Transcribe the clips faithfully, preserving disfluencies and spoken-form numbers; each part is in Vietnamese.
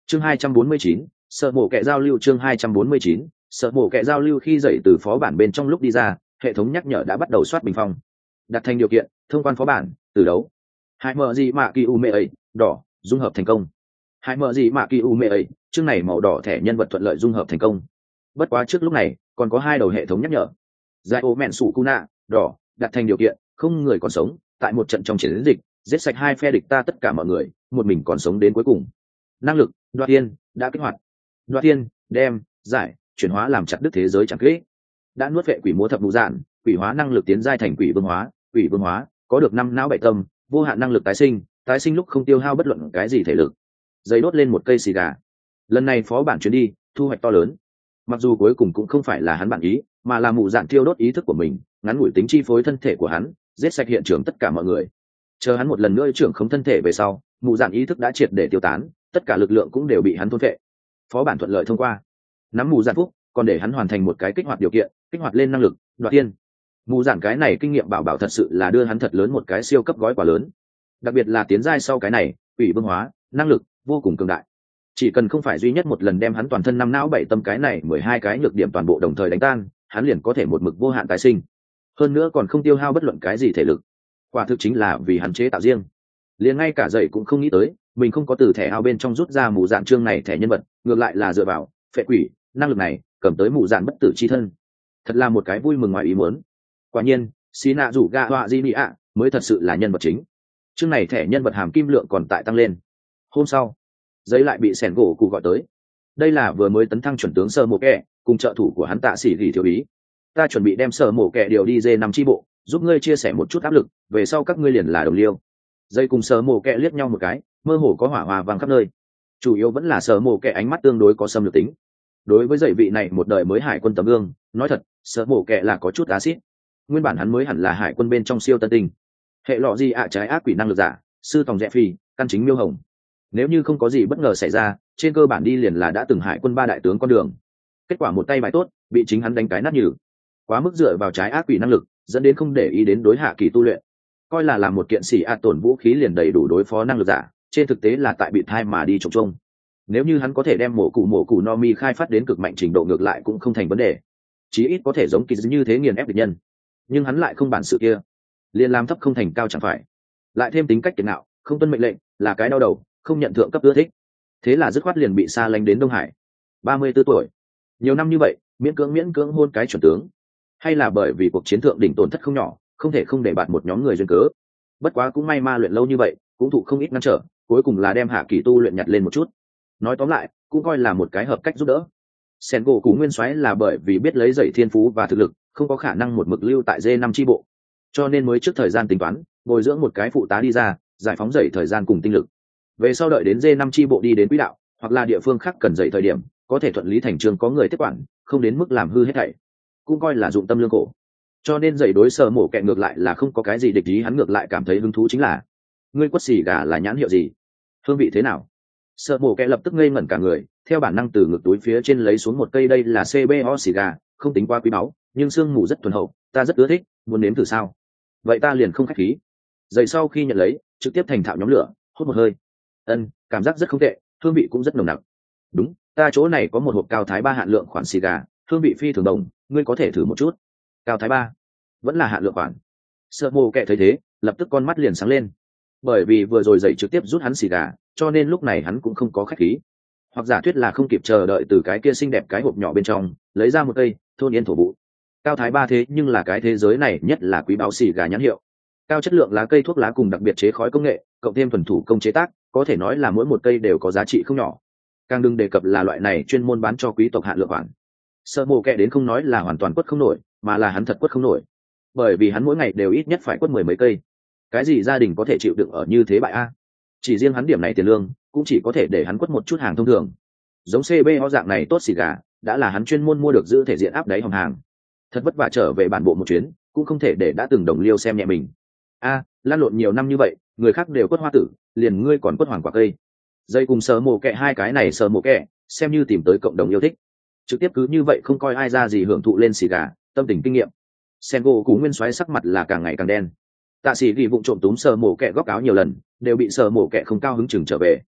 chương hai trăm bốn mươi chín, sợ mổ kẹ giao lưu. Chương hai trăm bốn mươi chín, sợ mổ kẹ giao lưu. Khi dậy từ phó bản bên trong lúc đi ra, hệ thống nhắc nhở đã bắt đầu soát bình phong. Đặt thành điều kiện thông quan phó bản từ đấu. Hai mở gì mà kỳ u mê ấy đỏ dung hợp thành công. Hai mở gì mà kỳ u mê ấy chương này màu đỏ thẻ nhân vật thuận lợi dung hợp thành công. Bất quá trước lúc này còn có hai đầu hệ thống nhắc nhở. Giải ô mẹn sủ kuna đỏ đặt thành điều kiện không người còn sống tại một trận trong chiến dịch giết sạch hai phe địch ta tất cả mọi người một mình còn sống đến cuối cùng. Năng lực đoạt tiên đã kích hoạt. Đoạt tiên đem giải chuyển hóa làm chặt đứt thế giới chẳng kỹ. Đã nuốt vệ quỷ múa thập vụ dạn quỷ hóa năng lực tiến giai thành quỷ vương hóa. Quỷ vương hóa có được năm não bảy tâm vô hạn năng lực tái sinh tái sinh lúc không tiêu hao bất luận cái gì thể lực. Giấy đốt lên một cây xì gà. Lần này phó bản chuyến đi thu hoạch to lớn, mặc dù cuối cùng cũng không phải là hắn bản ý mà là mụ dạn thiêu đốt ý thức của mình ngắn ngủi tính chi phối thân thể của hắn giết sạch hiện trường tất cả mọi người. Chờ hắn một lần nữa trưởng không thân thể về sau mụ dạn ý thức đã triệt để tiêu tán, tất cả lực lượng cũng đều bị hắn thôn phệ. Phó bản thuận lợi thông qua, nắm mù dạn phúc còn để hắn hoàn thành một cái kích hoạt điều kiện kích hoạt lên năng lực đoạt tiên. Mù dạn cái này kinh nghiệm bảo bảo thật sự là đưa hắn thật lớn một cái siêu cấp gói quà lớn, đặc biệt là tiến giai sau cái này ủy vương hóa năng lực vô cùng cường đại. Chỉ cần không phải duy nhất một lần đem hắn toàn thân năm não bảy tâm cái này mười hai cái nhược điểm toàn bộ đồng thời đánh tan, hắn liền có thể một mực vô hạn tái sinh, hơn nữa còn không tiêu hao bất luận cái gì thể lực. Quả thực chính là vì hắn chế tạo riêng. Liền ngay cả dậy cũng không nghĩ tới mình không có từ thẻ ao bên trong rút ra mù dạn chương này thẻ nhân vật, ngược lại là dựa vào phệ quỷ năng lực này cầm tới mù dạn bất tử chi thân. Thật là một cái vui mừng ngoài ý muốn. Quả nhiên xí nạ rủ gạ họa di nị ạ mới thật sự là nhân vật chính. Chương này thẻ nhân vật hàm kim lượng còn tại tăng lên. Hôm sau giấy lại bị sẻn gỗ cụ gọi tới. Đây là vừa mới tấn thăng chuẩn tướng sơ mổ kẹ cùng trợ thủ của hắn tạ sĩ gỉ thiếu ý. Ta chuẩn bị đem sơ mổ kẹ điều đi dê năm tri bộ giúp ngươi chia sẻ một chút áp lực, về sau các ngươi liền là đồng liêu. Dây cùng sơ mổ kẹ liếc nhau một cái, mơ hồ có hỏa hòa vang khắp nơi. Chủ yếu vẫn là sơ mổ kẹ ánh mắt tương đối có xâm lược tính. Đối với dậy vị này một đời mới hải quân tấm gương, nói thật sơ mổ kẹ là có chút acid. Nguyên bản hắn mới hẳn là hải quân bên trong siêu tân tinh, hệ lọ gì ạ trái ác quỷ năng lực giả sư tòng rẽ phi căn chính miêu hồng. Nếu như không có gì bất ngờ xảy ra, trên cơ bản đi liền là đã từng hải quân ba đại tướng con đường. Kết quả một tay bài tốt bị chính hắn đánh cái nát nhừ. Quá mức dựa vào trái ác quỷ năng lực dẫn đến không để ý đến đối hạ kỳ tu luyện, coi là làm một kiện xỉ a tổn vũ khí liền đầy đủ đối phó năng lực giả, trên thực tế là tại bị thai mà đi trộm trông. Nếu như hắn có thể đem mổ cụ mổ cụ no mi khai phát đến cực mạnh trình độ ngược lại cũng không thành vấn đề, chí ít có thể giống kỳ như thế nghiền ép địch nhân. Nhưng hắn lại không bản sự kia, liền làm thấp không thành cao chẳng phải, lại thêm tính cách kiệt ngạo không tuân mệnh lệnh, là cái đau đầu, không nhận thượng cấp ưa thích. Thế là dứt khoát liền bị xa lánh đến Đông Hải. ba mươi tư tuổi, nhiều năm như vậy miễn cưỡng miễn cưỡng hôn cái chuẩn tướng, hay là bởi vì cuộc chiến thượng đỉnh tổn thất không nhỏ, không thể không để bạn một nhóm người duyên cớ. Bất quá cũng may ma luyện lâu như vậy cũng thụ không ít ngăn trở, cuối cùng là đem hạ kỳ tu luyện nhặt lên một chút. Nói tóm lại cũng coi là một cái hợp cách giúp đỡ. Sen gỗ cú nguyên soái là bởi vì biết lấy dậy thiên phú và thực lực không có khả năng một mực lưu tại dê năm tri bộ, cho nên mới trước thời gian tính toán bồi dưỡng một cái phụ tá đi ra giải phóng dậy thời gian cùng tinh lực, về sau đợi đến dê năm tri bộ đi đến quỹ đạo hoặc là địa phương khác cần dậy thời điểm có thể thuận lý thành trường có người tiếp quản, không đến mức làm hư hết thảy, cũng coi là dụng tâm lương khổ. Cho nên dậy đối sở mổ kẹ ngược lại là không có cái gì địch ý, hắn ngược lại cảm thấy hứng thú chính là ngươi quất xì gà là nhãn hiệu gì, hương vị thế nào. Sở mổ kẹ lập tức ngây ngẩn cả người, theo bản năng từ ngực túi phía trên lấy xuống một cây, đây là xê bê o xì gà, không tính quá quý báu nhưng xương mù rất thuần hậu, ta rất ưa thích, muốn nếm thử sao? Vậy ta liền không khách khí. Dậy sau khi nhận lấy trực tiếp thành thạo nhóm lửa hút một hơi. Ân, cảm giác rất không tệ, hương vị cũng rất nồng nặc. Đúng, ta chỗ này có một hộp cao thái ba hạn lượng khoản xì gà, hương vị phi thường đồng, ngươi có thể thử một chút. Cao thái ba vẫn là hạn lượng khoản. Sợ mồ kệ thấy thế lập tức con mắt liền sáng lên, bởi vì vừa rồi dậy trực tiếp rút hắn xì gà, cho nên lúc này hắn cũng không có khách khí, hoặc giả thuyết là không kịp chờ đợi từ cái kia xinh đẹp cái hộp nhỏ bên trong lấy ra một cây thôn yên thổ vụ. Cao thái ba thế nhưng là cái thế giới này nhất là quý báu xì gà nhãn hiệu, cao chất lượng lá cây thuốc lá cùng đặc biệt chế khói công nghệ cộng thêm thuần thủ công chế tác, có thể nói là mỗi một cây đều có giá trị không nhỏ, càng đừng đề cập là loại này chuyên môn bán cho quý tộc hạn lượng khoản. Sợ mồ kệ đến không nói là hoàn toàn quất không nổi, mà là hắn thật quất không nổi, bởi vì hắn mỗi ngày đều ít nhất phải quất mười mấy cây. Cái gì gia đình có thể chịu đựng ở như thế bại a? Chỉ riêng hắn điểm này tiền lương cũng chỉ có thể để hắn quất một chút hàng thông thường, giống xê bê o dạng này tốt xì gà đã là hắn chuyên môn mua được giữ thể diện áp đáy hòm hàng. Thật vất vả trở về bản bộ một chuyến cũng không thể để đã từng đồng liêu xem nhẹ mình. A, lan lộn nhiều năm như vậy người khác đều quất hoa tử, liền ngươi còn quất hoàng quả cây. Dây cùng sờ mồ kẹ hai cái này sờ mồ kẹ xem như tìm tới cộng đồng yêu thích, trực tiếp cứ như vậy không coi ai ra gì hưởng thụ lên xì gà, tâm tình kinh nghiệm. Sen gỗ cú nguyên soái sắc mặt là càng ngày càng đen. Tạ sĩ ghi vụng trộm túm sờ mồ kẹ góc áo nhiều lần đều bị sờ mồ kẹ không cao hứng chừng trở về.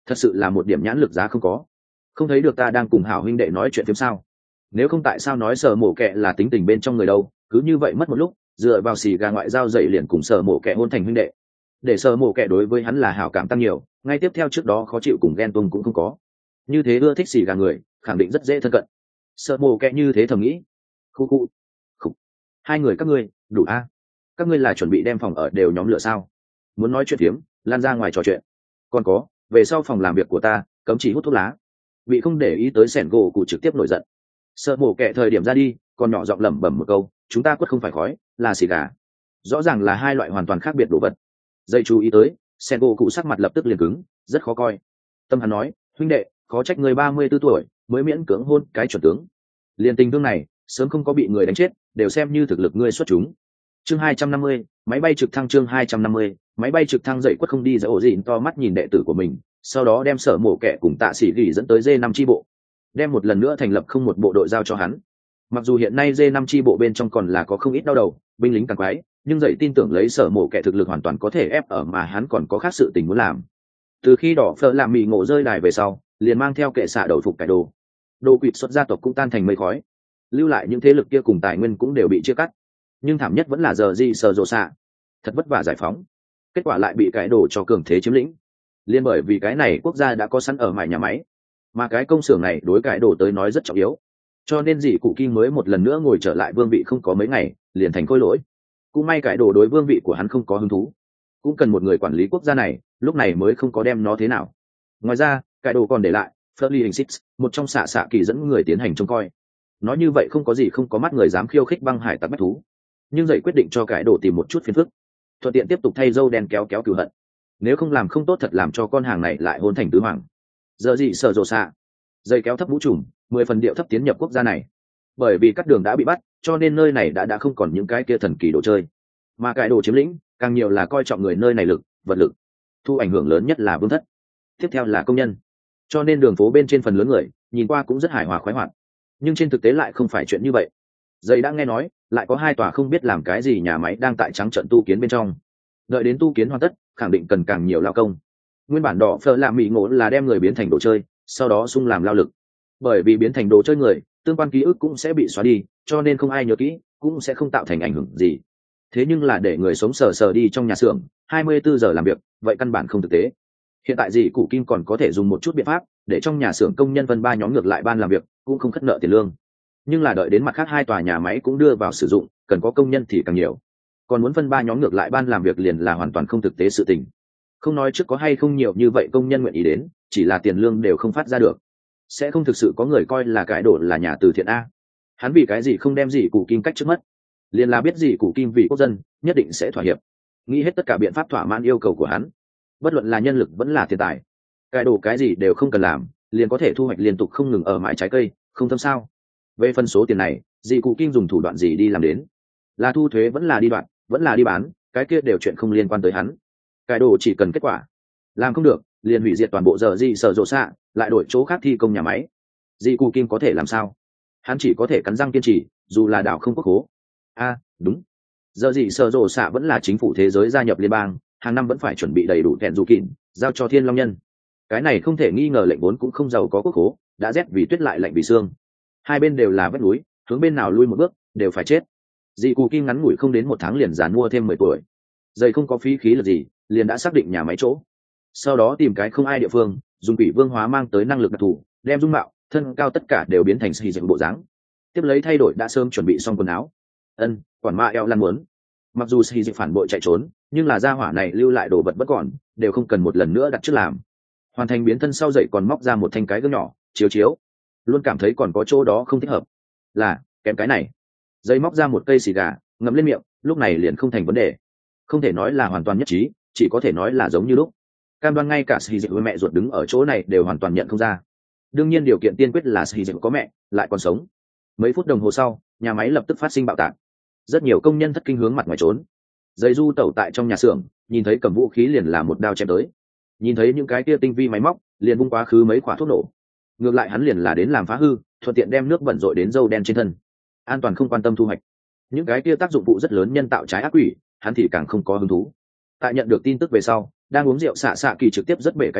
thật sự là một điểm nhãn lực giá không có. Không thấy được ta đang cùng hảo huynh đệ nói chuyện phiếm sao? Nếu không tại sao nói sở mổ kẹ là tính tình bên trong người đâu, cứ như vậy mất một lúc dựa vào xì gà ngoại giao dậy liền cùng sở mổ kẹ hôn thành huynh đệ. Để sở mổ kẹ đối với hắn là hảo cảm tăng nhiều, ngay tiếp theo trước đó khó chịu cùng ghen tuông cũng không có. Như thế ưa thích xì gà người khẳng định rất dễ thân cận. Sở mổ kẹ như thế thầm nghĩ. Khu khu khục, hai người các ngươi đủ a? Các ngươi là chuẩn bị đem phòng ở đều nhóm lửa sao? Muốn nói chuyện phiếm lan ra ngoài trò chuyện. Còn có, về sau phòng làm việc của ta cấm chỉ hút thuốc lá. Bị không để ý tới sẻn gỗ cụ trực tiếp nổi giận. Sợ mổ kẹ thời điểm ra đi còn nhỏ giọng lẩm bẩm một câu, chúng ta quất không phải khói là xì gà. Rõ ràng là hai loại hoàn toàn khác biệt đồ vật. Dây chú ý tới sẻn gỗ cụ sắc mặt lập tức liền cứng, rất khó coi. Tâm hắn nói, huynh đệ, khó trách người ba mươi b ố tuổi mới miễn cưỡng hôn cái chuẩn tướng. Liên tình thương này sớm không có bị người đánh chết đều xem như thực lực ngươi xuất chúng. Chương hai trăm năm mươi, máy bay trực thăng. Chương hai trăm năm mươi, máy bay trực thăng dậy quất không đi dậy ổ dịn to mắt nhìn đệ tử của mình, sau đó đem sở mổ kẹ cùng tạ sĩ gỉ dẫn tới dê năm tri bộ, đem một lần nữa thành lập không một bộ đội giao cho hắn. Mặc dù hiện nay dê năm tri bộ bên trong còn là có không ít đau đầu binh lính càng quái, nhưng dậy tin tưởng lấy sở mổ kẹ thực lực hoàn toàn có thể ép ở mà hắn còn có khác sự tình muốn làm. Từ khi đỏ phở làm mì ngộ rơi đài về sau, liền mang theo kệ xạ đầu phục cải đồ đồ quỵt xuất gia tộc cũng tan thành mây khói, lưu lại những thế lực kia cùng tài nguyên cũng đều bị chia cắt. Nhưng thảm nhất vẫn là giờ di sờ rộ xạ, thật vất vả giải phóng, kết quả lại bị cái đồ cho cường thế chiếm lĩnh. Liên bởi vì cái này quốc gia đã có sẵn ở mải nhà máy, mà cái công xưởng này đối cái đồ tới nói rất trọng yếu, cho nên dì cụ kim mới một lần nữa ngồi trở lại vương vị không có mấy ngày liền thành khôi lỗi. Cũng may cái đồ đối vương vị của hắn không có hứng thú, cũng cần một người quản lý quốc gia này, lúc này mới không có đem nó thế nào. Ngoài ra cái đồ còn để lại Furley Hình Six, một trong xạ xạ kỳ dẫn người tiến hành trông coi. Nói như vậy không có gì không có mắt người dám khiêu khích băng hải tặc bách thú, nhưng dậy quyết định cho cái đồ tìm một chút phiền phức, thuận tiện tiếp tục thay dâu đen kéo kéo cửu hận. Nếu không làm không tốt thật làm cho con hàng này lại hôn thành tứ hoàng. Giờ gì sợ rồ xạ, dây kéo thấp vũ trùm mười phần điệu thấp tiến nhập quốc gia này. Bởi vì các đường đã bị bắt, cho nên nơi này đã đã không còn những cái kia thần kỳ đồ chơi, mà cái đồ chiếm lĩnh càng nhiều là coi trọng người nơi này lực vật lực. Thu ảnh hưởng lớn nhất là vương thất, tiếp theo là công nhân, cho nên đường phố bên trên phần lớn người nhìn qua cũng rất hài hòa khoái hoạt. Nhưng trên thực tế lại không phải chuyện như vậy. Dây đã nghe nói lại có hai tòa không biết làm cái gì nhà máy đang tại trắng trận tu kiến bên trong, đợi đến tu kiến hoàn tất khẳng định cần càng nhiều lao công. Nguyên bản đỏ phở làm mỹ ngộ là đem người biến thành đồ chơi, sau đó sung làm lao lực. Bởi vì biến thành đồ chơi người tương quan ký ức cũng sẽ bị xóa đi, cho nên không ai nhớ kỹ, cũng sẽ không tạo thành ảnh hưởng gì. Thế nhưng là để người sống sờ sờ đi trong nhà xưởng hai mươi bốn giờ làm việc, vậy căn bản không thực tế. Hiện tại gì cụ kim còn có thể dùng một chút biện pháp để trong nhà xưởng công nhân phân ba nhóm ngược lại ban làm việc, cũng không khất nợ tiền lương. Nhưng là đợi đến mặt khác hai tòa nhà máy cũng đưa vào sử dụng, cần có công nhân thì càng nhiều, còn muốn phân ba nhóm ngược lại ban làm việc liền là hoàn toàn không thực tế sự tình. Không nói trước có hay không nhiều như vậy công nhân nguyện ý đến, chỉ là tiền lương đều không phát ra được, sẽ không thực sự có người coi là cái đồ là nhà từ thiện a. Hắn vì cái gì không đem gì cụ kim cách trước mắt, liền là biết gì cụ kim vì quốc dân nhất định sẽ thỏa hiệp, nghĩ hết tất cả biện pháp thỏa mãn yêu cầu của hắn, bất luận là nhân lực vẫn là tiền tài. Cái đồ cái gì đều không cần làm, liền có thể thu hoạch liên tục không ngừng ở mãi trái cây, không thâm sao. Về phần số tiền này dị cụ kim dùng thủ đoạn gì đi làm đến, là thu thuế vẫn là đi đoạn vẫn là đi bán, cái kia đều chuyện không liên quan tới hắn. Cái đồ chỉ cần kết quả, làm không được liền hủy diệt toàn bộ giờ dị sở rộ xạ, lại đổi chỗ khác thi công nhà máy. Dị cụ kim có thể làm sao? Hắn chỉ có thể cắn răng kiên trì, dù là đảo không quốc hố. A à, đúng, giờ dị sở rộ xạ vẫn là chính phủ thế giới gia nhập liên bang, hàng năm vẫn phải chuẩn bị đầy đủ thẹn dù kịn giao cho thiên long nhân. Cái này không thể nghi ngờ lệnh vốn cũng không giàu có quốc hố, đã rét vì tuyết lại lạnh vì xương, hai bên đều là vách núi, hướng bên nào lui một bước đều phải chết. Dị cụ kim ngắn ngủi không đến một tháng liền giàn mua thêm mười tuổi, dây không có phí khí là gì liền đã xác định nhà máy chỗ, sau đó tìm cái không ai địa phương, dùng quỷ vương hóa mang tới năng lực đặc thù, đem dung mạo thân cao tất cả đều biến thành xì dịch bộ dáng, tiếp lấy thay đổi đã sớm chuẩn bị xong quần áo. Ân, quản ma eo lan muốn, mặc dù xì dịch phản bội chạy trốn, nhưng là gia hỏa này lưu lại đồ vật bất còn, đều không cần một lần nữa đặt trước làm. Hoàn thành biến thân sau dậy còn móc ra một thanh cái gương nhỏ chiếu chiếu, luôn cảm thấy còn có chỗ đó không thích hợp, là kém cái này. Dây móc ra một cây xì gà ngậm lên miệng, lúc này liền không thành vấn đề, không thể nói là hoàn toàn nhất trí, chỉ có thể nói là giống như lúc. Cam đoan ngay cả xì dịch với mẹ ruột đứng ở chỗ này đều hoàn toàn nhận không ra. Đương nhiên điều kiện tiên quyết là xì dịch có mẹ lại còn sống. Mấy phút đồng hồ sau, nhà máy lập tức phát sinh bạo tạc, rất nhiều công nhân thất kinh hướng mặt ngoài trốn. Dây du tẩu tại trong nhà xưởng, nhìn thấy cầm vũ khí liền là một đao chém tới, nhìn thấy những cái kia tinh vi máy móc liền vung quá khứ mấy quả thuốc nổ. Ngược lại hắn liền là đến làm phá hư, thuận tiện đem nước bẩn rội đến dâu đen trên thân, an toàn không quan tâm thu hoạch. Những cái kia tác dụng phụ rất lớn nhân tạo trái ác quỷ, hắn thì càng không có hứng thú. Tại nhận được tin tức về sau, đang uống rượu xạ xạ kỳ trực tiếp rất bể cái bình,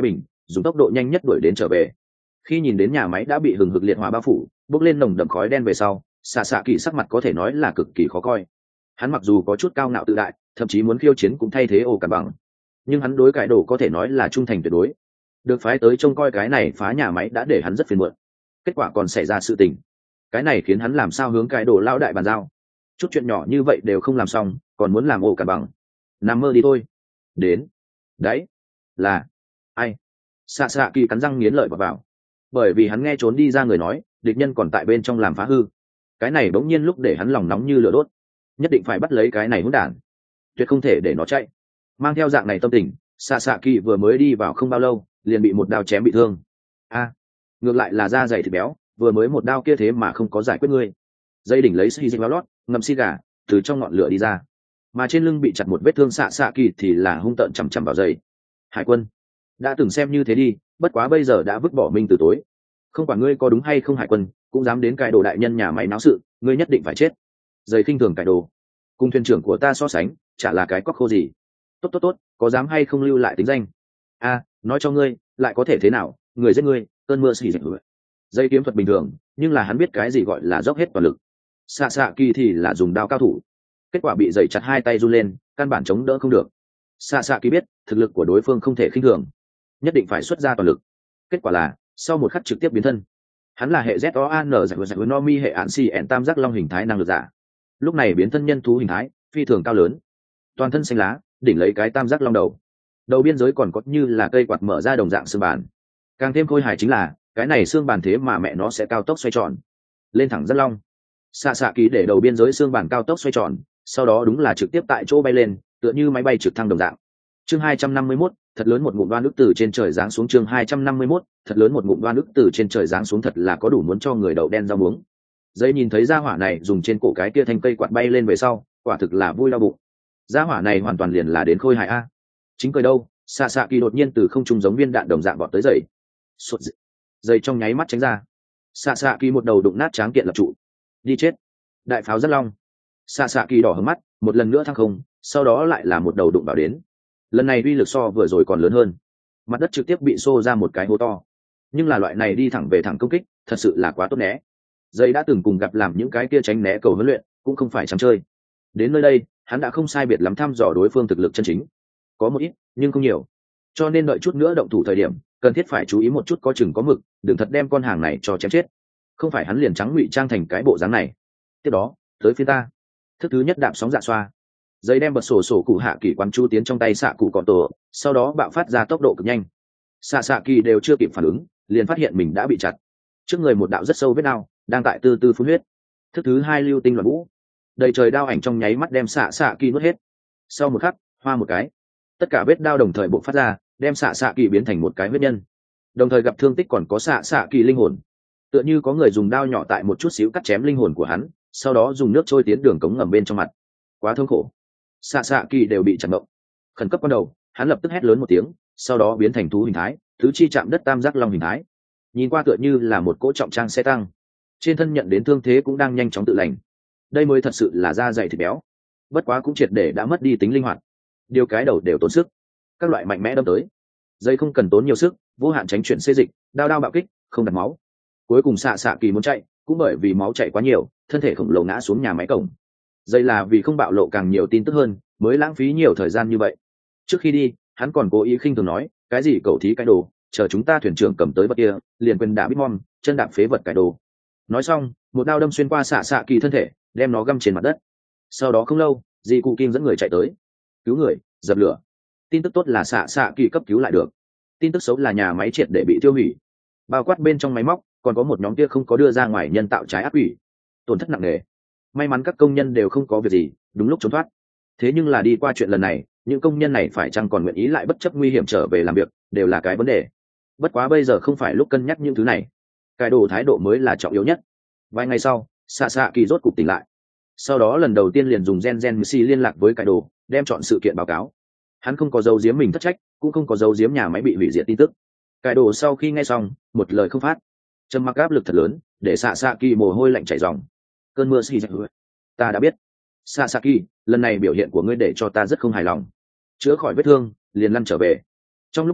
dùng tốc độ nhanh nhất đuổi đến trở về. Khi nhìn đến nhà máy đã bị hừng hực liệt hỏa bao phủ, bốc lên nồng đậm khói đen về sau, xạ xạ kỳ sắc mặt có thể nói là cực kỳ khó coi. Hắn mặc dù có chút cao ngạo tự đại, thậm chí muốn khiêu chiến cũng thay thế ổ cản bằng, nhưng hắn đối cải đồ có thể nói là trung thành tuyệt đối. Được phái tới trông coi cái này phá nhà máy đã để hắn rất phiền muộn. Kết quả còn xảy ra sự tình, cái này khiến hắn làm sao hướng cải đồ lao đại bàn giao. Chút chuyện nhỏ như vậy đều không làm xong, còn muốn làm ổ cản bằng, nằm mơ đi thôi. Đến đấy là ai? Xạ xạ kỳ cắn răng nghiến lợi vào, vào bởi vì hắn nghe trốn đi ra người nói địch nhân còn tại bên trong làm phá hư. Cái này bỗng nhiên lúc để hắn lòng nóng như lửa đốt, nhất định phải bắt lấy cái này hỗn đản, tuyệt không thể để nó chạy. Mang theo dạng này tâm tình, xạ xạ kỳ vừa mới đi vào không bao lâu liền bị một đao chém bị thương. A, ngược lại là da dày thịt béo, vừa mới một đao kia thế mà không có giải quyết ngươi. Dây đỉnh lấy xì dinh lót ngậm xì gà từ trong ngọn lửa đi ra, mà trên lưng bị chặt một vết thương. Xạ xạ kỳ thì là hung tợn chằm chằm vào dây. Hải quân đã từng xem như thế đi, bất quá bây giờ đã vứt bỏ minh từ tối. Không quản ngươi có đúng hay không hải quân, cũng dám đến cải đồ đại nhân nhà máy náo sự, ngươi nhất định phải chết. Dây khinh thường cải đồ, cùng thuyền trưởng của ta so sánh chả là cái cóc khô gì. Tốt tốt tốt, có dám hay không lưu lại tính danh? A, nói cho ngươi lại có thể thế nào, người giết ngươi cơn mưa xì dịch. Dây kiếm thuật bình thường, nhưng là hắn biết cái gì gọi là dốc hết toàn lực. Xạ xạ kỳ thì là dùng đao cao thủ, kết quả bị dày chặt hai tay run lên, căn bản chống đỡ không được. Xạ xạ kỳ biết thực lực của đối phương không thể khinh thường, nhất định phải xuất ra toàn lực. Kết quả là sau một khắc trực tiếp biến thân. Hắn là hệ Z O A N giải giải no mi hệ ạn xì ẻn tam giác long hình thái năng lực giả. Lúc này biến thân nhân thú hình thái phi thường cao lớn, toàn thân xanh lá, đỉnh lấy cái tam giác long đầu, đầu biên giới còn có như là cây quạt mở ra đồng dạng xương bàn. Càng thêm khôi hài chính là cái này xương bàn thế mà mẹ nó sẽ cao tốc xoay tròn lên thẳng rất long. Xạ xạ kỳ để đầu biên giới xương bàn cao tốc xoay tròn, sau đó đúng là trực tiếp tại chỗ bay lên, tựa như máy bay trực thăng đồng dạng. Chương hai trăm năm mươi mốt, thật lớn một ngụm đoan ức từ trên trời giáng xuống. Chương hai trăm năm mươi mốt, thật lớn một ngụm đoan ức từ trên trời giáng xuống, thật là có đủ muốn cho người đậu đen rau muống. Dây nhìn thấy gia hỏa này dùng trên cổ cái kia thanh cây quạt bay lên về sau, quả thực là vui đau bụng. Gia hỏa này hoàn toàn liền là đến khôi hài a. Chính cười đâu, xạ xạ kỳ đột nhiên từ không trung giống viên đạn đồng dạng vọt tới dậy. Sụt dị. Dây trong nháy mắt tránh ra. Xạ xạ kỳ một đầu đụng nát tráng kiện lập trụ. Đi chết. Đại pháo rất long. Xạ xạ kỳ đỏ hứng mắt, một lần nữa thăng không, sau đó lại là một đầu đụng vào đến. Lần này uy lực so vừa rồi còn lớn hơn, mặt đất trực tiếp bị xô ra một cái hố to. Nhưng là loại này đi thẳng về thẳng công kích thật sự là quá tốt né. Dây đã từng cùng gặp làm những cái kia tránh né cầu huấn luyện, cũng không phải trắng chơi. Đến nơi đây hắn đã không sai biệt lắm thăm dò đối phương thực lực chân chính, có một ít nhưng không nhiều, cho nên đợi chút nữa động thủ thời điểm cần thiết phải chú ý một chút, có chừng có mực, đừng thật đem con hàng này cho chém chết. Không phải hắn liền trắng ngụy trang thành cái bộ dáng này. Tiếp đó tới phía ta, thức thứ nhất đạp sóng dạ xoa. Giấy đem bật sổ sổ cụ hạ kỳ quán chu tiến trong tay xạ cụ còn tổ, sau đó bạo phát ra tốc độ cực nhanh. Xạ xạ kỳ đều chưa kịp phản ứng, liền phát hiện mình đã bị chặt. Trước người một đạo rất sâu vết đao đang tại từ từ phun huyết. Thức thứ hai lưu tinh loạn vũ, đầy trời đao ảnh trong nháy mắt đem xạ xạ kỳ nuốt hết. Sau một khắc, hoa một cái, tất cả vết đao đồng thời bộc phát ra, đem xạ xạ kỳ biến thành một cái huyết nhân, đồng thời gặp thương tích còn có xạ xạ kỳ linh hồn, tựa như có người dùng đao nhỏ tại một chút xíu cắt chém linh hồn của hắn, sau đó dùng nước trôi tiến đường cống ngầm bên trong mặt. Quá thương khổ, xạ xạ kỳ đều bị chặn động. Khẩn cấp ban đầu hắn lập tức hét lớn một tiếng, sau đó biến thành thú hình thái, thứ chi chạm đất tam giác long hình thái, nhìn qua tựa như là một cỗ trọng trang xe tăng, trên thân nhận đến thương thế cũng đang nhanh chóng tự lành. Đây mới thật sự là da dày thịt béo, bất quá cũng triệt để đã mất đi tính linh hoạt, điều cái đầu đều tốn sức. Các loại mạnh mẽ đâm tới, dây không cần tốn nhiều sức, vô hạn tránh chuyển xê dịch, đao đao bạo kích, không đặt máu. Cuối cùng xạ xạ kỳ muốn chạy, cũng bởi vì máu chạy quá nhiều, thân thể khổng lồ ngã xuống nhà máy cổng. Dây là vì không bạo lộ càng nhiều tin tức hơn, mới lãng phí nhiều thời gian như vậy. Trước khi đi hắn còn cố ý khinh thường nói, cái gì cậu thí cái đồ, chờ chúng ta thuyền trưởng cầm tới vật kia liền quên đả bitmom, chân đạp phế vật cái đồ. Nói xong một đao đâm xuyên qua xạ xạ kỳ thân thể, đem nó găm trên mặt đất. Sau đó không lâu dì cụ kim dẫn người chạy tới cứu người, dập lửa. Tin tức tốt là xạ xạ kỳ cấp cứu lại được, tin tức xấu là nhà máy triệt để bị tiêu hủy, bao quát bên trong máy móc còn có một nhóm kia không có đưa ra ngoài nhân tạo trái ác quỷ, tổn thất nặng nề. May mắn các công nhân đều không có việc gì, đúng lúc trốn thoát. Thế nhưng là đi qua chuyện lần này, những công nhân này phải chăng còn nguyện ý lại bất chấp nguy hiểm trở về làm việc, đều là cái vấn đề. Bất quá bây giờ không phải lúc cân nhắc những thứ này, cái đồ thái độ mới là trọng yếu nhất. Vài ngày sau xạ xạ kỳ rốt cục tỉnh lại, sau đó lần đầu tiên liền dùng gen gen mc liên lạc với cái đồ, đem chọn sự kiện báo cáo. Hắn không có dấu giếm mình thất trách, cũng không có dấu giếm nhà máy bị hủy diệt tin tức. Cái đồ sau khi nghe xong một lời không phát, trầm mặc áp lực thật lớn, để xạ xạ kỳ mồ hôi lạnh chảy ròng. Cơn mưa xì dạch, ta đã biết xạ xạ kỳ, lần này biểu hiện của ngươi để cho ta rất không hài lòng. Chữa khỏi vết thương liền lăn trở về. Trong lúc này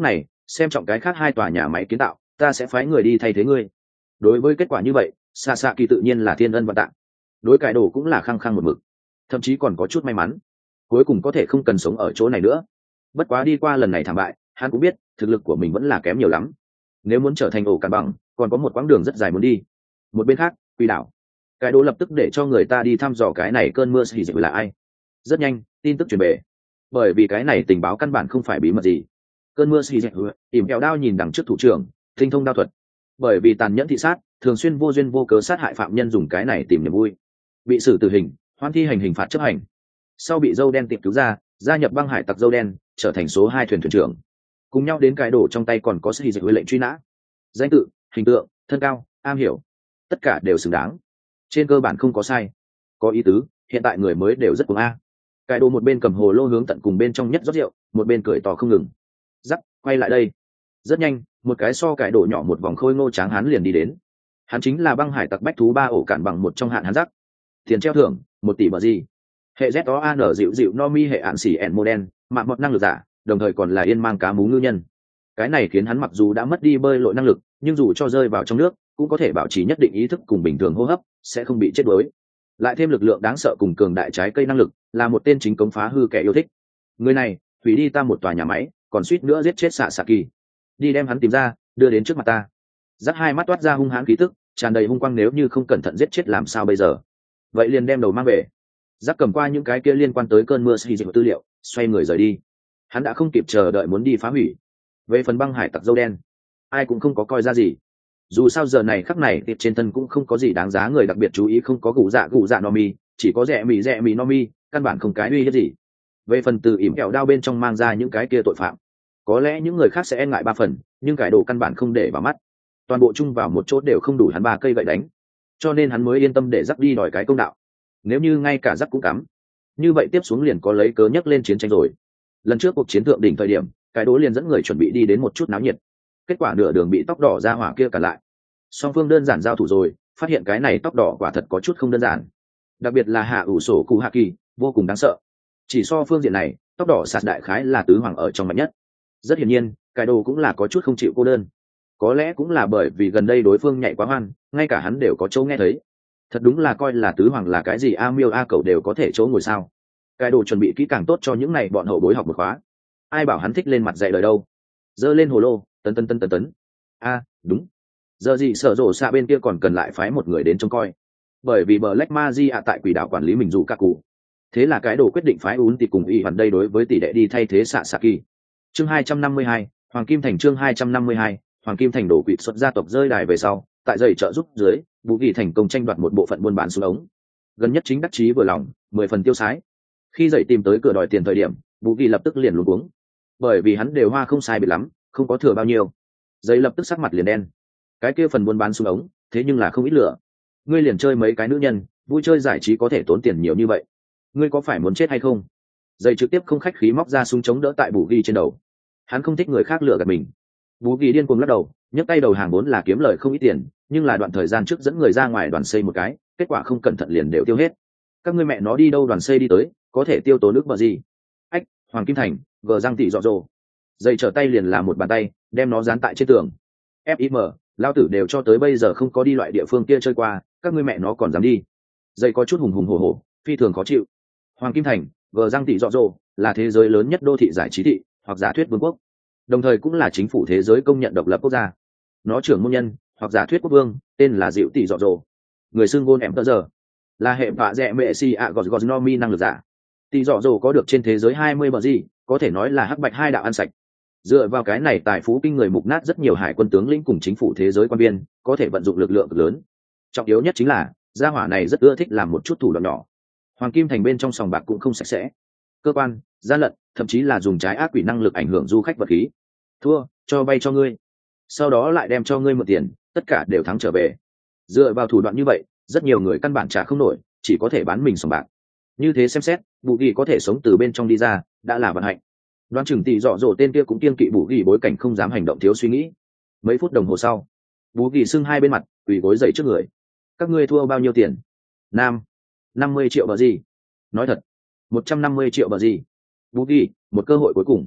xem trọng cái khác hai tòa nhà máy kiến tạo, ta sẽ phái người đi thay thế ngươi. Đối với kết quả như vậy, xạ xạ kỳ tự nhiên là thiên ân và tạng, đối cải đồ cũng là khăng khăng một mực, thậm chí còn có chút may mắn cuối cùng có thể không cần sống ở chỗ này nữa. Bất quá đi qua lần này thảm bại, hắn cũng biết thực lực của mình vẫn là kém nhiều lắm, nếu muốn trở thành ổ cản bằng còn có một quãng đường rất dài muốn đi. Một bên khác, quỷ đảo, cái đồ lập tức để cho người ta đi thăm dò cái này cơn mưa xì dịch là ai. Rất nhanh tin tức truyền về, bởi vì cái này tình báo căn bản không phải bí mật gì. Cơn mưa xì dịch ỉm kẹo đao nhìn đằng trước thủ trưởng tinh thông đao thuật, bởi vì tàn nhẫn thị sát thường xuyên vô duyên vô cớ sát hại phạm nhân, dùng cái này tìm niềm vui, bị xử tử hình, hoan thi hành hình phạt chấp hành, sau bị dâu đen tiệp cứu ra, gia nhập băng hải tặc dâu đen, trở thành số hai thuyền thuyền trưởng. Cùng nhau đến cái đổ trong tay còn có xì dịch với lệnh truy nã, danh tự, hình tượng, thân cao, am hiểu, tất cả đều xứng đáng, trên cơ bản không có sai. Có ý tứ, hiện tại người mới đều rất cuồng a. Cái đồ một bên cầm hồ lô hướng tận cùng bên trong nhất rót rượu, một bên cười to không ngừng. Dắt, quay lại đây. Rất nhanh, một cái so cải đồ nhỏ một vòng khôi ngô tráng hắn liền đi đến. Hắn chính là băng hải tặc bách thú ba ổ cản bằng một trong hạn hắn dắt. Tiền treo thưởng một tỷ bờ gì. Hệ Z O A N dịu dịu no mi hệ ạn xỉ ẻn mô đen, mạng một năng lực giả, đồng thời còn là yên mang cá mú ngư nhân. Cái này khiến hắn mặc dù đã mất đi bơi lội năng lực, nhưng dù cho rơi vào trong nước cũng có thể bảo trì nhất định ý thức cùng bình thường hô hấp, sẽ không bị chết đuối. Lại thêm lực lượng đáng sợ cùng cường đại trái cây năng lực, là một tên chính cống phá hư kẻ yêu thích. Người này hủy đi ta một tòa nhà máy, còn suýt nữa giết chết xạ xạ kỳ. Đi đem hắn tìm ra, đưa đến trước mặt ta. Dắt hai mắt toát ra hung hãn khí tức, tràn đầy hung quang, nếu như không cẩn thận giết chết làm sao bây giờ? Vậy liền đem đầu mang về. Dắt cầm qua những cái kia liên quan tới cơn mưa xì dịch tư liệu, xoay người rời đi. Hắn đã không kịp chờ đợi muốn đi phá hủy. Về phần băng hải tặc dâu đen, ai cũng không có coi ra gì. Dù sao giờ này khắc này tiệp trên thân cũng không có gì đáng giá người đặc biệt chú ý, không có gù dạ gù dạ no mi, chỉ có rẻ mì rẻ mì no mi, căn bản không cái uy hiếp gì. Về phần từ ỉm kẹo đao bên trong mang ra những cái kia tội phạm, có lẽ những người khác sẽ e ngại ba phần, nhưng cải đồ căn bản không để vào mắt, toàn bộ chung vào một chỗ đều không đủ hắn ba cây gậy đánh, cho nên hắn mới yên tâm để dắt đi đòi cái công đạo. Nếu như ngay cả dắt cũng cắm, như vậy tiếp xuống liền có lấy cớ nhắc lên chiến tranh rồi. Lần trước cuộc chiến thượng đỉnh thời điểm, cái đố liền dẫn người chuẩn bị đi đến một chút náo nhiệt, kết quả nửa đường bị tóc đỏ ra hỏa kia cản lại. Song phương đơn giản giao thủ rồi, phát hiện cái này tóc đỏ quả thật có chút không đơn giản, đặc biệt là hạ ủ sổ cụ hạ kỳ vô cùng đáng sợ. Chỉ so phương diện này, tóc đỏ sạt đại khái là tứ hoàng ở trong mạnh nhất. Rất hiển nhiên, cái đồ cũng là có chút không chịu cô đơn, có lẽ cũng là bởi vì gần đây đối phương nhảy quá hoan, ngay cả hắn đều có chỗ nghe thấy. Thật đúng là coi là tứ hoàng là cái gì a miêu a cậu đều có thể chỗ ngồi sao. Cái đồ chuẩn bị kỹ càng tốt cho những này bọn hậu bối học một khóa, ai bảo hắn thích lên mặt dạy đời đâu. Giơ lên hồ lô, tấn tấn tấn tấn tấn. A, đúng, giờ gì sở rộ xạ bên kia còn cần lại phái một người đến trông coi, bởi vì bờ Black Magia tại quỷ đảo quản lý mình dù các cụ. Thế là cái đồ quyết định phái ún thì cùng y hoàn đây đối với tỷ đệ đi thay thế xạ xạ kỳ. Chương hai trăm năm mươi hai, Hoàng Kim Thành. Chương hai trăm năm mươi hai, Hoàng Kim Thành đổ quỵt xuất gia tộc rơi đài về sau, tại dây trợ giúp dưới, Vũ Kỳ thành công tranh đoạt một bộ phận buôn bán xuống ống. Gần nhất chính đắc chí vừa lòng, mười phần tiêu sái. Khi dậy tìm tới cửa đòi tiền thời điểm, Vũ Kỳ lập tức liền luống cuống, bởi vì hắn đều hoa không sai biệt lắm, không có thừa bao nhiêu. Dây lập tức sắc mặt liền đen. Cái kia phần buôn bán xuống ống, thế nhưng là không ít lửa. Ngươi liền chơi mấy cái nữ nhân, vui chơi giải trí có thể tốn tiền nhiều như vậy, ngươi có phải muốn chết hay không? Dây trực tiếp không khách khí móc ra súng chống đỡ tại Bù Ghi trên đầu. Hắn không thích người khác lừa gạt mình. Bù Ghi điên cuồng lắc đầu, nhấc tay đầu hàng vốn là kiếm lời không ít tiền, nhưng là đoạn thời gian trước dẫn người ra ngoài đoàn xây một cái, kết quả không cẩn thận liền đều tiêu hết. Các ngươi mẹ nó đi đâu đoàn xây đi tới, có thể tiêu tốn nước bờ gì? Ách, Hoàng Kim Thành, gờ răng tỉ dọ dồ. Dây trở tay liền là một bàn tay, đem nó dán tại trên tường. ép i em, lao tử đều cho tới bây giờ không có đi loại địa phương kia chơi qua, các ngươi mẹ nó còn dám đi? Dây có chút hùng hùng hổ hổ, phi thường khó chịu. Hoàng Kim Thành, gờ răng tỉ dọ dồ, là thế giới lớn nhất đô thị giải trí thị, hoặc giả thuyết vương quốc, đồng thời cũng là chính phủ thế giới công nhận độc lập quốc gia. Nó trưởng môn nhân, hoặc giả thuyết quốc vương, tên là Diệu Tỷ Dọ Dồ, người xưng ngôn em tơ giờ, là hệ vạ dẹ mẹ si ạ gọt gọt no mi năng lực giả. Tỷ Dọ Dồ có được trên thế giới hai mươi bờ gì, có thể nói là hắc bạch hai đạo ăn sạch. Dựa vào cái này tài phú kinh người mục nát rất nhiều hải quân tướng lĩnh cùng chính phủ thế giới quan biên, có thể vận dụng lực lượng cực lớn. Trọng yếu nhất chính là gia hỏa này rất ưa thích làm một chút thủ đoạn nhỏ. Hoàng Kim Thành bên trong sòng bạc cũng không sạch sẽ, cơ quan, gian lận, thậm chí là dùng trái ác quỷ năng lực ảnh hưởng du khách vật khí. Thua, cho bay cho ngươi, sau đó lại đem cho ngươi mượn tiền, tất cả đều thắng trở về. Dựa vào thủ đoạn như vậy, rất nhiều người căn bản trả không nổi, chỉ có thể bán mình sòng bạc. Như thế xem xét, Bù Ghi có thể sống từ bên trong đi ra, đã là vận hạnh. Đoán chừng Tỷ Dọ Dồ tên kia cũng kiêng kỵ Bù Ghi bối cảnh không dám hành động thiếu suy nghĩ. Mấy phút đồng hồ sau, Bù Ghi sưng hai bên mặt, quỳ gối dậy trước người. Các ngươi thua bao nhiêu tiền? Nam, năm mươi triệu bờ gì? Nói thật, một trăm năm mươi triệu bờ gì? Bù Ghi, một cơ hội cuối cùng.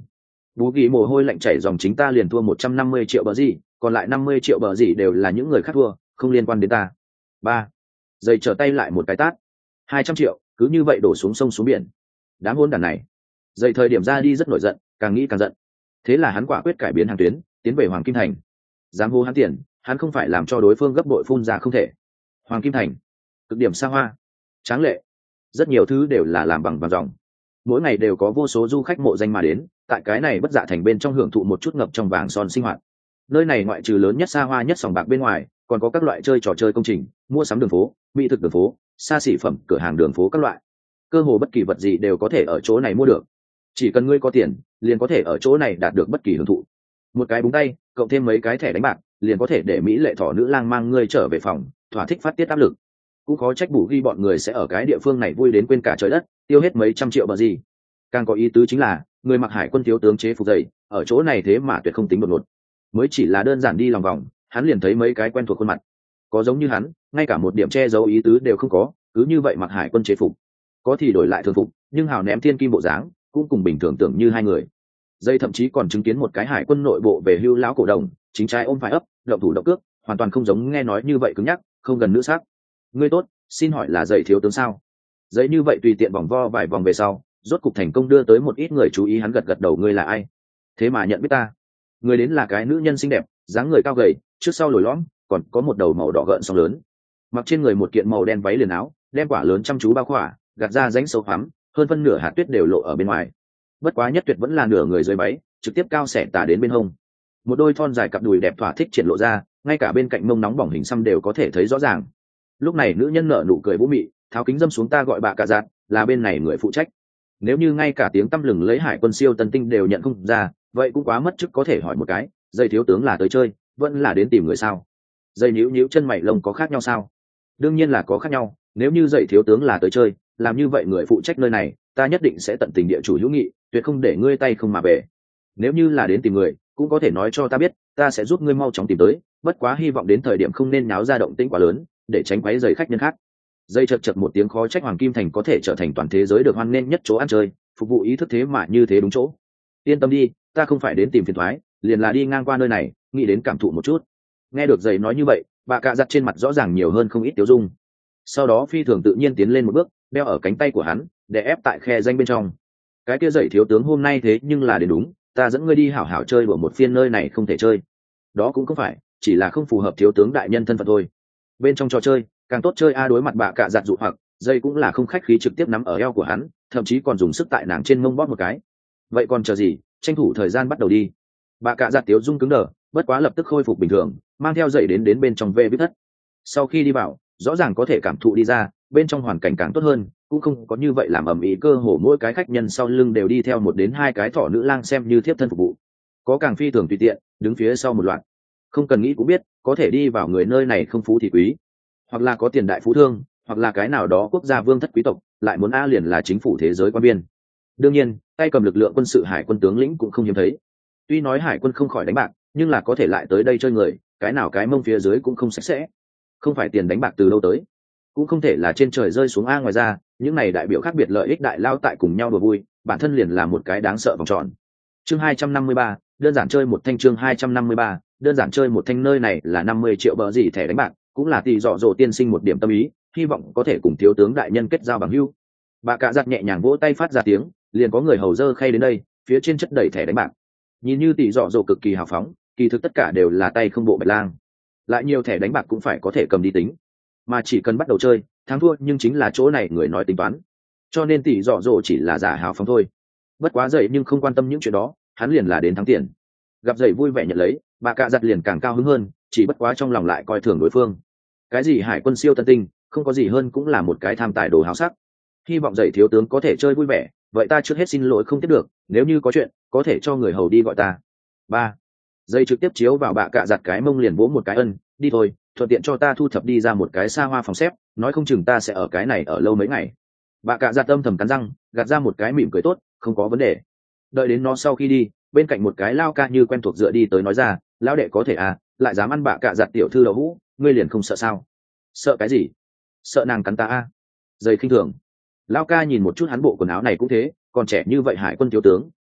Bú ghi mồ hôi lạnh chảy dòng, chính ta liền thua một trăm năm mươi triệu bờ gì, còn lại năm mươi triệu bờ gì đều là những người khác thua, không liên quan đến ta. Ba. Dây trở tay lại một cái tát. Hai trăm triệu, cứ như vậy đổ xuống sông xuống biển. Đám hôn đàn này. Dây thời điểm ra đi rất nổi giận, càng nghĩ càng giận. Thế là hắn quả quyết cải biến hàng tuyến, tiến về Hoàng Kim Thành. Dám hô hắn tiền, hắn không phải làm cho đối phương gấp bội phun ra không thể. Hoàng Kim Thành, cực điểm xa hoa, tráng lệ, rất nhiều thứ đều là làm bằng vàng ròng. Mỗi ngày đều có vô số du khách mộ danh mà đến, tại cái này bất dạ thành bên trong hưởng thụ một chút ngập trong vàng son sinh hoạt. Nơi này ngoại trừ lớn nhất xa hoa nhất sòng bạc bên ngoài, còn có các loại chơi trò chơi công trình, mua sắm đường phố, mỹ thực đường phố, xa xỉ phẩm cửa hàng đường phố các loại. Cơ hồ bất kỳ vật gì đều có thể ở chỗ này mua được. Chỉ cần ngươi có tiền, liền có thể ở chỗ này đạt được bất kỳ hưởng thụ. Một cái búng tay, cộng thêm mấy cái thẻ đánh bạc, liền có thể để mỹ lệ thỏ nữ lang mang ngươi trở về phòng, thỏa thích phát tiết áp lực. Cũng khó trách Bù Ghi bọn người sẽ ở cái địa phương này vui đến quên cả trời đất, tiêu hết mấy trăm triệu bờ gì. Càng có ý tứ chính là, người mặc hải quân thiếu tướng chế phục dày, ở chỗ này thế mà tuyệt không tính đột ngột. Mới chỉ là đơn giản đi lòng vòng, hắn liền thấy mấy cái quen thuộc khuôn mặt. Có giống như hắn, ngay cả một điểm che giấu ý tứ đều không có, cứ như vậy mặc hải quân chế phục. Có thì đổi lại thường phục, nhưng hào ném thiên kim bộ dáng, cũng cùng bình thường tưởng như hai người. Dây thậm chí còn chứng kiến một cái hải quân nội bộ về hưu lão cổ đồng, chính trai ôm phải ấp, động thủ động cước, hoàn toàn không giống nghe nói như vậy cứng nhắc, không gần nữ sắc. Ngươi tốt, xin hỏi là dạy thiếu tướng sao? Dạy như vậy tùy tiện vòng vo vài vòng về sau, rốt cục thành công đưa tới một ít người chú ý, hắn gật gật đầu. Ngươi là ai? Thế mà nhận biết ta? Người đến là cái nữ nhân xinh đẹp, dáng người cao gầy, trước sau lồi lõm, còn có một đầu màu đỏ gợn sóng lớn, mặc trên người một kiện màu đen váy liền áo, đem quả lớn chăm chú bao khỏa, gạt ra rãnh sâu hoắm, hơn phân nửa hạt tuyết đều lộ ở bên ngoài. Bất quá nhất tuyệt vẫn là nửa người dưới váy, trực tiếp cao xẻ tà đến bên hông, một đôi thon dài cặp đùi đẹp thỏa thích triển lộ ra, ngay cả bên cạnh mông nóng bỏng hình xăm đều có thể thấy rõ ràng. Lúc này nữ nhân nở nụ cười vũ mị, tháo kính dâm xuống. Ta gọi bà cả giạt, là bên này người phụ trách. Nếu như ngay cả tiếng tăm lừng lấy hải quân siêu tân tinh đều nhận không ra, vậy cũng quá mất chức. Có thể hỏi một cái, dây thiếu tướng là tới chơi, vẫn là đến tìm người sao? Dây nhíu nhíu chân mày, lông có khác nhau sao? Đương nhiên là có khác nhau. Nếu như dây thiếu tướng là tới chơi, làm như vậy người phụ trách nơi này, ta nhất định sẽ tận tình địa chủ hữu nghị, tuyệt không để ngươi tay không mà về. Nếu như là đến tìm người, cũng có thể nói cho ta biết, ta sẽ giúp ngươi mau chóng tìm tới. Bất quá hy vọng đến thời điểm không nên náo ra động tĩnh quá lớn, để tránh quấy rầy khách nhân khác. Dây chật chật một tiếng, khó trách Hoàng Kim Thành có thể trở thành toàn thế giới được hoan nghênh nhất chỗ ăn chơi, phục vụ ý thức thế mà như thế đúng chỗ. Yên tâm đi, ta không phải đến tìm phiền toái, liền là đi ngang qua nơi này, nghĩ đến cảm thụ một chút. Nghe được dây nói như vậy, bà cạ giặt trên mặt rõ ràng nhiều hơn không ít tiêu dung. Sau đó phi thường tự nhiên tiến lên một bước, đeo ở cánh tay của hắn, để ép tại khe danh bên trong. Cái kia dậy thiếu tướng hôm nay thế nhưng là đến đúng, ta dẫn ngươi đi hảo hảo chơi, của một phiên nơi này không thể chơi. Đó cũng không phải, chỉ là không phù hợp thiếu tướng đại nhân thân phận thôi. Bên trong trò chơi, càng tốt chơi a. Đối mặt bà cạ giặt dụ hoặc, dây cũng là không khách khí, trực tiếp nắm ở eo của hắn, thậm chí còn dùng sức tại nàng trên mông bóp một cái. Vậy còn chờ gì, tranh thủ thời gian bắt đầu đi. Bà cạ giặt tiếu dung cứng đờ, bất quá lập tức khôi phục bình thường, mang theo dậy đến đến bên trong vê bít thất. Sau khi đi vào, rõ ràng có thể cảm thụ đi ra, bên trong hoàn cảnh càng tốt hơn, cũng không có như vậy làm ầm ĩ. Cơ hồ mỗi cái khách nhân sau lưng đều đi theo một đến hai cái thỏ nữ lang xem như thiếp thân phục vụ, có càng phi thường tùy tiện đứng phía sau một loạt. Không cần nghĩ cũng biết, có thể đi vào người nơi này không phú thì quý, hoặc là có tiền đại phú thương, hoặc là cái nào đó quốc gia vương thất quý tộc, lại muốn a liền là chính phủ thế giới quan biên. Đương nhiên, tay cầm lực lượng quân sự hải quân tướng lĩnh cũng không hiếm thấy. Tuy nói hải quân không khỏi đánh bạc, nhưng là có thể lại tới đây chơi người, cái nào cái mông phía dưới cũng không sạch sẽ. Không phải tiền đánh bạc từ đâu tới, cũng không thể là trên trời rơi xuống a. Ngoài ra, những này đại biểu khác biệt lợi ích đại lao tại cùng nhau đùa vui, bản thân liền là một cái đáng sợ vòng tròn. Chương hai trăm năm mươi ba, đơn giản chơi một thanh. Chương hai trăm năm mươi ba, đơn giản chơi một thanh. Nơi này là năm mươi triệu bờ gì thẻ đánh bạc, cũng là tỷ dọ dỗ tiên sinh một điểm tâm ý, hy vọng có thể cùng thiếu tướng đại nhân kết giao bằng hữu. Bà cạ giặt nhẹ nhàng vỗ tay phát ra tiếng, liền có người hầu dơ khay đến đây, phía trên chất đầy thẻ đánh bạc. Nhìn như tỷ dọ dỗ cực kỳ hào phóng, kỳ thực tất cả đều là tay không bộ bạch lang. Lại nhiều thẻ đánh bạc cũng phải có thể cầm đi tính, mà chỉ cần bắt đầu chơi, thắng thua nhưng chính là chỗ này người nói tính toán, cho nên tỷ dọ dỗ chỉ là giả hào phóng thôi. Bất quá dậy nhưng không quan tâm những chuyện đó, hắn liền là đến thắng tiền. Gặp dậy vui vẻ nhận lấy, bà cạ giặt liền càng cao hứng hơn, chỉ bất quá trong lòng lại coi thường đối phương. Cái gì hải quân siêu tân tinh, không có gì hơn cũng là một cái tham tài đồ háo sắc. Hy vọng dậy thiếu tướng có thể chơi vui vẻ, vậy ta trước hết xin lỗi không tiếp được, nếu như có chuyện có thể cho người hầu đi gọi ta. Ba. Dây trực tiếp chiếu vào bà cạ giặt cái mông, liền vỗ một cái ân, đi thôi, thuận tiện cho ta thu thập đi ra một cái xa hoa phòng xếp, nói không chừng ta sẽ ở cái này ở lâu mấy ngày. Bà cạ giặt âm thầm cắn răng, gạt ra một cái mỉm cười tốt, không có vấn đề. Đợi đến nó sau khi đi, bên cạnh một cái lao ca như quen thuộc dựa đi tới nói ra, lão đệ có thể à, lại dám ăn bà cạ giặt tiểu thư đậu hũ, ngươi liền không sợ sao? Sợ cái gì? Sợ nàng cắn ta à? Dây khinh thường. Lao ca nhìn một chút hắn, bộ quần áo này cũng thế, còn trẻ như vậy hải quân thiếu tướng,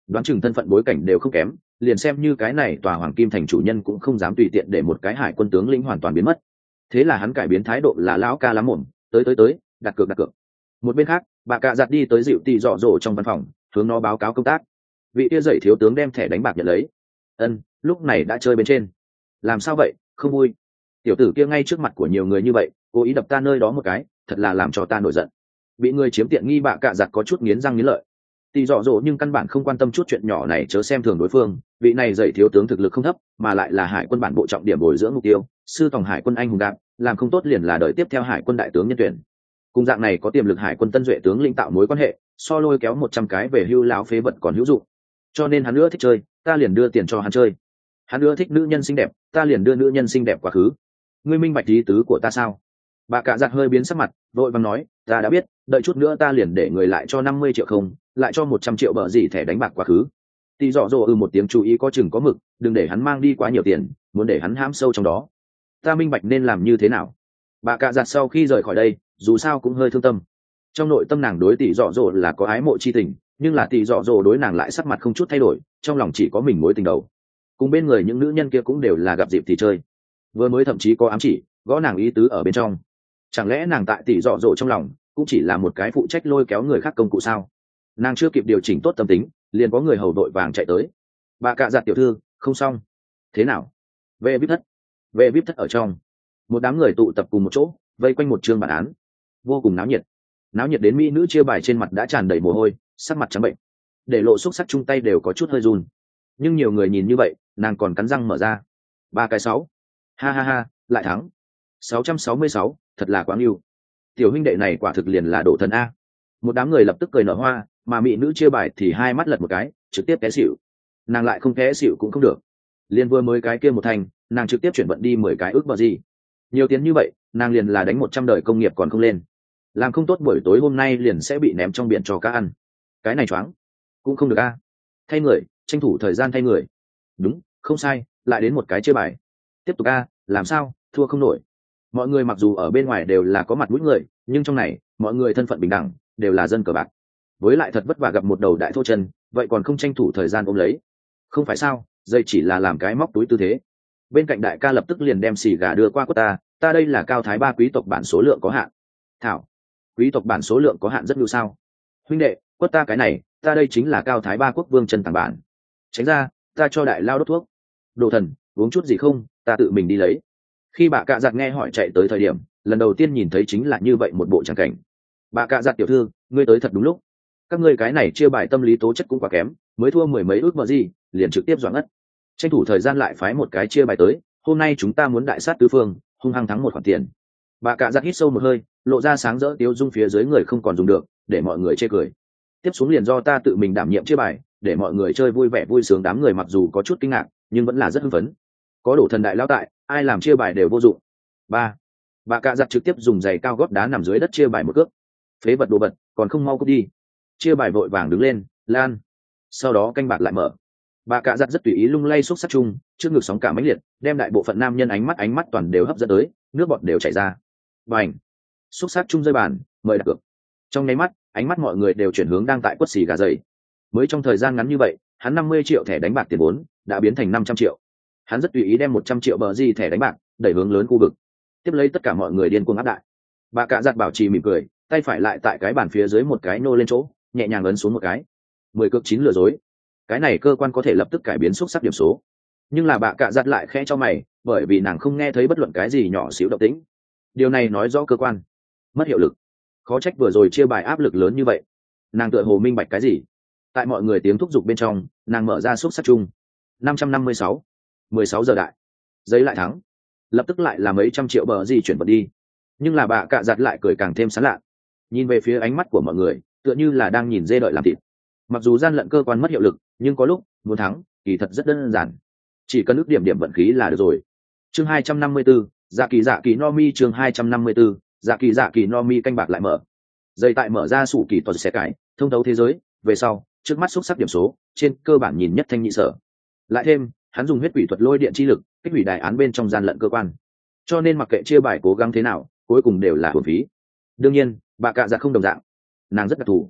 đoán chừng thân phận bối cảnh đều không kém, liền xem như cái này tòa hoàng kim thành chủ nhân cũng không dám tùy tiện để một cái hải quân tướng lĩnh hoàn toàn biến mất. Thế là hắn cải biến thái độ là lão ca lắm mồm, tới tới tới, đặt cược đặt cược. Một bên khác, bà cạ giặt đi tới dịu tì dọ dỗ trong văn phòng, hướng nó báo cáo công tác. Vị kia dậy thiếu tướng đem thẻ đánh bạc nhận lấy. Ân, lúc này đã chơi bên trên. Làm sao vậy, không vui? Tiểu tử kia ngay trước mặt của nhiều người như vậy, cố ý đập ta nơi đó một cái, thật là làm cho ta nổi giận. Bị người chiếm tiện nghi bà cạ giặt có chút nghiến răng nghiến lợi. Tì dọ dỗ nhưng căn bản không quan tâm chút chuyện nhỏ này, chớ xem thường đối phương. Vị này dậy thiếu tướng thực lực không thấp, mà lại là hải quân bản bộ trọng điểm bồi dưỡng mục tiêu, sư tòng hải quân anh hùng đạp, làm không tốt liền là đợi tiếp theo hải quân đại tướng nhân tuyển. Cùng dạng này có tiềm lực hải quân tân duệ tướng lĩnh tạo mối quan hệ, so lôi kéo một trăm cái về hưu lão phế vật còn hữu dụng. Cho nên hắn nữa thích chơi, ta liền đưa tiền cho hắn chơi. Hắn nữa thích nữ nhân xinh đẹp, ta liền đưa nữ nhân xinh đẹp quá khứ. Ngươi minh bạch ý tứ của ta sao? Bà cạ giặt hơi biến sắc mặt, vội vàng nói, ta đã biết, đợi chút nữa ta liền để người lại cho năm mươi triệu không, lại cho một trăm triệu bờ gì thẻ đánh bạc quá khứ. Tì dọ dỗ ư một tiếng, chú ý có chừng có mực, đừng để hắn mang đi quá nhiều tiền, muốn để hắn hãm sâu trong đó. Ta minh bạch nên làm như thế nào? Bà cạ giặt sau khi rời khỏi đây, dù sao cũng hơi thương tâm. Trong nội tâm nàng đối tỷ dọ dỗ là có ái mộ chi tình, nhưng là tỷ dọ dỗ đối nàng lại sắc mặt không chút thay đổi, trong lòng chỉ có mình mối tình đầu. Cùng bên người những nữ nhân kia cũng đều là gặp dịp thì chơi, vừa mới thậm chí có ám chỉ gõ nàng ý tứ ở bên trong. Chẳng lẽ nàng tại tỷ dọ dỗ trong lòng cũng chỉ là một cái phụ trách lôi kéo người khác công cụ sao? Nàng chưa kịp điều chỉnh tốt tâm tính, liền có người hầu đội vàng chạy tới. Bà cạ giặt tiểu thư, không xong. Thế nào? Về vip thất. Về vip thất ở trong, một đám người tụ tập cùng một chỗ, vây quanh một chương bản án, vô cùng náo nhiệt. Náo nhiệt đến mỹ nữ chia bài trên mặt đã tràn đầy mồ hôi, sắc mặt trắng bệnh, để lộ xúc sắc chung tay đều có chút hơi run. Nhưng nhiều người nhìn như vậy, nàng còn cắn răng mở ra. Ba cái sáu. Ha ha ha, lại thắng. sáu trăm sáu mươi sáu, thật là quá yêu. Tiểu huynh đệ này quả thực liền là đổ thần a. Một đám người lập tức cười nở hoa, mà mỹ nữ chia bài thì hai mắt lật một cái, trực tiếp té xỉu. Nàng lại không té xỉu cũng không được. Liên vừa mới cái kia một thành, nàng trực tiếp chuyển vận đi mười cái ước bờ gì. Nhiều tiền như vậy, nàng liền là đánh một trăm đời công nghiệp còn không lên. Làm không tốt buổi tối hôm nay liền sẽ bị ném trong biển cho cá ăn. Cái này choáng cũng không được a. Thay người, tranh thủ thời gian thay người. Đúng, không sai, lại đến một cái chơi bài. Tiếp tục a, làm sao, thua không nổi. Mọi người mặc dù ở bên ngoài đều là có mặt mũi người, nhưng trong này, mọi người thân phận bình đẳng, đều là dân cờ bạc. Với lại thật vất vả gặp một đầu đại thô chân, vậy còn không tranh thủ thời gian ôm lấy. Không phải sao, dây chỉ là làm cái móc túi tư thế. Bên cạnh đại ca lập tức liền đem xì gà đưa qua của ta, ta đây là cao thái ba quý tộc bản số lượng có hạn. Thảo, quý tộc bản số lượng có hạn rất lưu sao? Huynh đệ, quất ta cái này, ta đây chính là cao thái ba quốc vương chân tàng bản. Tránh ra, ta cho đại lao đốt thuốc. Đồ thần, uống chút gì không, ta tự mình đi lấy. Khi bà cạ giặt nghe hỏi chạy tới thời điểm, lần đầu tiên nhìn thấy chính là như vậy một bộ tràng cảnh. Bà cạ giặt tiểu thư, ngươi tới thật đúng lúc. Các ngươi cái này chia bài tâm lý tố chất cũng quá kém, mới thua mười mấy ước vợ gì, liền trực tiếp doãn ngất. Tranh thủ thời gian lại phái một cái chia bài tới, hôm nay chúng ta muốn đại sát tứ phương, hung hăng thắng một khoản tiền. Bà cạ giặt hít sâu một hơi, lộ ra sáng rỡ tiếu dung phía dưới người không còn dùng được, để mọi người chê cười. Tiếp xuống liền do ta tự mình đảm nhiệm chia bài, để mọi người chơi vui vẻ vui sướng. Đám người mặc dù có chút kinh ngạc, nhưng vẫn là rất hưng phấn. Có đổ thần đại lao tại, ai làm chia bài đều vô dụng. Ba, bà cạ giặt trực tiếp dùng giày cao gót đá nằm dưới đất chia bài một cước. Phế vật đồ vật, còn không mau cút đi. Chia bài vội vàng đứng lên, lan. Sau đó canh bạc lại mở. Bà cạ giặt rất tùy ý lung lay xúc sắc chung, trước ngực sóng cả mãnh liệt, đem đại bộ phận nam nhân ánh mắt ánh mắt toàn đều hấp dẫn tới, nước bọt đều chảy ra. Bành, xúc sắc chung rơi bàn, mời đặt cược. Trong nháy mắt, ánh mắt mọi người đều chuyển hướng đang tại quất xì gà dày. Mới trong thời gian ngắn như vậy, hắn năm mươi triệu thẻ đánh bạc tiền vốn đã biến thành năm trăm triệu. Hắn rất tùy ý đem một trăm triệu bờ gì thẻ đánh bạc đẩy hướng lớn khu vực, tiếp lấy tất cả mọi người điên cuồng áp đại. Bà cạ giặt bảo trì mỉm cười, tay phải lại tại cái bàn phía dưới một cái nô lên chỗ, nhẹ nhàng ấn xuống một cái. Mười cược chín lừa dối. Cái này cơ quan có thể lập tức cải biến xúc sắc điểm số, nhưng là bà cạ giặt lại khẽ cho mày, bởi vì nàng không nghe thấy bất luận cái gì nhỏ xíu động tĩnh. Điều này nói rõ cơ quan mất hiệu lực. Khó trách vừa rồi chia bài áp lực lớn như vậy. Nàng tựa hồ minh bạch cái gì. Tại mọi người tiếng thúc giục bên trong, nàng mở ra xúc sắc chung. năm trăm năm mươi sáu, mười sáu giờ đại. Giấy lại thắng. Lập tức lại là mấy trăm triệu bờ gì chuyển vật đi. Nhưng là bà cạ giặt lại cười càng thêm sán lạ. Nhìn về phía ánh mắt của mọi người, tựa như là đang nhìn dê đợi làm thịt. Mặc dù gian lận cơ quan mất hiệu lực, nhưng có lúc muốn thắng kỳ thật rất đơn giản, chỉ cần ước điểm điểm vận khí là được rồi. Chương hai trăm năm mươi 4, dạ kỳ dạ kỳ no mi. Chương hai trăm năm mươi 4, dạ kỳ dạ kỳ no mi. Canh bạc lại mở. Dây tại mở ra sủ kỳ toàn xe cái thông thấu thế giới về sau, trước mắt xúc sắc điểm số trên cơ bản nhìn nhất thanh nhị sở. Lại thêm hắn dùng huyết quỷ thuật lôi điện chi lực kích hủy đại án bên trong gian lận cơ quan, cho nên mặc kệ chia bài cố gắng thế nào cuối cùng đều là hưởng phí. Đương nhiên bà cạ dạ không đồng dạng, nàng rất đặc thù.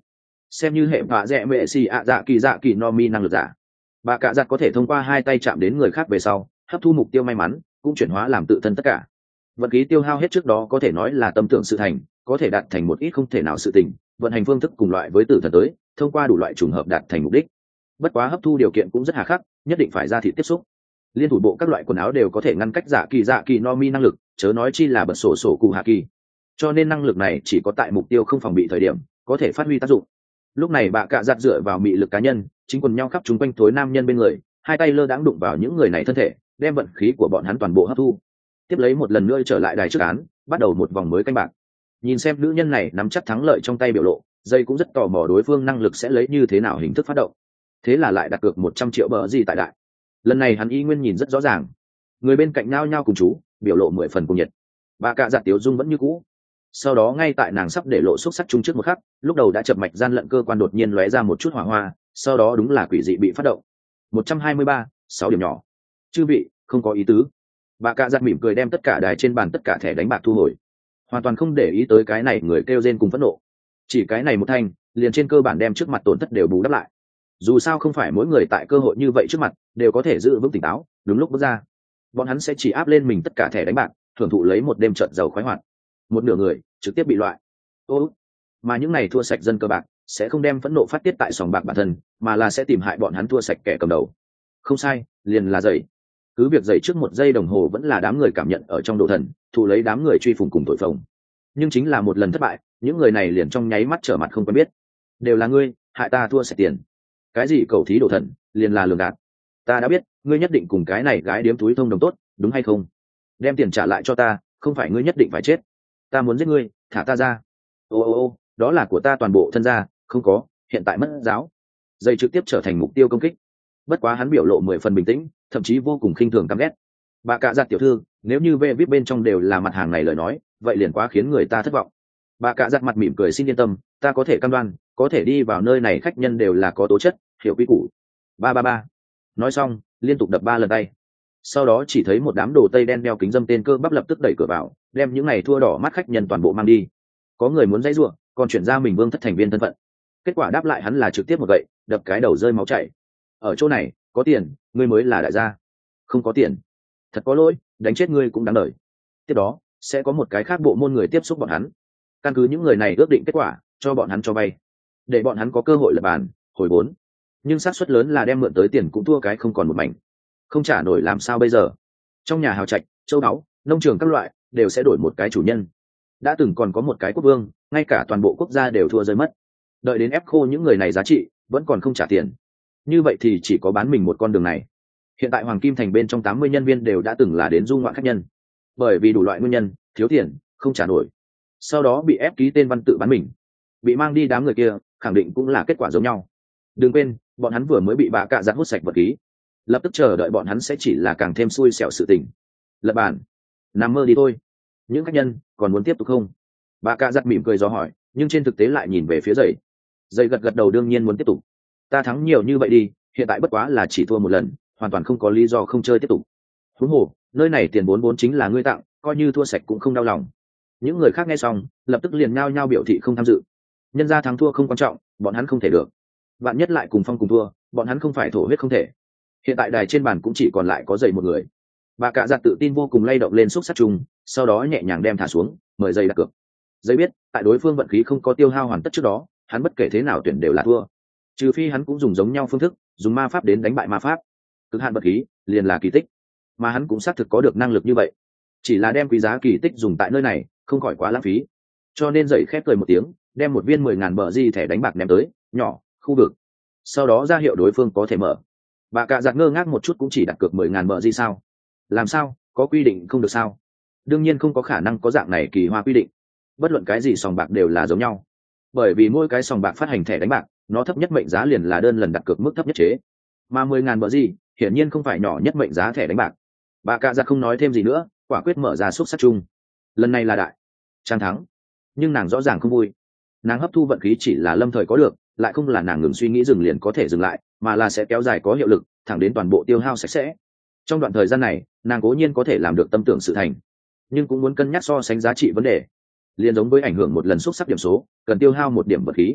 xem như hệ vạ dẹ mệ xì ạ dạ kỳ dạ kỳ no mi năng lực giả. Bà cạ giặt có thể thông qua hai tay chạm đến người khác về sau hấp thu mục tiêu may mắn, cũng chuyển hóa làm tự thân tất cả. Vận khí tiêu hao hết trước đó có thể nói là tâm tưởng sự thành, có thể đạt thành một ít không thể nào sự tình, vận hành phương thức cùng loại với tử thần tới, thông qua đủ loại trùng hợp đạt thành mục đích. Bất quá hấp thu điều kiện cũng rất hà khắc, nhất định phải ra thịt tiếp xúc. Liên thủ bộ các loại quần áo đều có thể ngăn cách dạ kỳ dạ kỳ no mi năng lực, chớ nói chi là bật sổ sổ cụ hạ kỳ. Cho nên năng lực này chỉ có tại mục tiêu không phòng bị thời điểm có thể phát huy tác dụng. Lúc này bà cạ giặt dựa vào mị lực cá nhân, chính quần nhau khắp chúng quanh thối nam nhân bên người, hai tay lơ đãng đụng vào những người này thân thể, đem vận khí của bọn hắn toàn bộ hấp thu. Tiếp lấy một lần nữa trở lại đài trước án, bắt đầu một vòng mới canh bạc. Nhìn xem nữ nhân này nắm chắc thắng lợi trong tay biểu lộ, dây cũng rất tò mò đối phương năng lực sẽ lấy như thế nào hình thức phát động. Thế là lại đặt cược một trăm triệu bờ gì tại đại. Lần này hắn y nguyên nhìn rất rõ ràng, người bên cạnh nhao nhao cùng chú, biểu lộ mười phần cùng nhiệt. Bà cạ giặt tiếu dung vẫn như cũ. Sau đó ngay tại nàng sắp để lộ xúc sắc chung trước một khắc, lúc đầu đã chập mạch gian lận cơ quan đột nhiên lóe ra một chút hỏa hoa, sau đó đúng là quỷ dị bị phát động. một trăm hai mươi ba, sáu điểm nhỏ. Chư vị, không có ý tứ. Bà cạ giặt mỉm cười đem tất cả đài trên bàn tất cả thẻ đánh bạc thu hồi, hoàn toàn không để ý tới cái này người kêu rên cùng phẫn nộ. Chỉ cái này một thanh, liền trên cơ bản đem trước mặt tổn thất đều bù đắp lại. Dù sao không phải mỗi người tại cơ hội như vậy trước mặt đều có thể giữ vững tỉnh táo, đúng lúc bước ra. Bọn hắn sẽ chỉ áp lên mình tất cả thẻ đánh bạc, thưởng thụ lấy một đêm trận giàu khoái hoạt. Một nửa người trực tiếp bị loại. Ô, mà những này thua sạch dân cơ bạc sẽ không đem phẫn nộ phát tiết tại sòng bạc bản thân, mà là sẽ tìm hại bọn hắn thua sạch kẻ cầm đầu. Không sai, liền là dậy. Cứ việc dậy trước một giây đồng hồ vẫn là đám người cảm nhận ở trong đồ thần, thụ lấy đám người truy phùng cùng tội phồng. Nhưng chính là một lần thất bại, những người này liền trong nháy mắt trở mặt không quen biết. Đều là ngươi, hại ta thua sạch tiền. Cái gì cầu thí đồ thần, liền là lường gạt. Ta đã biết, ngươi nhất định cùng cái này gái điếm túi thông đồng tốt, đúng hay không? Đem tiền trả lại cho ta, không phải ngươi nhất định phải chết. Ta muốn giết ngươi, thả ta ra. Ô ô ô, đó là của ta toàn bộ thân gia, không có, hiện tại mất giáo. Dây trực tiếp trở thành mục tiêu công kích. Bất quá hắn biểu lộ mười phần bình tĩnh, thậm chí vô cùng khinh thường căm ghét. Bà cạ giặt tiểu thư, nếu như về vip bên trong đều là mặt hàng này lời nói, vậy liền quá khiến người ta thất vọng. Bà cạ giặt mặt mỉm cười, xin yên tâm, ta có thể cam đoan, có thể đi vào nơi này khách nhân đều là có tố chất, hiểu quy củ. Ba ba ba. Nói xong, liên tục đập ba lần tay. Sau đó chỉ thấy một đám đồ tây đen đeo kính dâm tên cơ bắp lập tức đẩy cửa vào, đem những này thua đỏ mắt khách nhân toàn bộ mang đi. Có người muốn dãy rủa, còn chuyển ra mình vương thất thành viên thân phận. Kết quả đáp lại hắn là trực tiếp một gậy, đập cái đầu rơi máu chảy. Ở chỗ này, có tiền, ngươi mới là đại gia. Không có tiền, thật có lỗi, đánh chết ngươi cũng đáng đời. Tiếp đó, sẽ có một cái khác bộ môn người tiếp xúc bọn hắn. Căn cứ những người này ước định kết quả, cho bọn hắn cho vay, để bọn hắn có cơ hội lập bàn, hồi vốn. Nhưng xác suất lớn là đem mượn tới tiền cũng thua cái không còn một mảnh. Không trả nổi làm sao bây giờ? Trong nhà hào trạch, châu báu, nông trường các loại đều sẽ đổi một cái chủ nhân. Đã từng còn có một cái quốc vương, ngay cả toàn bộ quốc gia đều thua rơi mất. Đợi đến ép khô những người này giá trị, vẫn còn không trả tiền. Như vậy thì chỉ có bán mình một con đường này. Hiện tại Hoàng Kim Thành bên trong tám mươi nhân viên đều đã từng là đến du ngoạn khách nhân. Bởi vì đủ loại nguyên nhân, thiếu tiền, không trả nổi. Sau đó bị ép ký tên văn tự bán mình. Bị mang đi đám người kia, khẳng định cũng là kết quả giống nhau. Đừng quên, bọn hắn vừa mới bị bà cạ giặt hút sạch vật khí. Lập tức chờ đợi bọn hắn sẽ chỉ là càng thêm xui xẻo sự tình. Lập bản, nằm mơ đi thôi. Những khách nhân còn muốn tiếp tục không? Bà cạ giặt mỉm cười do hỏi, nhưng trên thực tế lại nhìn về phía dậy. Dậy gật gật đầu, đương nhiên muốn tiếp tục. Ta thắng nhiều như vậy đi, hiện tại bất quá là chỉ thua một lần, hoàn toàn không có lý do không chơi tiếp tục. Huống hồ, nơi này tiền vốn vốn chính là ngươi tặng, coi như thua sạch cũng không đau lòng. Những người khác nghe xong, lập tức liền nhao nhao biểu thị không tham dự. Nhân ra thắng thua không quan trọng, bọn hắn không thể được. Bạn nhất lại cùng phong cùng thua, bọn hắn không phải thổ huyết không thể. Hiện tại đài trên bàn cũng chỉ còn lại có dậy một người. Bà cạ giặt tự tin vô cùng lay động lên xúc sắc chung, sau đó nhẹ nhàng đem thả xuống, mời dây đặt cược. Dây biết, tại đối phương vận khí không có tiêu hao hoàn tất trước đó, hắn bất kể thế nào tuyển đều là thua. Trừ phi hắn cũng dùng giống nhau phương thức, dùng ma pháp đến đánh bại ma pháp. Cực hạn vận khí liền là kỳ tích, mà hắn cũng xác thực có được năng lực như vậy. Chỉ là đem quý giá kỳ tích dùng tại nơi này, không khỏi quá lãng phí. Cho nên dậy khép cười một tiếng, đem một viên mười ngàn bờ di thẻ đánh bạc ném tới nhỏ khu vực, sau đó ra hiệu đối phương có thể mở. Bà cạ giặt ngơ ngác một chút, cũng chỉ đặt cược mười ngàn bờ di sao? Làm sao có quy định không được sao? Đương nhiên không có khả năng có dạng này kỳ hoa quy định. Bất luận cái gì sòng bạc đều là giống nhau, bởi vì mỗi cái sòng bạc phát hành thẻ đánh bạc, nó thấp nhất mệnh giá liền là đơn lần đặt cược mức thấp nhất chế, mà mười ngàn bờ di hiển nhiên không phải nhỏ nhất mệnh giá thẻ đánh bạc. Bà cạ giặt không nói thêm gì nữa, quả quyết mở ra xúc sắc chung. Lần này là đại trang thắng, nhưng nàng rõ ràng không vui. Nàng hấp thu vận khí chỉ là lâm thời có được, lại không là nàng ngừng suy nghĩ dừng liền có thể dừng lại, mà là sẽ kéo dài có hiệu lực thẳng đến toàn bộ tiêu hao sạch sẽ. Trong đoạn thời gian này, nàng cố nhiên có thể làm được tâm tưởng sự thành, nhưng cũng muốn cân nhắc so sánh giá trị vấn đề. Liên giống với ảnh hưởng một lần xúc sắc điểm số, cần tiêu hao một điểm vật khí.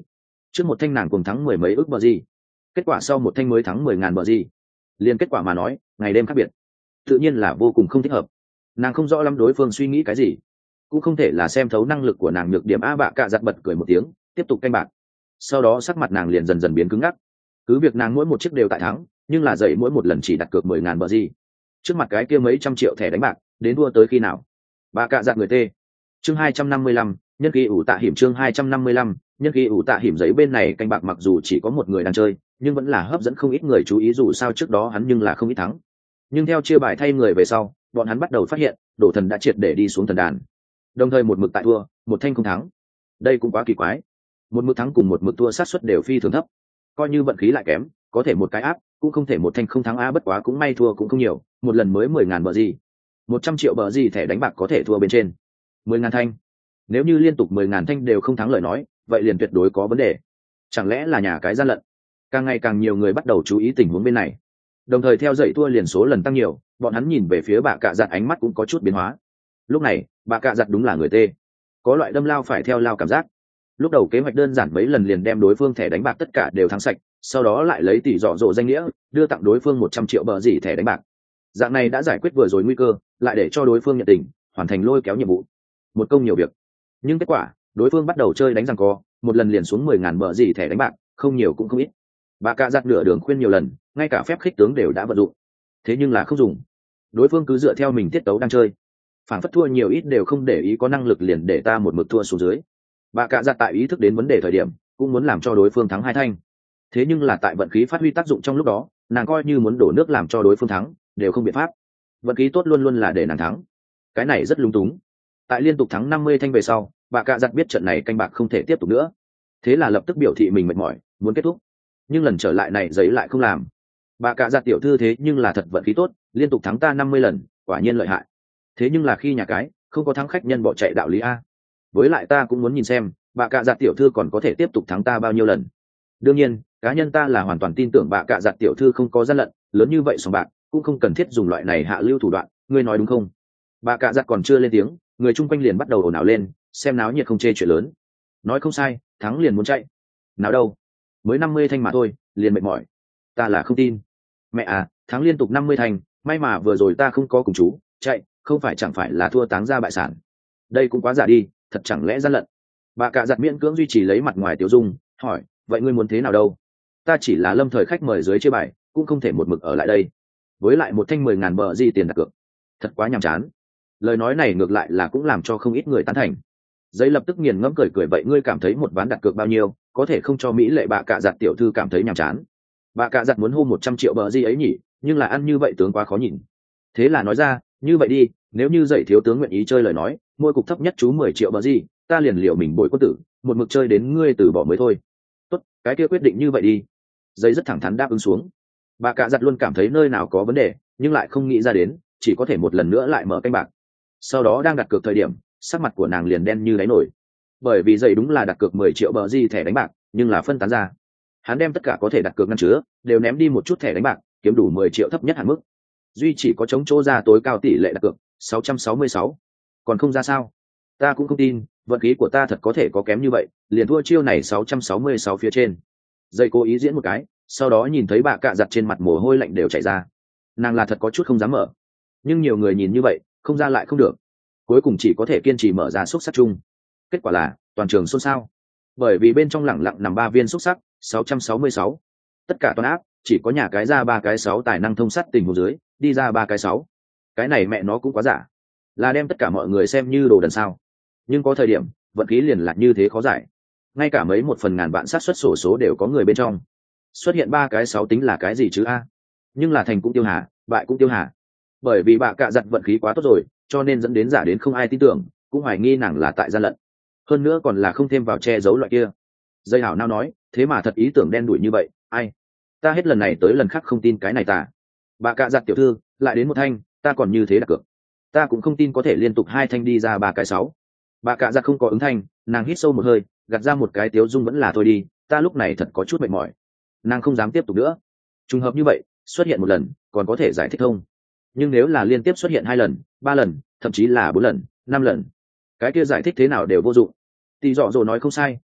trước một thanh nàng cùng thắng mười mấy ức bờ gì, kết quả sau một thanh mới thắng mười ngàn bờ gì. Liên kết quả mà nói ngày đêm khác biệt, tự nhiên là vô cùng không thích hợp. Nàng không rõ lắm đối phương suy nghĩ cái gì, cũng không thể là xem thấu năng lực của nàng nhược điểm. A bạ cạ giặt bật cười một tiếng, tiếp tục canh bạc. Sau đó sắc mặt nàng liền dần dần biến cứng ngắc. Cứ việc nàng mỗi một chiếc đều tại thắng, nhưng là dậy mỗi một lần chỉ đặt cược mười ngàn bờ gì. Trước mặt cái kia mấy trăm triệu thẻ đánh bạc, đến đua tới khi nào? Bạ cạ giặt người tê. Chương hai trăm năm mươi lăm, nhân khí ủ tạ hiểm. Chương hai trăm năm mươi lăm, nhân khí ủ tạ hiểm. Giấy bên này canh bạc mặc dù chỉ có một người đang chơi, nhưng vẫn là hấp dẫn không ít người chú ý, dù sao trước đó hắn nhưng là không ít thắng. Nhưng theo chia bài thay người về sau, bọn hắn bắt đầu phát hiện đổ thần đã triệt để đi xuống thần đàn, đồng thời một mực tại thua, một thanh không thắng. Đây cũng quá kỳ quái, một mực thắng cùng một mực thua sát suất đều phi thường thấp, coi như vận khí lại kém có thể một cái áp cũng không thể một thanh không thắng. A bất quá cũng may thua cũng không nhiều, một lần mới mười ngàn bờ gì, một trăm triệu bờ gì thẻ đánh bạc có thể thua bên trên mười ngàn thanh. Nếu như liên tục mười ngàn thanh đều không thắng lời nói, vậy liền tuyệt đối có vấn đề. Chẳng lẽ là nhà cái gian lận? Càng ngày càng nhiều người bắt đầu chú ý tình huống bên này, đồng thời theo dậy thua liền số lần tăng nhiều. Bọn hắn nhìn về phía bà cạ giặt ánh mắt cũng có chút biến hóa. Lúc này bà cạ giặt đúng là người tê, có loại đâm lao phải theo lao cảm giác. Lúc đầu kế hoạch đơn giản mấy lần liền đem đối phương thẻ đánh bạc tất cả đều thắng sạch, sau đó lại lấy tỷ dọ dỗ danh nghĩa đưa tặng đối phương một trăm triệu bờ gì thẻ đánh bạc. Dạng này đã giải quyết vừa rồi nguy cơ, lại để cho đối phương nhận tình, hoàn thành lôi kéo nhiệm vụ, một công nhiều việc. Nhưng kết quả đối phương bắt đầu chơi đánh giằng co, một lần liền xuống mười ngàn bờ gì thẻ đánh bạc, không nhiều cũng không ít. Bà cạ giặt nửa đường khuyên nhiều lần, ngay cả phép khích tướng đều đã vận dụng, thế nhưng là không dùng. Đối phương cứ dựa theo mình tiết tấu đang chơi, phản phất thua nhiều ít đều không để ý, có năng lực liền để ta một mực thua xuống dưới. Bà cạ giặt tại ý thức đến vấn đề thời điểm cũng muốn làm cho đối phương thắng hai thanh, thế nhưng là tại vận khí phát huy tác dụng trong lúc đó, nàng coi như muốn đổ nước làm cho đối phương thắng đều không biện pháp. Vận khí tốt luôn luôn là để nàng thắng, cái này rất lung túng. Tại liên tục thắng năm mươi thanh về sau, bà cạ giặt biết trận này canh bạc không thể tiếp tục nữa, thế là lập tức biểu thị mình mệt mỏi, muốn kết thúc. Nhưng lần trở lại này giấy lại không làm. Bà cạ giặt tiểu thư thế nhưng là thật vận khí tốt, liên tục thắng ta năm mươi lần, quả nhiên lợi hại. Thế nhưng là khi nhà cái không có thắng khách nhân bỏ chạy đạo lý a. Với lại ta cũng muốn nhìn xem bà cạ giặt tiểu thư còn có thể tiếp tục thắng ta bao nhiêu lần. Đương nhiên cá nhân ta là hoàn toàn tin tưởng bà cạ giặt tiểu thư không có gian lận, lớn như vậy sòng bạc cũng không cần thiết dùng loại này hạ lưu thủ đoạn, ngươi nói đúng không? Bà cạ giặt còn chưa lên tiếng, người chung quanh liền bắt đầu ồn ào lên, xem náo nhiệt không chê chuyện lớn. Nói không sai, thắng liền muốn chạy. Nào đâu, mới năm mươi thanh mà thôi, liền mệt mỏi. Ta là không tin. Mẹ à, thắng liên tục năm mươi thanh, may mà vừa rồi ta không có cùng chú chạy, không phải chẳng phải là thua táng ra bại sản. Đây cũng quá giả đi, thật chẳng lẽ gian lận. Bà cạ giặt miễn cưỡng duy trì lấy mặt ngoài tiểu dung, hỏi, vậy ngươi muốn thế nào đâu? Ta chỉ là lâm thời khách mời dưới chia bài, cũng không thể một mực ở lại đây. Với lại một thanh mười ngàn bờ gì tiền đặt cược, thật quá nhàm chán. Lời nói này ngược lại là cũng làm cho không ít người tán thành. Giấy lập tức nghiền ngẫm cười cười, vậy ngươi cảm thấy một ván đặt cược bao nhiêu, có thể không cho mỹ lệ bà cạ giặt tiểu thư cảm thấy nhàm chán. Bà cạ giặt muốn hô một trăm triệu bờ gì ấy nhỉ, nhưng là ăn như vậy tướng quá khó nhìn. Thế là nói ra, như vậy đi, nếu như dậy thiếu tướng nguyện ý chơi lời nói, mỗi cục thấp nhất chú mười triệu bờ gì, ta liền liệu mình bồi quân tử, một mực chơi đến ngươi từ bỏ mới thôi. Tốt, cái kia quyết định như vậy đi. Giấy rất thẳng thắn đáp ứng xuống. Bà cạ giặt luôn cảm thấy nơi nào có vấn đề, nhưng lại không nghĩ ra đến, chỉ có thể một lần nữa lại mở canh bạc. Sau đó đang đặt cược thời điểm, sắc mặt của nàng liền đen như đáy nổi, bởi vì dậy đúng là đặt cược mười triệu bờ gì thẻ đánh bạc, nhưng là phân tán ra. Hắn đem tất cả có thể đặt cược ngăn chứa đều ném đi một chút thẻ đánh bạc, kiếm đủ mười triệu thấp nhất hạn mức, duy chỉ có chống chỗ ra tối cao tỷ lệ đặt cược sáu trăm sáu mươi sáu. Còn không ra sao? Ta cũng không tin, vận khí của ta thật có thể có kém như vậy, liền thua chiêu này sáu trăm sáu mươi sáu phía trên. Dây cố ý diễn một cái, sau đó nhìn thấy bà cạ giặt trên mặt mồ hôi lạnh đều chảy ra. Nàng là thật có chút không dám mở, nhưng nhiều người nhìn như vậy, không ra lại không được, cuối cùng chỉ có thể kiên trì mở ra xúc sắc chung. Kết quả là toàn trường xôn xao, bởi vì bên trong lẳng lặng nằm ba viên xúc sắc sáu trăm sáu mươi sáu. Tất cả toàn áp, chỉ có nhà cái ra ba cái sáu tài năng thông sắt tình huống dưới đi ra ba cái sáu. Cái này mẹ nó cũng quá giả, là đem tất cả mọi người xem như đồ đần sao. Nhưng có thời điểm vận khí liền là như thế khó giải, ngay cả mấy một phần ngàn vạn sát suất sổ số đều có người bên trong xuất hiện ba cái sáu tính là cái gì chứ a? Nhưng là thành cũng tiêu hà, bại cũng tiêu hà, bởi vì bà cạ giặt vận khí quá tốt rồi, cho nên dẫn đến giả đến không ai tin tưởng, cũng hoài nghi nàng là tại gian lận, hơn nữa còn là không thêm vào che giấu loại kia. Dây hảo nao nói, thế mà thật ý tưởng đen đủi như vậy, ai? Ta hết lần này tới lần khác không tin cái này ta. Bà cạ giặt tiểu thư, lại đến một thanh, ta còn như thế đặt cược, ta cũng không tin có thể liên tục hai thanh đi ra ba cái sáu. Bà cạ giặt không có ứng thanh, nàng hít sâu một hơi, gạt ra một cái tiếu dung, vẫn là thôi đi, ta lúc này thật có chút mệt mỏi. Nàng không dám tiếp tục nữa. Trùng hợp như vậy xuất hiện một lần còn có thể giải thích thông, nhưng nếu là liên tiếp xuất hiện hai lần, ba lần, thậm chí là bốn lần, năm lần, cái kia giải thích thế nào đều vô dụng. Tỷ dọ dỗ nói không sai,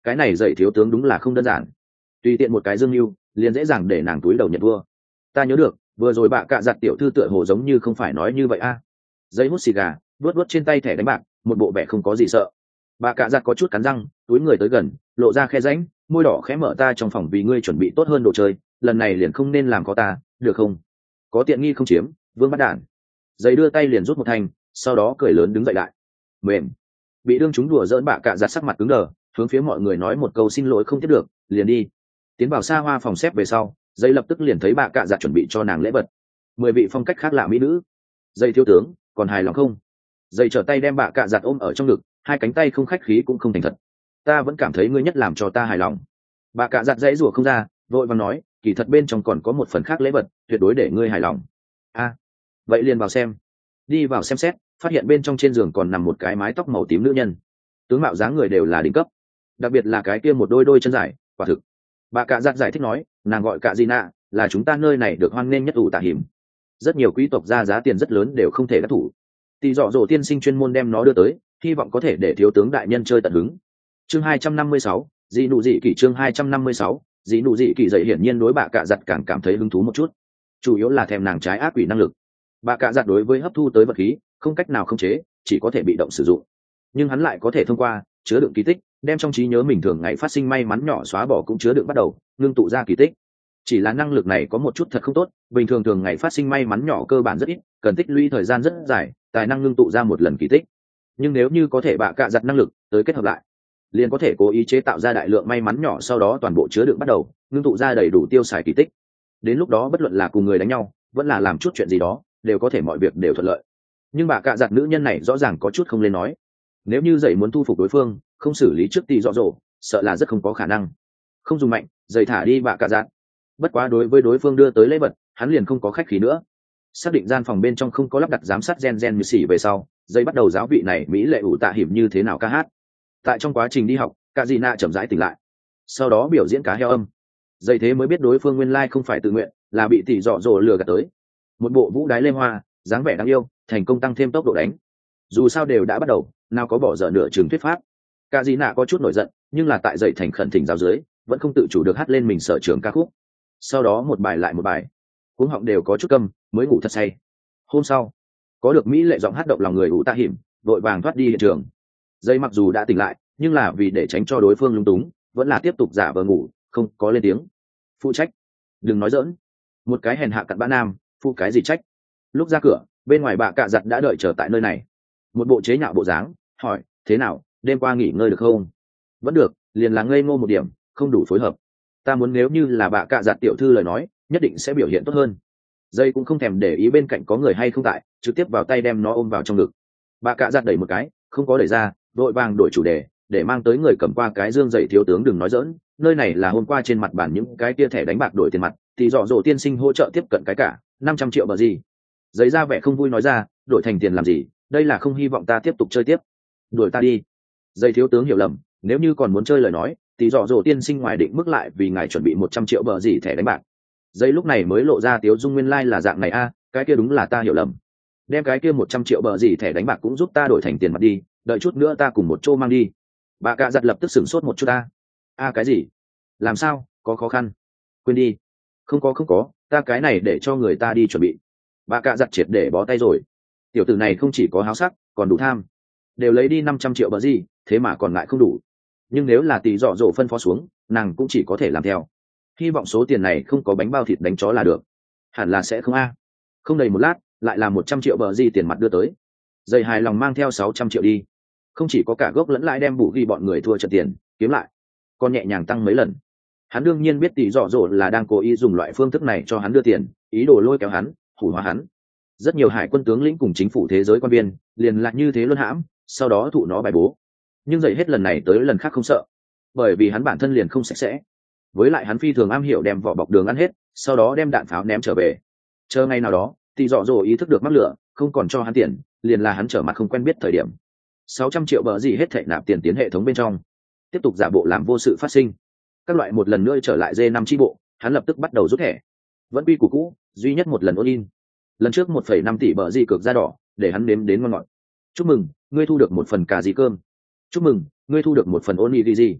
cái này dạy thiếu tướng đúng là không đơn giản, tùy tiện một cái dương mưu liền dễ dàng để nàng túi đầu nhận vua. Ta nhớ được vừa rồi bạ cạ giặt tiểu thư tựa hồ giống như không phải nói như vậy a à. Dây hút xì gà vuốt vuốt trên tay thẻ đánh bạc, một bộ vẻ không có gì sợ. Bạ cạ giặt có chút cắn răng, túi người tới gần, lộ ra khe rãnh, môi đỏ khẽ mở. Ta trong phòng vì ngươi chuẩn bị tốt hơn đồ chơi, lần này liền không nên làm có ta, được không? Có tiện nghi không chiếm, vương bắt đản. Dây đưa tay liền rút một thanh, sau đó cười lớn đứng dậy lại. Mềm. Bị đương chúng đùa dỡn bạ cạ giặt sắc mặt cứng đờ, hướng phía mọi người nói một câu xin lỗi không tiếp được, liền đi. Tiến vào xa hoa phòng xếp về sau, dây lập tức liền thấy bạ cạ giặt chuẩn bị cho nàng lễ vật. Mười vị phong cách khác lạ mỹ nữ. Dây thiếu tướng còn hài lòng không? Dây trở tay đem bạ cạ giặt ôm ở trong ngực, hai cánh tay không khách khí cũng không thành thật. Ta vẫn cảm thấy ngươi nhất làm cho ta hài lòng. Bạ cạ giặt dãy rủa không ra, vội vàng nói, kỳ thật bên trong còn có một phần khác lễ vật, tuyệt đối để ngươi hài lòng. A, à, vậy liền vào xem. Đi vào xem xét, phát hiện bên trong trên giường còn nằm một cái mái tóc màu tím nữ nhân, tướng mạo dáng người đều là đỉnh cấp, đặc biệt là cái kia một đôi đôi chân dài, quả thực. Bà cạ giặt giải thích nói, nàng gọi cạ gì nạ, là chúng ta nơi này được hoan nghênh nhất ủ tả hiểm, rất nhiều quý tộc ra giá tiền rất lớn đều không thể đắc thủ. Tỷ dọ dỗ tiên sinh chuyên môn đem nó đưa tới, hy vọng có thể để thiếu tướng đại nhân chơi tận hứng. Chương hai trăm năm mươi sáu, dị nụ dị kỳ. Chương hai trăm năm mươi sáu, dị nụ dị kỳ. Dậy hiển nhiên đối bà cạ giặt càng cảm thấy hứng thú một chút, chủ yếu là thèm nàng trái ác quỷ năng lực. Bà cạ giặt đối với hấp thu tới vật khí không cách nào khống chế, chỉ có thể bị động sử dụng, nhưng hắn lại có thể thông qua chứa đựng kỳ tích đem trong trí nhớ mình thường ngày phát sinh may mắn nhỏ xóa bỏ cũng chứa đựng bắt đầu ngưng tụ ra kỳ tích. Chỉ là năng lực này có một chút thật không tốt, bình thường thường ngày phát sinh may mắn nhỏ cơ bản rất ít, cần tích lũy thời gian rất dài tài năng ngưng tụ ra một lần kỳ tích. Nhưng nếu như có thể bạ cạ giặt năng lực tới kết hợp lại, liền có thể cố ý chế tạo ra đại lượng may mắn nhỏ, sau đó toàn bộ chứa đựng bắt đầu ngưng tụ ra đầy đủ tiêu xài kỳ tích. Đến lúc đó bất luận là cùng người đánh nhau vẫn là làm chút chuyện gì đó đều có thể mọi việc đều thuận lợi. Nhưng bạ cạ giặt nữ nhân này rõ ràng có chút không lên nói, nếu như dậy muốn thu phục đối phương không xử lý trước tỷ dọ dỗ, sợ là rất không có khả năng. Không dùng mạnh, dậy thả đi bạ cạ giặt. Bất quá đối với đối phương đưa tới lễ vật, hắn liền không có khách khí nữa. Xác định gian phòng bên trong không có lắp đặt giám sát gen gen như xỉ về sau, dây bắt đầu giáo vị này mỹ lệ ủ tạ hiểm như thế nào ca hát. Tại trong quá trình đi học, cả dị nạ chậm rãi tỉnh lại, sau đó biểu diễn cá heo âm. Dây thế mới biết đối phương nguyên lai không phải tự nguyện, là bị tỷ dọ dỗ lừa gạt tới. Một bộ vũ đái lê hoa, dáng vẻ đáng yêu, thành công tăng thêm tốc độ đánh. Dù sao đều đã bắt đầu, nào có bỏ dở nửa chừng thuyết pháp. Cả dị nạ có chút nổi giận, nhưng là tại dậy thành khẩn thỉnh giáo dưới, vẫn không tự chủ được hát lên mình sở trường ca khúc. Sau đó một bài lại một bài, cuống họng đều có chút câm, mới ngủ thật say. Hôm sau, có được mỹ lệ giọng hát động lòng người ủ tạ hiểm, vội vàng thoát đi hiện trường. Dây mặc dù đã tỉnh lại, nhưng là vì để tránh cho đối phương lung túng, vẫn là tiếp tục giả vờ ngủ, không có lên tiếng. Phụ trách, đừng nói dỡn. Một cái hèn hạ cặn bã nam, phụ cái gì trách. Lúc ra cửa, bên ngoài bạ cạ giặt đã đợi chờ tại nơi này, một bộ chế nhạo bộ dáng, hỏi, thế nào, đêm qua nghỉ ngơi được không? Vẫn được, liền là ngây ngô một điểm, không đủ phối hợp. Ta muốn nếu như là bạ cạ giặt tiểu thư lời nói, nhất định sẽ biểu hiện tốt hơn. Dây cũng không thèm để ý bên cạnh có người hay không tại, trực tiếp vào tay đem nó ôm vào trong ngực. Bạ cạ giặt đẩy một cái, không có đẩy ra, vội vàng đổi chủ đề, để mang tới người cầm qua cái dương dậy thiếu tướng đừng nói dỡn, nơi này là hôm qua trên mặt bàn những cái tia thẻ đánh bạc đổi tiền mặt, thì dọ dỗ tiên sinh hỗ trợ tiếp cận cái cả năm trăm triệu bờ gì. Giấy ra vẻ không vui nói ra, đổi thành tiền làm gì, đây là không hy vọng ta tiếp tục chơi tiếp. Đuổi ta đi. Dây thiếu tướng hiểu lầm, nếu như còn muốn chơi lời nói, thì dọ dỗ tiên sinh ngoài định mức lại vì ngài chuẩn bị một trăm triệu bờ gì thẻ đánh bạc. Dây lúc này mới lộ ra tiếu dung nguyên lai like là dạng này a, à, cái kia đúng là ta hiểu lầm. Đem cái kia một trăm triệu bờ gì thẻ đánh bạc cũng giúp ta đổi thành tiền mặt đi, đợi chút nữa ta cùng một chỗ mang đi. Bà cạ giặt lập tức sửng sốt một chút. A a cái gì? Làm sao, có khó khăn? Quên đi. Không có không có, ta cái này để cho người ta đi chuẩn bị. Bà cạ giặt triệt để bó tay rồi. Tiểu tử này không chỉ có háo sắc, còn đủ tham. Đều lấy đi năm trăm triệu bờ gì, thế mà còn lại không đủ. Nhưng nếu là tỷ dọ dỗ phân phó xuống, nàng cũng chỉ có thể làm theo. Hy vọng số tiền này không có bánh bao thịt đánh chó là được. Hẳn là sẽ không a. Không đầy một lát, lại là một trăm triệu bờ gì tiền mặt đưa tới. Dây hài lòng mang theo sáu trăm triệu đi. Không chỉ có cả gốc lẫn lãi đem bù ghi bọn người thua trận tiền kiếm lại, còn nhẹ nhàng tăng mấy lần. Hắn đương nhiên biết tỷ dọ dỗ là đang cố ý dùng loại phương thức này cho hắn đưa tiền, ý đồ lôi kéo hắn, hủ hóa hắn. Rất nhiều hải quân tướng lĩnh cùng chính phủ thế giới quan viên liền lại như thế luôn hãm, sau đó thụ nó bài bố. Nhưng dậy hết lần này tới lần khác không sợ, bởi vì hắn bản thân liền không sạch sẽ. Với lại hắn phi thường am hiểu đem vỏ bọc đường ăn hết, sau đó đem đạn pháo ném trở về. Chờ ngày nào đó tỷ dọ dỗ ý thức được mắc lửa, không còn cho hắn tiền, liền là hắn trở mặt không quen biết thời điểm. Sáu trăm triệu bờ gì hết thảy nạp tiền tiến hệ thống bên trong, tiếp tục giả bộ làm vô sự phát sinh. Các loại một lần nữa trở lại dê năm tri bộ, hắn lập tức bắt đầu rút thẻ. Vẫn quy củ cũ, duy nhất một lần ôn in. Lần trước một phẩy năm tỷ bờ gì cược ra đỏ, để hắn nếm đến ngon ngọt. Chúc mừng, ngươi thu được một phần cà gì cơm. Chúc mừng, ngươi thu được một phần onigiri.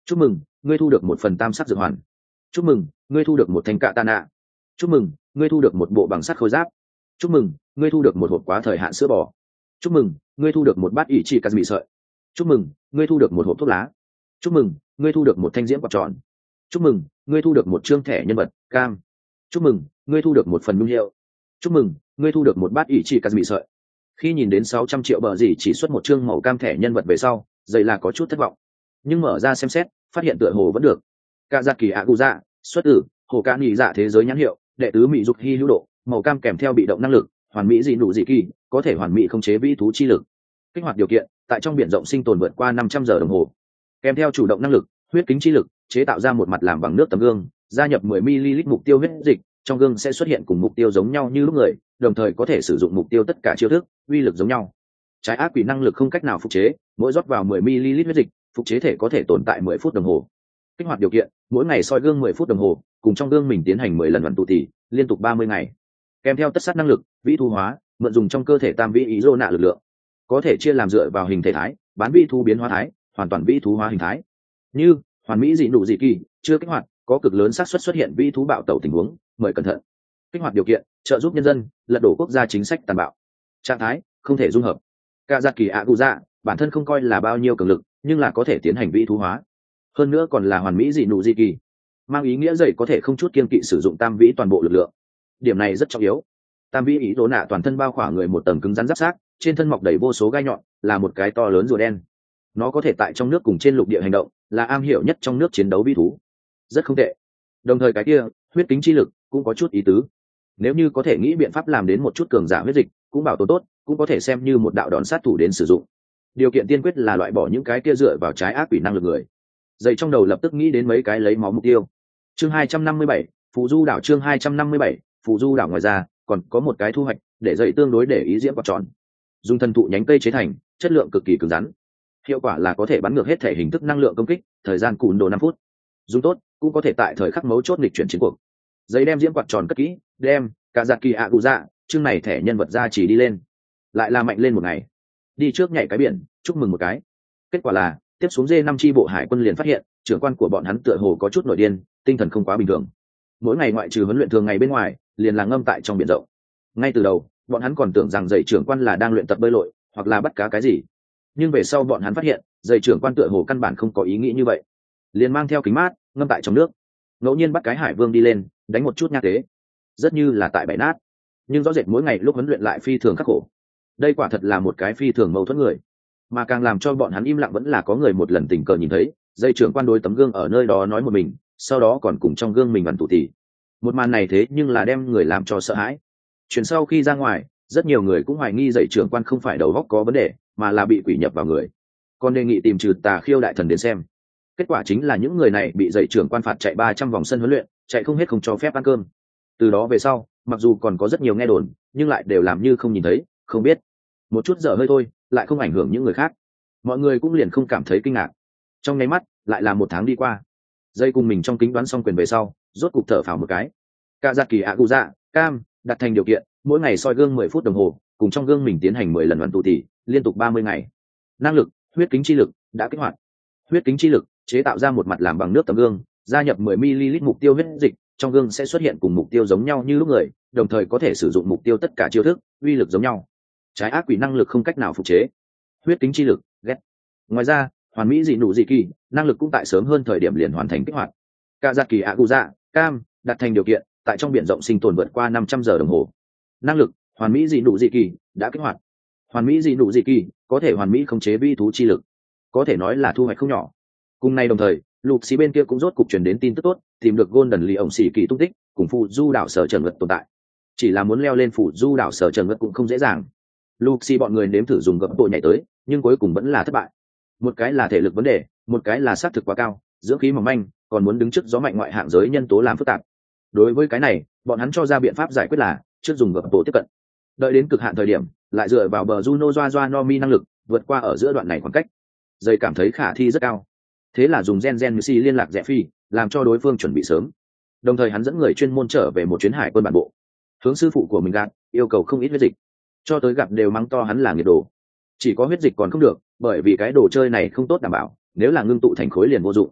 chúc mừng ngươi thu được một phần tam sắc dược hoàn. Chúc mừng ngươi thu được một thanh cạ tạ nạ. Chúc mừng ngươi thu được một bộ bằng sắt khôi giáp. Chúc mừng ngươi thu được một hộp quá thời hạn sữa bò. Chúc mừng ngươi thu được một bát ỷ chỉ cà mì sợi. Chúc mừng ngươi thu được một hộp thuốc lá. Chúc mừng ngươi thu được một thanh diễm quạt tròn. Chúc mừng ngươi thu được một chương thẻ nhân vật cam. Chúc mừng ngươi thu được một phần nhung hiệu. Chúc mừng ngươi thu được một bát ỷ chỉ cà mì sợi. Khi nhìn đến sáu trăm triệu bờ gì chỉ xuất một chương màu cam thẻ nhân vật về sau, dậy là có chút thất vọng, nhưng mở ra xem xét phát hiện tựa hồ vẫn được. Cả giặc kỳ ạ cụ dạ xuất tử hồ ca nghỉ dạ thế giới nhãn hiệu đệ tứ mỹ dục hy hữu độ màu cam kèm theo bị động năng lực hoàn mỹ dị nụ dị kỳ có thể hoàn mỹ khống chế vĩ thú chi lực. Kích hoạt điều kiện tại trong biển rộng sinh tồn vượt qua năm trăm giờ đồng hồ. Kèm theo chủ động năng lực huyết kính chi lực chế tạo ra một mặt làm bằng nước tấm gương, gia nhập mười mi li lít mục tiêu huyết dịch, trong gương sẽ xuất hiện cùng mục tiêu giống nhau như lúc người, đồng thời có thể sử dụng mục tiêu tất cả chiêu thức, uy lực giống nhau. Trái ác quỷ năng lực không cách nào phục chế, mỗi rót vào mười mi li lít huyết dịch, phục chế thể có thể tồn tại mười phút đồng hồ. Kích hoạt điều kiện mỗi ngày soi gương mười phút đồng hồ, cùng trong gương mình tiến hành mười lần vận tụ tỷ, liên tục ba mươi ngày. Kèm theo tất sát năng lực vĩ thu hóa, mượn dùng trong cơ thể tam vĩ ý rô nạ lực lượng, có thể chia làm dựa vào hình thể thái, bán vĩ thu biến hóa thái, hoàn toàn vĩ thú hóa hình thái. Như hoàn mỹ dị nụ dị kỳ chưa kích hoạt, có cực lớn xác suất xuất hiện vĩ thú bạo tẩu tình huống, mời cẩn thận. Kích hoạt điều kiện trợ giúp nhân dân lật đổ quốc gia chính sách tàn bạo. Trạng thái không thể dung hợp. Cả giặc kỳ ạ cụ dạ bản thân không coi là bao nhiêu cường lực, nhưng là có thể tiến hành vĩ thú hóa, hơn nữa còn là hoàn mỹ dị nụ dị kỳ, mang ý nghĩa dày có thể không chút kiên kỵ sử dụng tam vĩ toàn bộ lực lượng. Điểm này rất trọng yếu. Tam vĩ ý rỗ nạ toàn thân bao khỏa người một tầng cứng rắn giáp xác, trên thân mọc đầy vô số gai nhọn, là một cái to lớn rùa đen. Nó có thể tại trong nước cùng trên lục địa hành động, là am hiểu nhất trong nước chiến đấu vĩ thú, rất không tệ. Đồng thời cái kia huyết kính chi lực cũng có chút ý tứ, nếu như có thể nghĩ biện pháp làm đến một chút cường giả huyết dịch cũng bảo tồn tốt, cũng có thể xem như một đạo đòn sát thủ đến sử dụng. Điều kiện tiên quyết là loại bỏ những cái kia dựa vào trái ác quỷ năng lực người. Dậy trong đầu lập tức nghĩ đến mấy cái lấy máu mục tiêu. Chương hai trăm năm mươi bảy, phù du đảo. Chương hai trăm năm mươi bảy, phù du đảo. Ngoài ra còn có một cái thu hoạch để dậy tương đối để ý diễm quạt tròn, dùng thần thụ nhánh cây chế thành, chất lượng cực kỳ cứng rắn, hiệu quả là có thể bắn ngược hết thể hình thức năng lượng công kích, thời gian cùn đồ năm phút. Dùng tốt cũng có thể tại thời khắc mấu chốt nghịch chuyển chiến cuộc. Giấy đem diễm quạt tròn cất kỹ, đem cả giặc kỳ ạ cụ dạ chương này thẻ nhân vật ra chỉ đi lên, lại là mạnh lên một ngày. Đi trước nhảy cái biển, chúc mừng một cái. Kết quả là tiếp xuống dê năm tri bộ hải quân liền phát hiện trưởng quan của bọn hắn tựa hồ có chút nổi điên, tinh thần không quá bình thường. Mỗi ngày ngoại trừ huấn luyện thường ngày bên ngoài, liền là ngâm tại trong biển rộng. Ngay từ đầu bọn hắn còn tưởng rằng dạy trưởng quan là đang luyện tập bơi lội hoặc là bắt cá cái gì, nhưng về sau bọn hắn phát hiện dạy trưởng quan tựa hồ căn bản không có ý nghĩ như vậy, liền mang theo kính mát ngâm tại trong nước, ngẫu nhiên bắt cái hải vương đi lên đánh một chút nha tế, rất như là tại bãi nát. Nhưng rõ rệt mỗi ngày lúc huấn luyện lại phi thường khắc khổ. Đây quả thật là một cái phi thường mâu thuẫn người, mà càng làm cho bọn hắn im lặng vẫn là có người một lần tình cờ nhìn thấy dây trưởng quan đối tấm gương ở nơi đó nói một mình, sau đó còn cùng trong gương mình bắn tụ tỉ. Một màn này thế nhưng là đem người làm cho sợ hãi. Chuyển sau khi ra ngoài, rất nhiều người cũng hoài nghi dạy trưởng quan không phải đầu óc có vấn đề, mà là bị quỷ nhập vào người, còn đề nghị tìm trừ tà khiêu đại thần đến xem. Kết quả chính là những người này bị dạy trưởng quan phạt chạy ba trăm vòng sân huấn luyện, chạy không hết không cho phép ăn cơm. Từ đó về sau, mặc dù còn có rất nhiều nghe đồn, nhưng lại đều làm như không nhìn thấy, không biết. Một chút dở hơi thôi, lại không ảnh hưởng những người khác. Mọi người cũng liền không cảm thấy kinh ngạc. Trong nháy mắt, lại là một tháng đi qua. Dây cùng mình trong kính đoán xong quyền về sau, rốt cục thở phào một cái. Cả giặc kỳ ạ cụ dạ cam đặt thành điều kiện, mỗi ngày soi gương mười phút đồng hồ, cùng trong gương mình tiến hành mười lần vận tụ tỉ, liên tục ba mươi ngày. Năng lực huyết kính chi lực đã kích hoạt. Huyết kính chi lực chế tạo ra một mặt làm bằng nước tấm gương, gia nhập mười mi li lít mục tiêu huyết dịch, trong gương sẽ xuất hiện cùng mục tiêu giống nhau như lúc người, đồng thời có thể sử dụng mục tiêu tất cả chiêu thức, uy lực giống nhau. Trái ác quỷ năng lực không cách nào phục chế. Huyết kính chi lực ghét. Ngoài ra hoàn mỹ dị nụ dị kỳ năng lực cũng tại sớm hơn thời điểm liền hoàn thành kích hoạt. Cả giặc kỳ ạ cụ dạ cam đặt thành điều kiện, tại trong biển rộng sinh tồn vượt qua năm trăm giờ đồng hồ. Năng lực hoàn mỹ dị nụ dị kỳ đã kích hoạt. Hoàn mỹ dị nụ dị kỳ có thể hoàn mỹ khống chế vi thú chi lực, có thể nói là thu hoạch không nhỏ. Cùng ngày đồng thời, lục xí bên kia cũng rốt cục truyền đến tin tức tốt, tìm được Golden Lee ổng xỉ kỳ tung tích, cùng phụ du đảo sở trần ngật tồn tại. Chỉ là muốn leo lên phụ du đảo sở trần ngật cũng không dễ dàng. Lục xí bọn người nếm thử dùng gập bộ nhảy tới, nhưng cuối cùng vẫn là thất bại. Một cái là thể lực vấn đề, một cái là sát thực quá cao, dưỡng khí mỏng manh, còn muốn đứng trước gió mạnh ngoại hạng giới nhân tố làm phức tạp. Đối với cái này, bọn hắn cho ra biện pháp giải quyết là trước dùng gập bộ tiếp cận, đợi đến cực hạn thời điểm lại dựa vào bờ Juno Joa Joa Nomi năng lực vượt qua ở giữa đoạn này khoảng cách. Dây cảm thấy khả thi rất cao, thế là dùng gen gen si liên lạc rẽ phi, làm cho đối phương chuẩn bị sớm. Đồng thời hắn dẫn người chuyên môn trở về một chuyến hải quân bản bộ, hướng sư phụ của mình gạt yêu cầu không ít huyết dịch, cho tới gặp đều mắng to hắn là nghiệt đồ. Chỉ có huyết dịch còn không được, bởi vì cái đồ chơi này không tốt đảm bảo, nếu là ngưng tụ thành khối liền vô dụng.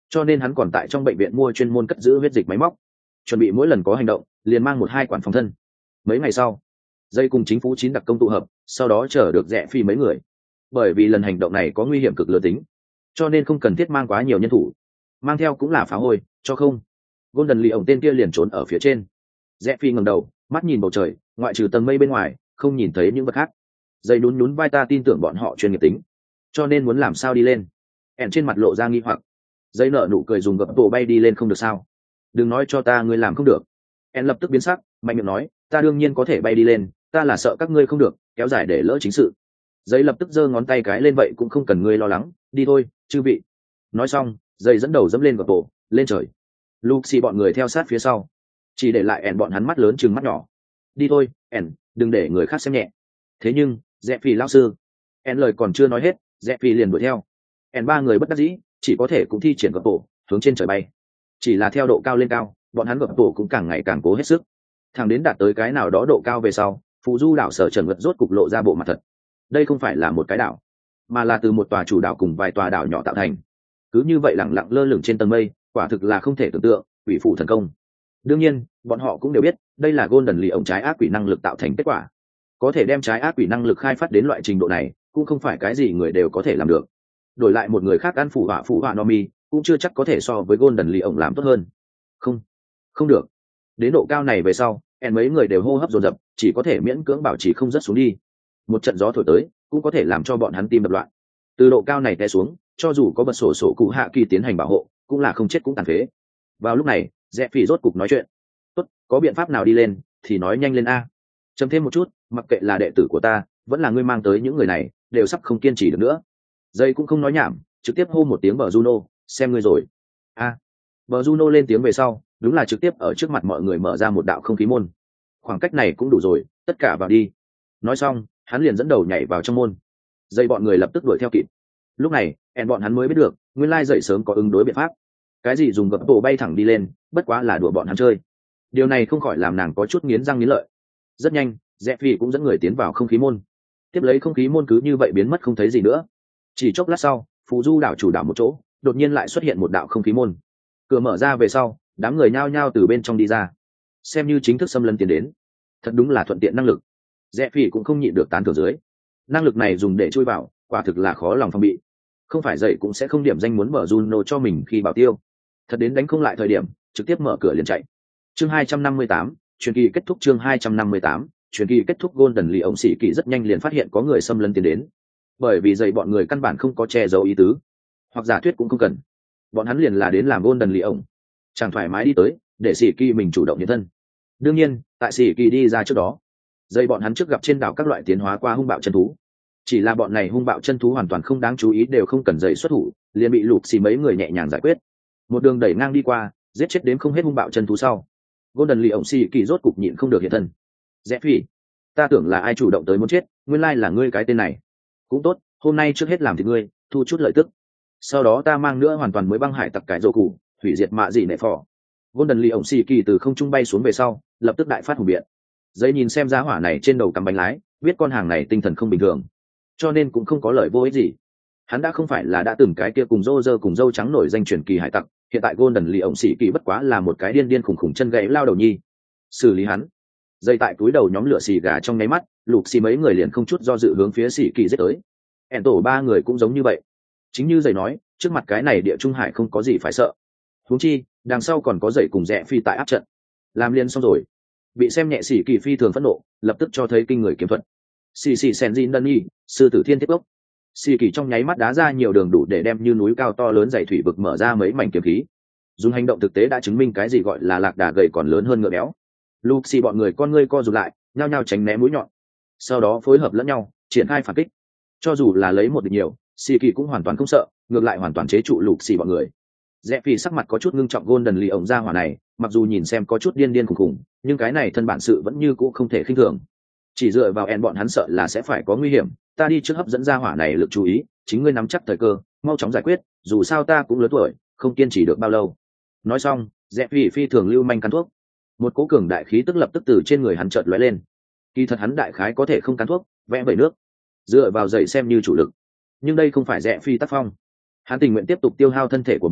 cho nên hắn còn tại trong bệnh viện mua chuyên môn cất giữ huyết dịch máy móc, chuẩn bị mỗi lần có hành động liền mang một hai quản phòng thân. Mấy ngày sau, dây cùng chính phủ chín đặc công tụ hợp, sau đó chờ được rẽ phi mấy người. Bởi vì lần hành động này có nguy hiểm cực lớn tính, cho nên không cần thiết mang quá nhiều nhân thủ, mang theo cũng là phá hôi cho không. Golden Lee ổng tên kia liền trốn ở phía trên. Rẽ phi ngẩng đầu mắt nhìn bầu trời, ngoại trừ tầng mây bên ngoài không nhìn thấy những vật khác. Dây nhún nhún vai, ta tin tưởng bọn họ chuyên nghiệp tính, cho nên muốn làm sao đi lên. Ẻn trên mặt lộ ra nghi hoặc. Dây nợ nụ cười dùng gập bộ bay đi lên không được sao? Đừng nói cho ta ngươi làm không được. Ẻn lập tức biến sắc, mạnh miệng nói, ta đương nhiên có thể bay đi lên, ta là sợ các ngươi không được kéo dài để lỡ chính sự. Dây lập tức giơ ngón tay cái lên, vậy cũng không cần ngươi lo lắng, đi thôi chư vị. Nói xong, dây dẫn đầu dẫm lên gập bộ lên trời. Luxi bọn người theo sát phía sau, chỉ để lại ẻn bọn hắn mắt lớn chừng mắt nhỏ. Đi thôi ẻn, đừng để người khác xem nhẹ. Thế nhưng Rẽ phi lão sư, ẻn lời còn chưa nói hết, Rẽ phi liền đuổi theo. ẻn ba người bất đắc dĩ chỉ có thể cũng thi triển gập bộ hướng trên trời bay. Chỉ là theo độ cao lên cao, bọn hắn gập bộ cũng càng ngày càng cố hết sức. Thằng đến đạt tới cái nào đó độ cao về sau, phù du đảo Sở Trần Vật rốt cục lộ ra bộ mặt thật. Đây không phải là một cái đảo, mà là từ một tòa chủ đảo cùng vài tòa đảo nhỏ tạo thành. Cứ như vậy lẳng lặng lơ lửng trên tầng mây, quả thực là không thể tưởng tượng, quỷ phụ thần công. Đương nhiên bọn họ cũng đều biết đây là Golden Lee ổng trái ác quỷ năng lực tạo thành kết quả. Có thể đem trái ác quỷ năng lực khai phát đến loại trình độ này cũng không phải cái gì người đều có thể làm được. Đổi lại một người khác ăn phủ họa phủ họa Nomi cũng chưa chắc có thể so với Golden Lee ổng làm tốt hơn. Không, không được. Đến độ cao này về sau, en mấy người đều hô hấp dồn dập, chỉ có thể miễn cưỡng bảo trì không rớt xuống đi. Một trận gió thổi tới cũng có thể làm cho bọn hắn tim đập loạn. Từ độ cao này té xuống, cho dù có bật sổ sổ cụ hạ kỳ tiến hành bảo hộ cũng là không chết cũng tàn phế. Vào lúc này Rẽ phi rốt cục nói chuyện. Tốt, có biện pháp nào đi lên thì nói nhanh lên a. Chấm thêm một chút, mặc kệ là đệ tử của ta vẫn là ngươi mang tới những người này đều sắp không kiên trì được nữa. Dây cũng không nói nhảm, trực tiếp hô một tiếng bờ Juno, xem ngươi rồi. A. Bờ Juno lên tiếng về sau, đúng là trực tiếp ở trước mặt mọi người mở ra một đạo không khí môn. Khoảng cách này cũng đủ rồi, tất cả vào đi. Nói xong, hắn liền dẫn đầu nhảy vào trong môn. Dây bọn người lập tức đuổi theo kịp. Lúc này en bọn hắn mới biết được nguyên lai dậy sớm có ứng đối biện pháp. Cái gì dùng gập bộ bay thẳng đi lên bất quá là đùa bọn hắn chơi. Điều này không khỏi làm nàng có chút nghiến răng nghiến lợi. Rất nhanh Rẽ phi cũng dẫn người tiến vào không khí môn. Tiếp lấy không khí môn cứ như vậy biến mất không thấy gì nữa. Chỉ chốc lát sau, phù du đảo chủ đảo một chỗ đột nhiên lại xuất hiện một đạo không khí môn. Cửa mở ra về sau, đám người nhao nhao từ bên trong đi ra, xem như chính thức xâm lấn tiến đến. Thật đúng là thuận tiện năng lực. Rẽ phi cũng không nhịn được tán thưởng dưới. Năng lực này dùng để chui vào quả thực là khó lòng phòng bị. Không phải dậy cũng sẽ không điểm danh muốn mở Juno cho mình khi bảo tiêu. Thật đến đánh không lại thời điểm trực tiếp mở cửa liền chạy. Chương hai trăm năm mươi tám, truyền kỳ kết thúc. Chương hai trăm năm mươi tám, truyền kỳ kết thúc. Golden Lee ổng sĩ kỳ rất nhanh liền phát hiện có người xâm lấn tiến đến. Bởi vì dậy bọn người căn bản không có che giấu ý tứ, hoặc giả thuyết cũng không cần. Bọn hắn liền là đến làm Golden Lee ổng, chẳng thoải mái đi tới để sĩ kỳ mình chủ động hiện thân. Đương nhiên tại sĩ kỳ đi ra trước đó, dậy bọn hắn trước gặp trên đảo các loại tiến hóa qua hung bạo chân thú. Chỉ là bọn này hung bạo chân thú hoàn toàn không đáng chú ý, đều không cần dậy xuất thủ liền bị lục xì mấy người nhẹ nhàng giải quyết. Một đường đẩy ngang đi qua, giết chết đến không hết hung bạo chân thú sau, Golden Lee ổng xì kỳ rốt cục nhịn không được hiện thân. Rẽ phi, ta tưởng là ai chủ động tới muốn chết, nguyên lai là ngươi cái tên này. Cũng tốt, hôm nay trước hết làm thì ngươi thu chút lợi tức, sau đó ta mang nữa hoàn toàn mới băng hải tặc cái rổ cụ hủy diệt mạ gì nệ phò. Golden Lee ổng xì kỳ từ không trung bay xuống về sau lập tức đại phát hùng biện. Giấy nhìn xem giá hỏa này trên đầu cắm bánh lái, biết con hàng này tinh thần không bình thường, cho nên cũng không có lời vô ích gì. Hắn đã không phải là đã từng cái kia cùng rô rơ cùng dâu trắng nổi danh truyền kỳ hải tặc, hiện tại Golden Lee ổng sĩ kỳ bất quá là một cái điên điên khủng khủng chân gãy lao đầu nhi. Xử lý hắn. Dây tại túi đầu nhóm lửa xì gà trong nháy mắt, lục xì mấy người liền không chút do dự hướng phía sĩ kỳ giết tới. Ẻn tổ ba người cũng giống như vậy. Chính như dây nói, trước mặt cái này địa trung hải không có gì phải sợ. Huống chi đằng sau còn có dậy cùng Rẽ phi tại áp trận. Làm liền xong rồi. Bị xem nhẹ sĩ kỳ phi thường phẫn nộ, lập tức cho thấy kinh người kiếm thuật. Xì xì sen jin đơn y, sư tử thiên thiết gốc. Xì kỳ trong nháy mắt đá ra nhiều đường đủ để đem như núi cao to lớn dày thủy vực mở ra mấy mảnh kiếm khí. Dùng hành động thực tế đã chứng minh cái gì gọi là lạc đà gầy còn lớn hơn ngựa béo. Luxi bọn người con ngươi co rụt lại, nhao nhao tránh né mũi nhọn. Sau đó phối hợp lẫn nhau, triển khai phản kích. Cho dù là lấy một địch nhiều, Xì kỳ cũng hoàn toàn không sợ, ngược lại hoàn toàn chế trụ Luxi bọn người. Rẽ phi sắc mặt có chút ngưng trọng, Golden Lee ổng ra hỏa này, mặc dù nhìn xem có chút điên điên khủng khủng, nhưng cái này thân bản sự vẫn như cũ không thể khinh thường. Chỉ dựa vào en bọn hắn sợ là sẽ phải có nguy hiểm, ta đi trước hấp dẫn ra hỏa này lực chú ý, chính ngươi nắm chắc thời cơ, mau chóng giải quyết, dù sao ta cũng lớn tuổi, không kiên trì được bao lâu. Nói xong, Rẽ phi phi thường lưu manh cắn thuốc. Một cỗ cường đại khí tức lập tức từ trên người hắn chợt lóe lên. Kỳ thật hắn đại khái có thể không cắn thuốc, vẽ vẩy nước, dựa vào dậy xem như chủ lực. Nhưng đây không phải Rẽ phi tác phong. Hắn tình nguyện tiếp tục tiêu hao thân thể của mình,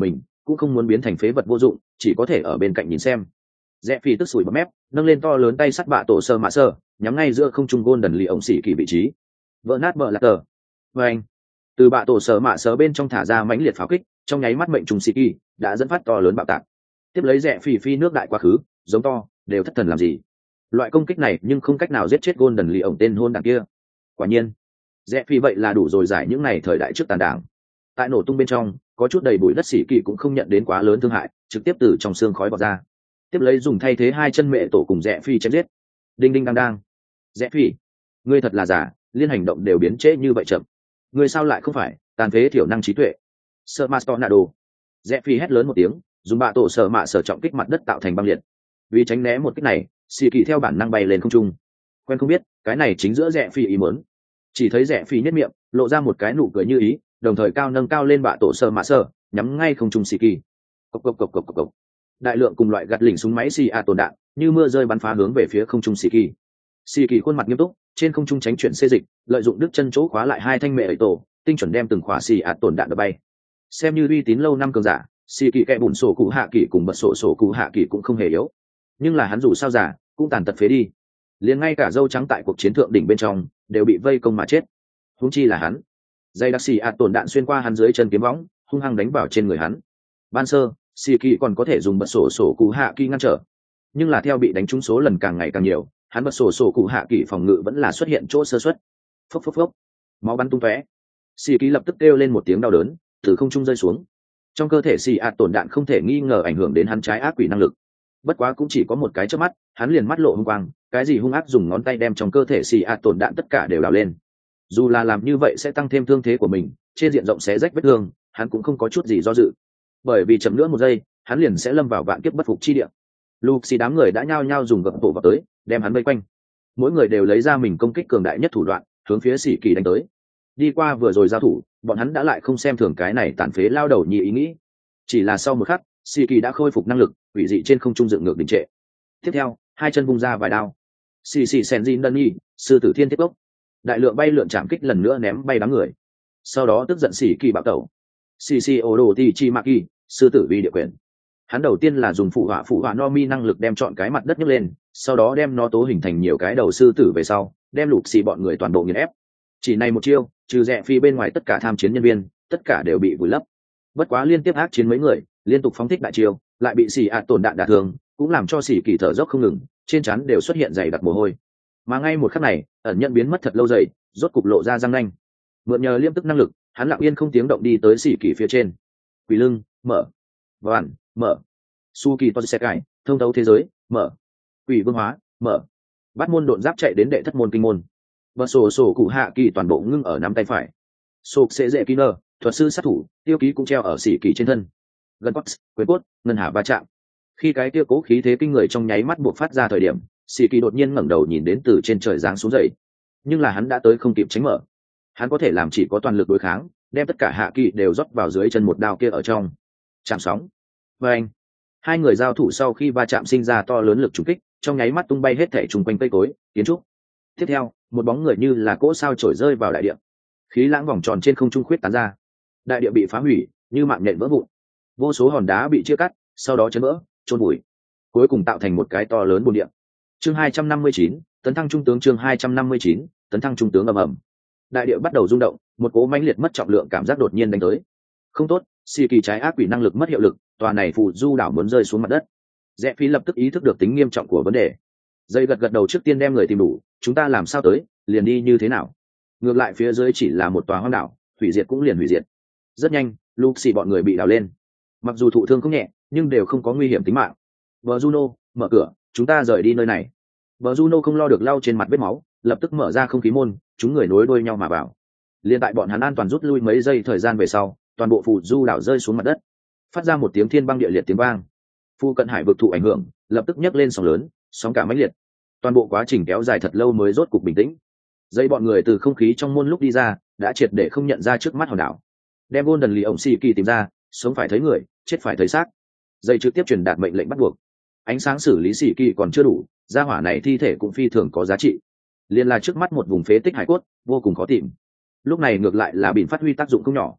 cũng không muốn biến thành phế vật vô dụng, chỉ có thể ở bên cạnh nhìn xem. Rẽ phi tức sủi bọt mép, nâng lên to lớn tay sắt bạ tổ sơ mạ sơ, nhắm ngay giữa không trung gôn đần lì ổng xỉ kỳ vị trí. Vỡ nát bờ lạc tờ. Và anh, từ bạ tổ sơ mạ sơ bên trong thả ra mãnh liệt pháo kích, trong nháy mắt mệnh trùng xỉ kỳ đã dẫn phát to lớn bạo tạc. Tiếp lấy rẽ phi phi nước đại quá khứ, giống to, đều thất thần làm gì? Loại công kích này nhưng không cách nào giết chết gôn đần lì ổng tên hôn đảng kia. Quả nhiên, rẽ phi vậy là đủ rồi giải những này thời đại trước tàn đảng. Tại nổ tung bên trong, có chút đầy bụi đất xỉ kỳ cũng không nhận đến quá lớn thương hại, trực tiếp từ trong xương khói bọt ra. Tiếp lấy dùng thay thế hai chân mẹ tổ cùng rẽ phi chém giết. Đinh đinh đang đang. Rẽ phi, ngươi thật là giả, liên hành động đều biến trễ như vậy chậm. Ngươi sao lại không phải tàn phế thiểu năng trí tuệ? Sơ Mastonado. Rẽ phi hét lớn một tiếng, dùng bạ tổ sở mạ sở trọng kích mặt đất tạo thành băng liệt. Vì tránh né một kích này, xì kỳ theo bản năng bay lên không trung. Quen không biết, cái này chính giữa rẽ phi ý muốn. Chỉ thấy rẽ phi nhếch miệng, lộ ra một cái nụ cười như ý, đồng thời cao nâng cao lên bạ tổ sở mạ sở, nhắm ngay không trung xì kỳ. Cộc cộc cộc cộc cộc cộc. Đại lượng cùng loại gạt lỉnh súng máy xì a tồn đạn, như mưa rơi bắn phá hướng về phía không trung xì kỳ. Xì kỳ khuôn mặt nghiêm túc, trên không trung tránh chuyển xê dịch, lợi dụng đứt chân chỗ khóa lại hai thanh mẹ ấy tổ, tinh chuẩn đem từng khóa xì a tồn đạn đập bay. Xem như uy tín lâu năm cường giả, xì kỳ kẹ bùn sổ cụ hạ kỳ cùng bật sổ sổ cụ hạ kỳ cũng không hề yếu, nhưng là hắn dù sao giả cũng tàn tật phế đi, liền ngay cả dâu trắng tại cuộc chiến thượng đỉnh bên trong đều bị vây công mà chết, huống chi là hắn. Dây đặc xì ạt tổn đạn xuyên qua hắn dưới chân kiếm võng, hung hăng đánh vào trên người hắn. Ban sơ xì kỳ còn có thể dùng bật sổ sổ cụ hạ kỳ ngăn trở, nhưng là theo bị đánh trúng số lần càng ngày càng nhiều, hắn bật sổ sổ cụ hạ kỳ phòng ngự vẫn là xuất hiện chỗ sơ suất. Phốc phốc phốc, máu bắn tung tóe. Xì kỳ lập tức kêu lên một tiếng đau đớn, từ không trung rơi xuống. Trong cơ thể xì ạt tổn đạn không thể nghi ngờ ảnh hưởng đến hắn trái ác quỷ năng lực, bất quá cũng chỉ có một cái chớp mắt, hắn liền mắt lộ hung quang, cái gì hung ác dùng ngón tay đem trong cơ thể xì ạt tổn đạn tất cả đều đào lên. Dù là làm như vậy sẽ tăng thêm thương thế của mình, trên diện rộng xé rách vết thương, hắn cũng không có chút gì do dự, bởi vì chậm nữa một giây hắn liền sẽ lâm vào vạn kiếp bất phục chi địa. Luxi đám người đã nhao nhao dùng gập bộ vào tới, đem hắn vây quanh, mỗi người đều lấy ra mình công kích cường đại nhất thủ đoạn, hướng phía xỉ kỳ đánh tới. Đi qua vừa rồi giao thủ, bọn hắn đã lại không xem thường cái này tàn phế lao đầu nhì ý nghĩ. Chỉ là sau một khắc, xỉ kỳ đã khôi phục năng lực, quỷ dị trên không trung dựng ngược đình trệ. Tiếp theo, hai chân vung ra vài đao. Xì xì Senjin Đơn Nhi, sư tử thiên thiết gốc. Đại lượng bay lượn chạm kích lần nữa ném bay đám người. Sau đó tức giận xỉ kỳ bạo tẩu. Xì xì Odo Chi Maki, sư tử vi địa quyền. Hắn đầu tiên là dùng phụ họa phụ họa no mi năng lực đem chọn cái mặt đất nhấc lên, sau đó đem nó tố hình thành nhiều cái đầu sư tử về sau, đem lục xì bọn người toàn bộ nghiền ép. Chỉ này một chiêu, trừ rẽ phi bên ngoài tất cả tham chiến nhân viên, tất cả đều bị vùi lấp. Bất quá liên tiếp ác chiến mấy người, liên tục phóng thích đại chiêu, lại bị xì ạt tổn đạn đả thương, cũng làm cho xì kỳ thở dốc không ngừng, trên trán đều xuất hiện dày đặc mồ hôi. Mà ngay một khắc này, ẩn nhận biến mất thật lâu dày, rốt cục lộ ra răng nanh. Mượn nhờ liêm tức năng lực, hắn lặng yên không tiếng động đi tới xì kỳ phía trên. Quỷ lưng, mở. Vạn, mở. Su kỳ to xe cải, thông thấu thế giới, mở. Quỷ vương hóa, mở. Bắt môn độn giáp chạy đến đệ thất môn kinh môn. Và sổ sổ cụ hạ kỳ toàn bộ ngưng ở nắm tay phải. Sộp sẽ dễ kỹ nơ, thuật sư sát thủ, tiêu ký cũng treo ở xỉ kỳ trên thân. Gần cốt, quyền cốt, ngân hà va chạm. Khi cái tiêu cố khí thế kinh người trong nháy mắt buộc phát ra thời điểm, xỉ kỳ đột nhiên ngẩng đầu nhìn đến từ trên trời giáng xuống dậy. Nhưng là hắn đã tới không kịp tránh mở. Hắn có thể làm chỉ có toàn lực đối kháng, đem tất cả hạ kỳ đều rót vào dưới chân một đao kia ở trong. Chạm sóng. Và anh. Hai người giao thủ sau khi va chạm sinh ra to lớn lực trùng kích, trong nháy mắt tung bay hết thể trùng quanh cây cối, kiến trúc. Tiếp theo, một bóng người như là cỗ sao trổi rơi vào đại địa. Khí lãng vòng tròn trên không trung khuyết tán ra, đại địa bị phá hủy, như mạng nhện vỡ vụn, vô số hòn đá bị chia cắt, sau đó chấn vỡ, trôn bụi, cuối cùng tạo thành một cái to lớn bồn địa. Chương hai trăm năm mươi chín, tấn thăng trung tướng. Chương hai trăm năm mươi chín, tấn thăng trung tướng. Ầm ầm, đại địa bắt đầu rung động, một cỗ mãnh liệt mất trọng lượng cảm giác đột nhiên đánh tới. Không tốt, xì kỳ trái ác quỷ năng lực mất hiệu lực, tòa này phù du đảo muốn rơi xuống mặt đất. Rẽ Phi lập tức ý thức được tính nghiêm trọng của vấn đề. Dây gật gật đầu, trước tiên đem người tìm đủ, chúng ta làm sao tới, liền đi như thế nào. Ngược lại phía dưới chỉ là một tòa hoang đảo, hủy diệt cũng liền hủy diệt. Rất nhanh, Luxi bọn người bị đào lên. Mặc dù thụ thương không nhẹ, nhưng đều không có nguy hiểm tính mạng. Bờ Juno, mở cửa, chúng ta rời đi nơi này. Bờ Juno không lo được lau trên mặt vết máu, lập tức mở ra không khí môn, chúng người nối đuôi nhau mà vào. Liên tại bọn hắn an toàn rút lui mấy giây thời gian về sau, toàn bộ phù du đảo rơi xuống mặt đất, phát ra một tiếng thiên băng địa liệt tiếng vang. Phu cận hải vực thụ ảnh hưởng, lập tức nhấc lên sóng lớn, sóng cả mãnh liệt. Toàn bộ quá trình kéo dài thật lâu mới rốt cục bình tĩnh. Dây bọn người từ không khí trong môn lúc đi ra, đã triệt để không nhận ra trước mắt hòn đảo. Đem Golden lì ổng xì kỳ tìm ra, sống phải thấy người, chết phải thấy xác. Dây trực tiếp truyền đạt mệnh lệnh bắt buộc. Ánh sáng xử lý xì kỳ còn chưa đủ, gia hỏa này thi thể cũng phi thường có giá trị. Liên là trước mắt một vùng phế tích hải cốt, vô cùng khó tìm. Lúc này ngược lại là bỉn phát huy tác dụng không nhỏ.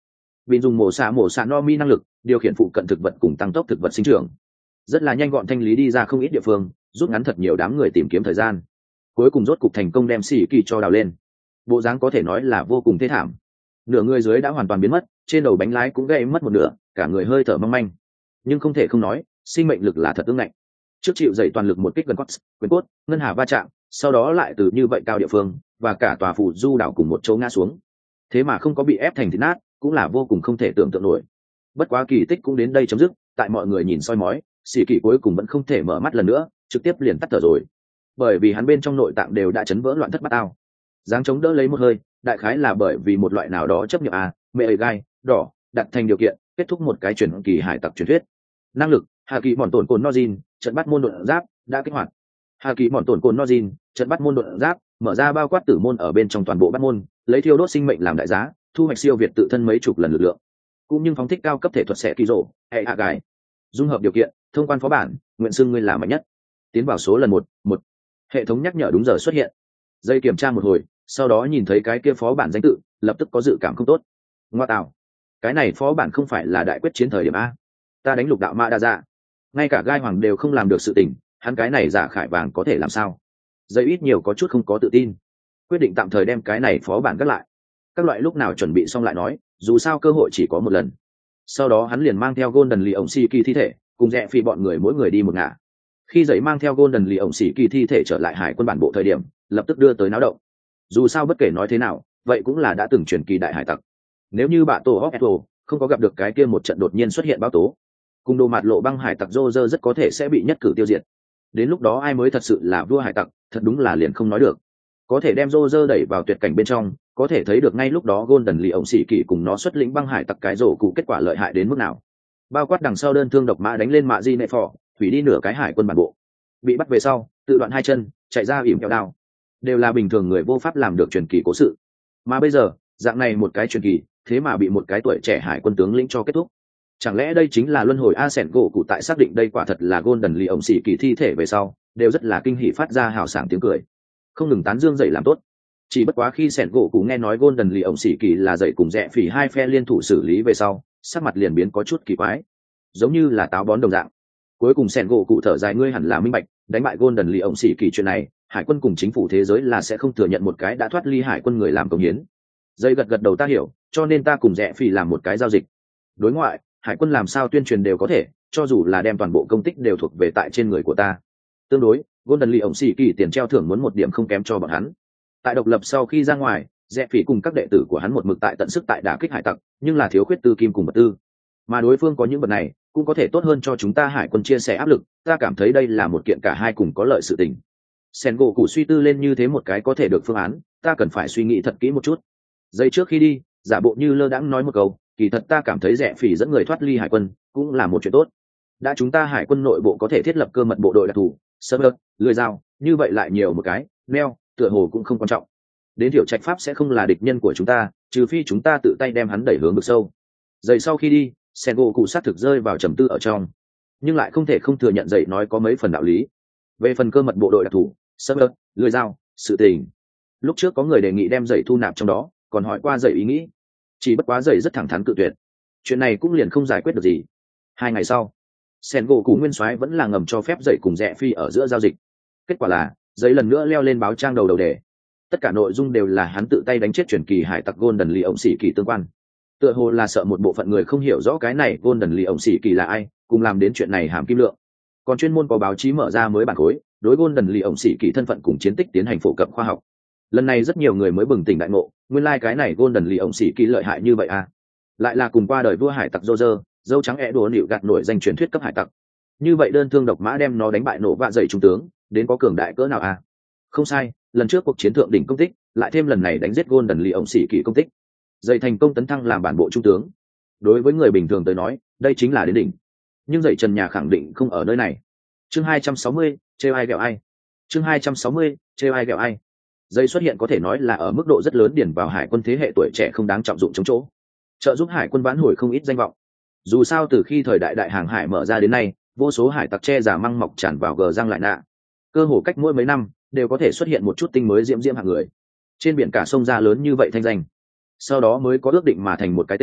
Bình dùng mổ xạ mổ xạ no mi năng lực điều khiển phụ cận thực vật cùng tăng tốc thực vật sinh trưởng, rất là nhanh gọn thanh lý đi ra không ít địa phương, rút ngắn thật nhiều đám người tìm kiếm thời gian. Cuối cùng rốt cục thành công đem xì kỳ cho đào lên. Bộ dáng có thể nói là vô cùng thê thảm, nửa người dưới đã hoàn toàn biến mất, trên đầu bánh lái cũng gãy mất một nửa, cả người hơi thở mong manh. Nhưng không thể không nói, sinh mệnh lực là thật ương ngạnh. Trước chịu dậy toàn lực một kích gần cốt quyền cốt ngân hà va chạm, sau đó lại từ như vậy cao địa phương và cả tòa phủ du đảo cùng một chỗ ngã xuống, thế mà không có bị ép thành thịt nát, cũng là vô cùng không thể tưởng tượng nổi. Bất quá kỳ tích cũng đến đây chấm dứt, tại mọi người nhìn soi mói, xì kỳ cuối cùng vẫn không thể mở mắt lần nữa, trực tiếp liền tắt thở rồi, bởi vì hắn bên trong nội tạng đều đã chấn vỡ loạn thất bát ao. Giáng chống đỡ lấy một hơi, đại khái là bởi vì một loại nào đó chấp nhận a mẹ ấy gai đỏ đặt thành điều kiện kết thúc một cái truyền kỳ hải tặc truyền thuyết. Năng lực hà kỳ mòn tổn cồn nozin trận bắt môn đột giáp đã kích hoạt. Hà kỳ mòn tổn cồn nozin trận bắt môn đột giáp mở ra bao quát tử môn ở bên trong toàn bộ bắt môn, lấy thiêu đốt sinh mệnh làm đại giá, thu hoạch siêu việt tự thân mấy chục lần lực lượng, cũng như phóng thích cao cấp thể thuật sẽ kỳ rổ hệ hạ gài. Dung hợp điều kiện thông quan phó bản, nguyện xưng ngươi là mạnh nhất, tiến vào số lần một một. Hệ thống nhắc nhở đúng giờ xuất hiện. Dây kiểm tra một hồi, sau đó nhìn thấy cái kia phó bản danh tự, lập tức có dự cảm không tốt. Ngoa tạo, cái này phó bản không phải là đại quyết chiến thời điểm a? Ta đánh lục đạo ma đa dạ, ngay cả gai hoàng đều không làm được sự tình, hắn cái này giả khải vàng có thể làm sao? Dây ít nhiều có chút không có tự tin, quyết định tạm thời đem cái này phó bản gác lại, các loại lúc nào chuẩn bị xong lại nói, dù sao cơ hội chỉ có một lần. Sau đó hắn liền mang theo Golden Lee ổng xì kỳ thi thể, cùng rẽ phi bọn người mỗi người đi một ngả. Khi giấy mang theo Golden Lee ổng xì kỳ thi thể trở lại hải quân bản bộ thời điểm, lập tức đưa tới náo động. Dù sao bất kể nói thế nào, vậy cũng là đã từng truyền kỳ đại hải tặc. Nếu như bạ tổ Hoketto không có gặp được cái kia một trận đột nhiên xuất hiện báo tố, cùng đồ mạt lộ băng hải tặc Roger rất có thể sẽ bị nhất cử tiêu diệt. Đến lúc đó ai mới thật sự là vua hải tặc, thật đúng là liền không nói được. Có thể đem Roger đẩy vào tuyệt cảnh bên trong, có thể thấy được ngay lúc đó Golden Lee ổng xì kỳ cùng nó xuất lĩnh băng hải tặc cái rổ cụ kết quả lợi hại đến mức nào. Bao quát đằng sau đơn thương độc mã đánh lên mạ di nệ phò, hủy đi nửa cái hải quân bản bộ. Bị bắt về sau, tự đoạn hai chân, chạy ra ỉm kẹo đao, đều là bình thường người vô pháp làm được truyền kỳ cố sự. Mà bây giờ, dạng này một cái truyền kỳ, thế mà bị một cái tuổi trẻ hải quân tướng lĩnh cho kết thúc. Chẳng lẽ đây chính là luân hồi a sẻn gỗ cụ? Tại xác định đây quả thật là Golden Lee ổng xì kỳ thi thể về sau, đều rất là kinh hỉ, phát ra hào sảng tiếng cười, không ngừng tán dương dậy làm tốt. Chỉ bất quá khi sẻn gỗ cụ nghe nói Golden Lee ổng xì kỳ là dậy cùng rẽ phỉ hai phe liên thủ xử lý về sau, sắc mặt liền biến có chút kỳ quái, giống như là táo bón đồng dạng. Cuối cùng sẻn gỗ cụ thở dài, ngươi hẳn là minh bạch, đánh bại Golden Lee ổng xì kỳ chuyện này, hải quân cùng chính phủ thế giới là sẽ không thừa nhận một cái đã thoát ly hải quân người làm công hiến. Dây gật gật đầu, ta hiểu, cho nên ta cùng rẽ phỉ làm một cái giao dịch. Đối ngoại, hải quân làm sao tuyên truyền đều có thể, cho dù là đem toàn bộ công tích đều thuộc về tại trên người của ta. Tương đối, Golden Lee ổng xì kỳ tiền treo thưởng muốn một điểm không kém cho bọn hắn. Tại độc lập sau khi ra ngoài, rẽ phỉ cùng các đệ tử của hắn một mực tại tận sức tại đả kích hải tặc, nhưng là thiếu khuyết tư kim cùng vật tư, mà đối phương có những vật này cũng có thể tốt hơn cho chúng ta hải quân chia sẻ áp lực. Ta cảm thấy đây là một kiện cả hai cùng có lợi sự tình. Sen gỗ cụ suy tư lên như thế một cái có thể được phương án, ta cần phải suy nghĩ thật kỹ một chút. Giây trước khi đi, giả bộ như lơ đãng nói một câu, kỳ thật ta cảm thấy rẽ phỉ dẫn người thoát ly hải quân cũng là một chuyện tốt. Đã chúng ta hải quân nội bộ có thể thiết lập cơ mật bộ đội đặc thù, server lười dao, như vậy lại nhiều một cái neo, tựa hồ cũng không quan trọng. Đến tiểu trạch pháp sẽ không là địch nhân của chúng ta, trừ phi chúng ta tự tay đem hắn đẩy hướng vực sâu. Dậy sau khi đi, sen gỗ cụ sát thực rơi vào trầm tư ở trong, nhưng lại không thể không thừa nhận dậy nói có mấy phần đạo lý. Về phần cơ mật bộ đội đặc thù, server lười dao, sự tình, lúc trước có người đề nghị đem dậy thu nạp trong đó, còn hỏi qua dậy ý nghĩ, chỉ bất quá dậy rất thẳng thắn cự tuyệt. Chuyện này cũng liền không giải quyết được gì. Hai ngày sau, sen gỗ cụ nguyên soái vẫn là ngầm cho phép dậy cùng rẽ phi ở giữa giao dịch. Kết quả là giấy lần nữa leo lên báo trang đầu đầu đề, tất cả nội dung đều là hắn tự tay đánh chết truyền kỳ hải tặc Golden Lee ổng xì kỳ tương quan. Tựa hồ là sợ một bộ phận người không hiểu rõ cái này Golden Lee ổng xì kỳ là ai, cùng làm đến chuyện này hàm kim lượng. Còn chuyên môn có báo chí mở ra mới bản khối, đối Golden Lee ổng xì kỳ thân phận cùng chiến tích tiến hành phổ cập khoa học. Lần này rất nhiều người mới bừng tỉnh đại ngộ, nguyên lai like cái này Golden Lee ổng xì kỳ lợi hại như vậy à? Lại là cùng qua đời vua hải tặc Roger, dâu trắng é đùa nịu gạt nổi danh truyền thuyết cấp hải tặc. Như vậy đơn thương độc mã đem nó đánh bại nổ vạ dậy trung tướng, đến có cường đại cỡ nào à? Không sai, lần trước cuộc chiến thượng đỉnh công tích, lại thêm lần này đánh giết Golden Lee ổng xì kỳ công tích, dậy thành công tấn thăng làm bản bộ trung tướng. Đối với người bình thường tới nói, đây chính là đến đỉnh. Nhưng dậy trần nhà khẳng định không ở nơi này. Chương hai trăm sáu mươi, trêu ai ghẹo ai. Chương hai trăm sáu mươi, trêu ai ghẹo ai. Dậy xuất hiện có thể nói là ở mức độ rất lớn điển vào hải quân thế hệ tuổi trẻ không đáng trọng dụng chống chỗ, trợ giúp hải quân vãn hồi không ít danh vọng. Dù sao từ khi thời đại đại hàng hải mở ra đến nay, vô số hải tặc che giả măng mọc tràn vào gờ răng lại nạ, cơ hồ cách mỗi mấy năm đều có thể xuất hiện một chút tinh mới diễm diễm hạng người. Trên biển cả sông ra lớn như vậy thanh danh, sau đó mới có ước định mà thành một cái tên,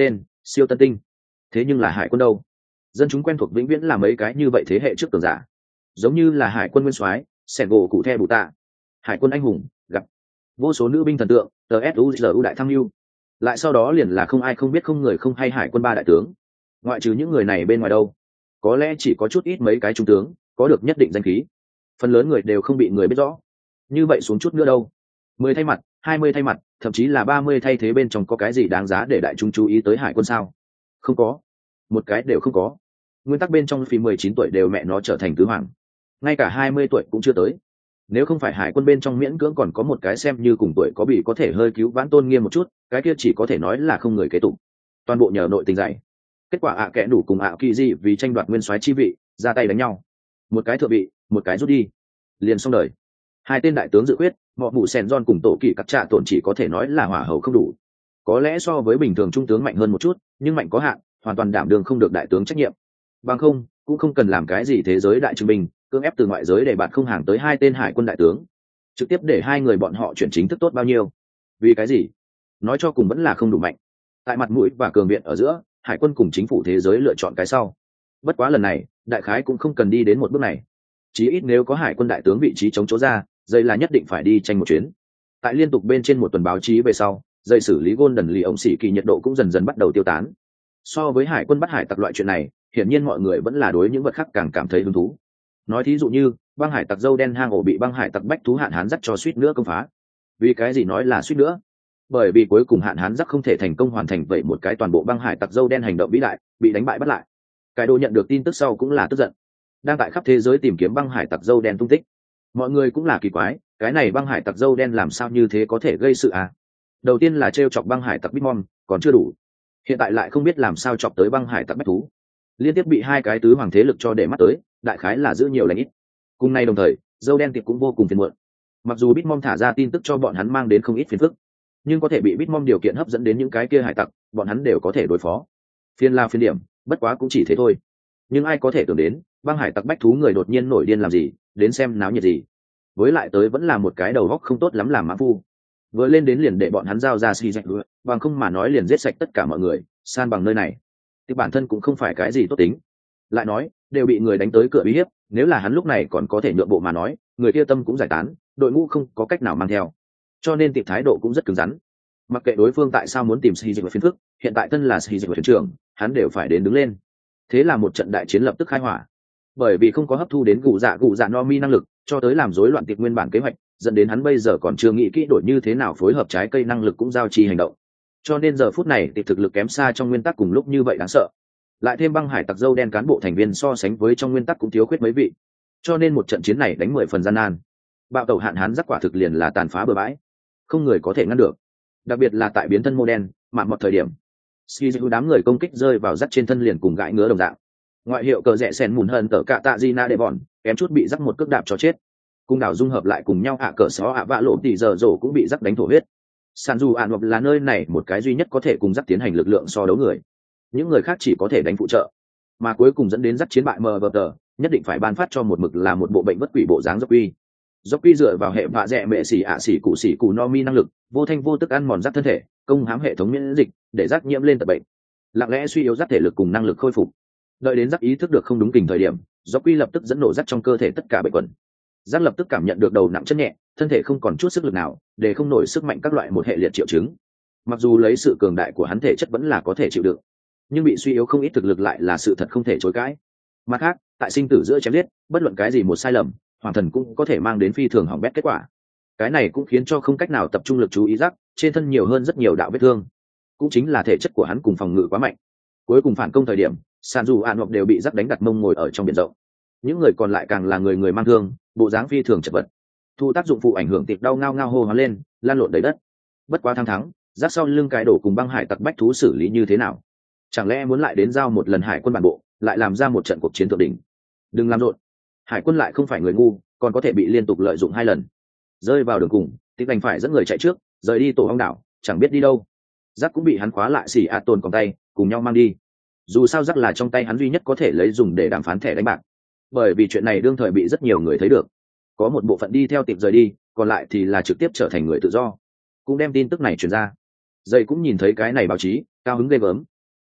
siêu tân tinh. Thế nhưng là hải quân đâu? Dân chúng quen thuộc vĩnh viễn là mấy cái như vậy thế hệ trước cường giả, giống như là hải quân nguyên soái sẻn gỗ cụ the bù tạ, hải quân anh hùng gặp vô số nữ binh thần tượng tsuzu đại tham mưu, lại sau đó liền là không ai không biết không người không hay hải quân ba đại tướng. Ngoại trừ những người này bên ngoài đâu, có lẽ chỉ có chút ít mấy cái trung tướng có được nhất định danh khí, phần lớn người đều không bị người biết rõ. Như vậy xuống chút nữa đâu, mười thay mặt, hai mươi thay mặt, thậm chí là ba mươi thay thế bên trong có cái gì đáng giá để đại chúng chú ý tới hải quân sao? Không có, một cái đều không có. Nguyên tắc bên trong phim mười chín tuổi đều mẹ nó trở thành tứ hoàng, ngay cả hai mươi tuổi cũng chưa tới. Nếu không phải hải quân bên trong miễn cưỡng còn có một cái xem như cùng tuổi có bị có thể hơi cứu vãn tôn nghiêm một chút, cái kia chỉ có thể nói là không người kế tục, toàn bộ nhờ nội tình dạy. Kết quả ạ à kẽ đủ cùng ạ kỳ gì vì tranh đoạt nguyên soái chi vị ra tay đánh nhau, một cái thượng vị một cái rút đi, liền xong đời. Hai tên đại tướng dự quyết mọi vụ sèn giòn cùng tổ kỳ cắt trạ tổn chỉ có thể nói là hỏa hầu không đủ, có lẽ so với bình thường trung tướng mạnh hơn một chút, nhưng mạnh có hạn, hoàn toàn đảm đương không được đại tướng trách nhiệm. Bằng không cũng không cần làm cái gì thế giới đại chứng minh cưỡng ép từ ngoại giới để bạn không hàng tới hai tên hải quân đại tướng, trực tiếp để hai người bọn họ chuyển chính thức tốt bao nhiêu. Vì cái gì? Nói cho cùng vẫn là không đủ mạnh. Tại mặt mũi và cường viện ở giữa, hải quân cùng chính phủ thế giới lựa chọn cái sau. Bất quá lần này đại khái cũng không cần đi đến một bước này, chí ít nếu có hải quân đại tướng vị trí chống chỗ ra, dây là nhất định phải đi tranh một chuyến. Tại liên tục bên trên một tuần báo chí về sau, dây xử lý Golden lì ổng xỉ kỳ nhiệt độ cũng dần dần bắt đầu tiêu tán. So với hải quân bắt hải tặc loại chuyện này, hiển nhiên mọi người vẫn là đối những vật khác càng cảm thấy hứng thú. Nói thí dụ như băng hải tặc dâu đen hang ổ bị băng hải tặc bách thú hạn hán dắt cho suýt nữa công phá. Vì cái gì nói là suýt nữa? Bởi vì cuối cùng hạn hán dắt không thể thành công hoàn thành vậy một cái toàn bộ băng hải tặc dâu đen hành động vĩ đại, bị đánh bại bắt lại. Cái đồ nhận được tin tức sau cũng là tức giận, đang tại khắp thế giới tìm kiếm băng hải tặc dâu đen tung tích. Mọi người cũng là kỳ quái, cái này băng hải tặc dâu đen làm sao như thế có thể gây sự à? Đầu tiên là trêu chọc băng hải tặc Bitmon, còn chưa đủ, hiện tại lại không biết làm sao chọc tới băng hải tặc bách thú, liên tiếp bị hai cái tứ hoàng thế lực cho để mắt tới, đại khái là giữ nhiều lãnh ít. Cùng nay đồng thời dâu đen tiệp cũng vô cùng phiền muộn, mặc dù Bitmon thả ra tin tức cho bọn hắn mang đến không ít phiền phức, nhưng có thể bị Bitmon điều kiện hấp dẫn đến những cái kia hải tặc, bọn hắn đều có thể đối phó. Phiên la phiên điểm, bất quá cũng chỉ thế thôi. Nhưng ai có thể tưởng đến băng hải tặc bách thú người đột nhiên nổi điên làm gì, đến xem náo nhiệt gì, với lại tới vẫn là một cái đầu góc không tốt lắm làm mã phu, vừa lên đến liền để bọn hắn giao ra xì dạch, bằng không mà nói liền giết sạch tất cả mọi người, san bằng nơi này. Thì bản thân cũng không phải cái gì tốt tính, lại nói đều bị người đánh tới cửa uy hiếp, nếu là hắn lúc này còn có thể nhượng bộ mà nói, người kia tâm cũng giải tán, đội ngũ không có cách nào mang theo, cho nên tiệp thái độ cũng rất cứng rắn. Mặc kệ đối phương tại sao muốn tìm xì dạch phiền phức, hiện tại thân là xì dạch thuyền trưởng, hắn đều phải đến đứng lên. Thế là một trận đại chiến lập tức khai hỏa, bởi vì không có hấp thu đến gù dạ gù dạ no mi năng lực, cho tới làm rối loạn tiệp nguyên bản kế hoạch, dẫn đến hắn bây giờ còn chưa nghĩ kỹ đổi như thế nào phối hợp trái cây năng lực cũng giao chi hành động, cho nên giờ phút này tiệp thực lực kém xa trong nguyên tắc cùng lúc như vậy đáng sợ. Lại thêm băng hải tặc dâu đen cán bộ thành viên so sánh với trong nguyên tắc cũng thiếu khuyết mấy vị, cho nên một trận chiến này đánh mười phần gian nan. Bạo tẩu hạn hán rắc quả thực liền là tàn phá bừa bãi, không người có thể ngăn được, đặc biệt là tại biến thân mô đen mạn một thời điểm, skizu đám người công kích rơi vào rắc trên thân liền cùng gãi ngứa đồng dạng. Ngoại hiệu cờ rẽ sen mùn hơn cờ cạ tạ di na đệ bọn kém chút bị rắc một cước đạp cho chết. Cung đảo dung hợp lại cùng nhau ạ cờ xó ạ vạ lộ tỷ giờ rổ cũng bị rắc đánh thổ huyết. San dù ạn là nơi này một cái duy nhất có thể cùng rắc tiến hành lực lượng so đấu người, những người khác chỉ có thể đánh phụ trợ, mà cuối cùng dẫn đến rắc chiến bại mờ vờ tờ, nhất định phải ban phát cho một mực là một bộ bệnh bất quỷ bộ dáng dốc quy. Dốc quy dựa vào hệ vạ dẹ mẹ xỉ ạ xỉ cụ xỉ cụ no mi năng lực, vô thanh vô tức ăn mòn rắc thân thể, công hãm hệ thống miễn dịch, để rắc nhiễm lên tật bệnh, lặng lẽ suy yếu rắc thể lực cùng năng lực khôi phục. Đợi đến rắc ý thức được không đúng kình thời điểm, dốc quy lập tức dẫn nổ rắc trong cơ thể tất cả bệnh quẩn. Rắc lập tức cảm nhận được đầu nặng chân nhẹ, thân thể không còn chút sức lực nào, để không nổi sức mạnh các loại một hệ liệt triệu chứng. Mặc dù lấy sự cường đại của hắn thể chất vẫn là có thể chịu đựng, nhưng bị suy yếu không ít thực lực lại là sự thật không thể chối cãi. Mặt khác, tại sinh tử giữa chém giết, bất luận cái gì một sai lầm, hoàng thần cũng có thể mang đến phi thường hỏng bét kết quả. Cái này cũng khiến cho không cách nào tập trung lực chú ý rắc, trên thân nhiều hơn rất nhiều đạo vết thương. Cũng chính là thể chất của hắn cùng phòng ngự quá mạnh. Cuối cùng phản công thời điểm, sàn dù ạn ngọc đều bị rắc đánh đặt mông ngồi ở trong biển rộng. Những người còn lại càng là người người mang thương, bộ dáng phi thường chật vật. Thu tác dụng phụ ảnh hưởng tiệp đau ngao ngao hô hoán lên, lan lộn đầy đất. Bất quá thắng thắng, rắc sau lưng cái đổ cùng băng hải tặc bách thú xử lý như thế nào? Chẳng lẽ muốn lại đến giao một lần hải quân bản bộ, lại làm ra một trận cuộc chiến thượng đỉnh? Đừng làm rộn, hải quân lại không phải người ngu, còn có thể bị liên tục lợi dụng hai lần. Rơi vào đường cùng, tiệp đành phải dẫn người chạy trước, rời đi tổ ong đảo, chẳng biết đi đâu. Rắc cũng bị hắn khóa lại xỉ ạt tồn còng tay, cùng nhau mang đi. Dù sao rắc là trong tay hắn duy nhất có thể lấy dùng để đàm phán thẻ đánh bạc, bởi vì chuyện này đương thời bị rất nhiều người thấy được. Có một bộ phận đi theo tiệp rời đi, còn lại thì là trực tiếp trở thành người tự do, cũng đem tin tức này truyền ra. Dây cũng nhìn thấy cái này báo chí, cao hứng ghê gớm.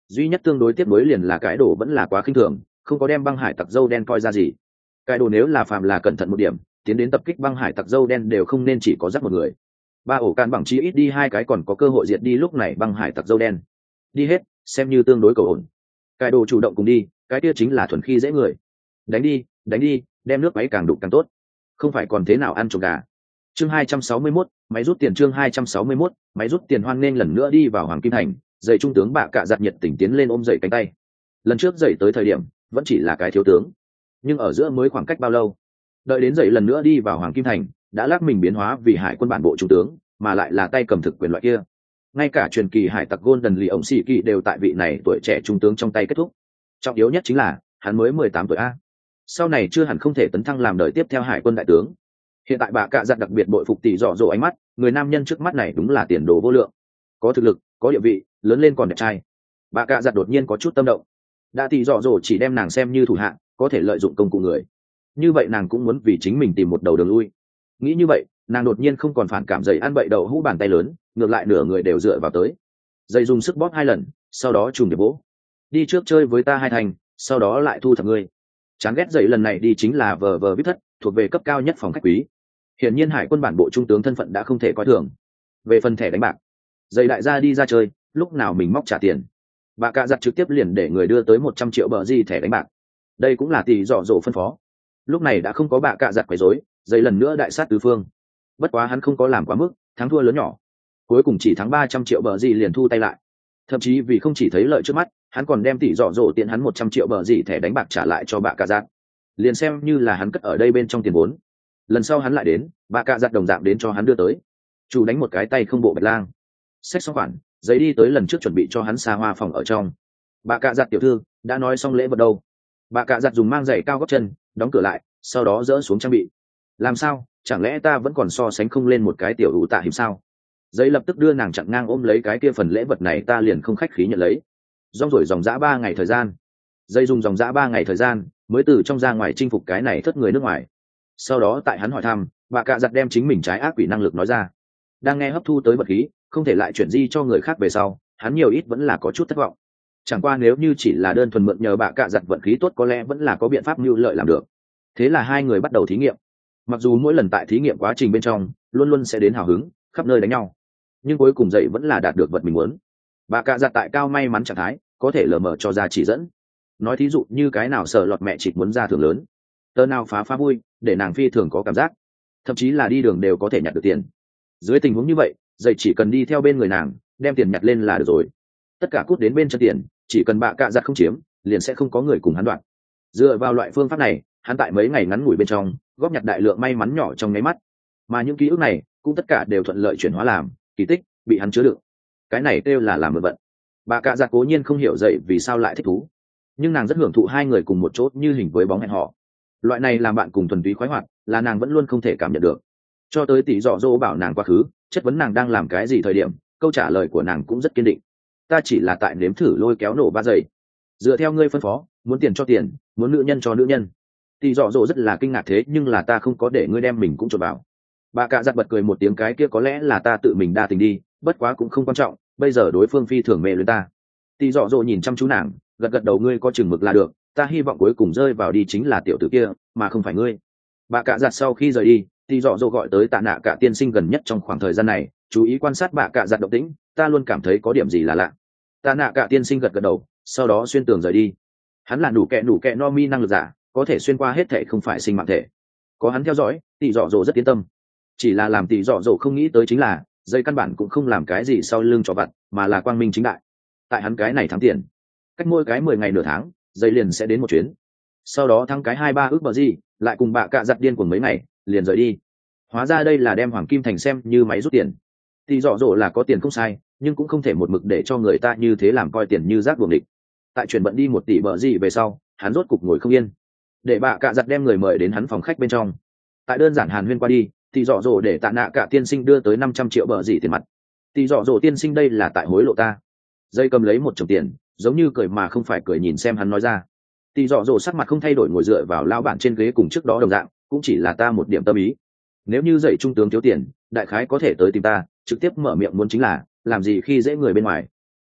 duy nhất tương đối tiếp nối liền là cái đồ vẫn là quá khinh thường, không có đem băng hải tặc dâu đen coi ra gì. Cái đồ nếu là phàm là cẩn thận một điểm, tiến đến tập kích băng hải tặc dâu đen đều không nên chỉ có dắt một người. Ba ổ can bằng chí ít đi hai cái còn có cơ hội diệt đi lúc này băng hải tặc dâu đen. Đi hết, xem như tương đối cầu ổn. Cái đồ chủ động cùng đi, cái kia chính là thuần khi dễ người. Đánh đi, đánh đi, đem nước máy càng đục càng tốt. Không phải còn thế nào ăn trộm gà. Chương hai trăm sáu mươi mốt, máy rút tiền chương hai trăm sáu mươi mốt, máy rút tiền hoan nên lần nữa đi vào Hoàng Kim Thành, dậy trung tướng bạ cạ giặt nhiệt tình tiến lên ôm dậy cánh tay. Lần trước dậy tới thời điểm, vẫn chỉ là cái thiếu tướng, nhưng ở giữa mới khoảng cách bao lâu? Đợi đến dậy lần nữa đi vào Hoàng Kim Thành, đã lắc mình biến hóa vì hải quân bản bộ trung tướng, mà lại là tay cầm thực quyền loại kia. Ngay cả truyền kỳ hải tặc Golden Lee ổng xì kỳ đều tại vị này tuổi trẻ trung tướng trong tay kết thúc. Trọng yếu nhất chính là, hắn mới mười tám tuổi a. Sau này chưa hẳn không thể tấn thăng làm đời tiếp theo hải quân đại tướng. Hiện tại bà cạ giặt đặc biệt bội phục tỷ dọ dỗ ánh mắt, người nam nhân trước mắt này đúng là tiền đồ vô lượng, có thực lực, có địa vị, lớn lên còn đẹp trai. Bà cạ giặt đột nhiên có chút tâm động. Đã tỷ dọ dỗ chỉ đem nàng xem như thủ hạ, có thể lợi dụng công cụ người, như vậy nàng cũng muốn vì chính mình tìm một đầu đường lui. Nghĩ như vậy, nàng đột nhiên không còn phản cảm dậy ăn bậy đậu hũ bàn tay lớn, ngược lại nửa người đều dựa vào tới. Dậy dùng sức bóp hai lần, sau đó trùng điệp vỗ. Đi trước chơi với ta hai thành, sau đó lại thu thập ngươi. Chán ghét dậy lần này đi chính là vờ vờ vít thất, thuộc về cấp cao nhất phòng khách quý. Hiển nhiên hải quân bản bộ trung tướng thân phận đã không thể coi thường. Về phần thẻ đánh bạc, dậy đại gia đi ra chơi, lúc nào mình móc trả tiền. Bà cạ giặt trực tiếp liền để người đưa tới một trăm triệu bờ di thẻ đánh bạc. Đây cũng là tỷ dọ dỗ phân phó. Lúc này đã không có bà cạ giặt quấy rối, dậy lần nữa đại sát tứ phương. Bất quá hắn không có làm quá mức, thắng thua lớn nhỏ. Cuối cùng chỉ thắng ba trăm triệu bờ di liền thu tay lại. Thậm chí vì không chỉ thấy lợi trước mắt, hắn còn đem tỷ dọ dỗ tiện hắn một trăm triệu bờ di thẻ đánh bạc trả lại cho bà cạ giặt. Liền xem như là hắn cất ở đây bên trong tiền vốn. Lần sau hắn lại đến, bà cạ giặt đồng dạng đến cho hắn đưa tới. Chủ đánh một cái tay không bộ bạch lang. Xách xong khoản, giấy đi tới lần trước chuẩn bị cho hắn xa hoa phòng ở trong. Bà cạ giặt tiểu thư đã nói xong lễ vật đâu. Bà cạ giặt dùng mang giày cao gót chân, đóng cửa lại, sau đó dỡ xuống trang bị. Làm sao, chẳng lẽ ta vẫn còn so sánh không lên một cái tiểu ủ tạ hiểm sao? Giấy lập tức đưa nàng chặn ngang ôm lấy cái kia phần lễ vật này, ta liền không khách khí nhận lấy. Rong rồi dòng dã ba ngày thời gian. Giấy dùng dòng dã ba ngày thời gian mới từ trong ra ngoài chinh phục cái này thất người nước ngoài. Sau đó tại hắn hỏi thăm, bà cạ giặt đem chính mình trái ác quỷ năng lực nói ra. Đang nghe hấp thu tới vật khí, không thể lại chuyển di cho người khác về sau, hắn nhiều ít vẫn là có chút thất vọng. Chẳng qua nếu như chỉ là đơn thuần mượn nhờ bà cạ giặt vận khí tốt có lẽ vẫn là có biện pháp mưu lợi làm được. Thế là hai người bắt đầu thí nghiệm. Mặc dù mỗi lần tại thí nghiệm quá trình bên trong luôn luôn sẽ đến hào hứng, khắp nơi đánh nhau, nhưng cuối cùng dậy vẫn là đạt được vật mình muốn. Bà cạ giặt tại cao may mắn trạng thái, có thể lờ mờ cho ra chỉ dẫn. Nói thí dụ như cái nào sợ lọt mẹ chịt muốn ra thưởng lớn, tơ nào phá phá vui, để nàng phi thường có cảm giác, thậm chí là đi đường đều có thể nhặt được tiền. Dưới tình huống như vậy, dậy chỉ cần đi theo bên người nàng, đem tiền nhặt lên là được rồi. Tất cả cút đến bên chân tiền, chỉ cần bạ cạ giặt không chiếm, liền sẽ không có người cùng hắn đoạn. Dựa vào loại phương pháp này, hắn tại mấy ngày ngắn ngủi bên trong góp nhặt đại lượng may mắn nhỏ trong nháy mắt, mà những ký ức này cũng tất cả đều thuận lợi chuyển hóa làm kỳ tích, bị hắn chứa đựng. Cái này kêu là làm mượn vận. Bà cạ giặt cố nhiên không hiểu dậy vì sao lại thích thú, nhưng nàng rất hưởng thụ hai người cùng một chỗ như hình với bóng hẹn họ. Loại này làm bạn cùng thuần túy khoái hoạt là nàng vẫn luôn không thể cảm nhận được. Cho tới tỷ dọ dỗ bảo nàng quá khứ chất vấn nàng đang làm cái gì thời điểm, câu trả lời của nàng cũng rất kiên định. Ta chỉ là tại nếm thử lôi kéo nổ ba giày, dựa theo ngươi phân phó, muốn tiền cho tiền, muốn nữ nhân cho nữ nhân. Tỷ dọ dỗ rất là kinh ngạc, thế nhưng là ta không có để ngươi đem mình cũng trộn vào. Bà cạ giặt bật cười một tiếng, cái kia có lẽ là ta tự mình đa tình đi, bất quá cũng không quan trọng, bây giờ đối phương phi thường mê luyến ta. Tỷ dọ dỗ nhìn chăm chú nàng, gật gật đầu, ngươi có chừng mực là được, ta hy vọng cuối cùng rơi vào đi chính là tiểu tử kia, mà không phải ngươi. Bà cạ giặt sau khi rời đi, tỷ dọ dỗ gọi tới Tạ Nạ Cả tiên sinh gần nhất trong khoảng thời gian này, chú ý quan sát bà cạ giặt động tĩnh, ta luôn cảm thấy có điểm gì là lạ. Tạ Nạ Cả tiên sinh gật gật đầu, sau đó xuyên tường rời đi. Hắn là đủ kẹ đủ kẹ no mi năng lực giả, có thể xuyên qua hết thể không phải sinh mạng thể. Có hắn theo dõi, tỷ dọ dỗ rất yên tâm. Chỉ là làm tỷ dọ dỗ không nghĩ tới chính là, dây căn bản cũng không làm cái gì sau lưng trò vặt, mà là quang minh chính đại. Tại hắn cái này thắng tiền, cách mỗi cái mười ngày nửa tháng, dây liền sẽ đến một chuyến. Sau đó thắng cái hai ba ước bờ gì, lại cùng bạ cạ giặt điên cuồng mấy ngày, liền rời đi. Hóa ra đây là đem Hoàng Kim Thành xem như máy rút tiền. Tỷ dọ dỗ là có tiền không sai, nhưng cũng không thể một mực để cho người ta như thế làm coi tiền như rác buồng địch. Tại chuyển bận đi một tỷ bờ gì về sau, hắn rốt cục ngồi không yên, để bạ cạ giặt đem người mời đến hắn phòng khách bên trong. Tại đơn giản hàn huyên qua đi, tỷ dọ dỗ để Tạ Nạ Cả tiên sinh đưa tới năm trăm triệu bờ gì tiền mặt. Tỷ dọ dỗ tiên sinh, đây là tại hối lộ ta. Dây cầm lấy một chồng tiền, giống như cười mà không phải cười nhìn xem hắn nói ra. Tỷ dọ dỗ sắc mặt không thay đổi ngồi dựa vào lao bản trên ghế cùng trước đó đồng dạng, cũng chỉ là ta một điểm tâm ý. Nếu như dạy trung tướng thiếu tiền, đại khái có thể tới tìm ta, trực tiếp mở miệng muốn chính là làm gì khi dễ người bên ngoài.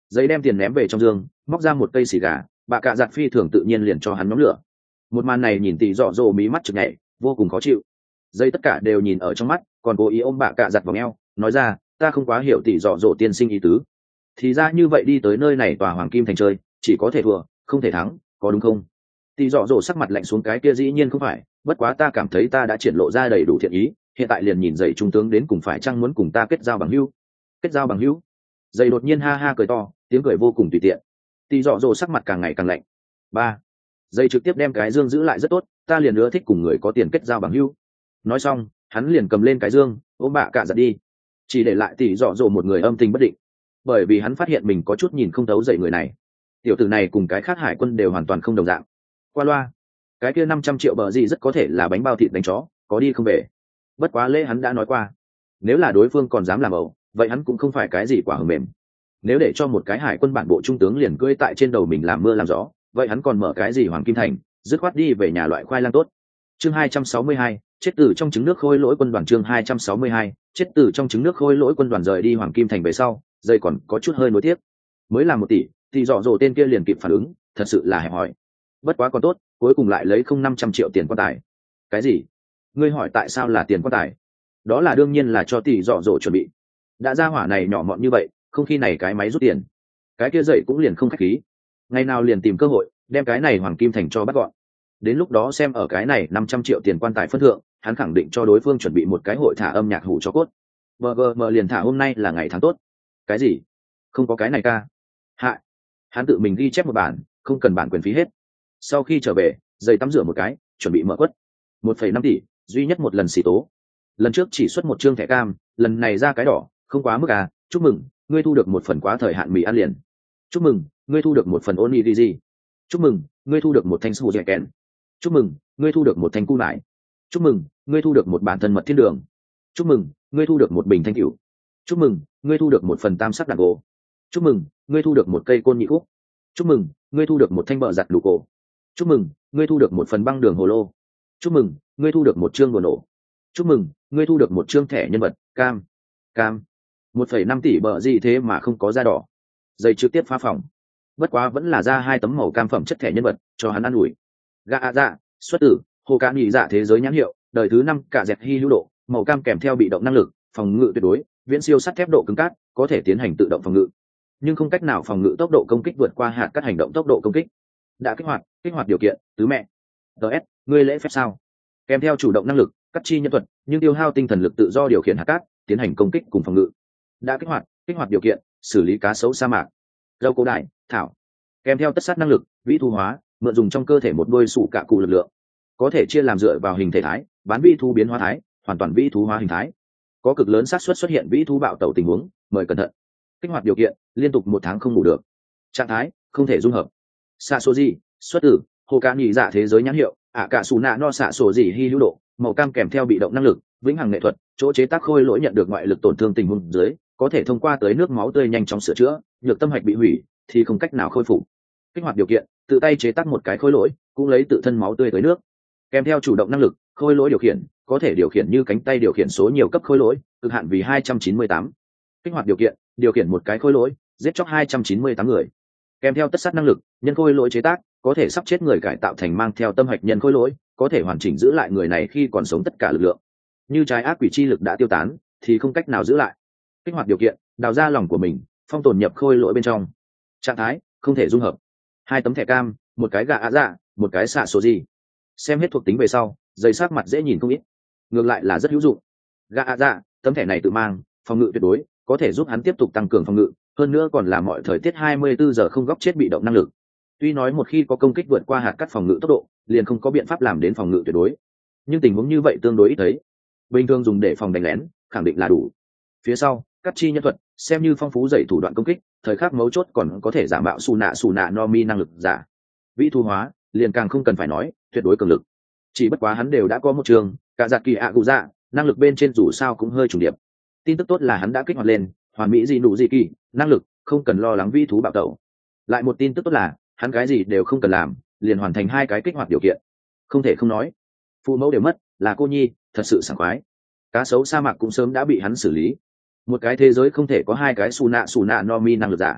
Giấy đem tiền ném về trong giường, móc ra một cây xì gà, bà cạ giặt phi thường tự nhiên liền cho hắn nhóm lửa. Một màn này nhìn tỷ dọ dỗ mí mắt chực nhảy, vô cùng khó chịu. Giấy tất cả đều nhìn ở trong mắt, còn cố ý ôm bà cạ giặt vào eo, nói ra, ta không quá hiểu tỷ dọ dỗ tiên sinh ý tứ. Thì ra như vậy đi tới nơi này tòa hoàng kim thành chơi, chỉ có thể thua, không thể thắng, có đúng không? Tỷ dọ dỗ sắc mặt lạnh xuống, cái kia dĩ nhiên không phải, bất quá ta cảm thấy ta đã triển lộ ra đầy đủ thiện ý, hiện tại liền nhìn dậy trung tướng đến cùng phải chăng muốn cùng ta kết giao bằng hữu. Kết giao bằng hữu? Dậy đột nhiên ha ha cười to, tiếng cười vô cùng tùy tiện. Tỷ dọ dỗ sắc mặt càng ngày càng lạnh. Ba. Dậy trực tiếp đem cái dương giữ lại rất tốt, ta liền ưa thích cùng người có tiền kết giao bằng hữu. Nói xong, hắn liền cầm lên cái dương, ôm bạ cạ giặt đi, chỉ để lại tỷ dọ dỗ một người âm tình bất định, bởi vì hắn phát hiện mình có chút nhìn không thấu dậy người này. Tiểu tử này cùng cái khác hải quân đều hoàn toàn không đồng dạng. Qua loa, cái kia năm trăm triệu bờ gì rất có thể là bánh bao thịt đánh chó, có đi không về. Bất quá lễ hắn đã nói qua, nếu là đối phương còn dám làm ẩu, vậy hắn cũng không phải cái gì quả hờ mềm. Nếu để cho một cái hải quân bản bộ trung tướng liền cưỡi tại trên đầu mình làm mưa làm gió, vậy hắn còn mở cái gì hoàng kim thành, dứt khoát đi về nhà loại khoai lang tốt. Chương hai trăm sáu mươi hai, chết từ trong trứng nước khôi lỗi quân đoàn. Chương hai trăm sáu mươi hai, chết từ trong trứng nước khôi lỗi quân đoàn rời đi hoàng kim thành về sau, dây còn có chút hơi nối tiếc. Mới làm một tỷ, thì dọ dỗ tên kia liền kịp phản ứng, thật sự là hẹp hòi. Bất quá còn tốt, cuối cùng lại lấy không năm trăm triệu tiền quan tài. Cái gì? Ngươi hỏi tại sao là tiền quan tài? Đó là đương nhiên là cho tỷ dọ dỗ chuẩn bị. Đã ra hỏa này nhỏ mọn như vậy, không khi này cái máy rút tiền, cái kia dậy cũng liền không khách khí, ngày nào liền tìm cơ hội đem cái này hoàng kim thành cho bắt gọn. Đến lúc đó xem ở cái này năm trăm triệu tiền quan tài phân thượng, hắn khẳng định cho đối phương chuẩn bị một cái hội thả âm nhạc hủ cho cốt. Bờ gờ mờ liền thả hôm nay là ngày tháng tốt. Cái gì? Không có cái này ca. Hạ. Hắn tự mình ghi chép một bản, không cần bản quyền phí hết. Sau khi trở về, dây tắm rửa một cái, chuẩn bị mở quất. một phẩy năm tỷ, duy nhất một lần xỉ tố. Lần trước chỉ xuất một chương thẻ cam, lần này ra cái đỏ, không quá mức à, chúc mừng, ngươi thu được một phần quá thời hạn mì ăn liền. Chúc mừng, ngươi thu được một phần onigiri. Chúc mừng, ngươi thu được một thanh sù dẻ kèn. Chúc mừng, ngươi thu được một thanh cu nải. Chúc mừng, ngươi thu được một bản thân mật thiên đường. Chúc mừng, ngươi thu được một bình thanh cửu. Chúc mừng, ngươi thu được một phần tam sắc đàn gỗ. Chúc mừng, ngươi thu được một cây côn nhị khúc. Chúc mừng, ngươi thu được một thanh bờ giặt đủ cổ. Chúc mừng, ngươi thu được một phần băng đường hồ lô. Chúc mừng, ngươi thu được một chương đồ nổ. Chúc mừng, ngươi thu được một chương thẻ nhân vật cam. Cam. một phẩy năm tỷ bờ gì thế mà không có da đỏ. Dây trực tiếp phá phòng. Bất quá vẫn là ra hai tấm màu cam phẩm chất thẻ nhân vật cho hắn ăn ủi. Gà ạ dạ, xuất tử, hồ cá nhị dạ thế giới nhãn hiệu, đời thứ năm cả dẹt hy hữu độ, màu cam kèm theo bị động năng lực, phòng ngự tuyệt đối, viễn siêu sắt thép độ cứng cát, có thể tiến hành tự động phòng ngự, nhưng không cách nào phòng ngự tốc độ công kích vượt qua hạt các hành động tốc độ công kích. Đã kích hoạt, kích hoạt điều kiện, tứ mẹ. ds ngươi lễ phép sao? Kèm theo chủ động năng lực, cắt chi nhân thuật, nhưng tiêu hao tinh thần lực tự do điều khiển hạt cát, tiến hành công kích cùng phòng ngự. Đã kích hoạt, kích hoạt điều kiện, xử lý cá sấu sa mạc. Rau cổ đại, thảo. Kèm theo tất sát năng lực, vĩ thu hóa, mượn dùng trong cơ thể một đôi sụ cạ cụ lực lượng, có thể chia làm dựa vào hình thể thái, bán vĩ thu biến hóa thái, hoàn toàn vĩ thú hóa hình thái, có cực lớn xác suất xuất hiện vĩ thú bạo tẩu tình huống, mời cẩn thận. Kích hoạt điều kiện, liên tục một tháng không ngủ được. Trạng thái, không thể dung hợp. Xạ số gì, xuất tử, hồ cá nhị dạ thế giới nhãn hiệu, ạ cả xù nạ no xạ sổ gì hy hữu độ, màu cam kèm theo bị động năng lực, vĩnh hằng nghệ thuật, chỗ chế tác khôi lỗi nhận được ngoại lực tổn thương tình huống dưới, có thể thông qua tới nước máu tươi nhanh chóng sửa chữa, nhược tâm hạch bị hủy thì không cách nào khôi phục. Kích hoạt điều kiện, tự tay chế tác một cái khôi lỗi, cũng lấy tự thân máu tươi tới nước. Kèm theo chủ động năng lực, khôi lỗi điều khiển, có thể điều khiển như cánh tay điều khiển số nhiều cấp khôi lỗi, cực hạn vì hai trăm chín mươi tám. Kích hoạt điều kiện, điều khiển một cái khôi lỗi, giết chóc hai trăm chín mươi tám người. Kèm theo tất sát năng lực, nhân khôi lỗi chế tác, có thể sắp chết người cải tạo thành mang theo tâm hạch nhân khôi lỗi, có thể hoàn chỉnh giữ lại người này khi còn sống tất cả lực lượng. Như trái ác quỷ chi lực đã tiêu tán, thì không cách nào giữ lại. Kích hoạt điều kiện, đào ra lòng của mình, phong tồn nhập khôi lỗi bên trong. Trạng thái, không thể dung hợp. Hai tấm thẻ cam, một cái gà á dạ, một cái xạ số gì. Xem hết thuộc tính về sau, giấy sát mặt dễ nhìn không ít, ngược lại là rất hữu dụng. Gà á dạ, tấm thẻ này tự mang, phòng ngự tuyệt đối, có thể giúp hắn tiếp tục tăng cường phòng ngự, hơn nữa còn là mọi thời tiết hai mươi bốn giờ không góc chết bị động năng lực. Tuy nói một khi có công kích vượt qua hạt cắt phòng ngự tốc độ, liền không có biện pháp làm đến phòng ngự tuyệt đối, nhưng tình huống như vậy tương đối ít thấy. Bình thường dùng để phòng đánh lén, khẳng định là đủ. Phía sau, cắt chi nhân thuật, xem như phong phú dạy thủ đoạn công kích, thời khắc mấu chốt còn có thể giả mạo xù nạ xù nạ no mi năng lực giả. Vĩ thu hóa, liền càng không cần phải nói, tuyệt đối cường lực. Chỉ bất quá hắn đều đã có một trường, cả giặc kỳ ạ cụ dạ, năng lực bên trên dù sao cũng hơi trùng điệp. Tin tức tốt là hắn đã kích hoạt lên hoàn mỹ gì nụ gì kỳ năng lực, không cần lo lắng vĩ thú bạo tẩu. Lại một tin tức tốt là hắn cái gì đều không cần làm, liền hoàn thành hai cái kích hoạt điều kiện. Không thể không nói, phụ mẫu đều mất, là cô nhi, thật sự sảng khoái. Cá sấu sa mạc cũng sớm đã bị hắn xử lý. Một cái thế giới không thể có hai cái xù nạ xù nạ no mi năng lực giả.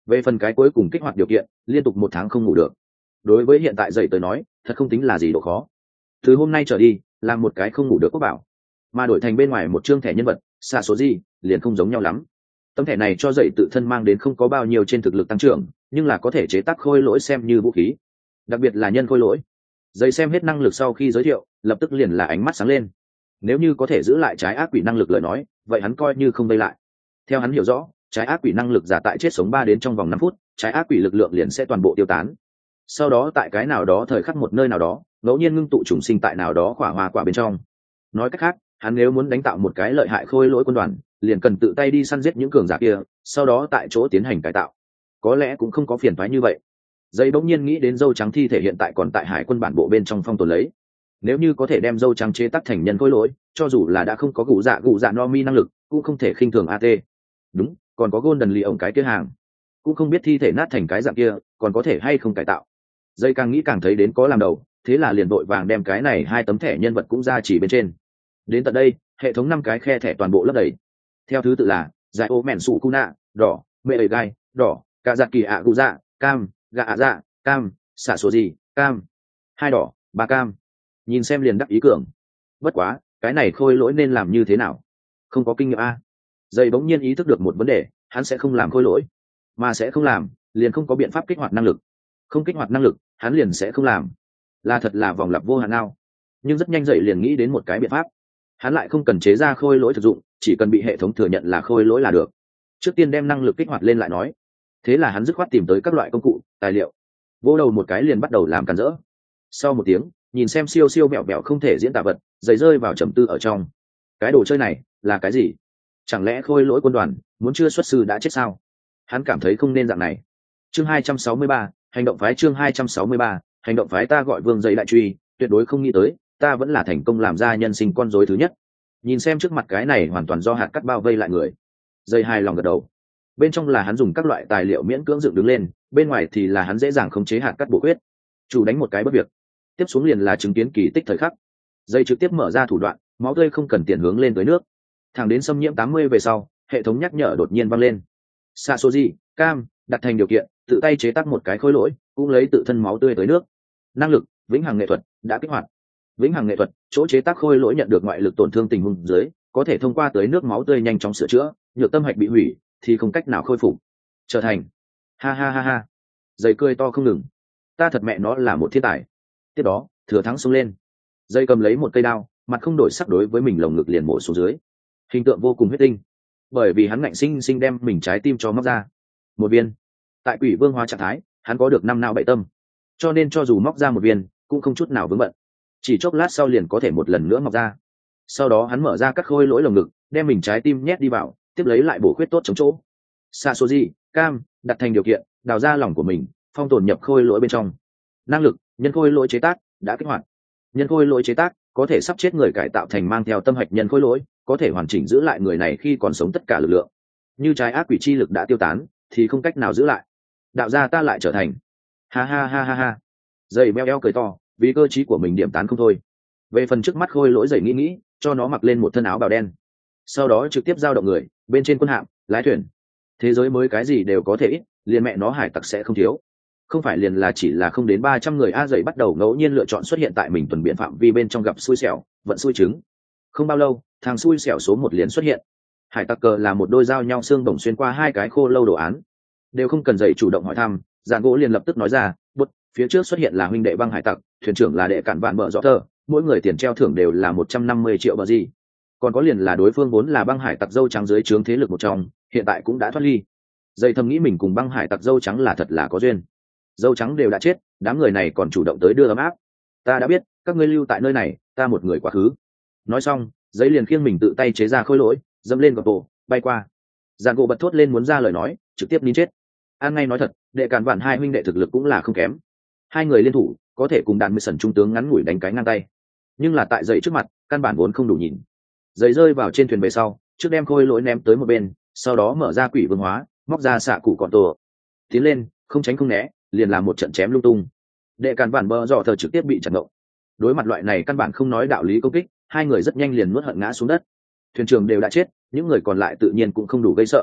Về phần cái cuối cùng kích hoạt điều kiện, liên tục một tháng không ngủ được, đối với hiện tại dậy tới nói thật không tính là gì độ khó. Từ hôm nay trở đi làm một cái không ngủ được quốc bảo, mà đổi thành bên ngoài một chương thẻ nhân vật xa số gì liền không giống nhau lắm. Tấm thẻ này cho dậy tự thân mang đến không có bao nhiêu trên thực lực tăng trưởng, nhưng là có thể chế tác khôi lỗi xem như vũ khí, đặc biệt là nhân khôi lỗi. Dậy xem hết năng lực sau khi giới thiệu lập tức liền là ánh mắt sáng lên. Nếu như có thể giữ lại trái ác quỷ năng lực lời nói, vậy hắn coi như không vây lại. Theo hắn hiểu rõ, trái ác quỷ năng lực giả tại chết sống ba đến trong vòng năm phút, trái ác quỷ lực lượng liền sẽ toàn bộ tiêu tán. Sau đó tại cái nào đó thời khắc một nơi nào đó, ngẫu nhiên ngưng tụ trùng sinh tại nào đó quả hoa quả bên trong. Nói cách khác, hắn nếu muốn đánh tạo một cái lợi hại khôi lỗi quân đoàn, liền cần tự tay đi săn giết những cường giả kia, sau đó tại chỗ tiến hành cải tạo. Có lẽ cũng không có phiền toái như vậy. Dây bỗng nhiên nghĩ đến dâu trắng thi thể hiện tại còn tại hải quân bản bộ bên trong phong tồn lấy. Nếu như có thể đem dâu trắng chế tác thành nhân khôi lỗi, cho dù là đã không có gù dạ gù dạ no mi năng lực, cũng không thể khinh thường a tê. Đúng, còn có golden lì ổng cái kia hàng, cũng không biết thi thể nát thành cái dạng kia còn có thể hay không cải tạo. Dây càng nghĩ càng thấy đến có làm đầu, thế là liền vội vàng đem cái này hai tấm thẻ nhân vật cũng ra chỉ bên trên. Đến tận đây, hệ thống năm cái khe thẻ toàn bộ lấp đầy, theo thứ tự là giải ô mẹn sụ kuna đỏ, mẹ ẩy gai đỏ, cả giặc kỳ ạ gù dạ cam, gạ ạ dạ cam, xả số gì cam, hai đỏ ba cam. Nhìn xem liền đắc ý cường. Bất quá cái này khôi lỗi nên làm như thế nào, không có kinh nghiệm a. Dây bỗng nhiên ý thức được một vấn đề, hắn sẽ không làm khôi lỗi, mà sẽ không làm liền không có biện pháp kích hoạt năng lực, không kích hoạt năng lực hắn liền sẽ không làm, là thật là vòng lặp vô hạn nào. Nhưng rất nhanh dậy liền nghĩ đến một cái biện pháp, hắn lại không cần chế ra khôi lỗi thực dụng, chỉ cần bị hệ thống thừa nhận là khôi lỗi là được. Trước tiên đem năng lực kích hoạt lên lại nói. Thế là hắn dứt khoát tìm tới các loại công cụ tài liệu, vô đầu một cái liền bắt đầu làm càn rỡ. Sau một tiếng, nhìn xem siêu siêu vẹo vẹo không thể diễn tả vật, giày rơi vào trầm tư ở trong. Cái đồ chơi này là cái gì? Chẳng lẽ khôi lỗi quân đoàn muốn chưa xuất sư đã chết sao? Hắn cảm thấy không nên dạng này. Chương hai trăm sáu mươi ba, hành động phái. Chương hai trăm sáu mươi ba, hành động phái. Ta gọi Vương Giấy đại truy, tuyệt đối không nghĩ tới ta vẫn là thành công làm ra nhân sinh con rối thứ nhất. Nhìn xem trước mặt cái này hoàn toàn do hạt cắt bao vây lại người, dây hài lòng gật đầu. Bên trong là hắn dùng các loại tài liệu miễn cưỡng dựng đứng lên, bên ngoài thì là hắn dễ dàng khống chế hạt cắt bổ huyết. Chủ đánh một cái bất việc, tiếp xuống liền là chứng kiến kỳ tích thời khắc. Dây trực tiếp mở ra thủ đoạn, máu tươi không cần tiền hướng lên tới nước, thẳng đến xâm nhiễm tám mươi về sau, hệ thống nhắc nhở đột nhiên vang lên. Sasoji cam đặt thành điều kiện, tự tay chế tác một cái khối lỗi, cũng lấy tự thân máu tươi tới nước. Năng lực vĩnh hằng nghệ thuật đã kích hoạt. Vĩnh hằng nghệ thuật, chỗ chế tác khôi lỗi nhận được ngoại lực tổn thương tình huống dưới, có thể thông qua tới nước máu tươi nhanh chóng sửa chữa, nhược tâm hạch bị hủy thì không cách nào khôi phục. Trở thành. Ha ha ha ha. Dây cười to không ngừng. Ta thật mẹ nó là một thiên tài. Tiếp đó, thừa thắng xông lên. Dây cầm lấy một cây đao, mặt không đổi sắc đối với mình lồng ngực liền mổ xuống dưới. Hình tượng vô cùng huyết tinh, bởi vì hắn ngạnh sinh sinh đem mình trái tim cho móc ra một viên. Tại quỷ vương hóa trạng thái, hắn có được năm não bảy tâm, cho nên cho dù móc ra một viên cũng không chút nào vướng bận, chỉ chốc lát sau liền có thể một lần nữa mọc ra. Sau đó hắn mở ra các khôi lỗi lồng ngực, đem mình trái tim nhét đi vào, tiếp lấy lại bổ khuyết tốt chống chỗ. Sasoji cam đặt thành điều kiện, đào ra lòng của mình, phong tồn nhập khôi lỗi bên trong. Năng lực nhân khôi lỗi chế tác đã kích hoạt. Nhân khôi lỗi chế tác có thể sắp chết người cải tạo thành mang theo tâm hạch nhân khôi lỗi, có thể hoàn chỉnh giữ lại người này khi còn sống tất cả lực lượng. Như trái ác quỷ chi lực đã tiêu tán thì không cách nào giữ lại. Đạo gia ta lại trở thành. Ha ha ha ha ha. Dây beo eo cười to, vì cơ trí của mình điểm tán không thôi. Về phần trước mắt khôi lỗi dày nghĩ nghĩ, cho nó mặc lên một thân áo bào đen, sau đó trực tiếp giao động người bên trên quân hạm lái thuyền. Thế giới mới cái gì đều có thể ít, liền mẹ nó hải tặc sẽ không thiếu. Không phải liền là chỉ là không đến ba trăm người a. Dậy bắt đầu ngẫu nhiên lựa chọn xuất hiện tại mình tuần biện phạm vi bên trong, gặp xui xẻo vận xui trứng. Không bao lâu, thằng xui xẻo số một liền xuất hiện. Hải tặc cờ là một đôi dao nhau xương bổng xuyên qua hai cái khô lâu đồ án, đều không cần dậy chủ động hỏi thăm, Giàn gỗ liền lập tức nói ra. Bút phía trước xuất hiện là huynh đệ băng hải tặc, thuyền trưởng là đệ cản vạn bợ rõ thơ, mỗi người tiền treo thưởng đều là một trăm năm mươi triệu bờ gì. Còn có liền là đối phương vốn là băng hải tặc dâu trắng dưới trướng thế lực một trong, hiện tại cũng đã thoát ly. Dây thầm nghĩ mình cùng băng hải tặc dâu trắng là thật là có duyên. Dâu trắng đều đã chết, đám người này còn chủ động tới đưa ấm áp. Ta đã biết, các ngươi lưu tại nơi này, ta một người quá khứ. Nói xong, giấy liền khiêng mình tự tay chế ra khôi lỗi, dẫm lên gập bộ bay qua. Giàn gỗ bật thốt lên muốn ra lời nói, trực tiếp nín chết. An ngay nói thật, đệ cản vạn hai huynh đệ thực lực cũng là không kém, hai người liên thủ có thể cùng đàn mười sần trung tướng ngắn ngủi đánh cái ngang tay, nhưng là tại dậy trước mặt căn bản vốn không đủ nhìn. Giấy rơi vào trên thuyền về sau, trước đem khôi lỗi ném tới một bên, sau đó mở ra quỷ vương hóa, móc ra xạ cụ cọn tổ, tiến lên không tránh không né, liền làm một trận chém lung tung. Đệ cản vạn bờ dọ thờ trực tiếp bị chặt ngộ. Đối mặt loại này căn bản không nói đạo lý công kích, hai người rất nhanh liền nuốt hận ngã xuống đất. Thuyền trưởng đều đã chết, những người còn lại tự nhiên cũng không đủ gây sợ.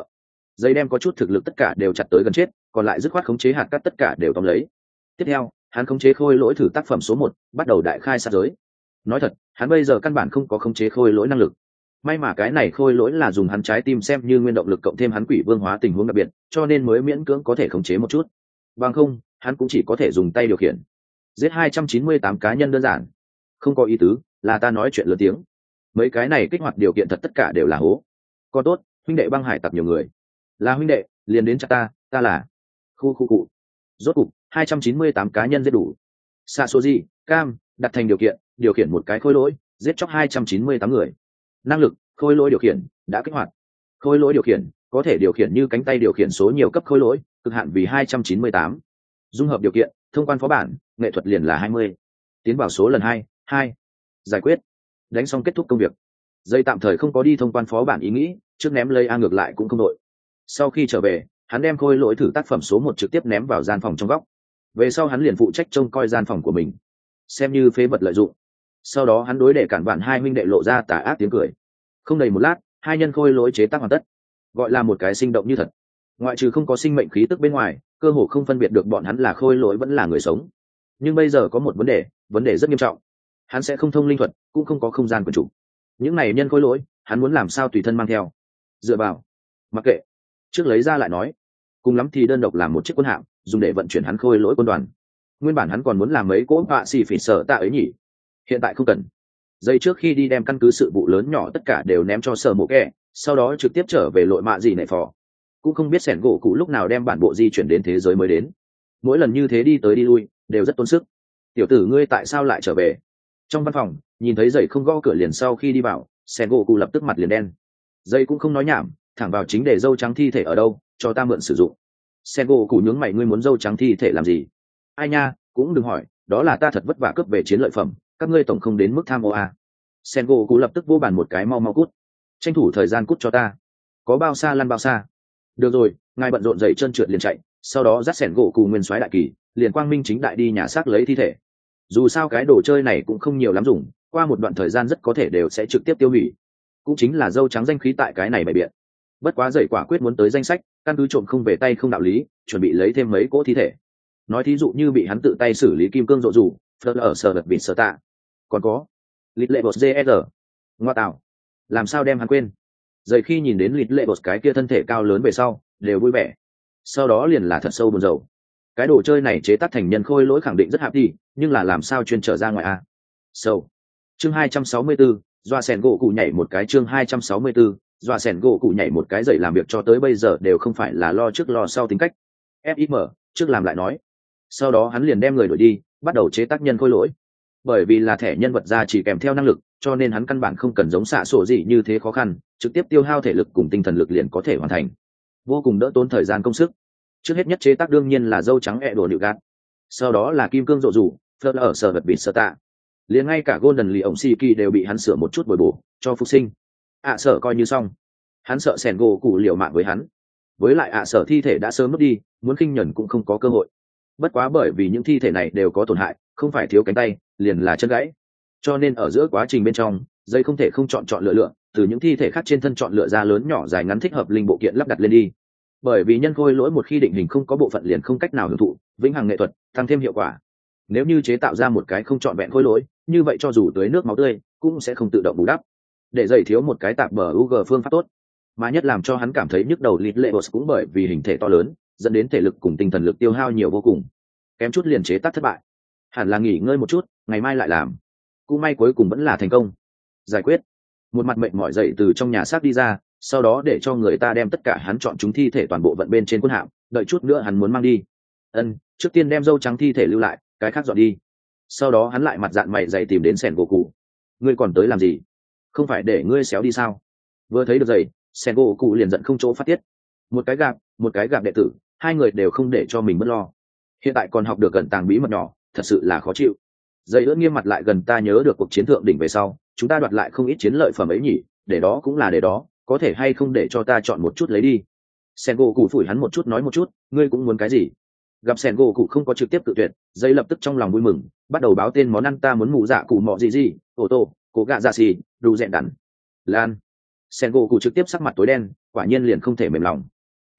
Dây đem có chút thực lực tất cả đều chặt tới gần chết, còn lại dứt khoát khống chế hạt cát tất cả đều tóm lấy. Tiếp theo hắn khống chế khôi lỗi thử tác phẩm số một, bắt đầu đại khai sát giới. Nói thật, hắn bây giờ căn bản không có khống chế khôi lỗi năng lực. May mà cái này khôi lỗi là dùng hắn trái tim xem như nguyên động lực cộng thêm hắn quỷ vương hóa tình huống đặc biệt, cho nên mới miễn cưỡng có thể khống chế một chút. Bằng không, hắn cũng chỉ có thể dùng tay điều khiển. Giết hai trăm chín mươi tám cá nhân đơn giản. Không có ý tứ, là ta nói chuyện lớn tiếng. Mấy cái này kích hoạt điều kiện thật tất cả đều là hố. Có tốt, huynh đệ băng hải tặc nhiều người. Là huynh đệ, liền đến chặt ta, ta là. Khu khu cụ. Rốt cục, hai trăm chín mươi tám cá nhân giết đủ. Sasoji, Cam, đặt thành điều kiện, điều khiển một cái khôi lỗi, giết chóc hai trăm chín mươi tám người. Năng lực, khôi lỗi điều khiển, đã kích hoạt. Khôi lỗi điều khiển, có thể điều khiển như cánh tay điều khiển số nhiều cấp khôi lỗi, cực hạn vì hai trăm chín mươi tám. Dung hợp điều kiện, thông quan phó bản, nghệ thuật liền là hai mươi. Tiến vào số lần hai, hai. Giải quyết. Đánh xong kết thúc công việc. Dây tạm thời không có đi thông quan phó bản ý nghĩ, trước ném lây a ngược lại cũng không đội. Sau khi trở về, hắn đem khôi lỗi thử tác phẩm số một trực tiếp ném vào gian phòng trong góc. Về sau hắn liền phụ trách trông coi gian phòng của mình, xem như phế vật lợi dụng. Sau đó hắn đối đệ cản bạn hai huynh đệ lộ ra tà ác tiếng cười. Không đầy một lát, hai nhân khôi lỗi chế tác hoàn tất, gọi là một cái sinh động như thật. Ngoại trừ không có sinh mệnh khí tức bên ngoài, cơ hồ không phân biệt được bọn hắn là khôi lỗi vẫn là người sống. Nhưng bây giờ có một vấn đề, vấn đề rất nghiêm trọng. Hắn sẽ không thông linh thuật, cũng không có không gian quyền chủ. Những này nhân khôi lỗi, hắn muốn làm sao tùy thân mang theo? Dựa vào, mặc kệ, trước lấy ra lại nói. Cùng lắm thì đơn độc làm một chiếc quân hạm, dùng để vận chuyển hắn khôi lỗi quân đoàn. Nguyên bản hắn còn muốn làm mấy cỗ họa xì phỉ sở tạ ấy nhỉ, hiện tại không cần. Giây trước khi đi đem căn cứ sự vụ lớn nhỏ tất cả đều ném cho sở mộ kẹ, sau đó trực tiếp trở về lội mạ gì nệ phò. Cũng không biết sẻn gỗ cụ lúc nào đem bản bộ di chuyển đến thế giới mới đến. Mỗi lần như thế đi tới đi lui đều rất tốn sức. Tiểu tử ngươi tại sao lại trở về? Trong văn phòng nhìn thấy dậy không gõ cửa liền sau khi đi vào, sẻn gỗ cụ lập tức mặt liền đen. Dậy cũng không nói nhảm, thẳng vào chính để dâu trắng thi thể ở đâu, cho ta mượn sử dụng. Sẻn gỗ cụ nhướng mày, ngươi muốn dâu trắng thi thể làm gì? Ai nha, cũng đừng hỏi, đó là ta thật vất vả cướp về chiến lợi phẩm, các ngươi tổng không đến mức tham ô à. Sen gỗ cụ lập tức vô bàn một cái, mau mau cút, tranh thủ thời gian cút cho ta, có bao xa lăn bao xa. Được rồi, ngài bận rộn dậy chân trượt liền chạy, sau đó dắt sẻn gỗ cụ nguyên soái đại kỳ liền quang minh chính đại đi nhà xác lấy thi thể. Dù sao cái đồ chơi này cũng không nhiều lắm dùng, qua một đoạn thời gian rất có thể đều sẽ trực tiếp tiêu hủy. Cũng chính là dâu trắng danh khí tại cái này bày biện. Bất quá dậy quả quyết muốn tới danh sách, căn cứ trộm không về tay không đạo lý, chuẩn bị lấy thêm mấy cỗ thi thể. Nói thí dụ như bị hắn tự tay xử lý kim cương rộ rủ, phơ ở sở vật vịt sở tạ, còn có lít lệ bột gr ngoa tạo, làm sao đem hắn quên. Dậy khi nhìn đến lít lệ bột cái kia thân thể cao lớn về sau đều vui vẻ, sau đó liền là thật sâu buồn rầu. Cái đồ chơi này chế tác thành nhân khôi lỗi khẳng định rất hạp đi, nhưng là làm sao chuyên trở ra ngoài a. Sâu chương hai trăm sáu mươi 4, doa sẻn gỗ cụ nhảy một cái. Chương hai trăm sáu mươi 4, doa sẻn gỗ cụ nhảy một cái. Dậy làm việc cho tới bây giờ đều không phải là lo trước lo sau tính cách. Fim trước làm lại nói. Sau đó hắn liền đem người đổi đi, bắt đầu chế tác nhân khôi lỗi. Bởi vì là thẻ nhân vật ra chỉ kèm theo năng lực, cho nên hắn căn bản không cần giống xạ sổ gì như thế khó khăn, trực tiếp tiêu hao thể lực cùng tinh thần lực liền có thể hoàn thành, vô cùng đỡ tốn thời gian công sức. Trước hết nhất chế tác đương nhiên là dâu trắng ẹ đồ nịu gạt, sau đó là kim cương rộ rủ, phơ ở sở vật bịt sở tạ, liền ngay cả golden lì ổng si kỳ đều bị hắn sửa một chút bồi bổ cho phục sinh. ạ à, sợ coi như xong, hắn sợ sẻn gỗ cụ liều mạng với hắn, với lại ạ à, sợ thi thể đã sớm mất đi, muốn khinh nhẫn cũng không có cơ hội. Bất quá bởi vì những thi thể này đều có tổn hại, không phải thiếu cánh tay liền là chân gãy, cho nên ở giữa quá trình bên trong dây không thể không chọn chọn lựa lựa từ những thi thể khác trên thân chọn lựa ra lớn nhỏ dài ngắn thích hợp linh bộ kiện lắp đặt lên đi. Bởi vì nhân khôi lỗi một khi định hình không có bộ phận liền không cách nào hưởng thụ vĩnh hằng nghệ thuật tăng thêm hiệu quả. Nếu như chế tạo ra một cái không trọn vẹn khôi lỗi, như vậy cho dù tưới nước máu tươi cũng sẽ không tự động bù đắp, để dày thiếu một cái tạp bờ u g phương pháp tốt. Mà nhất làm cho hắn cảm thấy nhức đầu lít lệ bột cũng bởi vì hình thể to lớn dẫn đến thể lực cùng tinh thần lực tiêu hao nhiều vô cùng, kém chút liền chế tác thất bại. Hẳn là nghỉ ngơi một chút, ngày mai lại làm. Cũng may cuối cùng vẫn là thành công giải quyết. Một mặt mệnh mỏi dậy từ trong nhà xác đi ra, sau đó để cho người ta đem tất cả hắn chọn chúng thi thể toàn bộ vận bên trên quân hạm, đợi chút nữa hắn muốn mang đi. Ân, trước tiên đem dâu trắng thi thể lưu lại, cái khác dọn đi. Sau đó hắn lại mặt dạng mày dày tìm đến sẻn gỗ cụ. Ngươi còn tới làm gì? Không phải để ngươi xéo đi sao? Vừa thấy được giày, sẻn gỗ cụ liền giận không chỗ phát tiết. Một cái gạp, một cái gạp đệ tử, hai người đều không để cho mình mất lo. Hiện tại còn học được gần tàng bí mật nhỏ, thật sự là khó chịu. Dây ưỡn nghiêm mặt lại, gần ta nhớ được cuộc chiến thượng đỉnh về sau chúng ta đoạt lại không ít chiến lợi phẩm ấy nhỉ, để đó cũng là để đó, có thể hay không để cho ta chọn một chút lấy đi. Sen gỗ cụ phủi hắn một chút, nói một chút, ngươi cũng muốn cái gì? Gặp Sen gỗ cụ không có trực tiếp tự tuyệt, dây lập tức trong lòng vui mừng, bắt đầu báo tên món ăn. Ta muốn mù dạ cụ mọ gì gì, ô tô, cố gạ dạ xì, đủ dẹn đắn, lan. Sen gỗ cụ trực tiếp sắc mặt tối đen, quả nhiên liền không thể mềm lòng.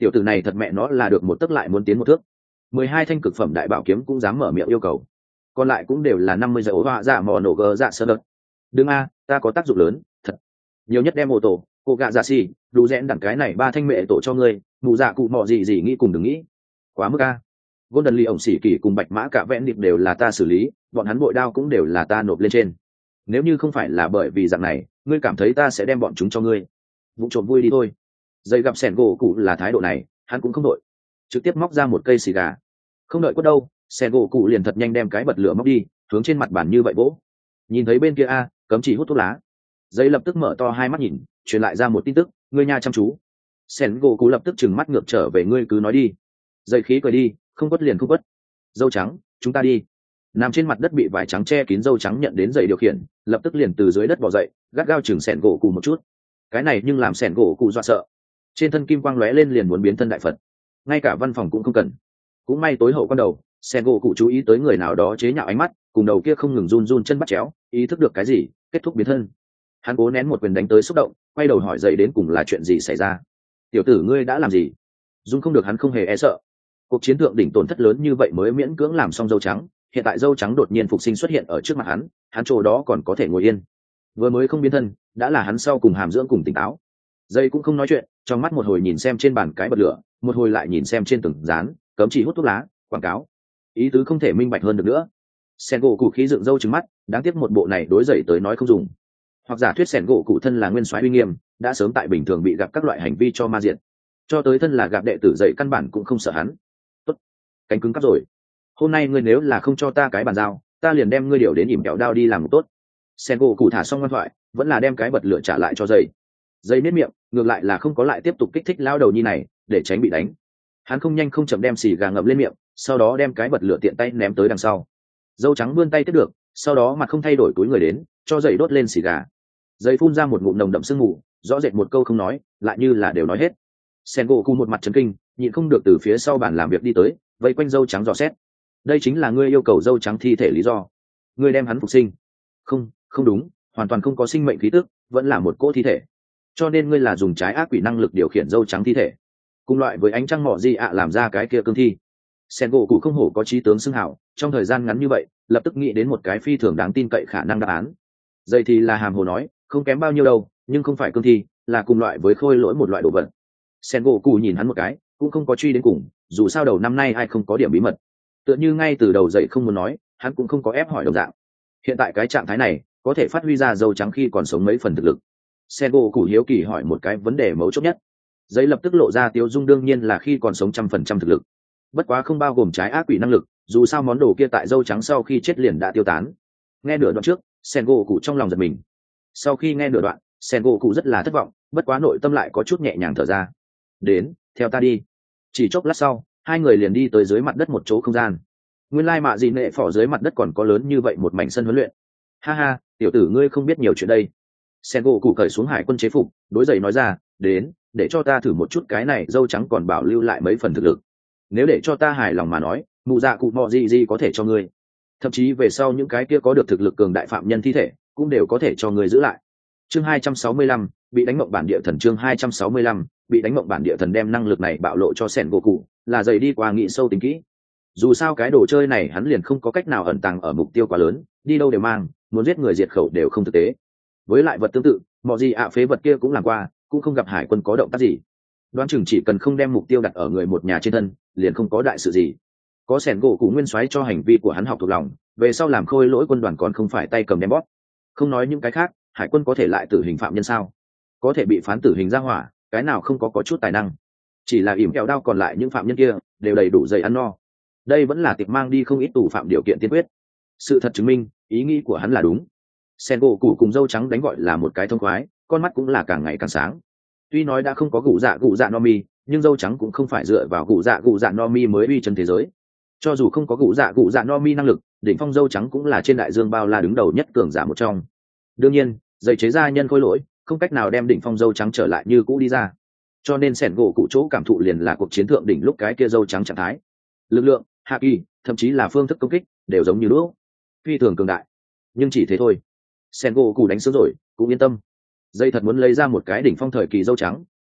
tiểu tử này thật mẹ nó là được một tấc lại muốn tiến một thước. Mười hai thanh cực phẩm đại bảo kiếm cũng dám mở miệng yêu cầu, còn lại cũng đều là năm mươi giải ố họa dạ mò nổ gờ dạ sơ đợt. Đừng a, ta có tác dụng lớn thật, nhiều nhất đem ô tổ cô gạ dạ xì đủ rẽn đẳng cái này ba thanh mẹ tổ cho ngươi, mù dạ cụ mò gì gì nghĩ cùng đừng nghĩ quá mức a. Golden Lee ổng xỉ kỳ cùng bạch mã cả vẽn điệp đều là ta xử lý, bọn hắn bội đao cũng đều là ta nộp lên trên. Nếu như không phải là bởi vì dạng này, ngươi cảm thấy ta sẽ đem bọn chúng cho ngươi? Vụ trộm vui đi thôi. Dây gặp sẻn gỗ cụ là thái độ này, hắn cũng không đội, trực tiếp móc ra một cây xì gà. Không đợi quất đâu, sẻn gỗ cụ liền thật nhanh đem cái bật lửa móc đi, hướng trên mặt bàn như vậy vỗ. Nhìn thấy bên kia a, cấm chỉ hút thuốc lá. Dây lập tức mở to hai mắt nhìn, truyền lại ra một tin tức, ngươi nha chăm chú. Sẻn gỗ cụ lập tức trừng mắt ngược trở về, ngươi cứ nói đi. Dây khí cười đi, không quất liền không quất. Dâu trắng, chúng ta đi. Nằm trên mặt đất bị vải trắng che kín dâu trắng nhận đến dậy điều khiển, lập tức liền từ dưới đất bò dậy, gắt gao chừng sẻn gỗ cụ một chút. Cái này nhưng làm sẻn gỗ cụ dọa sợ, trên thân kim quang lóe lên liền muốn biến thân đại phật. Ngay cả văn phòng cũng không cần. Cũng may tối hậu con đầu sẻn gỗ cụ chú ý tới người nào đó chế nhạo ánh mắt, cùng đầu kia không ngừng run run chân bắt chéo, ý thức được cái gì, kết thúc biến thân. Hắn cố nén một quyền đánh tới xúc động, quay đầu hỏi dậy đến cùng là chuyện gì xảy ra. Tiểu tử ngươi đã làm gì? Dung không được hắn không hề e sợ. Cuộc chiến thượng đỉnh tổn thất lớn như vậy mới miễn cưỡng làm xong dâu trắng, hiện tại dâu trắng đột nhiên phục sinh xuất hiện ở trước mặt hắn, hắn chỗ đó còn có thể ngồi yên. Vừa mới không biến thân, đã là hắn sau cùng hàm dưỡng cùng tỉnh táo. Dây cũng không nói chuyện, trong mắt một hồi nhìn xem trên bàn cái bật lửa, một hồi lại nhìn xem trên từng dán cấm chỉ hút thuốc lá quảng cáo, ý tứ không thể minh bạch hơn được nữa. Sen gỗ cụ khí dựng râu trừng mắt, đáng tiếc một bộ này đối dậy tới nói không dùng. Hoặc giả thuyết sẻn gỗ cụ thân là nguyên soái uy nghiêm, đã sớm tại bình thường bị gặp các loại hành vi cho ma diện, cho tới thân là gặp đệ tử dậy căn bản cũng không sợ hắn. Tốt, cánh cứng cắp rồi. Hôm nay ngươi nếu là không cho ta cái bàn giao, ta liền đem ngươi điều đến ỉm kẹo đao đi làm một tốt. Sen gỗ cụ thả xong ngoan thoại, vẫn là đem cái bật lửa trả lại cho dây. Dây nếp miệng, ngược lại là không có lại tiếp tục kích thích lao đầu nhi này, để tránh bị đánh. Hắn không nhanh không chậm đem xì gà ngậm lên miệng, sau đó đem cái bật lửa tiện tay ném tới đằng sau. Dâu trắng vươn tay tiếp được, sau đó mặt không thay đổi túi người đến, cho dây đốt lên xì gà. Dây phun ra một ngụm nồng đậm sương mù, rõ rệt một câu không nói, lại như là đều nói hết. Sen gỗ cụ một mặt chấn kinh, nhịn không được từ phía sau bàn làm việc đi tới, vây quanh dâu trắng dò xét. Đây chính là ngươi yêu cầu dâu trắng thi thể lý do. Ngươi đem hắn phục sinh? Không, không đúng, hoàn toàn không có sinh mệnh khí tức, vẫn là một cỗ thi thể. Cho nên ngươi là dùng trái ác quỷ năng lực điều khiển dâu trắng thi thể, cùng loại với ánh trăng mọ gì ạ làm ra cái kia cương thi. Sen gỗ cụ không hổ có trí tướng xưng hảo, trong thời gian ngắn như vậy, lập tức nghĩ đến một cái phi thường đáng tin cậy khả năng đáp án. Dây thì là hàm hồ nói, không kém bao nhiêu đâu, nhưng không phải cương thi, là cùng loại với khôi lỗi một loại đồ vật. Sen gỗ cụ nhìn hắn một cái, cũng không có truy đến cùng, dù sao đầu năm nay ai không có điểm bí mật. Tựa như ngay từ đầu dậy không muốn nói, hắn cũng không có ép hỏi đồng dạng. Hiện tại cái trạng thái này có thể phát huy ra dâu trắng khi còn sống mấy phần thực lực. Sen gỗ cụ hiếu kỳ hỏi một cái vấn đề mấu chốt nhất. Giấy lập tức lộ ra tiêu dung, đương nhiên là khi còn sống trăm phần trăm thực lực, bất quá không bao gồm trái ác quỷ năng lực, dù sao món đồ kia tại dâu trắng sau khi chết liền đã tiêu tán. Nghe nửa đoạn trước, Sen gỗ cụ trong lòng giật mình. Sau khi nghe nửa đoạn, Sen gỗ cụ rất là thất vọng, bất quá nội tâm lại có chút nhẹ nhàng thở ra. Đến, theo ta đi. Chỉ chốc lát sau, hai người liền đi tới dưới mặt đất một chỗ không gian. Nguyên lai mạ gì nệ phỏ dưới mặt đất còn có lớn như vậy một mảnh sân huấn luyện. Ha ha, tiểu tử ngươi không biết nhiều chuyện đây. Sen gỗ cụ cởi xuống hải quân chế phục, đối giày nói ra, đến, để cho ta thử một chút cái này dâu trắng còn bảo lưu lại mấy phần thực lực. Nếu để cho ta hài lòng mà nói, mụ dạ cụ mọ gì gì có thể cho ngươi. Thậm chí về sau những cái kia có được thực lực cường đại phạm nhân thi thể, cũng đều có thể cho ngươi giữ lại. Chương hai trăm sáu mươi lăm, bị đánh mộng bản địa thần. Chương hai trăm sáu mươi lăm, bị đánh mộng bản địa thần đem năng lực này bạo lộ cho Sen gỗ cụ, là giày đi qua nghĩ sâu tính kỹ. Dù sao cái đồ chơi này hắn liền không có cách nào ẩn tàng ở mục tiêu quá lớn, đi đâu đều mang, muốn giết người diệt khẩu đều không thực tế. Với lại vật tương tự, mọi gì ạ phế vật kia cũng làm qua, cũng không gặp hải quân có động tác gì. Đoán chừng chỉ cần không đem mục tiêu đặt ở người một nhà trên thân, liền không có đại sự gì. Có Sen gỗ cụ nguyên soái cho hành vi của hắn học thuộc lòng, về sau làm khôi lỗi quân đoàn còn không phải tay cầm đem bóp. Không nói những cái khác, hải quân có thể lại tử hình phạm nhân sao? Có thể bị phán tử hình ra hỏa, cái nào không có có chút tài năng? Chỉ là ỉm kẹo đao còn lại những phạm nhân kia đều đầy đủ dày ăn no. Đây vẫn là tiệc mang đi không ít tù phạm điều kiện tiên quyết. Sự thật chứng minh, ý nghĩ của hắn là đúng. Sen gỗ cụ cùng dâu trắng đánh gọi là một cái thông khoái, con mắt cũng là càng ngày càng sáng. Tuy nói đã không có gụ dạ gụ dạ no mi, nhưng dâu trắng cũng không phải dựa vào gụ dạ gụ dạ no mi mới uy chân thế giới. Cho dù không có gụ dạ gụ dạ no mi năng lực, đỉnh phong dâu trắng cũng là trên đại dương bao la đứng đầu nhất cường giả một trong. Đương nhiên, giày chế ra nhân khôi lỗi không cách nào đem đỉnh phong dâu trắng trở lại như cũ đi ra, cho nên Sen gỗ cụ chỗ cảm thụ liền là cuộc chiến thượng đỉnh lúc cái kia dâu trắng trạng thái. Lực lượng, hạ kỳ, thậm chí là phương thức công kích đều giống như đũa, phi thường cường đại. Nhưng chỉ thế thôi. Sen gỗ cụ đánh sớm rồi, cũng yên tâm. Dây thật muốn lấy ra một cái đỉnh phong thời kỳ dâu trắng,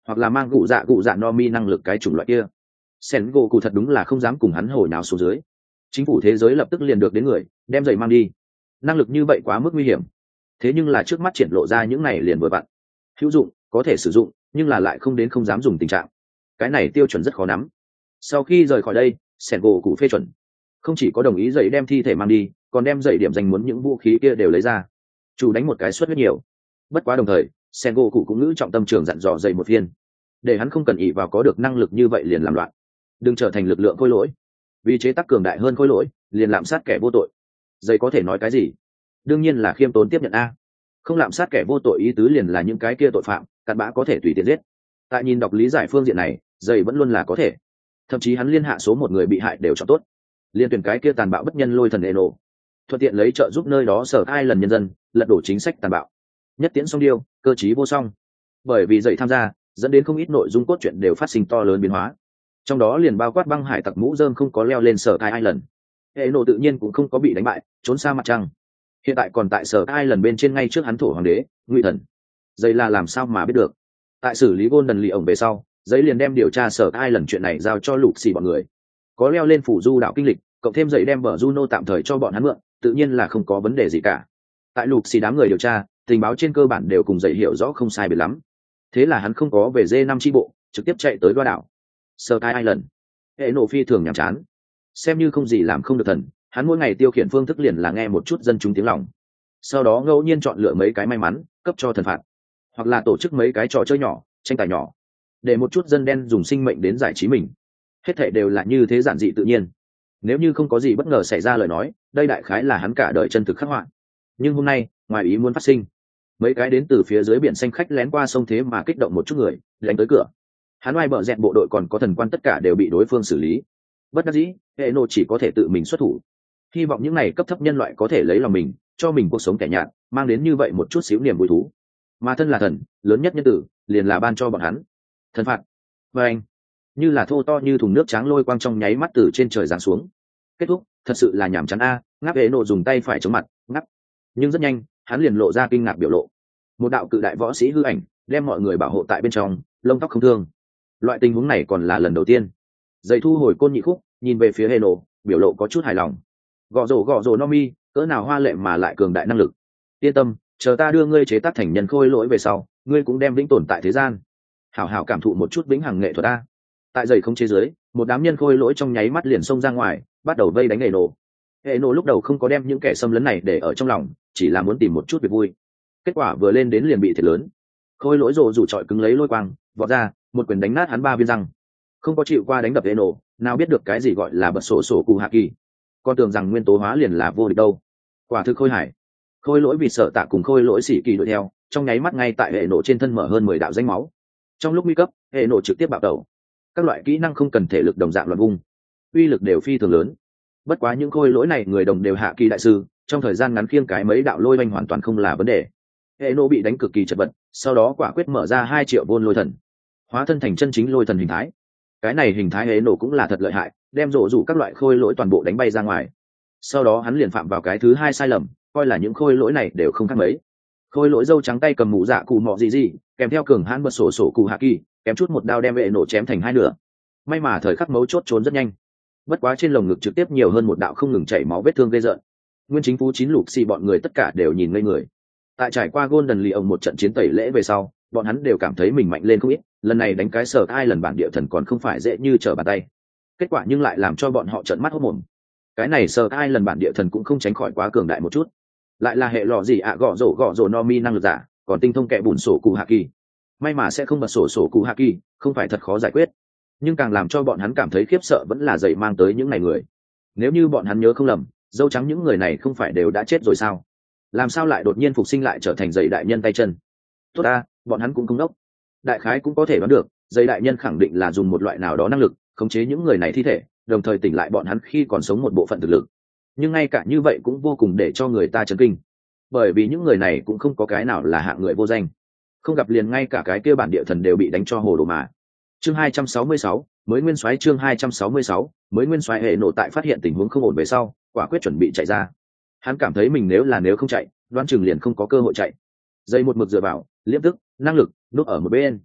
hoặc là mang cụ dạ cụ dạ no mi năng lực cái chủng loại kia. Sen gỗ cụ thật đúng là không dám cùng hắn hồi nào xuống dưới. Chính phủ thế giới lập tức liền được đến người đem giày mang đi. Năng lực như vậy quá mức nguy hiểm, thế nhưng là trước mắt triển lộ ra những này liền vừa vặn hữu dụng, có thể sử dụng, nhưng là lại không đến không dám dùng tình trạng. Cái này tiêu chuẩn rất khó nắm. Sau khi rời khỏi đây, Sen gỗ cụ phê chuẩn, không chỉ có đồng ý giày đem thi thể mang đi, còn đem giày điểm dành muốn những vũ khí kia đều lấy ra, chủ đánh một cái suất rất nhiều. Bất quá đồng thời, Sen gỗ cụ cũng ngữ trọng tâm trường dặn dò giày một viên, để hắn không cần ỷ vào có được năng lực như vậy liền làm loạn, đừng trở thành lực lượng khôi lỗi, vì chế tác cường đại hơn khôi lỗi liền lạm sát kẻ vô tội. Giày có thể nói cái gì? Đương nhiên là khiêm tốn tiếp nhận a. Không lạm sát kẻ vô tội ý tứ liền là những cái kia tội phạm cặn bã có thể tùy tiện giết. Tại nhìn đọc lý giải phương diện này, giày vẫn luôn là có thể, thậm chí hắn liên hạ số một người bị hại đều chọn tốt, liên tuyển cái kia tàn bạo bất nhân lôi thần Eno, thuận tiện lấy trợ giúp nơi đó sở hai lần nhân dân lật đổ chính sách tàn bạo, nhất tiễn song điêu, cơ chí vô song. Bởi vì giày tham gia, dẫn đến không ít nội dung cốt truyện đều phát sinh to lớn biến hóa, trong đó liền bao quát băng hải tặc mũ rơm không có leo lên sở hai lần, Eno tự nhiên cũng không có bị đánh bại trốn xa mặt trăng, hiện tại còn tại sở hai lần bên trên ngay trước hắn thổ hoàng đế ngụy thần. Giày là làm sao mà biết được? Tại xử lý Golden lì ổng về sau, giấy liền đem điều tra sở hai lần chuyện này giao cho lục xì bọn người, có leo lên phủ du đạo kinh lịch, cộng thêm giấy đem vợ Juno tạm thời cho bọn hắn mượn, tự nhiên là không có vấn đề gì cả. Tại lục xì đám người điều tra, tình báo trên cơ bản đều cùng giấy hiểu rõ không sai biệt lắm, thế là hắn không có về D năm tri bộ, trực tiếp chạy tới đoa đảo Sơ Kai Island. Hệ nổ phi thường nhàm chán, xem như không gì làm không được thần, hắn mỗi ngày tiêu khiển phương thức liền là nghe một chút dân chúng tiếng lòng, sau đó ngẫu nhiên chọn lựa mấy cái may mắn cấp cho thần phạt, hoặc là tổ chức mấy cái trò chơi nhỏ, tranh tài nhỏ, để một chút dân đen dùng sinh mệnh đến giải trí mình. Hết thảy đều là như thế giản dị tự nhiên. Nếu như không có gì bất ngờ xảy ra lời nói, đây đại khái là hắn cả đời chân thực khắc họa. Nhưng hôm nay, ngoài ý muốn phát sinh, mấy cái đến từ phía dưới biển xanh khách lén qua sông thế mà kích động một chút người, đánh tới cửa. Hắn oai bợ dẹt bộ đội còn có thần quan tất cả đều bị đối phương xử lý. Bất đắc dĩ, hệ nô chỉ có thể tự mình xuất thủ. Hy vọng những này cấp thấp nhân loại có thể lấy lòng mình, cho mình cuộc sống kẻ nhạt, mang đến như vậy một chút xíu niềm vui thú. Mà thân là thần, lớn nhất nhân tử, liền là ban cho bọn hắn thần phạt. Và anh, như là thô to như thùng nước tráng lôi quang trong nháy mắt từ trên trời giáng xuống. Kết thúc, thật sự là nhảm chán a. Ngáp hệ nộ dùng tay phải chống mặt, ngáp. Nhưng rất nhanh, hắn liền lộ ra kinh ngạc biểu lộ. Một đạo cự đại võ sĩ hư ảnh, đem mọi người bảo hộ tại bên trong, lông tóc không thương. Loại tình huống này còn là lần đầu tiên. Dây thu hồi côn nhị khúc, nhìn về phía hệ nộ, biểu lộ có chút hài lòng. Gõ rổ gõ rổ Nomi, cỡ nào hoa lệ mà lại cường đại năng lực. Yên tâm, chờ ta đưa ngươi chế tác thành nhân khôi lỗi về sau, ngươi cũng đem vĩnh tồn tại thế gian. Hảo hảo cảm thụ một chút vĩnh hằng nghệ thuật ta. Tại giày không chế giới, một đám nhân khôi lỗi trong nháy mắt liền xông ra ngoài, bắt đầu vây đánh hệ nổ. Hệ nổ lúc đầu không có đem những kẻ xâm lấn này để ở trong lòng, chỉ là muốn tìm một chút việc vui. Kết quả vừa lên đến liền bị thiệt lớn. Khôi lỗi rồ rủ trọi cứng lấy lôi quang, vọt ra, một quyền đánh nát hắn ba viên răng. Không có chịu qua đánh đập hệ nổ, nào biết được cái gì gọi là bật sổ sổ cụ hạ kỳ. Con tưởng rằng nguyên tố hóa liền là vô địch đâu. Quả thực khôi hải. Khôi lỗi vì sợ tạ cùng khôi lỗi xỉ kỳ đuổi theo, trong nháy mắt ngay tại hệ nổ trên thân mở hơn mười đạo danh máu. Trong lúc nguy cấp, hệ nổ trực tiếp bạo tẩu. Các loại kỹ năng không cần thể lực đồng dạng loạn vung, uy lực đều phi thường lớn. Bất quá những khôi lỗi này người đồng đều hạ kỳ đại sư, trong thời gian ngắn khiêng cái mấy đạo lôi oanh hoàn toàn không là vấn đề. Hệ nổ bị đánh cực kỳ chật vật, sau đó quả quyết mở ra hai triệu vôn lôi thần, hóa thân thành chân chính lôi thần hình thái. Cái này hình thái hệ nổ cũng là thật lợi hại, đem rổ rủ các loại khôi lỗi toàn bộ đánh bay ra ngoài. Sau đó hắn liền phạm vào cái thứ hai sai lầm, coi là những khôi lỗi này đều không khác mấy. Khôi lỗi dâu trắng tay cầm mũ dạ cụ mọ gì gì, kèm theo cường hãn bật sổ sổ cụ hạ kỳ, kém chút một đao đem vệ nổ chém thành hai nửa. May mà thời khắc mấu chốt trốn rất nhanh, bất quá trên lồng ngực trực tiếp nhiều hơn một đạo không ngừng chảy máu vết thương gây rợn. Nguyên chính phú chín lục xì bọn người tất cả đều nhìn ngây người. Tại trải qua Golden Lì ông một trận chiến tẩy lễ về sau, bọn hắn đều cảm thấy mình mạnh lên không ít, lần này đánh cái sở ai lần bản địa thần còn không phải dễ như trở bàn tay. Kết quả nhưng lại làm cho bọn họ trợn mắt hốt mồm. Cái này sở ai lần bản địa thần cũng không tránh khỏi quá cường đại một chút, lại là hệ lọ gì ạ à, gõ rổ gõ rổ no mi năng lực giả, còn tinh thông kẻ bùn sổ cụ hạ kỳ. May mà sẽ không bật sổ sổ cụ hạ kỳ, không phải thật khó giải quyết. Nhưng càng làm cho bọn hắn cảm thấy khiếp sợ vẫn là dậy mang tới những ngày người. Nếu như bọn hắn nhớ không lầm, dâu trắng những người này không phải đều đã chết rồi sao? Làm sao lại đột nhiên phục sinh lại trở thành dậy đại nhân tay chân? Tốt ta, bọn hắn cũng không đốc. Đại khái cũng có thể đoán được, dậy đại nhân khẳng định là dùng một loại nào đó năng lực khống chế những người này thi thể, đồng thời tỉnh lại bọn hắn khi còn sống một bộ phận thực lực. Nhưng ngay cả như vậy cũng vô cùng để cho người ta chấn kinh, bởi vì những người này cũng không có cái nào là hạng người vô danh, không gặp liền ngay cả cái kia bản địa thần đều bị đánh cho hồ đồ mà. Chương hai trăm sáu mươi sáu, mới nguyên soái chương hai trăm sáu mươi sáu, mới nguyên soái hệ nổ tại phát hiện tình huống không ổn về sau, quả quyết chuẩn bị chạy ra. Hắn cảm thấy mình nếu là nếu không chạy, đoán chừng liền không có cơ hội chạy. Dây một mực dựa vào, liễm tức, năng lực, núp ở một bên.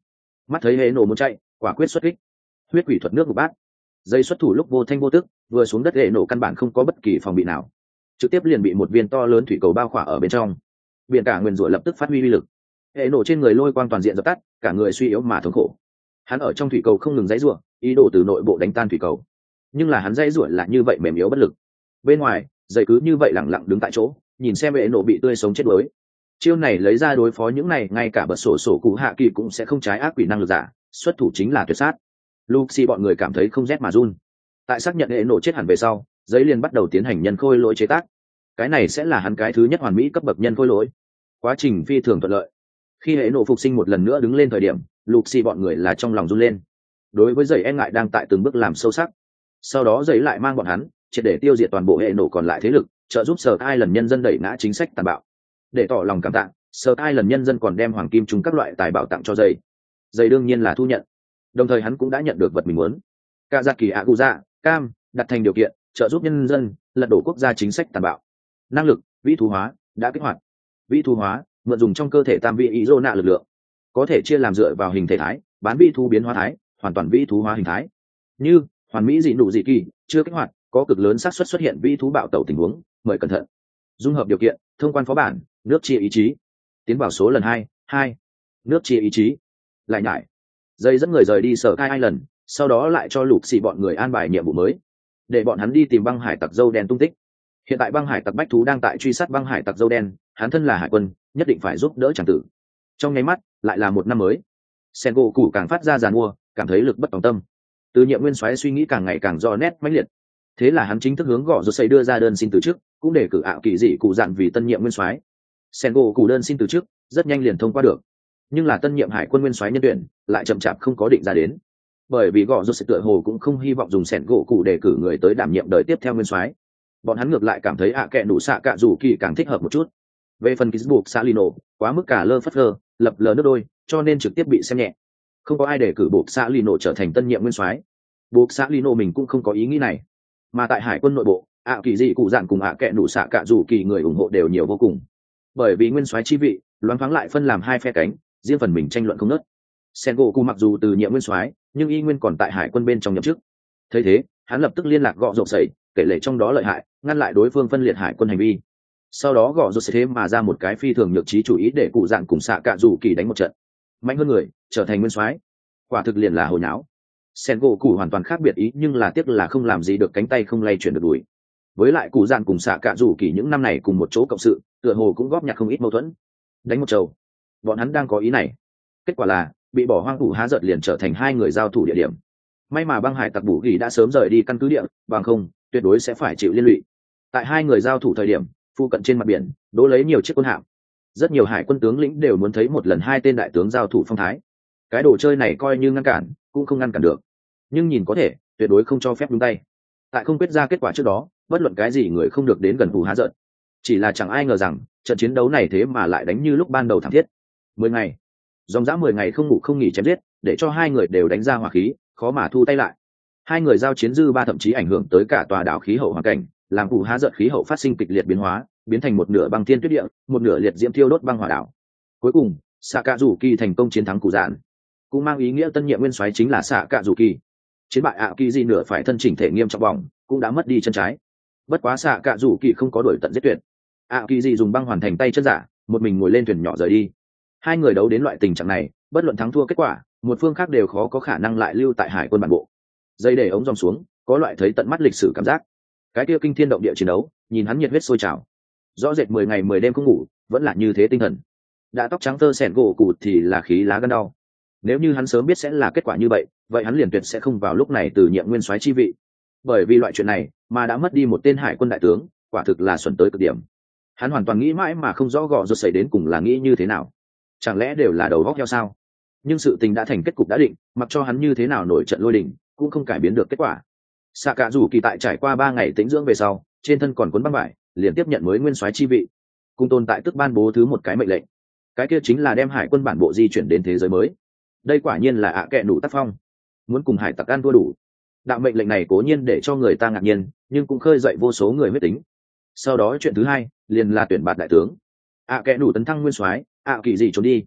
mắt thấy hệ nổ muốn chạy, quả quyết xuất kích, huyết quỷ thuật nước một bát. Dây xuất thủ lúc vô thanh vô tức, vừa xuống đất hệ nổ căn bản không có bất kỳ phòng bị nào, trực tiếp liền bị một viên to lớn thủy cầu bao khỏa ở bên trong. Biển cả nguyên rủa lập tức phát huy uy lực, hệ nổ trên người lôi quang toàn diện dập tắt, cả người suy yếu mà thống khổ. Hắn ở trong thủy cầu không ngừng dãy rủa, ý đồ từ nội bộ đánh tan thủy cầu, nhưng là hắn dãy rủa là như vậy mềm yếu bất lực. Bên ngoài dây cứ như vậy lẳng lặng đứng tại chỗ, nhìn xem hệ nổ bị tươi sống chết đuối. Chiêu này lấy ra đối phó những này ngay cả bật sổ sổ cụ hạ kỳ cũng sẽ không trái ác quỷ năng lực giả, xuất thủ chính là tuyệt sát. Luxi bọn người cảm thấy không rét mà run. Tại xác nhận hệ nổ chết hẳn về sau, giấy liền bắt đầu tiến hành nhân khôi lỗi chế tác. Cái này sẽ là hắn cái thứ nhất hoàn mỹ cấp bậc nhân khôi lỗi. Quá trình phi thường thuận lợi. Khi hệ nổ phục sinh một lần nữa đứng lên thời điểm, Luxi bọn người là trong lòng run lên. Đối với giấy e ngại đang tại từng bước làm sâu sắc. Sau đó giấy lại mang bọn hắn triệt để tiêu diệt toàn bộ hệ nổ còn lại thế lực, trợ giúp Sở Ai lần nhân dân đẩy ngã chính sách tàn bạo. Để tỏ lòng cảm tạ, Sở Ai lần nhân dân còn đem hoàng kim chung các loại tài bảo tặng cho giấy. Giấy đương nhiên là thu nhận. Đồng thời hắn cũng đã nhận được vật mình muốn. Kazaki Aguza, Cam, đặt thành điều kiện, trợ giúp nhân dân lật đổ quốc gia chính sách tàn bạo. Năng lực vĩ thú hóa đã kích hoạt. Vĩ thú hóa mượn dùng trong cơ thể tam vị ý rô nạ lực lượng, có thể chia làm dựa vào hình thể thái, bán vĩ thú biến hóa thái, hoàn toàn vĩ thú hóa hình thái. Như hoàn mỹ dị nụ dị kỳ chưa kích hoạt, có cực lớn xác suất xuất hiện vĩ thú bạo tẩu tình huống, mời cẩn thận. Dung hợp điều kiện, thông quan phó bản, nước chia ý chí, tiến vào số lần hai, hai, nước chia ý chí. Lại nhải, dây dẫn người rời đi Sở Ai lần, sau đó lại cho lục xì bọn người an bài nhiệm vụ mới, để bọn hắn đi tìm băng hải tặc dâu đen tung tích. Hiện tại băng hải tặc bách thú đang tại truy sát băng hải tặc dâu đen, hắn thân là hải quân, nhất định phải giúp đỡ chàng tử. Trong nháy mắt lại là một năm mới, Sengoku càng phát ra giàn mua, cảm thấy lực bất tòng tâm. Từ nhiệm nguyên soái suy nghĩ càng ngày càng rõ nét mãnh liệt, thế là hắn chính thức hướng gõ rột xây đưa ra đơn xin từ chức, cũng để cử ảo kỳ dị cụ dặn vì tân nhiệm nguyên soái. Sengoku đơn xin từ chức rất nhanh liền thông qua được, nhưng là tân nhiệm hải quân nguyên soái nhân tuyển lại chậm chạp không có định ra đến, bởi vì gõ rột xây tựa hồ cũng không hy vọng dùng Sengoku để cử người tới đảm nhiệm đời tiếp theo nguyên soái. Bọn hắn ngược lại cảm thấy ạ kệ nụ xạ cạ rủ kỳ càng thích hợp một chút. Về phần Kisburg Salino, quá mức cả lơ phất lơ, lập lờ nước đôi, cho nên trực tiếp bị xem nhẹ. Không có ai để cử Buộc Salino trở thành tân nhiệm nguyên soái. Buộc Salino mình cũng không có ý nghĩ này. Mà tại hải quân nội bộ, ạ kỳ dị cụ dạn cùng ạ kệ nụ xạ cạ rủ kỳ người ủng hộ đều nhiều vô cùng. Bởi vì nguyên soái chi vị, loáng thoáng lại phân làm hai phe cánh, riêng phần mình tranh luận không ngớt. Sengoku mặc dù từ nhiệm nguyên soái, nhưng y nguyên còn tại hải quân bên trong nhậm chức. Thấy thế, hắn lập tức liên lạc gọ rộp sẩy, kể lể trong đó lợi hại, ngăn lại đối phương phân liệt hải quân hành vi. Sau đó gõ rột sẽ thế mà ra một cái phi thường nhược trí chủ ý để cụ dạng cùng xạ cạ rủ kỳ đánh một trận mạnh hơn người, trở thành nguyên soái. Quả thực liền là hồi nháo. Sengoku hoàn toàn khác biệt ý, nhưng là tiếc là không làm gì được, cánh tay không lay chuyển được đuổi. Với lại cụ dạng cùng xạ cạ rủ kỳ những năm này cùng một chỗ cộng sự, tựa hồ cũng góp nhặt không ít mâu thuẫn. Đánh một trầu, bọn hắn đang có ý này, kết quả là bị bỏ hoang thủ há giận liền trở thành hai người giao thủ địa điểm. May mà băng hải tặc bù ghi đã sớm rời đi căn cứ địa, bằng không tuyệt đối sẽ phải chịu liên lụy. Tại hai người giao thủ thời điểm, phu cận trên mặt biển đỗ lấy nhiều chiếc quân hạm, rất nhiều hải quân tướng lĩnh đều muốn thấy một lần hai tên đại tướng giao thủ phong thái. Cái đồ chơi này coi như ngăn cản cũng không ngăn cản được, nhưng nhìn có thể tuyệt đối không cho phép nhúng tay. Tại không quyết ra kết quả trước đó, bất luận cái gì người không được đến gần thủ há giận. Chỉ là chẳng ai ngờ rằng trận chiến đấu này thế mà lại đánh như lúc ban đầu thảm thiết. Mười ngày, dòng dã mười ngày không ngủ không nghỉ chém giết, để cho hai người đều đánh ra hỏa khí, khó mà thu tay lại. Hai người giao chiến dư ba thậm chí ảnh hưởng tới cả tòa đảo khí hậu hoàn cảnh, làm thủ há giận khí hậu phát sinh kịch liệt biến hóa, biến thành một nửa băng thiên tuyết địa, một nửa liệt diễm thiêu đốt băng hỏa đảo. Cuối cùng, xạ cạ rủ kỳ thành công chiến thắng cụ dạn, cũng mang ý nghĩa tân nhiệm nguyên soái chính là xạ cạ rủ kỳ. Chiến bại ạ kỳ gì nửa phải thân chỉnh thể nghiêm trọng bỏng, cũng đã mất đi chân trái. Bất quá xạ cạ rủ kỳ không có đuổi tận giết tuyệt, ạ kỳ gì dùng băng hoàn thành tay chân giả, một mình ngồi lên thuyền nhỏ rời đi. Hai người đấu đến loại tình trạng này, bất luận thắng thua kết quả, một phương khác đều khó có khả năng lại lưu tại hải quân bản bộ. Dây để ống dòng xuống, có loại thấy tận mắt lịch sử cảm giác. Cái kia kinh thiên động địa chiến đấu, nhìn hắn nhiệt huyết sôi trào, rõ rệt mười ngày mười đêm không ngủ, vẫn là như thế tinh thần. Đã tóc trắng tơ sẹn gỗ cụt thì là khí lá gan đau. Nếu như hắn sớm biết sẽ là kết quả như vậy, vậy hắn liền tuyệt sẽ không vào lúc này từ nhiệm nguyên soái chi vị. Bởi vì loại chuyện này mà đã mất đi một tên hải quân đại tướng, quả thực là xuẩn tới cực điểm. Hắn hoàn toàn nghĩ mãi mà không rõ gò rột xảy đến cùng là nghĩ như thế nào. Chẳng lẽ đều là đầu góc heo sao? Nhưng sự tình đã thành kết cục đã định, mặc cho hắn như thế nào nổi trận lôi đình, cũng không cải biến được kết quả. Xạ cạ rủ kỳ tại trải qua ba ngày tĩnh dưỡng về sau, trên thân còn cuốn băng vải, liền tiếp nhận mới nguyên soái chi vị, cùng tồn tại tức ban bố thứ một cái mệnh lệnh. Cái kia chính là đem hải quân bản bộ di chuyển đến thế giới mới. Đây quả nhiên là ạ kệ đủ tác phong, muốn cùng hải tặc ăn thua đủ. Đạo mệnh lệnh này cố nhiên để cho người ta ngạc nhiên, nhưng cũng khơi dậy vô số người huyết tính. Sau đó chuyện thứ hai liền là tuyển bạt đại tướng. ạ kệ đủ tấn thăng nguyên soái, ạ kỳ gì trốn đi.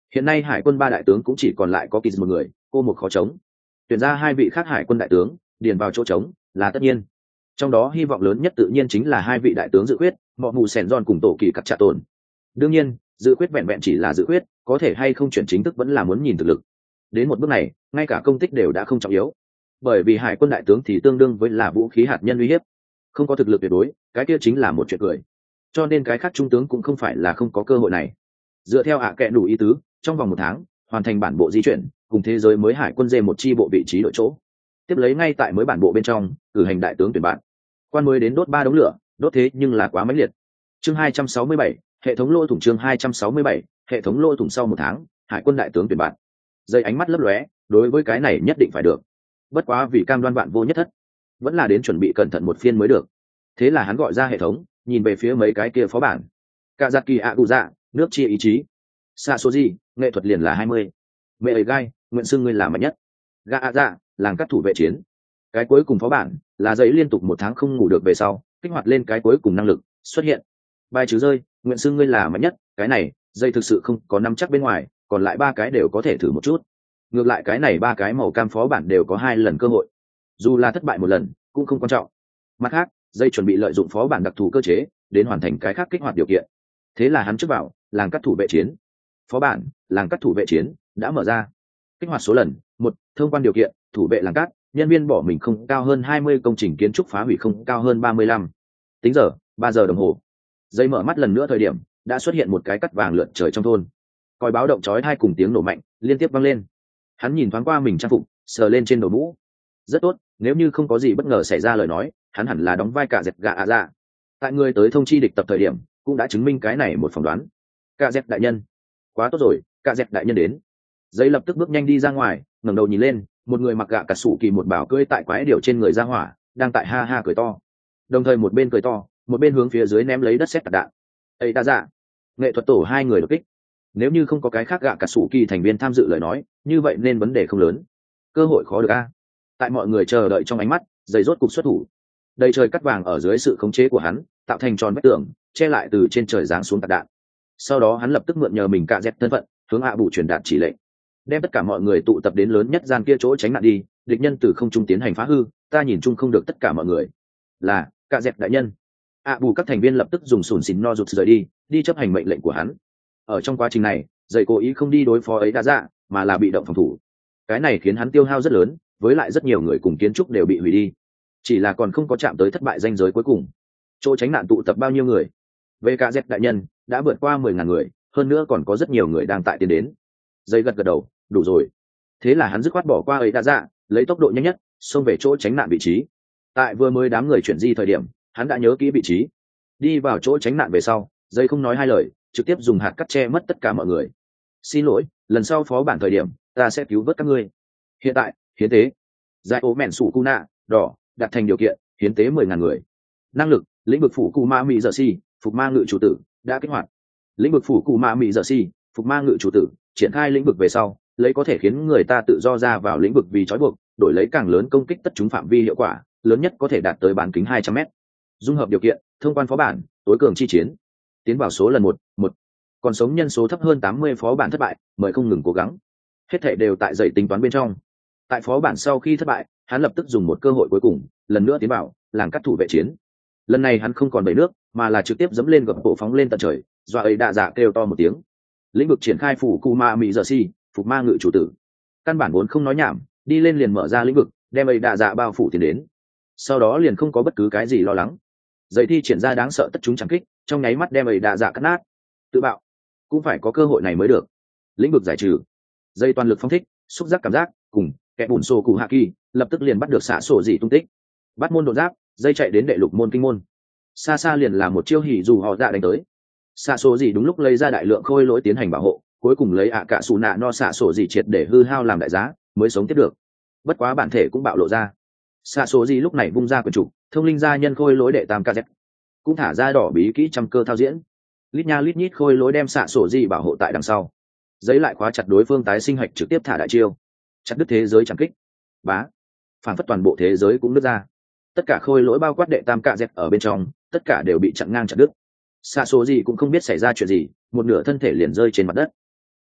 Hiện nay hải quân ba đại tướng cũng chỉ còn lại có kỳ một người, cô một khó chống. Tuyển ra hai vị khác hải quân đại tướng điền vào chỗ trống là tất nhiên. Trong đó hy vọng lớn nhất tự nhiên chính là hai vị đại tướng dự quyết, mọ mù sèn giòn cùng tổ kỳ cặp trạ tồn. Đương nhiên dự quyết vẹn vẹn chỉ là dự quyết, có thể hay không chuyển chính thức vẫn là muốn nhìn thực lực. Đến một bước này ngay cả công tích đều đã không trọng yếu, bởi vì hải quân đại tướng thì tương đương với là vũ khí hạt nhân uy hiếp, không có thực lực tuyệt đối cái kia chính là một chuyện cười. Cho nên cái khác trung tướng cũng không phải là không có cơ hội này. Dựa theo ạ kệ đủ ý tứ, trong vòng một tháng hoàn thành bản bộ di chuyển cùng thế giới mới hải quân dê một chi bộ vị trí đội chỗ, tiếp lấy ngay tại mới bản bộ bên trong cử hành đại tướng tuyển bạn. Quan mới đến đốt ba đống lửa, đốt thế nhưng là quá mãnh liệt. Chương hai trăm sáu mươi bảy, hệ thống lô thủng. Chương hai trăm sáu mươi bảy, hệ thống lô thủng. Sau một tháng hải quân đại tướng tuyển bạn, dây ánh mắt lấp lóe, đối với cái này nhất định phải được. Bất quá vì cam đoan bạn vô nhất thất, vẫn là đến chuẩn bị cẩn thận một phiên mới được. Thế là hắn gọi ra hệ thống, nhìn về phía mấy cái kia phó bản. Cả giặc kỳ ạ đủ dạ, nước chia ý chí. Xa số gì, nghệ thuật liền là hai mươi. Mẹ ấy gai, nguyện xưng ngươi là mạnh nhất. Gà ạ dạ, làng cắt thủ vệ chiến. Cái cuối cùng phó bản là giấy liên tục một tháng không ngủ được về sau, kích hoạt lên cái cuối cùng năng lực xuất hiện. Bài trừ rơi, nguyện xưng ngươi là mạnh nhất. Cái này dây thực sự không có năm chắc bên ngoài, còn lại ba cái đều có thể thử một chút. Ngược lại cái này ba cái màu cam phó bản đều có hai lần cơ hội, dù là thất bại một lần cũng không quan trọng. Mặt khác dây chuẩn bị lợi dụng phó bản đặc thù cơ chế đến hoàn thành cái khác kích hoạt điều kiện. Thế là hắn trước vào làng cắt thủ vệ chiến. Phó bản làng cắt thủ vệ chiến đã mở ra. Kích hoạt số lần một, thông quan điều kiện thủ vệ làng cắt, nhân viên bỏ mình không cao hơn hai mươi, công trình kiến trúc phá hủy không cao hơn ba mươi lăm. Tính giờ ba giờ đồng hồ. Dây mở mắt lần nữa thời điểm đã xuất hiện một cái cắt vàng lượn trời trong thôn. Còi báo động chói tai cùng tiếng nổ mạnh liên tiếp vang lên. Hắn nhìn thoáng qua mình trang phục, sờ lên trên đầu mũ. Rất tốt, nếu như không có gì bất ngờ xảy ra lời nói, hắn hẳn là đóng vai cả dẹp gà ạ dạ. Tại người tới thông chi địch tập thời điểm cũng đã chứng minh cái này một phỏng đoán. Cả dẹp đại nhân. Quá tốt rồi, cả dẹp đại nhân đến. Giấy lập tức bước nhanh đi ra ngoài, ngẩng đầu nhìn lên, một người mặc gạ cà sủ kỳ một bảo cưỡi tại quái điểu trên người ra hỏa, đang tại ha ha cười to. Đồng thời một bên cười to, một bên hướng phía dưới ném lấy đất sét tạt đạn. Ấy đa dạ, nghệ thuật tổ hai người đột kích. Nếu như không có cái khác gạ cà sủ kỳ thành viên tham dự lời nói, như vậy nên vấn đề không lớn. Cơ hội khó được a. Tại mọi người chờ đợi trong ánh mắt, giấy rốt cục xuất thủ. Đầy trời cắt vàng ở dưới sự khống chế của hắn, tạo thành tròn vách tường, che lại từ trên trời giáng xuống tạt đạn. Sau đó hắn lập tức mượn nhờ mình cạ dẹt thân phận, hướng ạ bù truyền đạt chỉ lệnh, đem tất cả mọi người tụ tập đến lớn nhất gian kia chỗ tránh nạn đi, địch nhân từ không trung tiến hành phá hư, ta nhìn chung không được tất cả mọi người. Là cạ dẹt đại nhân. ạ bù các thành viên lập tức dùng sùn xỉn no rụt rời đi, đi chấp hành mệnh lệnh của hắn. Ở trong quá trình này, dậy cố ý không đi đối phó ấy đã dạ, mà là bị động phòng thủ. Cái này khiến hắn tiêu hao rất lớn, với lại rất nhiều người cùng kiến trúc đều bị hủy đi. Chỉ là còn không có chạm tới thất bại ranh giới cuối cùng. Chỗ tránh nạn tụ tập bao nhiêu người? vê ca dét đại nhân đã vượt qua mười ngàn người, hơn nữa còn có rất nhiều người đang tại tiến đến. Dây gật gật đầu, đủ rồi. Thế là hắn dứt khoát bỏ qua ấy đã dạ, lấy tốc độ nhanh nhất xông về chỗ tránh nạn vị trí. Tại vừa mới đám người chuyển di thời điểm, hắn đã nhớ kỹ vị trí. Đi vào chỗ tránh nạn về sau, dây không nói hai lời, trực tiếp dùng hạt cắt che mất tất cả mọi người. Xin lỗi, lần sau phó bản thời điểm ta sẽ cứu vớt các ngươi. Hiện tại hiến tế giải ố mẹn sủ cu nạ đỏ đặt thành điều kiện, hiến tế mười ngàn người. Năng lực lĩnh vực phủ cụ ma mỹ giờ si phục ma ngự chủ tử đã kích hoạt. Lĩnh vực phủ cụ ma mỹ giờ si phục ma ngự chủ tử triển khai lĩnh vực về sau, lấy có thể khiến người ta tự do ra vào lĩnh vực vì trói buộc, đổi lấy càng lớn công kích tất chúng phạm vi hiệu quả lớn nhất có thể đạt tới bán kính hai trăm mét. Dung hợp điều kiện thông quan phó bản tối cường chi chiến, tiến vào số lần một một, còn sống nhân số thấp hơn tám mươi phó bản thất bại mời không ngừng cố gắng. Hết thể đều tại dậy tính toán bên trong. Tại phó bản sau khi thất bại, hắn lập tức dùng một cơ hội cuối cùng lần nữa tiến vào làng cắt thủ vệ chiến. Lần này hắn không còn bẫy nước, mà là trực tiếp dẫm lên gập bộ phóng lên tận trời, doa ấy đạ dạ kêu to một tiếng. Lĩnh vực triển khai phủ cụ ma mỹ giờ si phục ma ngự chủ tử. Căn bản vốn không nói nhảm, đi lên liền mở ra lĩnh vực, đem ấy đạ dạ bao phủ tiến đến. Sau đó liền không có bất cứ cái gì lo lắng. Dậy thi triển ra đáng sợ tất chúng chẳng kích, trong nháy mắt đem ấy đạ dạ cắt nát. Tự bạo cũng phải có cơ hội này mới được. Lĩnh vực giải trừ, dây toàn lực phong thích xúc giác cảm giác cùng kẻ bùn sổ cụ hạ kỳ lập tức liền bắt được xạ sổ dị tung tích. Bắt môn đột giáp, dây chạy đến đệ lục môn kinh môn. Xa xa liền là một chiêu hỉ dù họ dạ đánh tới. Xạ sổ dị đúng lúc lấy ra đại lượng khôi lỗi tiến hành bảo hộ, cuối cùng lấy ạ cả xù nạ no xạ sổ dị triệt để hư hao làm đại giá mới sống tiếp được. Bất quá bản thể cũng bạo lộ ra. Xạ sổ dị lúc này vung ra quyền trục, thông linh gia nhân khôi lỗi đệ tam kz cũng thả ra đỏ bí kỹ trăm cơ thao diễn. Lít nha lít nhít khôi lỗi đem xạ sổ dị bảo hộ tại đằng sau. Giấy lại khóa chặt đối phương tái sinh hạch trực tiếp thả đại chiêu, chặt đứt thế giới chẳng kích. Bá, phản phất toàn bộ thế giới cũng nứt ra. Tất cả khôi lỗi bao quát đệ tam cạ dẹt ở bên trong, tất cả đều bị chặn ngang chặt đứt. Xạ số gì cũng không biết xảy ra chuyện gì, một nửa thân thể liền rơi trên mặt đất.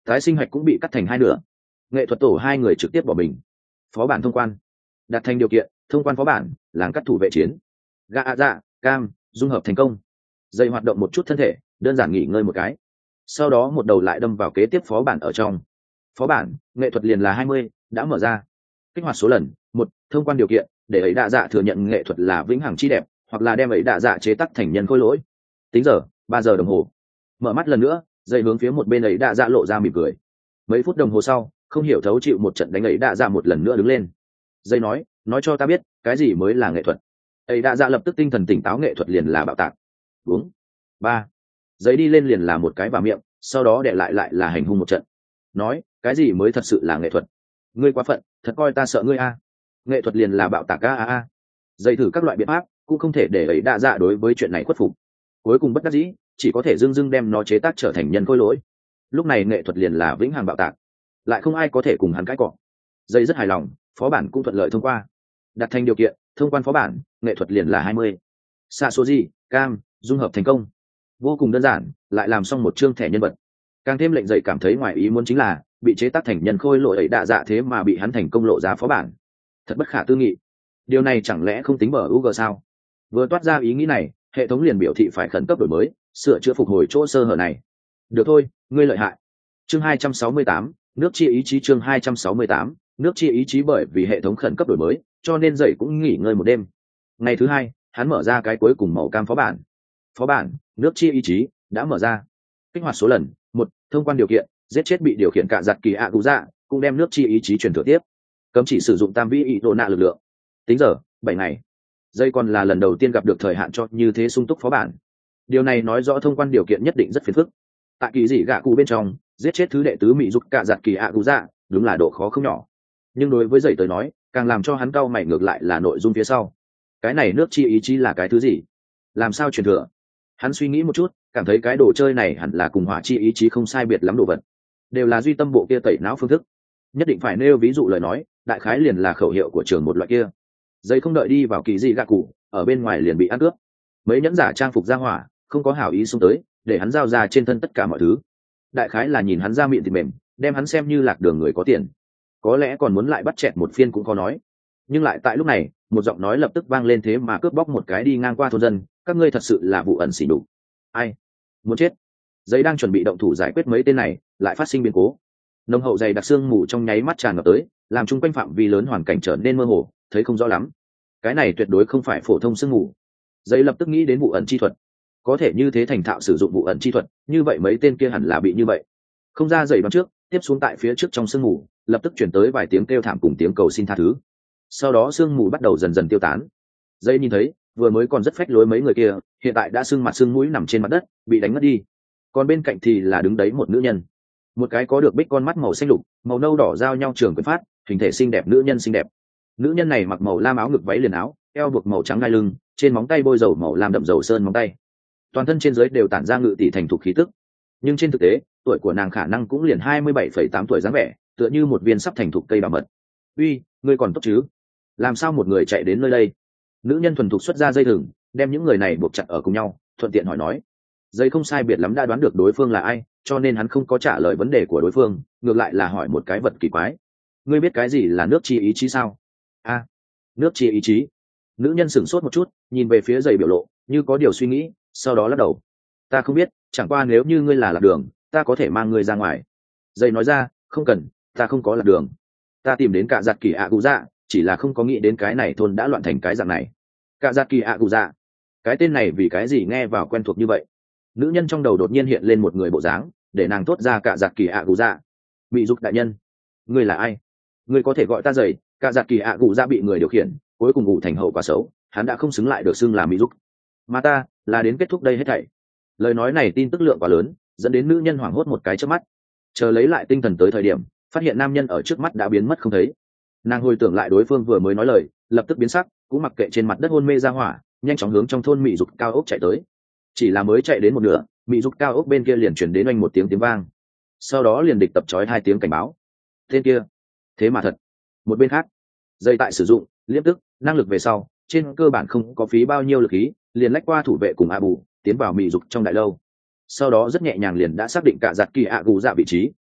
tái sinh hạch cũng bị cắt thành hai nửa. Nghệ thuật tổ hai người trực tiếp bỏ mình. Phó bản thông quan, đặt thành điều kiện thông quan phó bản làng cắt thủ vệ chiến. Gà ạ dạ cam dung hợp thành công. Dây hoạt động một chút thân thể, đơn giản nghỉ ngơi một cái, sau đó một đầu lại đâm vào kế tiếp phó bản ở trong. Phó bản nghệ thuật liền là hai mươi đã mở ra. Kích hoạt số lần một, thông quan điều kiện để ấy đạ dạ thừa nhận nghệ thuật là vĩnh hằng chi đẹp, hoặc là đem ấy đạ dạ chế tác thành nhân khôi lỗi. Tính giờ ba giờ đồng hồ. Mở mắt lần nữa, dây hướng phía một bên ấy đạ dạ lộ ra mỉm cười. Mấy phút đồng hồ sau, không hiểu thấu chịu một trận đánh ấy đạ dạ một lần nữa đứng lên. Dây nói nói cho ta biết cái gì mới là nghệ thuật. Ấy đạ dạ lập tức tinh thần tỉnh táo, nghệ thuật liền là bạo tạc. Uống ba, giấy đi lên liền là một cái vào miệng, sau đó để lại lại là hành hung một trận. Nói cái gì mới thật sự là nghệ thuật? Ngươi quá phận, thật coi ta sợ ngươi a. Nghệ thuật liền là bạo tạc a a a. Dây thử các loại biện pháp cũng không thể để ấy đạ dạ đối với chuyện này khuất phục. Cuối cùng bất đắc dĩ, chỉ có thể dưng dưng đem nó chế tác trở thành nhân khôi lỗi. Lúc này nghệ thuật liền là vĩnh hằng bạo tạc, lại không ai có thể cùng hắn cãi cọ. Dây rất hài lòng, phó bản cũng thuận lợi thông qua. Đặt thành điều kiện thông quan phó bản, nghệ thuật liền là hai mươi. Xạ số gì cam dung hợp thành công. Vô cùng đơn giản, lại làm xong một chương thẻ nhân vật. Càng thêm lệnh dậy cảm thấy ngoài ý muốn chính là bị chế tác thành nhân khôi lỗi ấy đạ dạ thế mà bị hắn thành công lộ giá phó bản. Thật bất khả tư nghị. Điều này chẳng lẽ không tính bờ u giê sao? Vừa toát ra ý nghĩ này, hệ thống liền biểu thị phải khẩn cấp đổi mới, sửa chữa phục hồi chỗ sơ hở này. Được thôi, ngươi lợi hại. Chương hai trăm sáu mươi tám, nước chi ý chí. Chương hai trăm sáu mươi tám, nước chi ý chí. Bởi vì hệ thống khẩn cấp đổi mới, cho nên dậy cũng nghỉ ngơi một đêm. Ngày thứ hai, hắn mở ra cái cuối cùng màu cam phó bản. Phó bản nước chi ý chí đã mở ra. Kích hoạt số lần một, thông quan điều kiện giết chết bị điều khiển cả giặt kỳ ạ cụ dạ, cũng đem nước chi ý chí truyền thừa tiếp. Cấm chỉ sử dụng tam vĩ ý độ nạ lực lượng. Tính giờ bảy ngày. Dây còn là lần đầu tiên gặp được thời hạn cho như thế sung túc phó bản. Điều này nói rõ thông quan điều kiện nhất định rất phiền phức. Tại kỳ dị gạ cụ bên trong, giết chết thứ đệ tứ mỹ dục cả giặt kỳ ạ cụ dạ đúng là độ khó không nhỏ. Nhưng đối với dây tới nói, càng làm cho hắn cau mày ngược lại là nội dung phía sau. Cái này nước chi ý chí là cái thứ gì? Làm sao truyền thừa? Hắn suy nghĩ một chút, cảm thấy cái đồ chơi này hẳn là cùng hỏa chi ý chí không sai biệt lắm đồ vật, đều là duy tâm bộ kia tẩy não phương thức. Nhất định phải nêu ví dụ lời nói, đại khái liền là khẩu hiệu của trường một loại kia. Dây không đợi đi vào kỳ dị gạ cụ, ở bên ngoài liền bị ăn cướp. Mấy nhẫn giả trang phục ra hỏa không có hảo ý xông tới, để hắn giao ra trên thân tất cả mọi thứ. Đại khái là nhìn hắn ra miệng thịt mềm, đem hắn xem như lạc đường người có tiền, có lẽ còn muốn lại bắt chẹt một phiên cũng khó nói. Nhưng lại tại lúc này, một giọng nói lập tức vang lên, thế mà cướp bóc một cái đi ngang qua thôn dân, các ngươi thật sự là vụ ẩn xỉ nhục. Ai muốn chết? Giấy đang chuẩn bị động thủ giải quyết mấy tên này, lại phát sinh biến cố. Nồng hậu dày đặc xương mù trong nháy mắt tràn ngập tới, làm chung quanh phạm vi lớn hoàn cảnh trở nên mơ hồ, thấy không rõ lắm. Cái này tuyệt đối không phải phổ thông xương mù. Giấy lập tức nghĩ đến vụ ẩn chi thuật. Có thể như thế thành thạo sử dụng vụ ẩn chi thuật, như vậy mấy tên kia hẳn là bị như vậy. Không ra dày đoán trước, tiếp xuống tại phía trước trong sương mù, lập tức chuyển tới vài tiếng kêu thảm cùng tiếng cầu xin tha thứ. Sau đó sương mù bắt đầu dần dần tiêu tán. Dây nhìn thấy, vừa mới còn rất phách lối mấy người kia, hiện tại đã sưng mặt sưng mũi nằm trên mặt đất, bị đánh ngất đi. Còn bên cạnh thì là đứng đấy một nữ nhân, một cái có được bích con mắt màu xanh lục, màu nâu đỏ giao nhau trường quyền phát, hình thể xinh đẹp nữ nhân xinh đẹp. Nữ nhân này mặc màu lam áo ngực váy liền áo, eo buộc màu trắng ngai lưng, trên móng tay bôi dầu màu lam đậm dầu sơn móng tay. Toàn thân trên dưới đều tản ra ngự tỷ thành thục khí tức. Nhưng trên thực tế, tuổi của nàng khả năng cũng liền hai mươi bảy phẩy tám tuổi dáng vẻ, tựa như một viên sắp thành thục cây bảo mật. Uy, ngươi còn tốt chứ? Làm sao một người chạy đến nơi đây? Nữ nhân thuần thục xuất ra dây thừng, đem những người này buộc chặt ở cùng nhau, thuận tiện hỏi nói. Dây không sai biệt lắm đã đoán được đối phương là ai, cho nên hắn không có trả lời vấn đề của đối phương, ngược lại là hỏi một cái vật kỳ quái. Ngươi biết cái gì là nước chi ý chí sao? A, à, nước chi ý chí. Nữ nhân sửng sốt một chút, nhìn về phía dây biểu lộ, như có điều suy nghĩ, sau đó lắc đầu. Ta không biết, chẳng qua nếu như ngươi là lạc đường, ta có thể mang ngươi ra ngoài. Dây nói ra, không cần, ta không có lạc đường. Ta tìm đến cả giặt kỳ ạ cụ dạ, chỉ là không có nghĩ đến cái này thôn đã loạn thành cái dạng này. Cả giặt kỳ ạ cụ dạ, cái tên này vì cái gì nghe vào quen thuộc như vậy? Nữ nhân trong đầu đột nhiên hiện lên một người bộ dáng, để nàng thốt ra cả giặt kỳ ạ cụ dạ. Bị dục đại nhân, ngươi là ai? Ngươi có thể gọi ta dậy. Cả giặt kỳ ạ cụ dạ bị người điều khiển, cuối cùng ngủ thành hậu quả xấu, hắn đã không xứng lại được xưng là mỹ dục. Mà ta là đến kết thúc đây hết thảy. Lời nói này tin tức lượng quá lớn, dẫn đến nữ nhân hoảng hốt một cái trước mắt, chờ lấy lại tinh thần tới thời điểm, phát hiện nam nhân ở trước mắt đã biến mất không thấy. Nàng hồi tưởng lại đối phương vừa mới nói lời, lập tức biến sắc, cũng mặc kệ trên mặt đất hôn mê ra hỏa, nhanh chóng hướng trong thôn mỹ dục cao ốc chạy tới. Chỉ là mới chạy đến một nửa, mỹ dục cao ốc bên kia liền chuyển đến oanh một tiếng tiếng vang, sau đó liền địch tập chói hai tiếng cảnh báo. Tên kia, thế mà thật. Một bên khác, dây tại sử dụng liếp tức năng lực về sau, trên cơ bản không có phí bao nhiêu lực khí, liền lách qua thủ vệ cùng a bù, tiến vào mỹ dục trong đại lâu. Sau đó rất nhẹ nhàng liền đã xác định cả giặt kỳ ạ gù dạ vị trí.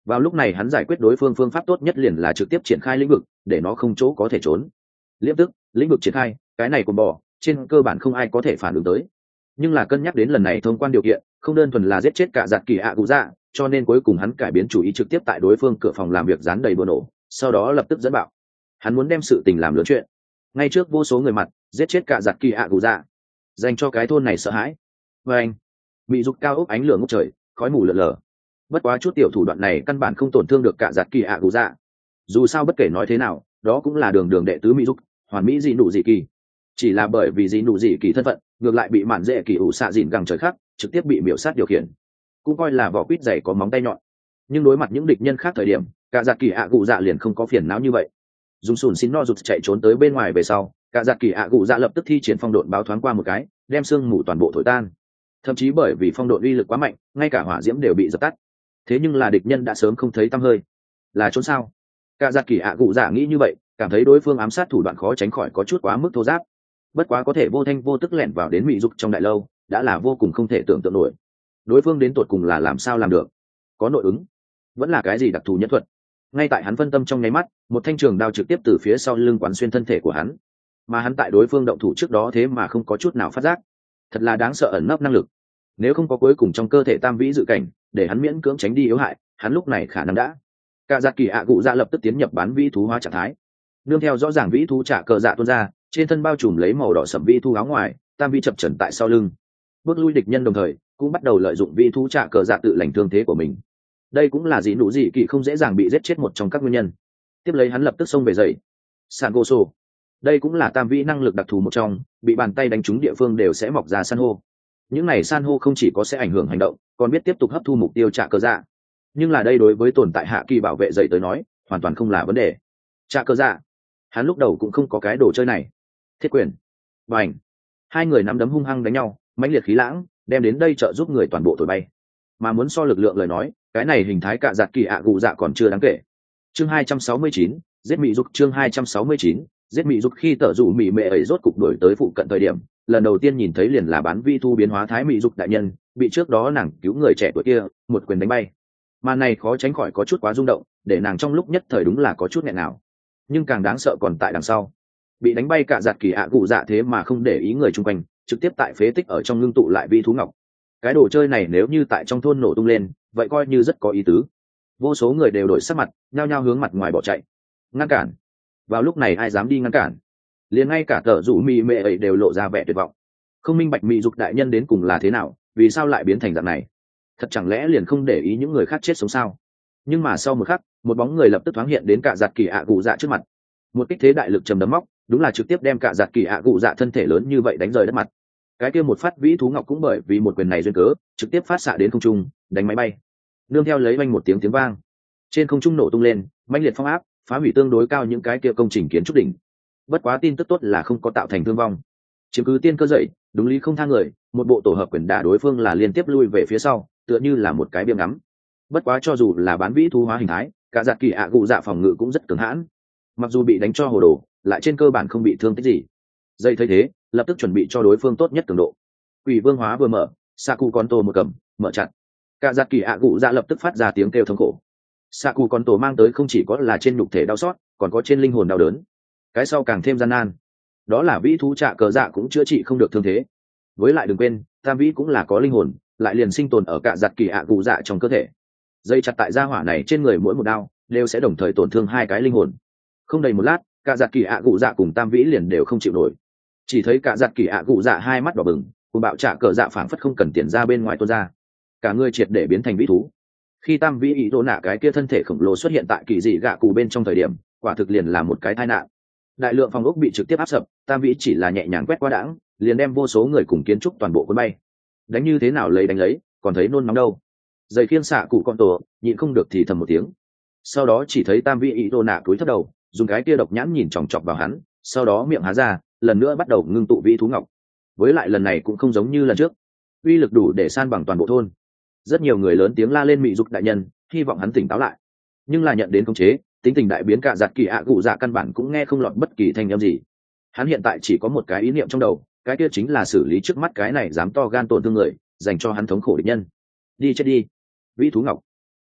Vào lúc này hắn giải quyết đối phương phương pháp tốt nhất liền là trực tiếp triển khai lĩnh vực để nó không chỗ có thể trốn. Liếp tức lĩnh vực triển khai, cái này còn bỏ trên cơ bản không ai có thể phản ứng tới. Nhưng là cân nhắc đến lần này thông quan điều kiện không đơn thuần là giết chết cả giặt kỳ ạ cụ dạ, cho nên cuối cùng hắn cải biến chủ ý trực tiếp tại đối phương cửa phòng làm việc dán đầy bừa nổ, sau đó lập tức dẫn bạo. Hắn muốn đem sự tình làm lớn chuyện, ngay trước vô số người mặt giết chết cả giặt kỳ ạ cụ dạ, dành cho cái thôn này sợ hãi. Và anh bị dục cao ốc ánh lửa ngút trời, khói mù lợn lờ. Bất quá chút tiểu thủ đoạn này căn bản không tổn thương được cả giặt kỳ ạ cụ dạ. Dù sao bất kể nói thế nào đó cũng là đường đường đệ tứ mỹ dục hoàn mỹ dị nụ dị kỳ, chỉ là bởi vì dị nụ dị kỳ thân phận ngược lại bị mạn dễ kỳ ủ xạ dịn gẳng trời khắc trực tiếp bị miểu sát điều khiển, cũng coi là vỏ quýt dày có móng tay nhọn. Nhưng đối mặt những địch nhân khác thời điểm cả giặt kỳ ạ cụ dạ liền không có phiền não như vậy. Dùng sùn xin no rụt chạy trốn tới bên ngoài về sau, cả giặt kỳ ạ cụ dạ lập tức thi triển phong độn báo thoáng qua một cái, đem sương mù toàn bộ thổi tan. Thậm chí bởi vì phong độn uy lực quá mạnh ngay cả hỏa diễm đều bị dập tắt. Thế nhưng là địch nhân đã sớm không thấy tăm hơi. Là trốn sao? Cả giặt kỳ ạ cụ dạ nghĩ như vậy, cảm thấy đối phương ám sát thủ đoạn khó tránh khỏi có chút quá mức thô giáp. Bất quá có thể vô thanh vô tức lẻn vào đến mỹ dục trong đại lâu đã là vô cùng không thể tưởng tượng nổi. Đối phương đến tột cùng là làm sao làm được? Có nội ứng vẫn là cái gì đặc thù nhất thuật? Ngay tại hắn phân tâm trong nháy mắt một thanh trường đao trực tiếp từ phía sau lưng quán xuyên thân thể của hắn, mà hắn tại đối phương động thủ trước đó thế mà không có chút nào phát giác. Thật là đáng sợ ẩn nấp năng lực. Nếu không có cuối cùng trong cơ thể tam vĩ dự cảnh để hắn miễn cưỡng tránh đi yếu hại, hắn lúc này khả năng đã cả giặt kỳ ạ cụ dạ lập tức tiến nhập bán vĩ thú hóa trạng thái. Nương theo rõ ràng vĩ thú trả cờ dạ tuôn ra, trên thân bao trùm lấy màu đỏ sẫm vĩ thú áo ngoài, tam vĩ chập chẩn tại sau lưng bước lui địch nhân, đồng thời cũng bắt đầu lợi dụng vĩ thú trả cờ dạ tự lành thương thế của mình. Đây cũng là dị nụ dị kỳ không dễ dàng bị giết chết một trong các nguyên nhân. Tiếp lấy hắn lập tức xông về dậy san hô sô. Đây cũng là tam vĩ năng lực đặc thù một trong, bị bàn tay đánh trúng địa phương đều sẽ mọc ra san hô. Những này san hô không chỉ có sẽ ảnh hưởng hành động còn biết tiếp tục hấp thu mục tiêu trả cờ dạ. Nhưng là đây đối với tồn tại hạ kỳ bảo vệ dậy tới nói hoàn toàn không là vấn đề. Trả cờ dạ hắn lúc đầu cũng không có cái đồ chơi này. Thiết quyền và ảnh hai người nắm đấm hung hăng đánh nhau, mãnh liệt khí lãng đem đến đây trợ giúp người toàn bộ thổi bay. Mà muốn so lực lượng lời nói cái này hình thái cạ giặt kỳ ạ gù dạ còn chưa đáng kể. Chương hai trăm sáu mươi chín giết mị dục. Chương hai trăm sáu mươi chín giết mị dục. Khi tở rủ mị mệ ấy rốt cục đuổi tới phụ cận thời điểm lần đầu tiên nhìn thấy liền là bán vi thu biến hóa thái mị dục đại nhân bị trước đó nàng cứu người trẻ tuổi kia một quyền đánh bay. Mà này khó tránh khỏi có chút quá rung động, để nàng trong lúc nhất thời đúng là có chút nghẹn nào. Nhưng càng đáng sợ còn tại đằng sau, bị đánh bay cả giặt kỳ ạ cụ dạ thế mà không để ý người chung quanh, trực tiếp tại phế tích ở trong ngưng tụ lại vi thú ngọc. Cái đồ chơi này nếu như tại trong thôn nổ tung lên vậy coi như rất có ý tứ. Vô số người đều đổi sắc mặt nhao nhao hướng mặt ngoài bỏ chạy ngăn cản. Vào lúc này ai dám đi ngăn cản? Liền ngay cả tờ rủ mị mệ ấy đều lộ ra vẻ tuyệt vọng, không minh bạch mị dục đại nhân đến cùng là thế nào, vì sao lại biến thành dạng này. Thật chẳng lẽ liền không để ý những người khác chết sống sao? Nhưng mà sau một khắc một bóng người lập tức thoáng hiện đến cả giặt kỳ ạ cụ dạ trước mặt. Một kích thế đại lực trầm đấm móc đúng là trực tiếp đem cả giặt kỳ ạ cụ dạ thân thể lớn như vậy đánh rời đất mặt. Cái kia một phát vĩ thú ngọc cũng bởi vì một quyền này duyên cớ trực tiếp phát xạ đến không trung đánh máy bay. Nương theo lấy vang một tiếng tiếng vang, trên không trung nổ tung lên mãnh liệt phong áp phá hủy tương đối cao những cái kia công trình kiến trúc đỉnh. Bất quá tin tức tốt là không có tạo thành thương vong. Chiếm cứ tiên cơ dậy đúng lý không tha người, một bộ tổ hợp quyền đả đối phương là liên tiếp lui về phía sau tựa như là một cái biếng ngắm. Bất quá cho dù là bán vĩ thú hóa hình thái cả giặt kỳ ạ cụ dạ phòng ngự cũng rất cứng hãn, mặc dù bị đánh cho hồ đồ lại trên cơ bản không bị thương tích gì. Dây thấy thế lập tức chuẩn bị cho đối phương tốt nhất cường độ. Quỷ vương hóa vừa mở, Saku con tổ một cầm mở chặt, cả giặt kỳ ạ cụ dạ lập tức phát ra tiếng kêu thống khổ. Saku con tổ mang tới không chỉ có là trên nhục thể đau xót còn có trên linh hồn đau đớn, cái sau càng thêm gian nan. Đó là vĩ thú trạ cờ dạ cũng chữa trị không được thương thế. Với lại đừng quên tam vĩ cũng là có linh hồn, lại liền sinh tồn ở cả giặt kỳ ạ cụ dạ trong cơ thể. Dây chặt tại gia hỏa này trên người mỗi một đao đều sẽ đồng thời tổn thương hai cái linh hồn. Không đầy một lát cả giặt kỳ ạ cụ dạ cùng tam vĩ liền đều không chịu nổi. Chỉ thấy cả giặt kỳ ạ cụ dạ hai mắt đỏ bừng cùng bạo trả cờ dạ phảng phất không cần tiền ra bên ngoài tuôn ra, cả người triệt để biến thành vĩ thú. Khi tam vĩ ý đồ nạ cái kia thân thể khổng lồ xuất hiện tại kỳ dị gạ cụ bên trong thời điểm quả thực liền là một cái tai nạn. Đại lượng phòng ốc bị trực tiếp áp sập, tam vĩ chỉ là nhẹ nhàng quét qua đãng liền đem vô số người cùng kiến trúc toàn bộ cuốn bay. Đánh như thế nào lấy đánh lấy còn thấy nôn nóng đâu. Dây khiên xạ cụ con tổ nhịn không được thì thầm một tiếng. Sau đó chỉ thấy tam vĩ ý đồ nạ cúi thấp đầu dùng cái kia độc nhãn nhìn chòng chọc vào hắn, sau đó miệng há ra lần nữa bắt đầu ngưng tụ vĩ thú ngọc. Với lại lần này cũng không giống như lần trước, uy lực đủ để san bằng toàn bộ thôn. Rất nhiều người lớn tiếng la lên mị dục đại nhân, hy vọng hắn tỉnh táo lại. Nhưng là nhận đến khống chế, tính tình đại biến cả giặt kỳ ạ cụ dạ căn bản cũng nghe không lọt bất kỳ thanh âm gì. Hắn hiện tại chỉ có một cái ý niệm trong đầu, cái kia chính là xử lý trước mắt cái này dám to gan tổn thương người, dành cho hắn thống khổ địch nhân. Đi chết đi, vĩ thú ngọc.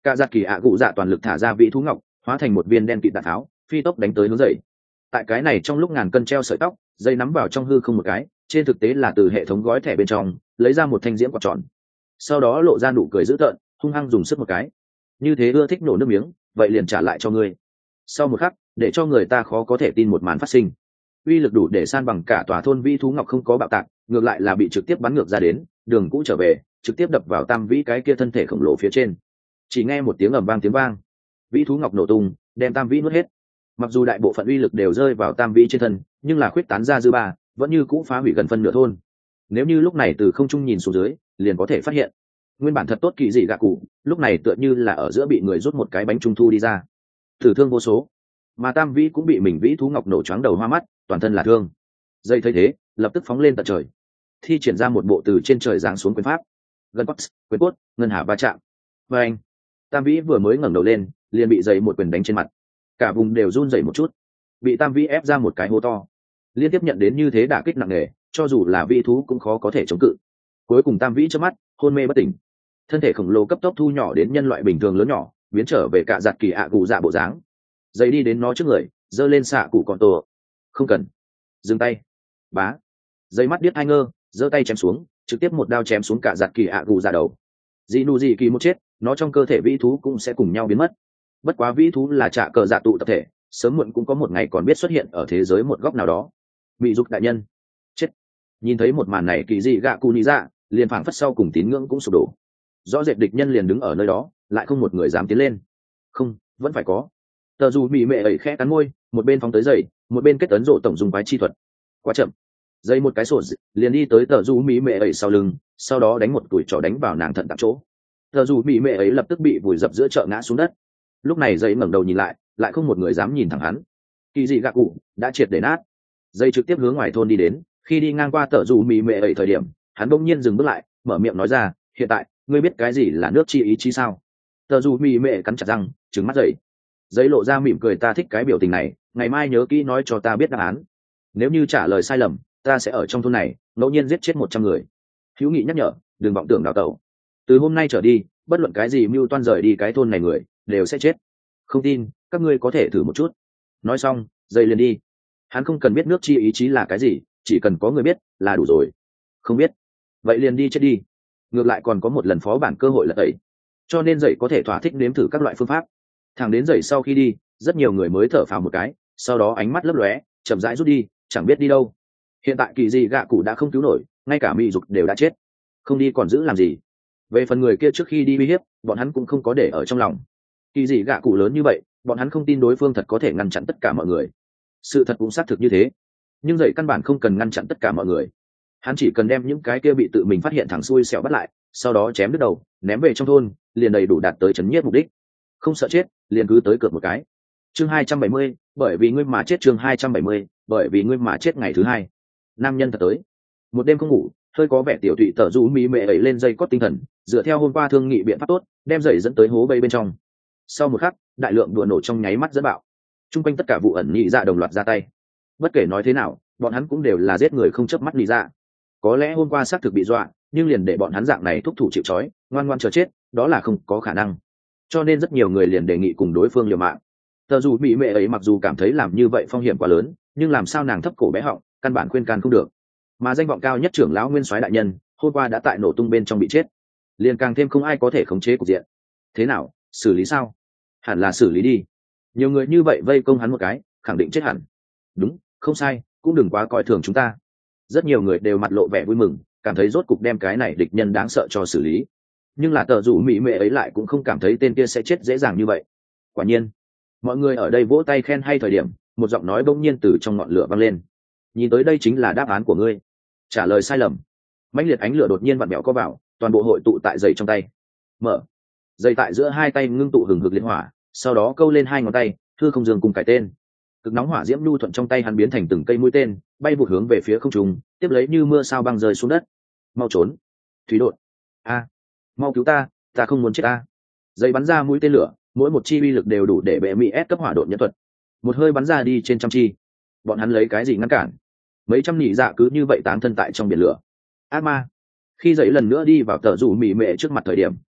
cả giặt kỳ ạ cụ dạ toàn lực thả ra vĩ thú ngọc, hóa thành một viên đen kịt đạn tháo, phi tốc đánh tới hướng dậy. Tại cái này trong lúc ngàn cân treo sợi tóc, dây nắm vào trong hư không một cái, trên thực tế là từ hệ thống gói thẻ bên trong lấy ra một thanh diễm quạt tròn, sau đó lộ ra nụ cười dữ tợn, hung hăng dùng sức một cái. Như thế ưa thích nổ nước miếng, vậy liền trả lại cho ngươi. Sau một khắc, để cho người ta khó có thể tin một màn phát sinh. Uy lực đủ để san bằng cả tòa thôn vĩ thú ngọc không có bạo tạc, ngược lại là bị trực tiếp bắn ngược ra đến, đường cũ trở về, trực tiếp đập vào tam vĩ cái kia thân thể khổng lồ phía trên. Chỉ nghe một tiếng ầm vang tiếng vang, vĩ thú ngọc nổ tung, đem tam vĩ nuốt hết. Mặc dù đại bộ phận uy lực đều rơi vào tam vĩ trên thân, nhưng là khuyết tán ra dư ba, vẫn như cũ phá hủy gần phân nửa thôn. Nếu như lúc này từ không trung nhìn xuống dưới, liền có thể phát hiện, nguyên bản thật tốt kỳ dị gạ cụ, lúc này tựa như là ở giữa bị người rút một cái bánh trung thu đi ra, tử thương vô số. Mà tam vĩ cũng bị mình vĩ thú ngọc nổ choáng đầu hoa mắt, toàn thân là thương. Dây thấy thế, lập tức phóng lên tận trời, thi triển ra một bộ từ trên trời giáng xuống quyền pháp, gần cốt, quyền cốt, ngân hà va chạm. Và anh, tam vĩ vừa mới ngẩng đầu lên, liền bị dày một quyền đánh trên mặt, cả vùng đều run rẩy một chút, bị tam vĩ ép ra một cái hố to. Liên tiếp nhận đến như thế đả kích nặng nề, cho dù là vĩ thú cũng khó có thể chống cự. Cuối cùng tam vĩ chớp mắt, hôn mê bất tỉnh, thân thể khổng lồ cấp tốc thu nhỏ đến nhân loại bình thường lớn nhỏ, biến trở về cả giặt kỳ ạ cụ dạ bộ dáng. Dây đi đến nó trước người, giơ lên xạ cụ còn tổ. Không cần, dừng tay. Bá, dây mắt điếc hai ngơ, giơ tay chém xuống, trực tiếp một đao chém xuống cả giặt kỳ ạ cụ dạ đầu. Dị nụ dị kỳ một chết, nó trong cơ thể vĩ thú cũng sẽ cùng nhau biến mất. Bất quá vĩ thú là trả cờ dạ tụ tập thể, sớm muộn cũng có một ngày còn biết xuất hiện ở thế giới một góc nào đó. Bị dục đại nhân chết. Nhìn thấy một màn này, kỳ dị gạ cụ nhị dạ liền phảng phất sau cùng tín ngưỡng cũng sụp đổ. Rõ rệt địch nhân liền đứng ở nơi đó, lại không một người dám tiến lên. Không, vẫn phải có. Tờ dù bị mẹ ẩy khẽ cắn môi, một bên phóng tới giày, một bên kết ấn rộ tổng dùng quái chi thuật. Quá chậm. Dây một cái sột liền đi tới tờ dù mỹ mẹ ẩy sau lưng, sau đó đánh một tuổi trỏ đánh vào nàng thận tạm chỗ. Tờ dù mỹ mẹ ấy lập tức bị vùi dập giữa chợ ngã xuống đất. Lúc này dây ngẩng đầu nhìn lại, lại không một người dám nhìn thẳng hắn. Kỳ dị gạ cụ đã triệt để nát. Dây trực tiếp hướng ngoài thôn đi đến, khi đi ngang qua tờ dù mỹ mẹ ấy thời điểm, hắn bỗng nhiên dừng bước lại, mở miệng nói ra, hiện tại ngươi biết cái gì là nước chi ý chí sao? Tờ dù mỹ mẹ cắn chặt răng, trừng mắt dậy. Giấy lộ ra mỉm cười, ta thích cái biểu tình này, ngày mai nhớ kỹ nói cho ta biết đáp án. Nếu như trả lời sai lầm, ta sẽ ở trong thôn này ngẫu nhiên giết chết một trăm người. Hữu Nghị nhắc nhở, đừng vọng tưởng đào tẩu. Từ hôm nay trở đi, bất luận cái gì mưu toan rời đi cái thôn này người đều sẽ chết. Không tin, các ngươi có thể thử một chút. Nói xong, dây liền đi. Hắn không cần biết nước chi ý chí là cái gì, chỉ cần có người biết là đủ rồi. Không biết, vậy liền đi chết đi. Ngược lại còn có một lần phó bản cơ hội là tẩy, cho nên dậy có thể thỏa thích nếm thử các loại phương pháp. Thằng đến dậy sau khi đi, rất nhiều người mới thở phào một cái, sau đó ánh mắt lấp lóe, chậm rãi rút đi, chẳng biết đi đâu. Hiện tại kỳ dị gạ cụ đã không cứu nổi, ngay cả mỹ dục đều đã chết, không đi còn giữ làm gì. Về phần người kia trước khi đi uy hiếp, bọn hắn cũng không có để ở trong lòng. Kỳ dị gạ cụ lớn như vậy, bọn hắn không tin đối phương thật có thể ngăn chặn tất cả mọi người. Sự thật cũng xác thực như thế, nhưng dậy căn bản không cần ngăn chặn tất cả mọi người. Hắn chỉ cần đem những cái kia bị tự mình phát hiện thẳng xuôi xẻo bắt lại, sau đó chém đứt đầu, ném về trong thôn, liền đầy đủ đạt tới chấn nhiếp mục đích. Không sợ chết, liền cứ tới cược một cái. Chương hai trăm bảy mươi, bởi vì ngươi mà chết. Chương hai trăm bảy mươi, bởi vì ngươi mà chết. Ngày thứ hai, nam nhân thật tới. Một đêm không ngủ, hơi có vẻ tiểu tụy tở rũ mỹ mệ ấy lên dây cót tinh thần, dựa theo hôm qua thương nghị biện pháp tốt, đem dậy dẫn tới hố bay bên trong. Sau một khắc, đại lượng đùa nổ trong nháy mắt dẫn bạo. Trung quanh tất cả vụ ẩn nhị dạ đồng loạt ra tay. Bất kể nói thế nào, bọn hắn cũng đều là giết người không chớp mắt nhị dạ. Có lẽ hôm qua xác thực bị dọa, nhưng liền để bọn hắn dạng này thúc thủ chịu trói, ngoan ngoan chờ chết, đó là không có khả năng. Cho nên rất nhiều người liền đề nghị cùng đối phương liều mạng. Tờ dù mỹ mệ ấy mặc dù cảm thấy làm như vậy phong hiểm quá lớn, nhưng làm sao nàng thấp cổ bé họng, căn bản khuyên can không được. Mà danh vọng cao nhất trưởng lão Nguyên Soái đại nhân, hôm qua đã tại nổ tung bên trong bị chết, liền càng thêm không ai có thể khống chế cục diện. Thế nào, xử lý sao? Hẳn là xử lý đi. Nhiều người như vậy vây công hắn một cái, khẳng định chết hẳn. Đúng, không sai, cũng đừng quá coi thường chúng ta. Rất nhiều người đều mặt lộ vẻ vui mừng, cảm thấy rốt cục đem cái này địch nhân đáng sợ cho xử lý. Nhưng là tờ rủ mỹ mệ ấy lại cũng không cảm thấy tên kia sẽ chết dễ dàng như vậy. Quả nhiên, mọi người ở đây vỗ tay khen hay thời điểm, một giọng nói bỗng nhiên từ trong ngọn lửa vang lên. Nhìn tới đây chính là đáp án của ngươi. Trả lời sai lầm. Mãnh liệt ánh lửa đột nhiên vặn vẹo co vào, toàn bộ hội tụ tại giày trong tay. Mở. Giày tại giữa hai tay ngưng tụ hừng hực liên hỏa, sau đó câu lên hai ngón tay, thư không dương cùng cải tên. Cực nóng hỏa diễm lưu thuận trong tay hắn biến thành từng cây mũi tên, bay vụt hướng về phía không trung, tiếp lấy như mưa sao băng rơi xuống đất. Mau trốn. Thủy đột. A, mau cứu ta, ta không muốn chết a. Giày bắn ra mũi tên lửa, mỗi một chi uy lực đều đủ để bệ mỹ ép cấp hỏa độn nhân thuật. Một hơi bắn ra đi trên trăm chi. Bọn hắn lấy cái gì ngăn cản? Mấy trăm nhị dạ cứ như vậy táng thân tại trong biển lửa. Ác ma. Khi dậy lần nữa đi vào tờ rủ mỉ mệ trước mặt thời điểm,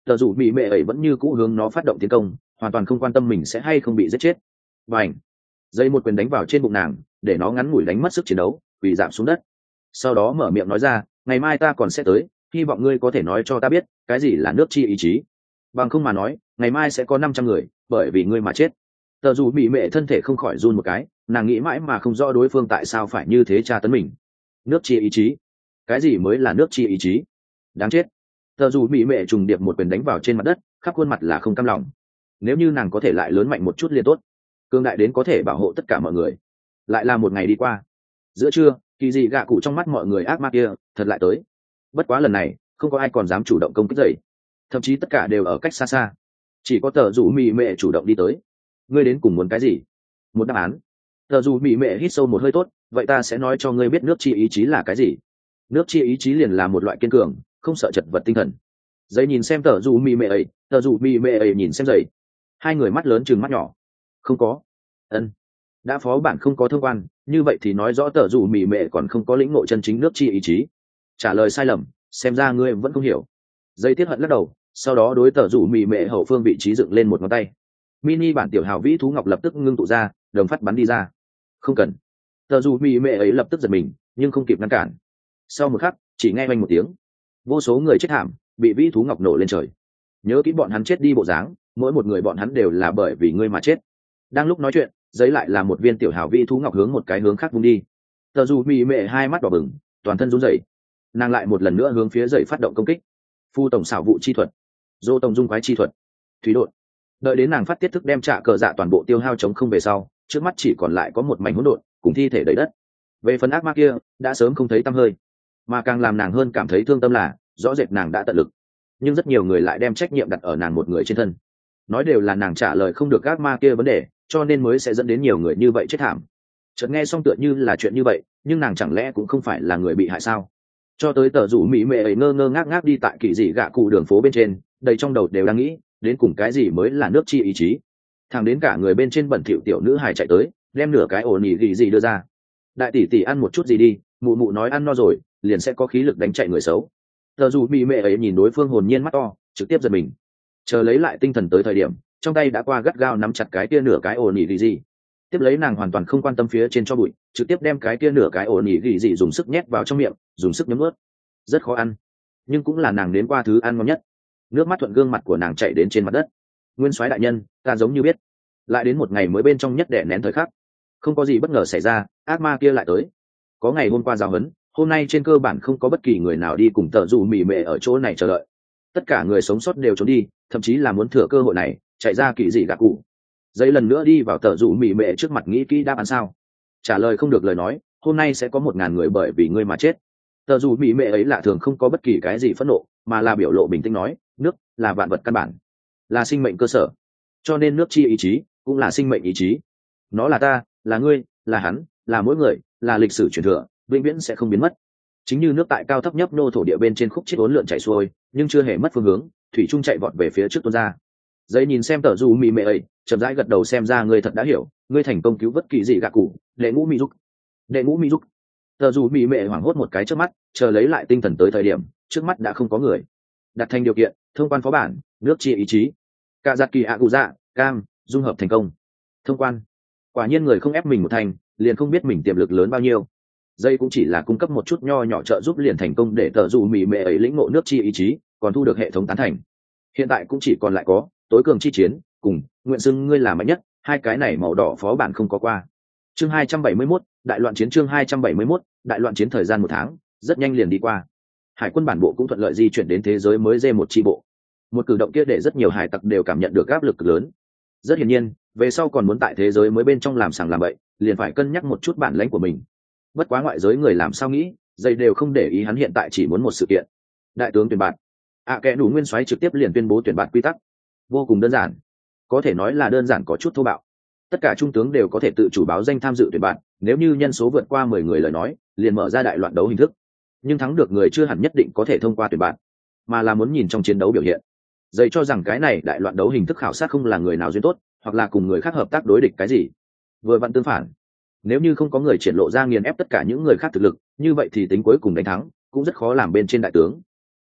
tờ dù mỹ mệ ấy vẫn như cũ hướng nó phát động tiến công, hoàn toàn không quan tâm mình sẽ hay không bị giết chết. Và ảnh dây một quyền đánh vào trên bụng nàng, để nó ngắn ngủi đánh mất sức chiến đấu, quỳ giảm xuống đất. Sau đó mở miệng nói ra, ngày mai ta còn sẽ tới, hy vọng ngươi có thể nói cho ta biết cái gì là nước chi ý chí. Bằng không mà nói, ngày mai sẽ có năm trăm người bởi vì ngươi mà chết. Tờ dù mỹ mệ thân thể không khỏi run một cái, nàng nghĩ mãi mà không rõ đối phương tại sao phải như thế tra tấn mình. Nước chi ý chí? Cái gì mới là nước chi ý chí? Đáng chết. Tờ dù mỹ mệ trùng điệp một quyền đánh vào trên mặt đất, khắp khuôn mặt là không cam lòng. Nếu như nàng có thể lại lớn mạnh một chút liền tốt, cương đại đến có thể bảo hộ tất cả mọi người. Lại là một ngày đi qua. Giữa trưa, kỳ dị gạ cụ trong mắt mọi người ác ma kia thật lại tới. Bất quá lần này không có ai còn dám chủ động công kích dậy, thậm chí tất cả đều ở cách xa xa. Chỉ có tờ dù mỹ mệ chủ động đi tới. Ngươi đến cùng muốn cái gì? Một đáp án. Tờ dù mỹ mệ hít sâu một hơi tốt, vậy ta sẽ nói cho ngươi biết nước chi ý chí là cái gì. Nước chi ý chí liền là một loại kiên cường, không sợ chật vật tinh thần. Giấy nhìn xem tờ dù mỹ mệ ấy, tờ dù mỹ mệ ấy nhìn xem giấy. Hai người mắt lớn chừng mắt nhỏ. Không có. Ân. Đã phó bản không có thông quan, như vậy thì nói rõ tờ dù mỹ mệ còn không có lĩnh ngộ chân chính nước chi ý chí. Trả lời sai lầm, xem ra ngươi vẫn không hiểu. Giấy tiết hận lắc đầu, sau đó đối tờ dù mỹ mệ hậu phương vị trí dựng lên một ngón tay. Mini bản tiểu hào vĩ thú ngọc lập tức ngưng tụ ra, đồng phát bắn đi ra. Không cần. Tờ dù mỹ mệ ấy lập tức giật mình, nhưng không kịp ngăn cản. Sau một khắc, chỉ nghe oanh một tiếng, vô số người chết thảm, bị vĩ thú ngọc nổ lên trời. Nhớ kỹ bọn hắn chết đi bộ dáng, mỗi một người bọn hắn đều là bởi vì ngươi mà chết. Đang lúc nói chuyện, giấy lại là một viên tiểu hào vĩ thú ngọc hướng một cái hướng khác vung đi. Tờ dù mỹ mệ hai mắt đỏ bừng, toàn thân run rẩy. Nàng lại một lần nữa hướng phía dậy phát động công kích. Phu tổng xảo vụ chi thuật, dô tổng dung quái chi thuật, thủy đột. Đợi đến nàng phát tiết thức đem trả cờ dạ toàn bộ tiêu hao chống không về sau, trước mắt chỉ còn lại có một mảnh hỗn độn cùng thi thể đầy đất. Về phần ác ma kia đã sớm không thấy tăm hơi, mà càng làm nàng hơn cảm thấy thương tâm là rõ rệt nàng đã tận lực, nhưng rất nhiều người lại đem trách nhiệm đặt ở nàng một người trên thân, nói đều là nàng trả lời không được ác ma kia vấn đề, cho nên mới sẽ dẫn đến nhiều người như vậy chết thảm. Chợt nghe xong tựa như là chuyện như vậy, nhưng nàng chẳng lẽ cũng không phải là người bị hại sao? Cho tới tờ rủ mỹ mệ ấy ngơ ngơ ngác ngác đi tại kỳ dị gạ cụ đường phố bên trên, đầy trong đầu đều đang nghĩ đến cùng cái gì mới là nước chi ý chí. Thằng đến cả người bên trên bẩn thỉu tiểu nữ hài chạy tới, đem nửa cái ổ nỉ gỉ gì đưa ra. Đại tỷ tỷ ăn một chút gì đi, mụ mụ nói ăn no rồi liền sẽ có khí lực đánh chạy người xấu. Tờ dù mỹ mệ ấy nhìn đối phương hồn nhiên mắt to, trực tiếp giật mình. Chờ lấy lại tinh thần tới thời điểm, trong tay đã qua gắt gao nắm chặt cái kia nửa cái ổ nỉ gỉ gì. Tiếp lấy nàng hoàn toàn không quan tâm phía trên cho bụi, trực tiếp đem cái kia nửa cái ổ nỉ gỉ gì dùng sức nhét vào trong miệng, dùng sức nhấm nuốt. Rất khó ăn, nhưng cũng là nàng đến qua thứ ăn ngon nhất. Nước mắt thuận gương mặt của nàng chảy đến trên mặt đất. Nguyên soái đại nhân, ta giống như biết. Lại đến một ngày mới bên trong nhất đẻ nén thời khắc, không có gì bất ngờ xảy ra, ác ma kia lại tới. Có ngày hôm qua giao hấn, hôm nay trên cơ bản không có bất kỳ người nào đi cùng tờ dù mỉ mệ ở chỗ này chờ đợi. Tất cả người sống sót đều trốn đi, thậm chí là muốn thừa cơ hội này chạy ra kỳ dị gạ cụ. Giấy lần nữa đi vào tờ dù mỉ mệ trước mặt nghĩ kỹ đáp án sao. Trả lời không được lời nói, hôm nay sẽ có một ngàn người bởi vì ngươi mà chết. Tờ dù mỉ mệ ấy lạ thường không có bất kỳ cái gì phẫn nộ, mà là biểu lộ bình tĩnh nói, nước là vạn vật căn bản, là sinh mệnh cơ sở, cho nên nước chi ý chí cũng là sinh mệnh ý chí. Nó là ta, là ngươi, là hắn, là mỗi người, là lịch sử truyền thừa, vĩnh viễn sẽ không biến mất. Chính như nước tại cao thấp nhấp nô thổ địa bên trên khúc chết uốn lượn chảy xuôi, nhưng chưa hề mất phương hướng, thủy trung chạy vọt về phía trước tuôn ra. Giấy nhìn xem tờ dù mỉ mệ ấy, chậm rãi gật đầu, xem ra ngươi thật đã hiểu, ngươi thành công cứu vớt kỳ dị gạ cụ, đệ ngũ mỹ giúp, đệ ngũ mỹ giúp. Tờ dù mỉ mệ hoảng hốt một cái trước mắt, chờ lấy lại tinh thần tới thời điểm, trước mắt đã không có người. Đặt thành điều kiện, thông quan phó bản, nước chi ý chí, cả giặt kỳ ạ cụ dạ, cam, dung hợp thành công. Thông quan. Quả nhiên người không ép mình một thành, liền không biết mình tiềm lực lớn bao nhiêu. Dây cũng chỉ là cung cấp một chút nho nhỏ trợ giúp liền thành công để tờ dù mỉ mệ ấy lĩnh ngộ nước chi ý chí, còn thu được hệ thống tán thành. Hiện tại cũng chỉ còn lại có tối cường chi chiến cùng nguyện xưng ngươi là mạnh nhất, hai cái này màu đỏ phó bản không có qua. Chương hai trăm bảy mươi mốt, đại loạn chiến. Chương hai trăm bảy mươi mốt, đại loạn chiến. Thời gian một tháng rất nhanh liền đi qua. Hải quân bản bộ cũng thuận lợi di chuyển đến thế giới mới D một chi bộ. Một cử động kia để rất nhiều hải tặc đều cảm nhận được áp lực lớn. Rất hiển nhiên, về sau còn muốn tại thế giới mới bên trong làm sàng làm bậy, liền phải cân nhắc một chút bản lãnh của mình. Bất quá ngoại giới người làm sao nghĩ, dây đều không để ý, hắn hiện tại chỉ muốn một sự kiện. Đại tướng tuyển bạn. À kẻ đủ nguyên soái trực tiếp liền tuyên bố tuyển bạn quy tắc. Vô cùng đơn giản. Có thể nói là đơn giản có chút thô bạo. Tất cả trung tướng đều có thể tự chủ báo danh tham dự tuyển bạn, nếu như nhân số vượt qua mười người lời nói, liền mở ra đại loạn đấu hình thức. Nhưng thắng được người chưa hẳn nhất định có thể thông qua tuyển bạn, mà là muốn nhìn trong chiến đấu biểu hiện. Dây cho rằng cái này đại loạn đấu hình thức khảo sát không là người nào duyên tốt, hoặc là cùng người khác hợp tác đối địch cái gì. Vừa vặn tương phản, nếu như không có người triển lộ ra nghiền ép tất cả những người khác thực lực, như vậy thì tính cuối cùng đánh thắng cũng rất khó làm bên trên đại tướng.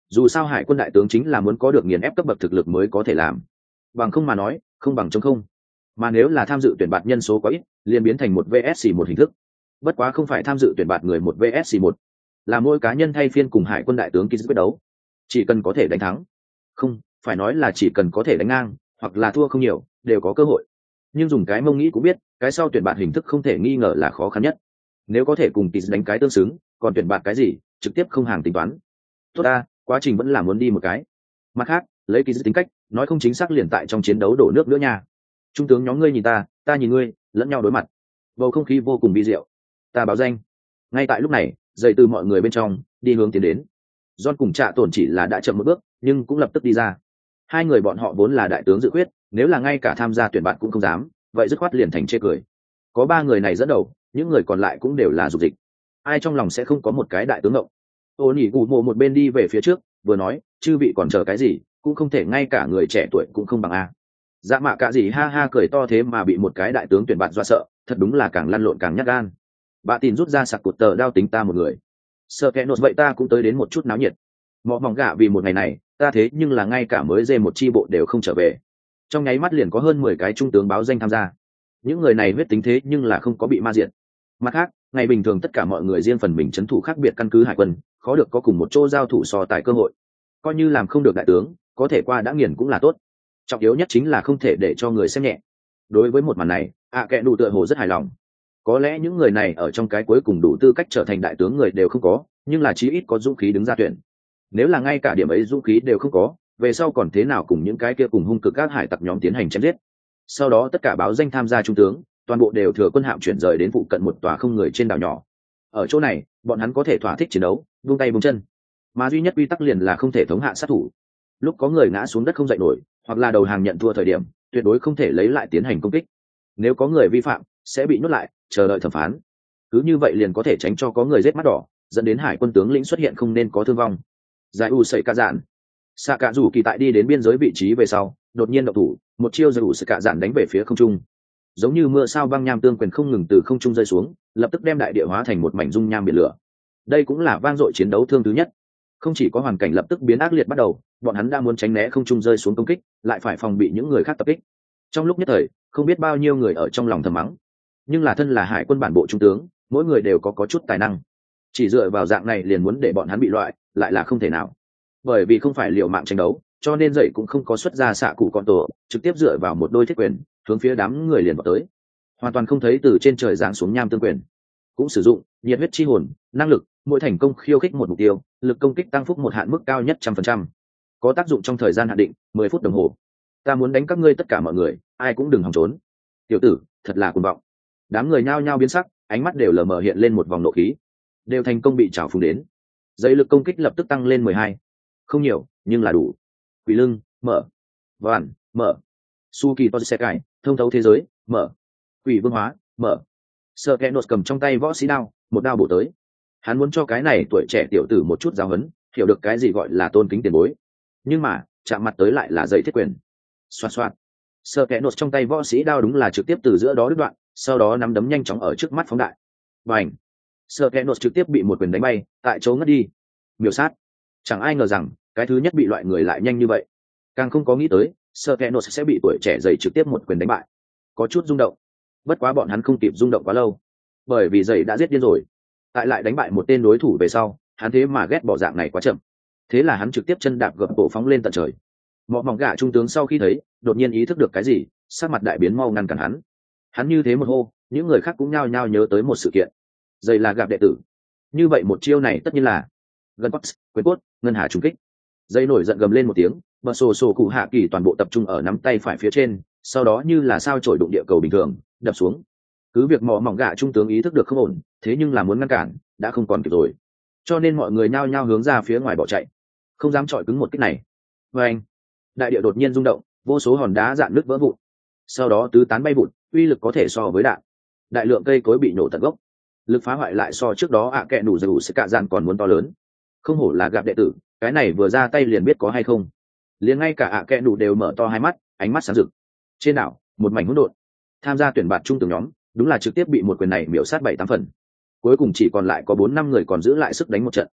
dù sao hải quân đại tướng chính là muốn có được nghiền ép cấp bậc thực lực mới có thể làm, bằng không mà nói không bằng chống không. Mà nếu là tham dự tuyển bạt nhân số quá ít, liền biến thành một vs một hình thức. Bất quá không phải tham dự tuyển bạt người một vs một, là mỗi cá nhân thay phiên cùng hải quân đại tướng ký quyết đấu, chỉ cần có thể đánh thắng, không phải nói là chỉ cần có thể đánh ngang hoặc là thua không nhiều đều có cơ hội. Nhưng dùng cái mông nghĩ cũng biết, cái sau tuyển bạt hình thức không thể nghi ngờ là khó khăn nhất. Nếu có thể cùng ký đánh cái tương xứng, còn tuyển bạt cái gì trực tiếp không hàng tính toán. Tốt ta, quá trình vẫn là muốn đi một cái. Mặt khác, lấy ký tính cách nói không chính xác liền tại trong chiến đấu đổ nước nữa nha. Trung tướng nhóm ngươi nhìn ta, ta nhìn ngươi, lẫn nhau đối mặt, bầu không khí vô cùng vi diệu. Ta báo danh. Ngay tại lúc này, dậy từ mọi người bên trong đi hướng tiến đến. John cùng Trạ Tổn chỉ là đã chậm một bước, nhưng cũng lập tức đi ra. Hai người bọn họ vốn là đại tướng dự quyết, nếu là ngay cả tham gia tuyển bạn cũng không dám, vậy dứt khoát liền thành chê cười. Có ba người này dẫn đầu, những người còn lại cũng đều là dục dịch. Ai trong lòng sẽ không có một cái đại tướng ngộng. Ô Nhĩ Cụ Mộ một bên đi về phía trước, vừa nói, chư vị còn chờ cái gì, cũng không thể ngay cả người trẻ tuổi cũng không bằng a. Dạ mạ cả gì ha ha cười to thế mà bị một cái đại tướng tuyển bạn dọa sợ, thật đúng là càng lăn lộn càng nhát gan. Bà tin rút ra sặc cột tờ đao tính ta một người. Sợ kẻ nốt vậy ta cũng tới đến một chút náo nhiệt. Mọ mỏng gạ vì một ngày này, ta thế nhưng là ngay cả mới dê một chi bộ đều không trở về. Trong nháy mắt liền có hơn mười cái trung tướng báo danh tham gia. Những người này huyết tính thế nhưng là không có bị ma diện. Mặt khác, ngày bình thường tất cả mọi người riêng phần mình trấn thủ khác biệt căn cứ hải quân, khó được có cùng một chỗ giao thủ so tài cơ hội. Coi như làm không được đại tướng, có thể qua đã nghiền cũng là tốt. Trọng yếu nhất chính là không thể để cho người xem nhẹ. Đối với một màn này, ạ kệ đủ tựa hồ rất hài lòng. Có lẽ những người này ở trong cái cuối cùng đủ tư cách trở thành đại tướng người đều không có, nhưng là chí ít có dũng khí đứng ra tuyển. Nếu là ngay cả điểm ấy dũng khí đều không có, về sau còn thế nào cùng những cái kia cùng hung cực các hải tặc nhóm tiến hành chém giết. Sau đó tất cả báo danh tham gia trung tướng, toàn bộ đều thừa quân hạm chuyển rời đến phụ cận một tòa không người trên đảo nhỏ. Ở chỗ này, bọn hắn có thể thỏa thích chiến đấu, buông tay buông chân. Mà duy nhất quy tắc liền là không thể thống hạ sát thủ. Lúc có người ngã xuống đất không dậy nổi, hoặc là đầu hàng nhận thua thời điểm, tuyệt đối không thể lấy lại tiến hành công kích. Nếu có người vi phạm, sẽ bị nhốt lại, chờ đợi thẩm phán. Cứ như vậy liền có thể tránh cho có người giết mắt đỏ, dẫn đến hải quân tướng lĩnh xuất hiện không nên có thương vong. Giải u sẩy cả dạn. Xạ cả rủ kỳ tại đi đến biên giới vị trí về sau, đột nhiên động thủ, một chiêu giải u sẩy cả dạn đánh về phía không trung. Giống như mưa sao băng nham tương quyền không ngừng từ không trung rơi xuống, lập tức đem đại địa hóa thành một mảnh dung nham biển lửa. Đây cũng là vang dội chiến đấu thương thứ nhất. Không chỉ có hoàn cảnh lập tức biến ác liệt bắt đầu, bọn hắn đã muốn tránh né không trung rơi xuống công kích, lại phải phòng bị những người khác tập kích. Trong lúc nhất thời, không biết bao nhiêu người ở trong lòng thầm mắng. Nhưng là thân là hải quân bản bộ trung tướng, mỗi người đều có có chút tài năng. Chỉ dựa vào dạng này liền muốn để bọn hắn bị loại, lại là không thể nào. Bởi vì không phải liều mạng tranh đấu, cho nên dậy cũng không có xuất ra xạ cụ con tổ, trực tiếp dựa vào một đôi thiết quyền, hướng phía đám người liền vào tới. Hoàn toàn không thấy từ trên trời giáng xuống nham tương quyền. Cũng sử dụng nhiệt huyết chi hồn, năng lực, mỗi thành công khiêu khích một mục tiêu, lực công kích tăng phúc một hạn mức cao nhất trăm phần trăm. Có tác dụng trong thời gian hạn định, mười phút đồng hồ. Ta muốn đánh các ngươi tất cả mọi người, ai cũng đừng hòng trốn. Tiểu tử, thật là cuồng vọng. Đám người nhao nhao biến sắc, ánh mắt đều lờ mờ hiện lên một vòng nộ khí. Đều thành công bị trảo phúng đến. Dây lực công kích lập tức tăng lên mười hai. Không nhiều, nhưng là đủ. Quỷ lưng, mở. Vạn, mở. Suki Tosekai, thông thấu thế giới, mở. Quỷ vương hóa, mở. Sợ kẻ nốt cầm trong tay võ sĩ đao, một đao bổ tới. Hắn muốn cho cái này tuổi trẻ tiểu tử một chút giáo huấn, hiểu được cái gì gọi là tôn kính tiền bối. Nhưng mà, chạm mặt tới lại là dây thiết quyền. Xoạt xoạt. Sợ kẻ nốt trong tay võ sĩ đao đúng là trực tiếp từ giữa đó đứt đoạn, sau đó nắm đấm nhanh chóng ở trước mắt phóng đại. Bành. Sợ kẻ nốt trực tiếp bị một quyền đánh bay, tại chỗ ngất đi. Miểu sát. Chẳng ai ngờ rằng, cái thứ nhất bị loại người lại nhanh như vậy. Càng không có nghĩ tới, sợ kẻ nốt sẽ bị tuổi trẻ dày trực tiếp một quyền đánh bại. Có chút rung động. Bất quá bọn hắn không kịp rung động quá lâu, bởi vì dày đã giết điên rồi. Tại lại đánh bại một tên đối thủ về sau, hắn thế mà ghét bỏ dạng này quá chậm. Thế là hắn trực tiếp chân đạp gập bộ phóng lên tận trời. Mọ mỏng gạ trung tướng sau khi thấy, đột nhiên ý thức được cái gì, sắc mặt đại biến mau ngăn cản hắn. Hắn như thế một hô, những người khác cũng nhao nhao nhớ tới một sự kiện. Dày là gặp đệ tử. Như vậy một chiêu này tất nhiên là gần cốt, quyền cốt, ngân hà trùng kích. Dây nổi giận gầm lên một tiếng, bờ sổ sổ cụ hạ kỳ toàn bộ tập trung ở nắm tay phải phía trên, sau đó như là sao chổi đụng địa cầu bình thường đập xuống. Cứ việc mỏ mỏng gạ trung tướng ý thức được không ổn, thế nhưng là muốn ngăn cản đã không còn kịp rồi, cho nên mọi người nhao nhao hướng ra phía ngoài bỏ chạy, không dám chọi cứng một kích này. Và anh, đại địa đột nhiên rung động, vô số hòn đá dạn nước vỡ vụn, sau đó tứ tán bay vụn, uy lực có thể so với đạn. Đại lượng cây cối bị nổ tận gốc, lực phá hoại lại so trước đó ạ kẹ đủ dù sẽ cạ dạn còn muốn to lớn. Không hổ là gặp đệ tử, cái này vừa ra tay liền biết có hay không. Liền ngay cả ạ kẹ đủ đều mở to hai mắt, ánh mắt sáng rực. Trên đảo một mảnh hỗn độn, tham gia tuyển bạt trung tướng nhóm đúng là trực tiếp bị một quyền này miểu sát bảy tám phần. Cuối cùng chỉ còn lại có bốn năm người còn giữ lại sức đánh một trận.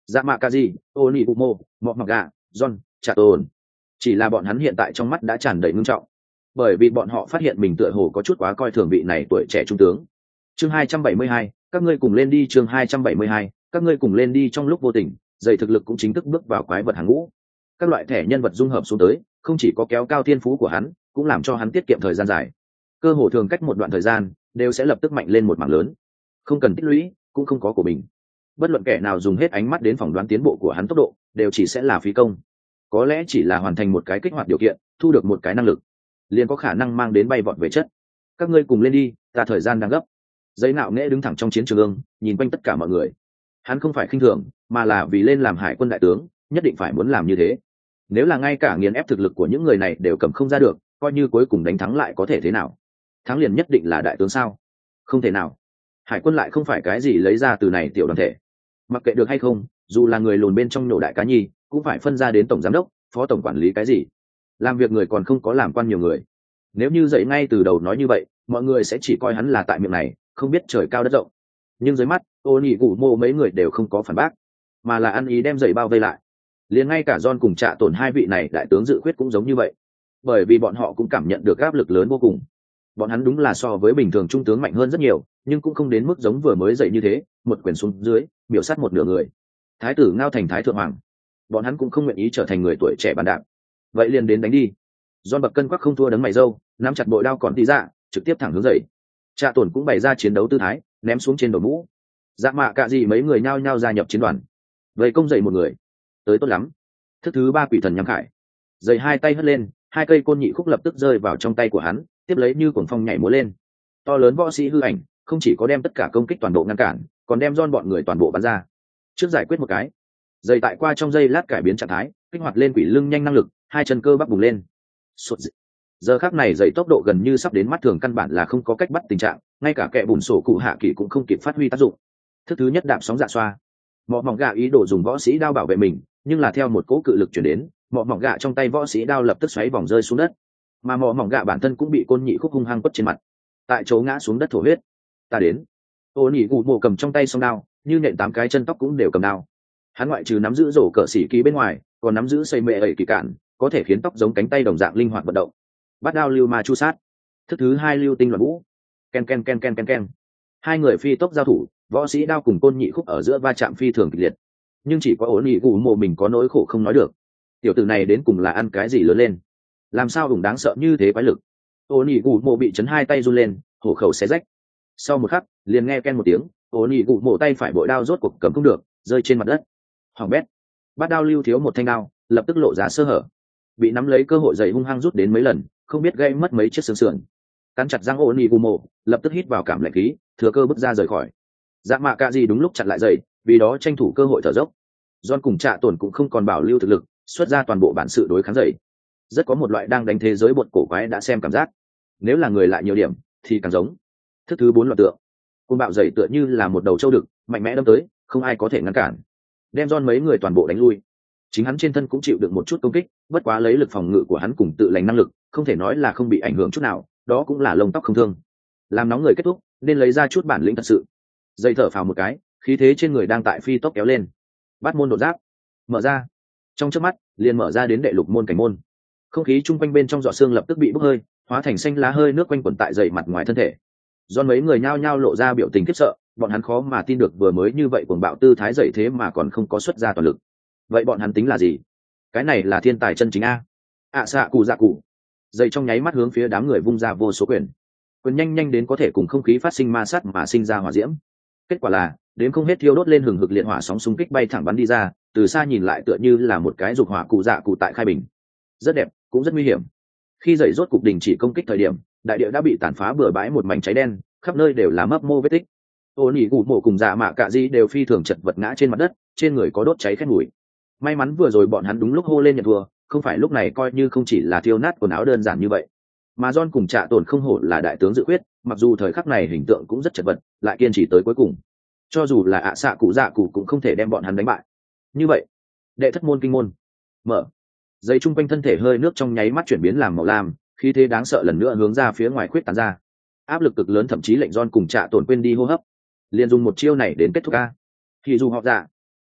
dạ mạ ca gì ô nỉ bụ mô mọ mặc gà john trả tồn, chỉ là bọn hắn hiện tại trong mắt đã tràn đầy ngưng trọng, bởi vì bọn họ phát hiện mình tựa hồ có chút quá coi thường vị này tuổi trẻ trung tướng. Chương hai trăm bảy mươi hai, các ngươi cùng lên đi. Chương hai trăm bảy mươi hai, các ngươi cùng lên đi. Trong lúc vô tình, dày thực lực cũng chính thức bước vào quái vật hàng ngũ. Các loại thẻ nhân vật dung hợp xuống tới, không chỉ có kéo cao thiên phú của hắn, cũng làm cho hắn tiết kiệm thời gian dài. Cơ hồ thường cách một đoạn thời gian, đều sẽ lập tức mạnh lên một mảng lớn. Không cần tích lũy, cũng không có của mình. Bất luận kẻ nào dùng hết ánh mắt đến phỏng đoán tiến bộ của hắn tốc độ, đều chỉ sẽ là phí công. Có lẽ chỉ là hoàn thành một cái kích hoạt điều kiện, thu được một cái năng lực, liền có khả năng mang đến bay vọt về chất. Các ngươi cùng lên đi, ta thời gian đang gấp. Giấy nạo nghễ đứng thẳng trong chiến trường, nhìn quanh tất cả mọi người. Hắn không phải khinh thường, mà là vì lên làm hải quân đại tướng, nhất định phải muốn làm như thế. Nếu là ngay cả nghiền ép thực lực của những người này đều cầm không ra được, coi như cuối cùng đánh thắng lại có thể thế nào? Thắng liền nhất định là đại tướng sao? Không thể nào. Hải quân lại không phải cái gì lấy ra từ này tiểu đoàn thể. Mặc kệ được hay không, dù là người lùn bên trong nhổ đại cá nhi, cũng phải phân ra đến tổng giám đốc, phó tổng quản lý cái gì. Làm việc người còn không có làm quan nhiều người. Nếu như dậy ngay từ đầu nói như vậy, mọi người sẽ chỉ coi hắn là tại miệng này, không biết trời cao đất rộng. Nhưng dưới mắt, ô nhị cụ mô mấy người đều không có phản bác, mà là ăn ý đem dậy bao vây lại. Liền ngay cả John cùng Trạ Tổn hai vị này đại tướng dự khuyết cũng giống như vậy, bởi vì bọn họ cũng cảm nhận được áp lực lớn vô cùng. Bọn hắn đúng là so với bình thường trung tướng mạnh hơn rất nhiều, nhưng cũng không đến mức giống vừa mới dậy như thế, một quyền xuống dưới, biểu sát một nửa người. Thái tử ngao thành thái thượng hoàng, bọn hắn cũng không nguyện ý trở thành người tuổi trẻ bàn đạp. Vậy liền đến đánh đi. John bậc cân quắc không thua đấng mày râu, nắm chặt bội đao còn tí ra, trực tiếp thẳng hướng dậy. Trạ Tổn cũng bày ra chiến đấu tư thái, ném xuống trên đầu mũ. Dạ mạ cạ gì mấy người nhao nhao gia nhập chiến đoàn. Vậy công dậy một người, tới tốt lắm. Thức thứ ba quỷ thần nhắm khải, dậy hai tay hất lên, hai cây côn nhị khúc lập tức rơi vào trong tay của hắn, tiếp lấy như cuồng phong nhảy múa lên. To lớn võ sĩ hư ảnh, không chỉ có đem tất cả công kích toàn bộ ngăn cản, còn đem John bọn người toàn bộ bắn ra. Trước giải quyết một cái, dậy tại qua trong giây lát cải biến trạng thái, kích hoạt lên quỷ lưng nhanh năng lực, hai chân cơ bắp bùng lên. Sụt dị. Giờ khắc này dậy tốc độ gần như sắp đến mắt thường căn bản là không có cách bắt tình trạng, ngay cả kẻ bùn sổ cụ hạ kỳ cũng không kịp phát huy tác dụng. Thứ thứ nhất đạp sóng dạ xoa, mọ mỏng gạ ý đồ dùng võ sĩ đao bảo vệ mình, nhưng là theo một cỗ cự lực chuyển đến, mọ mỏng gạ trong tay võ sĩ đao lập tức xoáy vòng rơi xuống đất, mà mọ mỏng gạ bản thân cũng bị côn nhị khúc hung hăng quất trên mặt, tại chỗ ngã xuống đất thổ huyết. Ta đến. Ô nhị cụ mộ cầm trong tay song đao, như nện tám cái chân tóc cũng đều cầm đao. Hắn ngoại trừ nắm giữ rổ cỡ xỉ ký bên ngoài, còn nắm giữ xây mệ ẩy kỳ cản, có thể khiến tóc giống cánh tay đồng dạng linh hoạt vận động. Bắt đao lưu ma chu sát. Thức thứ hai lưu tinh loạn vũ. Ken ken ken ken ken ken. Hai người phi tốc giao thủ, võ sĩ đao cùng côn nhị khúc ở giữa va chạm phi thường kịch liệt. Nhưng chỉ có ổn nhị cụ mộ mình có nỗi khổ không nói được. Tiểu tử này đến cùng là ăn cái gì lớn lên? Làm sao hùng đáng sợ như thế quái lực? Ổn nhị cụ mộ bị chấn hai tay run lên, hổ khẩu xé rách. Sau một khắc, liền nghe ken một tiếng, ổn nhị cụ mộ tay phải bội đao rốt cuộc cầm không được, rơi trên mặt đất. Hoàng bét. Bắt đao lưu thiếu một thanh đao, lập tức lộ ra sơ hở. Bị nắm lấy cơ hội dậy hung hăng rút đến mấy lần, không biết gây mất mấy chiếc xương sườn. Cắn chặt răng ổn nhị cụ mộ, lập tức hít vào cảm lạnh khí, thừa cơ bước ra rời khỏi. Dạ mạ cạ gì đúng lúc chặn lại dậy, vì đó tranh thủ cơ hội thở dốc. John cùng Trạ Tổn cũng không còn bảo lưu thực lực, xuất ra toàn bộ bản sự đối kháng dậy. Rất có một loại đang đánh thế giới bột cổ quái đã xem cảm giác. Nếu là người lại nhiều điểm, thì càng giống. Thức thứ bốn loạt tượng. Côn bạo dậy tựa như là một đầu trâu đực, mạnh mẽ đâm tới, không ai có thể ngăn cản. Đem John mấy người toàn bộ đánh lui. Chính hắn trên thân cũng chịu được một chút công kích, bất quá lấy lực phòng ngự của hắn cùng tự lành năng lực, không thể nói là không bị ảnh hưởng chút nào, đó cũng là lông tóc không thương. Làm nóng người kết thúc, nên lấy ra chút bản lĩnh thật sự. Dây thở phào một cái, khí thế trên người đang tại phi tốc kéo lên. Bát môn đột giáp mở ra, trong chớp mắt liền mở ra đến đệ lục môn cảnh môn. Không khí chung quanh bên trong giọt xương lập tức bị bốc hơi, hóa thành xanh lá hơi nước quanh quẩn tại dậy mặt ngoài thân thể. Do mấy người nhao nhao lộ ra biểu tình khiếp sợ, bọn hắn khó mà tin được vừa mới như vậy cuồng bạo tư thái dậy thế mà còn không có xuất ra toàn lực. Vậy bọn hắn tính là gì? Cái này là thiên tài chân chính a. ạ xạ cụ dạ cụ. Dậy trong nháy mắt hướng phía đám người vung ra vô số quyền, quyền nhanh nhanh đến có thể cùng không khí phát sinh ma sát mà sinh ra hỏa diễm. Kết quả là đến không hết thiêu đốt lên hừng hực liệt hỏa sóng xung kích bay thẳng bắn đi ra, từ xa nhìn lại tựa như là một cái dục hỏa cụ dạ cụ tại khai bình. Rất đẹp, cũng rất nguy hiểm. Khi dậy rốt cục đình chỉ công kích thời điểm, đại địa đã bị tàn phá bừa bãi một mảnh cháy đen, khắp nơi đều là mấp mô vết tích. Ô nhị cụ mộ cùng dạ mạ cạ di đều phi thường chật vật ngã trên mặt đất, trên người có đốt cháy khét mùi. May mắn vừa rồi bọn hắn đúng lúc hô lên nhận thua, không phải lúc này coi như không chỉ là thiêu nát quần áo đơn giản như vậy. Mà John cùng Trạ Tổn không hổ là đại tướng dự quyết, mặc dù thời khắc này hình tượng cũng rất chật vật, lại kiên trì tới cuối cùng. Cho dù là ạ xạ cụ dạ cụ cũng không thể đem bọn hắn đánh bại. Như vậy, đệ thất môn kinh môn mở. Dây trung quanh thân thể hơi nước trong nháy mắt chuyển biến làm màu lam, khí thế đáng sợ lần nữa hướng ra phía ngoài khuyết tán ra. Áp lực cực lớn thậm chí lệnh John cùng Trạ Tổn quên đi hô hấp. Liền dùng một chiêu này đến kết thúc a. Thì dù họ dạ,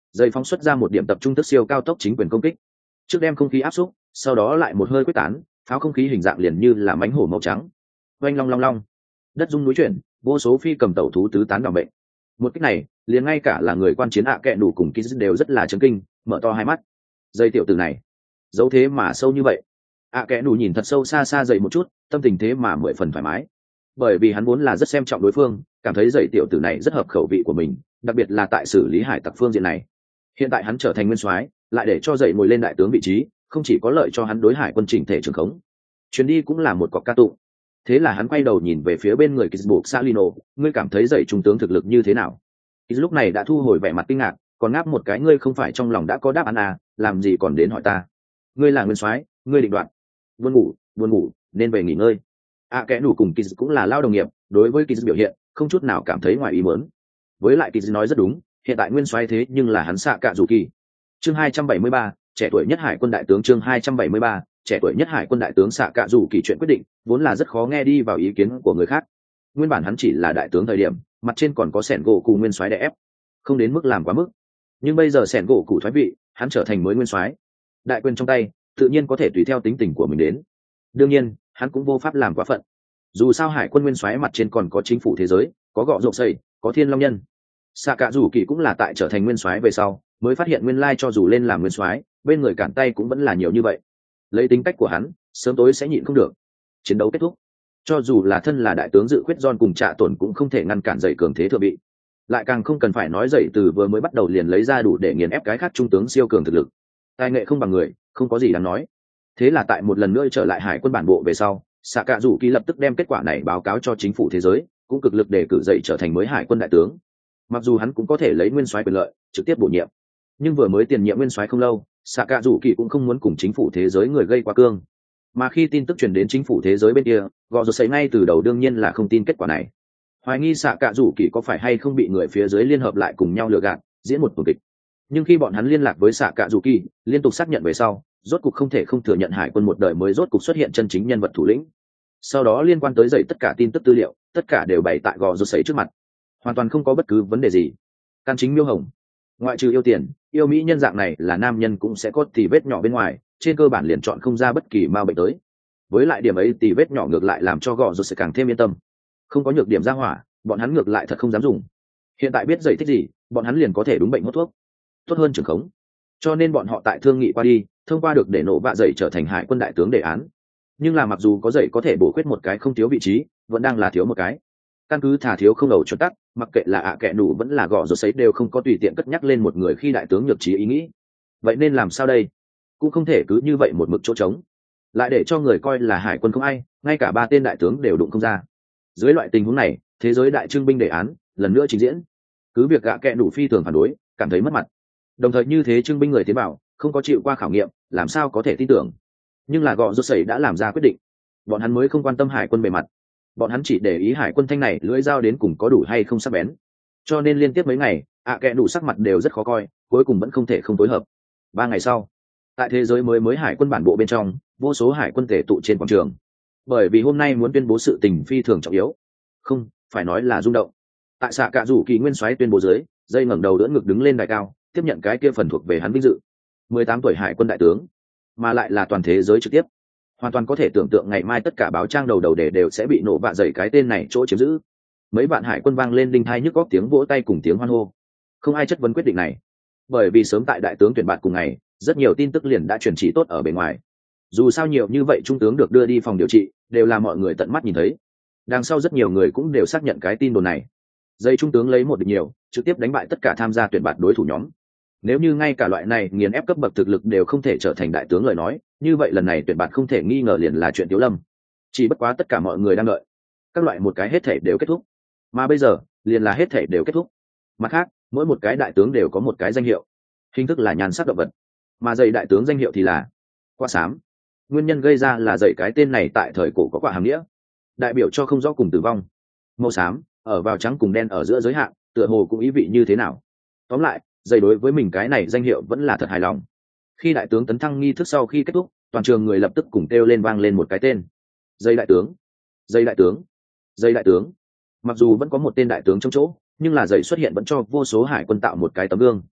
Dây phóng xuất ra một điểm tập trung tức siêu cao tốc chính quyền công kích, trước đem không khí áp xúc, sau đó lại một hơi quyết tán, pháo không khí hình dạng liền như là mánh hổ màu trắng. Oanh long long long, đất rung núi chuyển, vô số phi cầm tẩu thú tứ tán đảm bệnh. Một cách này, liền ngay cả là người quan chiến ạ kẹ đủ cùng Kiz đều rất là chấn kinh, mở to hai mắt. Dây tiểu tử này, giấu thế mà sâu như vậy. ạ kẹ đủ nhìn thật sâu xa xa dậy một chút, tâm tình thế mà mười phần thoải mái. Bởi vì hắn vốn là rất xem trọng đối phương, cảm thấy dậy tiểu tử này rất hợp khẩu vị của mình, đặc biệt là tại xử lý hải tặc phương diện này. Hiện tại hắn trở thành nguyên soái, lại để cho dậy ngồi lên đại tướng vị trí, không chỉ có lợi cho hắn đối hải quân chỉnh thể trường khống, chuyến đi cũng là một cọc ca tụng. Thế là hắn quay đầu nhìn về phía bên người Kizbuộc Salino, ngươi cảm thấy dậy trung tướng thực lực như thế nào? Kiz lúc này đã thu hồi vẻ mặt kinh ngạc, còn ngáp một cái, ngươi không phải trong lòng đã có đáp án à, làm gì còn đến hỏi ta? Ngươi là nguyên soái, ngươi định đoạt. Buồn ngủ, buồn ngủ, nên về nghỉ ngơi. À kẻ đủ cùng Kiz cũng là lao đồng nghiệp, đối với Kiz biểu hiện, không chút nào cảm thấy ngoài ý muốn. Với lại Kiz nói rất đúng, hiện tại nguyên soái thế nhưng là hắn xạ cạ dù kỳ. Chương hai trăm bảy mươi ba, trẻ tuổi nhất hải quân đại tướng. Chương hai trăm bảy mươi ba, trẻ tuổi nhất hải quân đại tướng xạ cạ dù kỳ. Chuyện quyết định vốn là rất khó nghe đi vào ý kiến của người khác. Nguyên bản hắn chỉ là đại tướng thời điểm, mặt trên còn có sẻn gỗ cụ nguyên soái đè ép, không đến mức làm quá mức. Nhưng bây giờ sẻn gỗ cụ thoái vị, hắn trở thành mới nguyên soái, đại quyền trong tay, tự nhiên có thể tùy theo tính tình của mình đến. Đương nhiên, hắn cũng vô pháp làm quá phận. Dù sao hải quân nguyên soái mặt trên còn có chính phủ thế giới, có gọ rộp xây, có thiên long nhân. Xạ cạ dù kỳ cũng là tại trở thành nguyên soái về sau, mới phát hiện nguyên lai cho dù lên làm nguyên soái, bên người cản tay cũng vẫn là nhiều như vậy. Lấy tính cách của hắn, sớm tối sẽ nhịn không được. Chiến đấu kết thúc, cho dù là thân là đại tướng dự khuyết John cùng Trạ Tổn cũng không thể ngăn cản dậy cường thế thừa bị, lại càng không cần phải nói dậy từ vừa mới bắt đầu liền lấy ra đủ để nghiền ép cái khác trung tướng siêu cường thực lực. Tài nghệ không bằng người, không có gì đáng nói. Thế là tại một lần nữa trở lại hải quân bản bộ về sau, Sạ Cạ Dụ Kỳ lập tức đem kết quả này báo cáo cho chính phủ thế giới, cũng cực lực để cử dậy trở thành mới hải quân đại tướng. Mặc dù hắn cũng có thể lấy nguyên soái quyền lợi trực tiếp bổ nhiệm, nhưng vừa mới tiền nhiệm nguyên soái không lâu, Sạ Cạ Dụ Kỳ cũng không muốn cùng chính phủ thế giới người gây quá cương. Mà khi tin tức truyền đến chính phủ thế giới bên kia, gọ rột sấy ngay từ đầu đương nhiên là không tin kết quả này, hoài nghi Sạ Cạ Dụ Kỳ có phải hay không bị người phía dưới liên hợp lại cùng nhau lừa gạt, diễn một tuần kịch. Nhưng khi bọn hắn liên lạc với Sạ Cạ Dụ Kỳ, liên tục xác nhận về sau, rốt cục không thể không thừa nhận hải quân một đời mới rốt cục xuất hiện chân chính nhân vật thủ lĩnh. Sau đó liên quan tới dậy tất cả tin tức tư liệu, tất cả đều bày tại gò rột sấy trước mặt, hoàn toàn không có bất cứ vấn đề gì. Căn chính miêu hồng, ngoại trừ yêu tiền, yêu mỹ nhân dạng này là nam nhân cũng sẽ có tì vết nhỏ bên ngoài, trên cơ bản liền chọn không ra bất kỳ ma bệnh tới. Với lại điểm ấy tì vết nhỏ ngược lại làm cho gò rột sẽ càng thêm yên tâm. Không có nhược điểm ra hỏa, bọn hắn ngược lại thật không dám dùng. Hiện tại biết dậy thích gì, bọn hắn liền có thể đúng bệnh hốt thuốc, tốt hơn trường khống. Cho nên bọn họ tại thương nghị qua đi, thông qua được để nổ vạ dậy trở thành hải quân đại tướng đề án. Nhưng là mặc dù có dậy có thể bổ khuyết một cái không thiếu vị trí, vẫn đang là thiếu một cái. Căn cứ thả thiếu không đầu chuẩn tắc, mặc kệ là ạ à kệ đủ vẫn là gõ rột sấy đều không có tùy tiện cất nhắc lên một người khi đại tướng nhược trí ý nghĩ. Vậy nên làm sao đây? Cũng không thể cứ như vậy một mực chỗ trống, lại để cho người coi là hải quân không ai, ngay cả ba tên đại tướng đều đụng không ra. Dưới loại tình huống này, thế giới đại trưng binh đề án lần nữa trình diễn. Cứ việc ạ à kệ đủ phi thường phản đối, cảm thấy mất mặt. Đồng thời như thế trưng binh người tiến bảo không có chịu qua khảo nghiệm, làm sao có thể tin tưởng? Nhưng là gọ rột sấy đã làm ra quyết định, bọn hắn mới không quan tâm hải quân bề mặt, bọn hắn chỉ để ý hải quân thanh này lưỡi dao đến cùng có đủ hay không sắc bén. Cho nên liên tiếp mấy ngày, ạ à kệ đủ sắc mặt đều rất khó coi, cuối cùng vẫn không thể không phối hợp. Ba ngày sau, tại thế giới mới mới hải quân bản bộ bên trong, vô số hải quân tề tụ trên quảng trường, bởi vì hôm nay muốn tuyên bố sự tình phi thường trọng yếu, không phải nói là rung động. Tại Sạ Cạ Dụ Kỳ nguyên soái tuyên bố dưới, dây ngẩng đầu đỡ ngực đứng lên đài cao, tiếp nhận cái kia phần thuộc về hắn vinh dự. mười tám tuổi hải quân đại tướng, mà lại là toàn thế giới trực tiếp, hoàn toàn có thể tưởng tượng ngày mai tất cả báo trang đầu đầu đề đều sẽ bị nổ bạ dậy cái tên này chỗ chiếm giữ. Mấy bạn hải quân vang lên đinh thai nhức góc tiếng vỗ tay cùng tiếng hoan hô. Không ai chất vấn quyết định này, bởi vì sớm tại đại tướng tuyển bạn cùng ngày, rất nhiều tin tức liền đã truyền chỉ tốt ở bên ngoài. Dù sao nhiều như vậy trung tướng được đưa đi phòng điều trị, đều là mọi người tận mắt nhìn thấy. Đằng sau rất nhiều người cũng đều xác nhận cái tin đồn này. Dây trung tướng lấy một địch nhiều, trực tiếp đánh bại tất cả tham gia tuyển bạn đối thủ nhóm. Nếu như ngay cả loại này nghiền ép cấp bậc thực lực đều không thể trở thành đại tướng lời nói, như vậy lần này tuyển bạn không thể nghi ngờ liền là chuyện Tiếu Lâm. Chỉ bất quá tất cả mọi người đang đợi các loại một cái hết thể đều kết thúc, mà bây giờ liền là hết thể đều kết thúc. Mặt khác, mỗi một cái đại tướng đều có một cái danh hiệu, hình thức là nhan sắc động vật, mà dạy đại tướng danh hiệu thì là quả xám. Nguyên nhân gây ra là dạy cái tên này tại thời cổ có quả hàm nghĩa, đại biểu cho không rõ cùng tử vong. Màu xám ở vào trắng cùng đen ở giữa giới hạn, tựa hồ cũng ý vị như thế nào. Tóm lại, dạy đối với mình cái này danh hiệu vẫn là thật hài lòng. Khi đại tướng tấn thăng nghi thức sau khi kết thúc, toàn trường người lập tức cùng kêu lên vang lên một cái tên: dây đại tướng, dây đại tướng, dây đại tướng. Mặc dù vẫn có một tên đại tướng trong chỗ, nhưng là dây xuất hiện vẫn cho vô số hải quân tạo một cái tấm gương.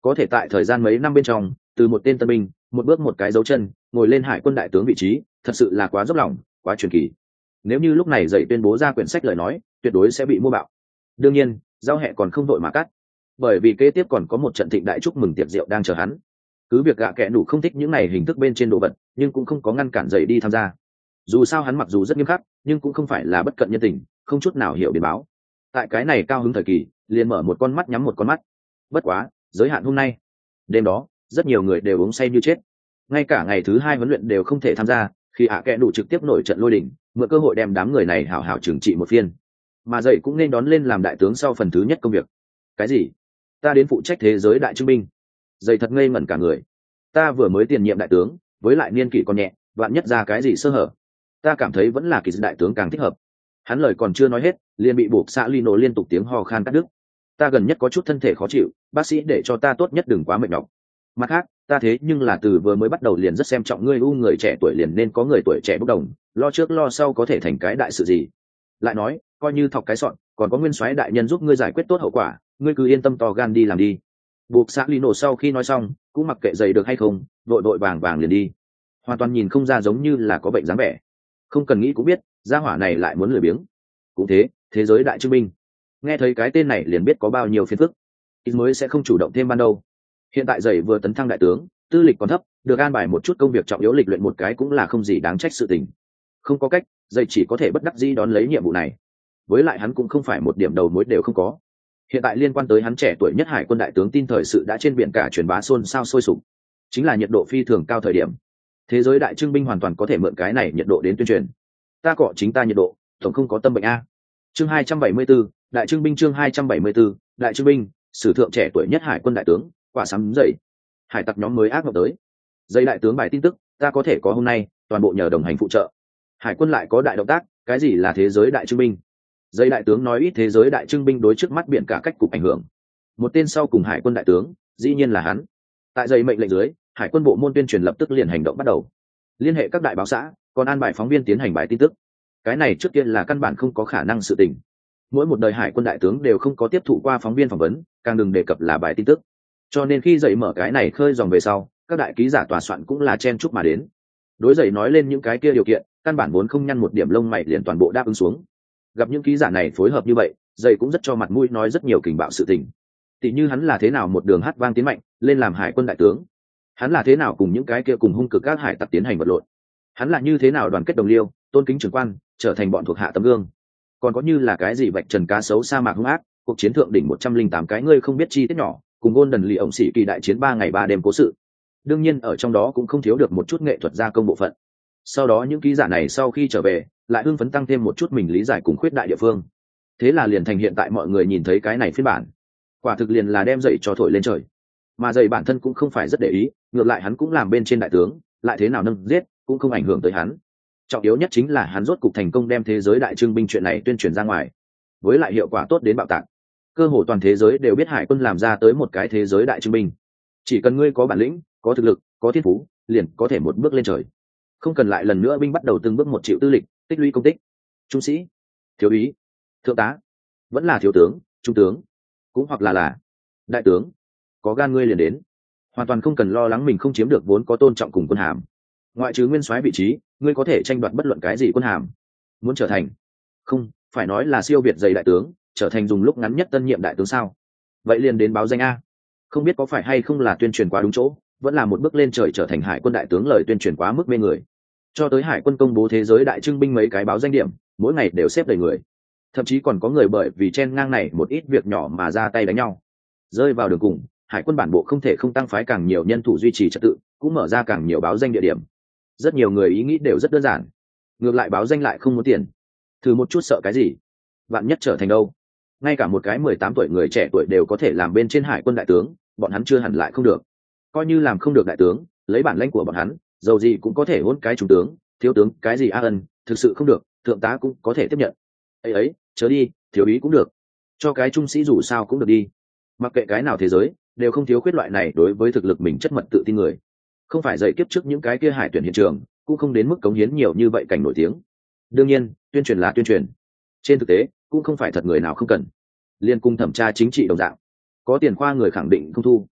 có thể tại thời gian mấy năm bên trong từ một tên tân binh một bước một cái dấu chân ngồi lên hải quân đại tướng vị trí, thật sự là quá dốc lòng, quá truyền kỳ. Nếu như lúc này dậy tuyên bố ra quyển sách lời nói, tuyệt đối sẽ bị mua bạo. Đương nhiên giao hẹ còn không đội mà cắt, bởi vì kế tiếp còn có một trận thịnh đại chúc mừng tiệc rượu đang chờ hắn. Cứ việc gạ kẻ đủ không thích những này hình thức bên trên đồ vật, nhưng cũng không có ngăn cản dậy đi tham gia. Dù sao hắn mặc dù rất nghiêm khắc, nhưng cũng không phải là bất cận nhân tình, không chút nào hiểu biến báo. Tại cái này cao hứng thời kỳ, liền mở một con mắt nhắm một con mắt. Bất quá giới hạn hôm nay, đêm đó rất nhiều người đều uống say như chết, ngay cả ngày thứ hai huấn luyện đều không thể tham gia. Khi ạ kẽ đủ trực tiếp nổi trận lôi đình, mượn cơ hội đem đám người này hảo hảo trừng trị một phiên, mà dậy cũng nên đón lên làm đại tướng sau phần thứ nhất công việc. Cái gì? Ta đến phụ trách thế giới đại trưng binh? Dậy thật ngây ngẩn cả người. Ta vừa mới tiền nhiệm đại tướng, với lại niên kỷ còn nhẹ, vạn nhất ra cái gì sơ hở, ta cảm thấy vẫn là kỳ đại tướng càng thích hợp. Hắn lời còn chưa nói hết, liền bị buộc xạ Lino liên tục tiếng ho khan cắt đứt. Ta gần nhất có chút thân thể khó chịu, bác sĩ để cho ta tốt nhất đừng quá mệt nhọc. Mặt khác, ta thế nhưng là từ vừa mới bắt đầu liền rất xem trọng ngươi, u người trẻ tuổi liền nên có người tuổi trẻ bốc đồng, lo trước lo sau có thể thành cái đại sự gì. Lại nói, coi như thọc cái sọn, còn có nguyên soái đại nhân giúp ngươi giải quyết tốt hậu quả, ngươi cứ yên tâm to gan đi làm đi. Buộc xã Lino sau khi nói xong, cũng mặc kệ dậy được hay không, vội vội vàng vàng liền đi, hoàn toàn nhìn không ra giống như là có bệnh dáng vẻ. Không cần nghĩ cũng biết, gia hỏa này lại muốn lười biếng. Cũng thế, thế giới đại trưng binh, nghe thấy cái tên này liền biết có bao nhiêu phiền phức, ít mới sẽ không chủ động thêm ban đầu. Hiện tại dậy vừa tấn thăng đại tướng, tư lịch còn thấp, được an bài một chút công việc trọng yếu lịch luyện một cái cũng là không gì đáng trách sự tình. Không có cách, dậy chỉ có thể bất đắc dĩ đón lấy nhiệm vụ này. Với lại hắn cũng không phải một điểm đầu mối đều không có. Hiện tại liên quan tới hắn trẻ tuổi nhất hải quân đại tướng tin thời sự đã trên biển cả truyền bá xôn xao sôi sục, chính là nhiệt độ phi thường cao thời điểm. Thế giới đại trưng binh hoàn toàn có thể mượn cái này nhiệt độ đến tuyên truyền. Ta cọ chính ta nhiệt độ, tổng không có tâm bệnh a. Chương hai trăm bảy mươi 74, đại trưng binh chương hai trăm bảy mươi 74, đại trưng binh, sử thượng trẻ tuổi nhất hải quân đại tướng, quả sắm dậy. Hải tặc nhóm mới ác mộng tới. Dây đại tướng bài tin tức, ta có thể có hôm nay, toàn bộ nhờ đồng hành phụ trợ. Hải quân lại có đại động tác, cái gì là thế giới đại trưng binh? Dây đại tướng nói ít thế giới đại trưng binh đối trước mắt biển cả cách cục ảnh hưởng. Một tên sau cùng hải quân đại tướng, dĩ nhiên là hắn. Tại dây mệnh lệnh dưới, hải quân bộ môn tuyên truyền lập tức liền hành động bắt đầu. Liên hệ các đại báo xã, còn an bài phóng viên tiến hành bài tin tức. Cái này trước kia là căn bản không có khả năng sự tình. Mỗi một đời hải quân đại tướng đều không có tiếp thụ qua phóng viên phỏng vấn, càng đừng đề cập là bài tin tức. Cho nên khi dậy mở cái này khơi dòng về sau, các đại ký giả tòa soạn cũng là chen chúc mà đến. Đối dậy nói lên những cái kia điều kiện, căn bản vốn không nhăn một điểm lông mày liền toàn bộ đáp ứng xuống. Gặp những ký giả này phối hợp như vậy, dậy cũng rất cho mặt mũi nói rất nhiều kình bạo sự tình. Tỷ như hắn là thế nào một đường hát vang tiến mạnh, lên làm hải quân đại tướng. Hắn là thế nào cùng những cái kia cùng hung cực các hải tặc tiến hành vật lộn. Hắn là như thế nào đoàn kết đồng liêu, tôn kính trưởng quan, trở thành bọn thuộc hạ tấm gương. Còn có như là cái gì vạch trần cá sấu sa mạc hung ác, cuộc chiến thượng đỉnh một trăm linh tám cái ngươi không biết chi tiết nhỏ, cùng gôn đần lì ổng sĩ kỳ đại chiến ba ngày ba đêm cố sự. Đương nhiên ở trong đó cũng không thiếu được một chút nghệ thuật gia công bộ phận. Sau đó những ký giả này sau khi trở về, lại hưng phấn tăng thêm một chút mình lý giải cùng khuyết đại địa phương. Thế là liền thành hiện tại mọi người nhìn thấy cái này phiên bản. Quả thực liền là đem dậy cho thổi lên trời. Mà dậy bản thân cũng không phải rất để ý, ngược lại hắn cũng làm bên trên đại tướng, lại thế nào nâng giết, cũng không ảnh hưởng tới hắn. Trọng yếu nhất chính là hắn rốt cục thành công đem thế giới đại trưng binh chuyện này tuyên truyền ra ngoài, với lại hiệu quả tốt đến bạo tạc. Cơ hồ toàn thế giới đều biết hải quân làm ra tới một cái thế giới đại trưng binh. Chỉ cần ngươi có bản lĩnh, có thực lực, có thiên phú, liền có thể một bước lên trời. Không cần lại lần nữa binh bắt đầu từng bước một triệu tư lịch, tích lũy công tích. Trung sĩ, thiếu úy, thượng tá, vẫn là thiếu tướng, trung tướng, cũng hoặc là là đại tướng, có gan ngươi liền đến. Hoàn toàn không cần lo lắng mình không chiếm được vốn có tôn trọng cùng quân hàm. Ngoại trừ nguyên soái vị trí, ngươi có thể tranh đoạt bất luận cái gì quân hàm. Muốn trở thành, không phải nói là siêu việt dày đại tướng, trở thành dùng lúc ngắn nhất tân nhiệm đại tướng sao? Vậy liền đến báo danh a. Không biết có phải hay không là tuyên truyền quá đúng chỗ, vẫn là một bước lên trời trở thành hải quân đại tướng lời tuyên truyền quá mức mê người. Cho tới hải quân công bố thế giới đại trưng binh mấy cái báo danh điểm, mỗi ngày đều xếp đầy người. Thậm chí còn có người bởi vì chen ngang này một ít việc nhỏ mà ra tay đánh nhau. Rơi vào đường cùng, hải quân bản bộ không thể không tăng phái càng nhiều nhân thủ duy trì trật tự, cũng mở ra càng nhiều báo danh địa điểm. Rất nhiều người ý nghĩ đều rất đơn giản, ngược lại báo danh lại không muốn tiền, thử một chút sợ cái gì, vạn nhất trở thành đâu. Ngay cả một cái mười tám tuổi người trẻ tuổi đều có thể làm bên trên hải quân đại tướng, bọn hắn chưa hẳn lại không được. Coi như làm không được đại tướng, lấy bản lãnh của bọn hắn, dầu gì cũng có thể hôn cái trung tướng, thiếu tướng cái gì a ân, thực sự không được, thượng tá cũng có thể tiếp nhận. ấy ấy chớ đi, thiếu úy cũng được, cho cái trung sĩ dù sao cũng được đi. Mặc kệ cái nào thế giới đều không thiếu khuyết loại này đối với thực lực mình chất mật tự tin người. Không phải dạy kiếp trước những cái kia hải tuyển hiện trường, cũng không đến mức cống hiến nhiều như vậy cảnh nổi tiếng. Đương nhiên tuyên truyền là tuyên truyền, trên thực tế cũng không phải thật người nào không cần. Liên cung thẩm tra chính trị đồng dạng, có tiền khoa người khẳng định không thu.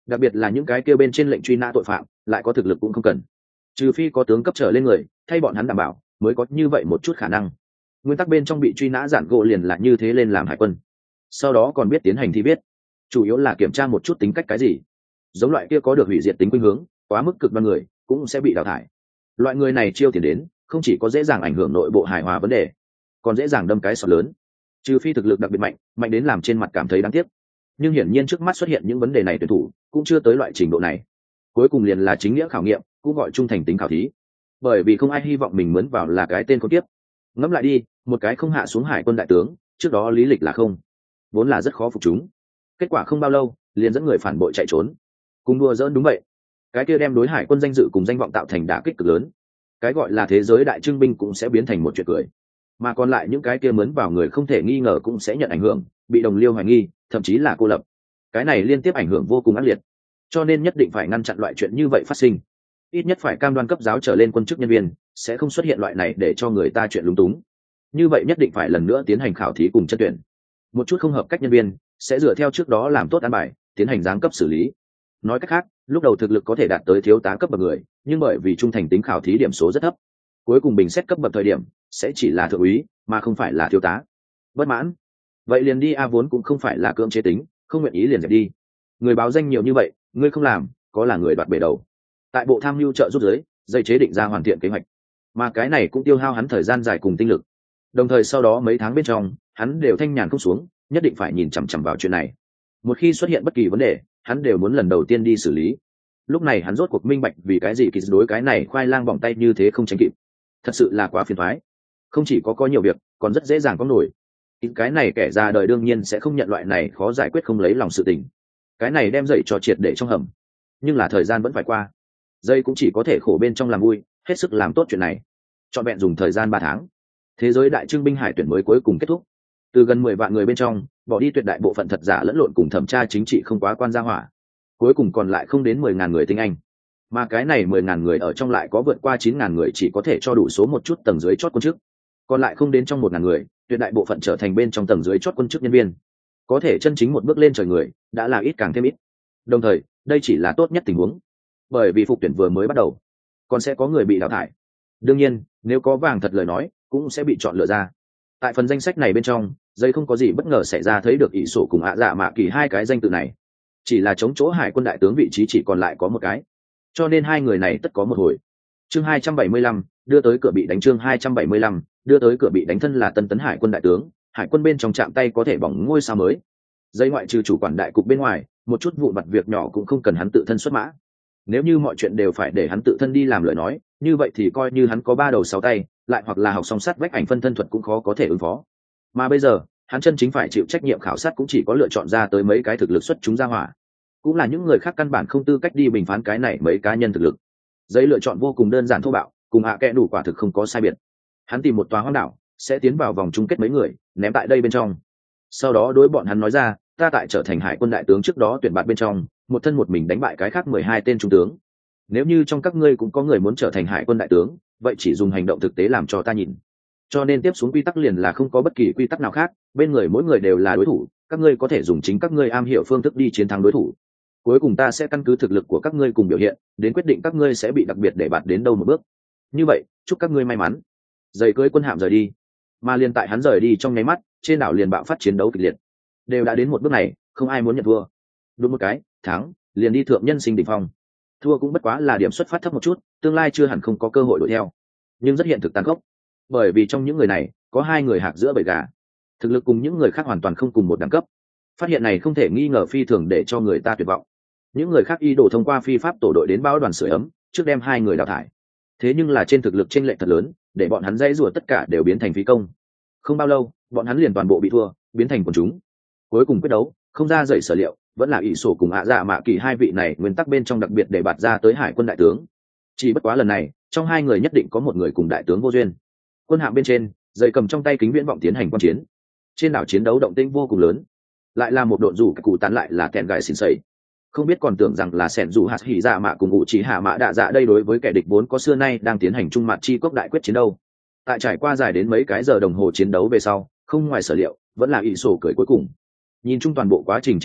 đặc biệt là những cái kia bên trên lệnh truy nã tội phạm lại có thực lực cũng không cần, trừ phi có tướng cấp trở lên người thay bọn hắn đảm bảo mới có như vậy một chút khả năng. Nguyên tắc bên trong bị truy nã giản gỗ liền là như thế lên làm hải quân, sau đó còn biết tiến hành thi viết, chủ yếu là kiểm tra một chút tính cách cái gì, giống loại kia có được hủy diệt tính khuynh hướng quá mức cực đoan người cũng sẽ bị đào thải. Loại người này chiêu tiền đến không chỉ có dễ dàng ảnh hưởng nội bộ hài hòa vấn đề, còn dễ dàng đâm cái sọt lớn, trừ phi thực lực đặc biệt mạnh mạnh đến làm trên mặt cảm thấy đáng tiếc. Nhưng hiển nhiên trước mắt xuất hiện những vấn đề này tuyển thủ cũng chưa tới loại trình độ này. Cuối cùng liền là chính nghĩa khảo nghiệm, cũng gọi trung thành tính khảo thí, bởi vì không ai hy vọng mình mướn vào là cái tên con tiếp. Ngẫm lại đi, một cái không hạ xuống hải quân đại tướng, trước đó lý lịch là không, vốn là rất khó phục chúng, kết quả không bao lâu liền dẫn người phản bội chạy trốn. Cùng đùa giỡn đúng vậy, cái kia đem đối hải quân danh dự cùng danh vọng tạo thành đả kích cực lớn, cái gọi là thế giới đại trưng binh cũng sẽ biến thành một chuyện cười, mà còn lại những cái kia mướn vào người không thể nghi ngờ cũng sẽ nhận ảnh hưởng, bị đồng liêu hoài nghi, thậm chí là cô lập. Cái này liên tiếp ảnh hưởng vô cùng ác liệt, cho nên nhất định phải ngăn chặn loại chuyện như vậy phát sinh. Ít nhất phải cam đoan cấp giáo trở lên quân chức nhân viên sẽ không xuất hiện loại này để cho người ta chuyện lúng túng. Như vậy nhất định phải lần nữa tiến hành khảo thí cùng chất tuyển. Một chút không hợp cách nhân viên sẽ dựa theo trước đó làm tốt an bài, tiến hành giáng cấp xử lý. Nói cách khác, lúc đầu thực lực có thể đạt tới thiếu tá cấp bậc người, nhưng bởi vì trung thành tính khảo thí điểm số rất thấp, cuối cùng bình xét cấp bậc thời điểm sẽ chỉ là thượng úy mà không phải là thiếu tá. Bất mãn, vậy liền đi a, vốn cũng không phải là cưỡng chế tính, không nguyện ý liền dẹp đi. Người báo danh nhiều như vậy, ngươi không làm, có là người đoạt bể đầu. Tại bộ tham mưu trợ giúp giới, dây chế định ra hoàn thiện kế hoạch, mà cái này cũng tiêu hao hắn thời gian dài cùng tinh lực. Đồng thời sau đó mấy tháng bên trong, hắn đều thanh nhàn không xuống, nhất định phải nhìn chằm chằm vào chuyện này. Một khi xuất hiện bất kỳ vấn đề, hắn đều muốn lần đầu tiên đi xử lý. Lúc này hắn rốt cuộc minh bạch vì cái gì kỳ đối cái này khoai lang bỏng tay như thế không tránh kịp. Thật sự là quá phiền toái. Không chỉ có có nhiều việc, còn rất dễ dàng có nổi. Cái này kẻ ra đời đương nhiên sẽ không nhận loại này khó giải quyết không lấy lòng sự tình. Cái này đem dậy trò triệt để trong hầm. Nhưng là thời gian vẫn phải qua. Dây cũng chỉ có thể khổ bên trong làm vui, hết sức làm tốt chuyện này. Chọn vẹn dùng thời gian ba tháng. Thế giới đại trưng binh hải tuyển mới cuối cùng kết thúc. Từ gần mười vạn người bên trong, bỏ đi tuyệt đại bộ phận thật giả lẫn lộn cùng thẩm tra chính trị không quá quan gia hỏa. Cuối cùng còn lại không đến mười ngàn người tinh anh. Mà cái này mười ngàn người ở trong lại có vượt qua chín ngàn người chỉ có thể cho đủ số một chút tầng dưới chót quân chức. Còn lại không đến trong một ngàn người, tuyệt đại bộ phận trở thành bên trong tầng dưới chót quân chức nhân viên. Có thể chân chính một bước lên trời người, đã là ít càng thêm ít. Đồng thời, đây chỉ là tốt nhất tình huống. Bởi vì phục tuyển vừa mới bắt đầu, còn sẽ có người bị đào thải. Đương nhiên, nếu có vàng thật lời nói, cũng sẽ bị chọn lựa ra. Tại phần danh sách này bên trong, dây không có gì bất ngờ xảy ra thấy được ỷ sổ cùng ạ dạ mạ kỳ hai cái danh tự này. Chỉ là chống chỗ hải quân đại tướng vị trí chỉ còn lại có một cái, cho nên hai người này tất có một hồi. Chương hai trăm bảy mươi lăm, đưa tới cửa bị đánh. Chương hai trăm bảy mươi lăm, đưa tới cửa bị đánh. Thân là tân tấn hải quân đại tướng, hải quân bên trong chạm tay có thể bỏng ngôi sao mới. Dây ngoại trừ chủ quản đại cục bên ngoài, một chút vụn vặt việc nhỏ cũng không cần hắn tự thân xuất mã. Nếu như mọi chuyện đều phải để hắn tự thân đi làm lời nói, như vậy thì coi như hắn có ba đầu sáu tay, lại hoặc là học song sát vách ảnh phân thân thuật cũng khó có thể ứng phó. Mà bây giờ, hắn chân chính phải chịu trách nhiệm khảo sát cũng chỉ có lựa chọn ra tới mấy cái thực lực xuất chúng ra hỏa, cũng là những người khác căn bản không tư cách đi bình phán cái này mấy cá nhân thực lực. Giấy lựa chọn vô cùng đơn giản thô bạo, cùng hạ kẽ đủ quả thực không có sai biệt. Hắn tìm một tòa hoang đảo, sẽ tiến vào vòng chung kết mấy người, ném tại đây bên trong. Sau đó đối bọn hắn nói ra, ta tại trở thành hải quân đại tướng trước đó tuyển bạn bên trong, một thân một mình đánh bại cái khác mười hai tên trung tướng. Nếu như trong các ngươi cũng có người muốn trở thành hải quân đại tướng, vậy chỉ dùng hành động thực tế làm cho ta nhìn. Cho nên tiếp xuống quy tắc liền là không có bất kỳ quy tắc nào khác, bên người mỗi người đều là đối thủ, các ngươi có thể dùng chính các ngươi am hiểu phương thức đi chiến thắng đối thủ. Cuối cùng ta sẽ căn cứ thực lực của các ngươi cùng biểu hiện, đến quyết định các ngươi sẽ bị đặc biệt để bạt đến đâu một bước. Như vậy, chúc các ngươi may mắn. Giày cưỡi quân hạm rời đi, mà liền tại hắn rời đi trong nháy mắt, trên đảo liền bạo phát chiến đấu kịch liệt. Đều đã đến một bước này, không ai muốn nhận thua. Đúng một cái, thắng, liền đi thượng nhân sinh đỉnh phong. Thua cũng bất quá là điểm xuất phát thấp một chút, tương lai chưa hẳn không có cơ hội đuổi theo. Nhưng rất hiện thực tàn khốc, bởi vì trong những người này, có hai người hạc giữa bầy gà, thực lực cùng những người khác hoàn toàn không cùng một đẳng cấp. Phát hiện này không thể nghi ngờ phi thường để cho người ta tuyệt vọng. Những người khác ý đồ thông qua phi pháp tổ đội đến bão đoàn sưởi ấm, trước đem hai người đào thải. Thế nhưng là trên thực lực chênh lệch thật lớn, để bọn hắn dãy rủa tất cả đều biến thành phí công. Không bao lâu, bọn hắn liền toàn bộ bị thua, biến thành quần chúng. Cuối cùng quyết đấu, không ra dậy sở liệu, vẫn là ỷ sổ cùng ạ dạ mạ kỳ hai vị này nguyên tắc bên trong đặc biệt để bạt ra tới hải quân đại tướng. Chỉ bất quá lần này, trong hai người nhất định có một người cùng đại tướng vô duyên. Quân hạm bên trên, dây cầm trong tay kính viễn vọng tiến hành quan chiến. Trên đảo chiến đấu động tĩnh vô cùng lớn, lại là một đội rủ cụ tán lại là kẹn gài xỉn sẩy. Không biết còn tưởng rằng là sẻn dù hạt hỉ dạ mạ cùng ngụ chỉ hạ mạ đạ dạ đây đối với kẻ địch vốn có xưa nay đang tiến hành trung mặt chi cốc đại quyết chiến đấu. Tại trải qua dài đến mấy cái giờ đồng hồ chiến đấu về sau, không ngoài sở liệu, vẫn là ỷ sổ cười cuối cùng. Nhìn chung toàn bộ quá trình chiến đấu,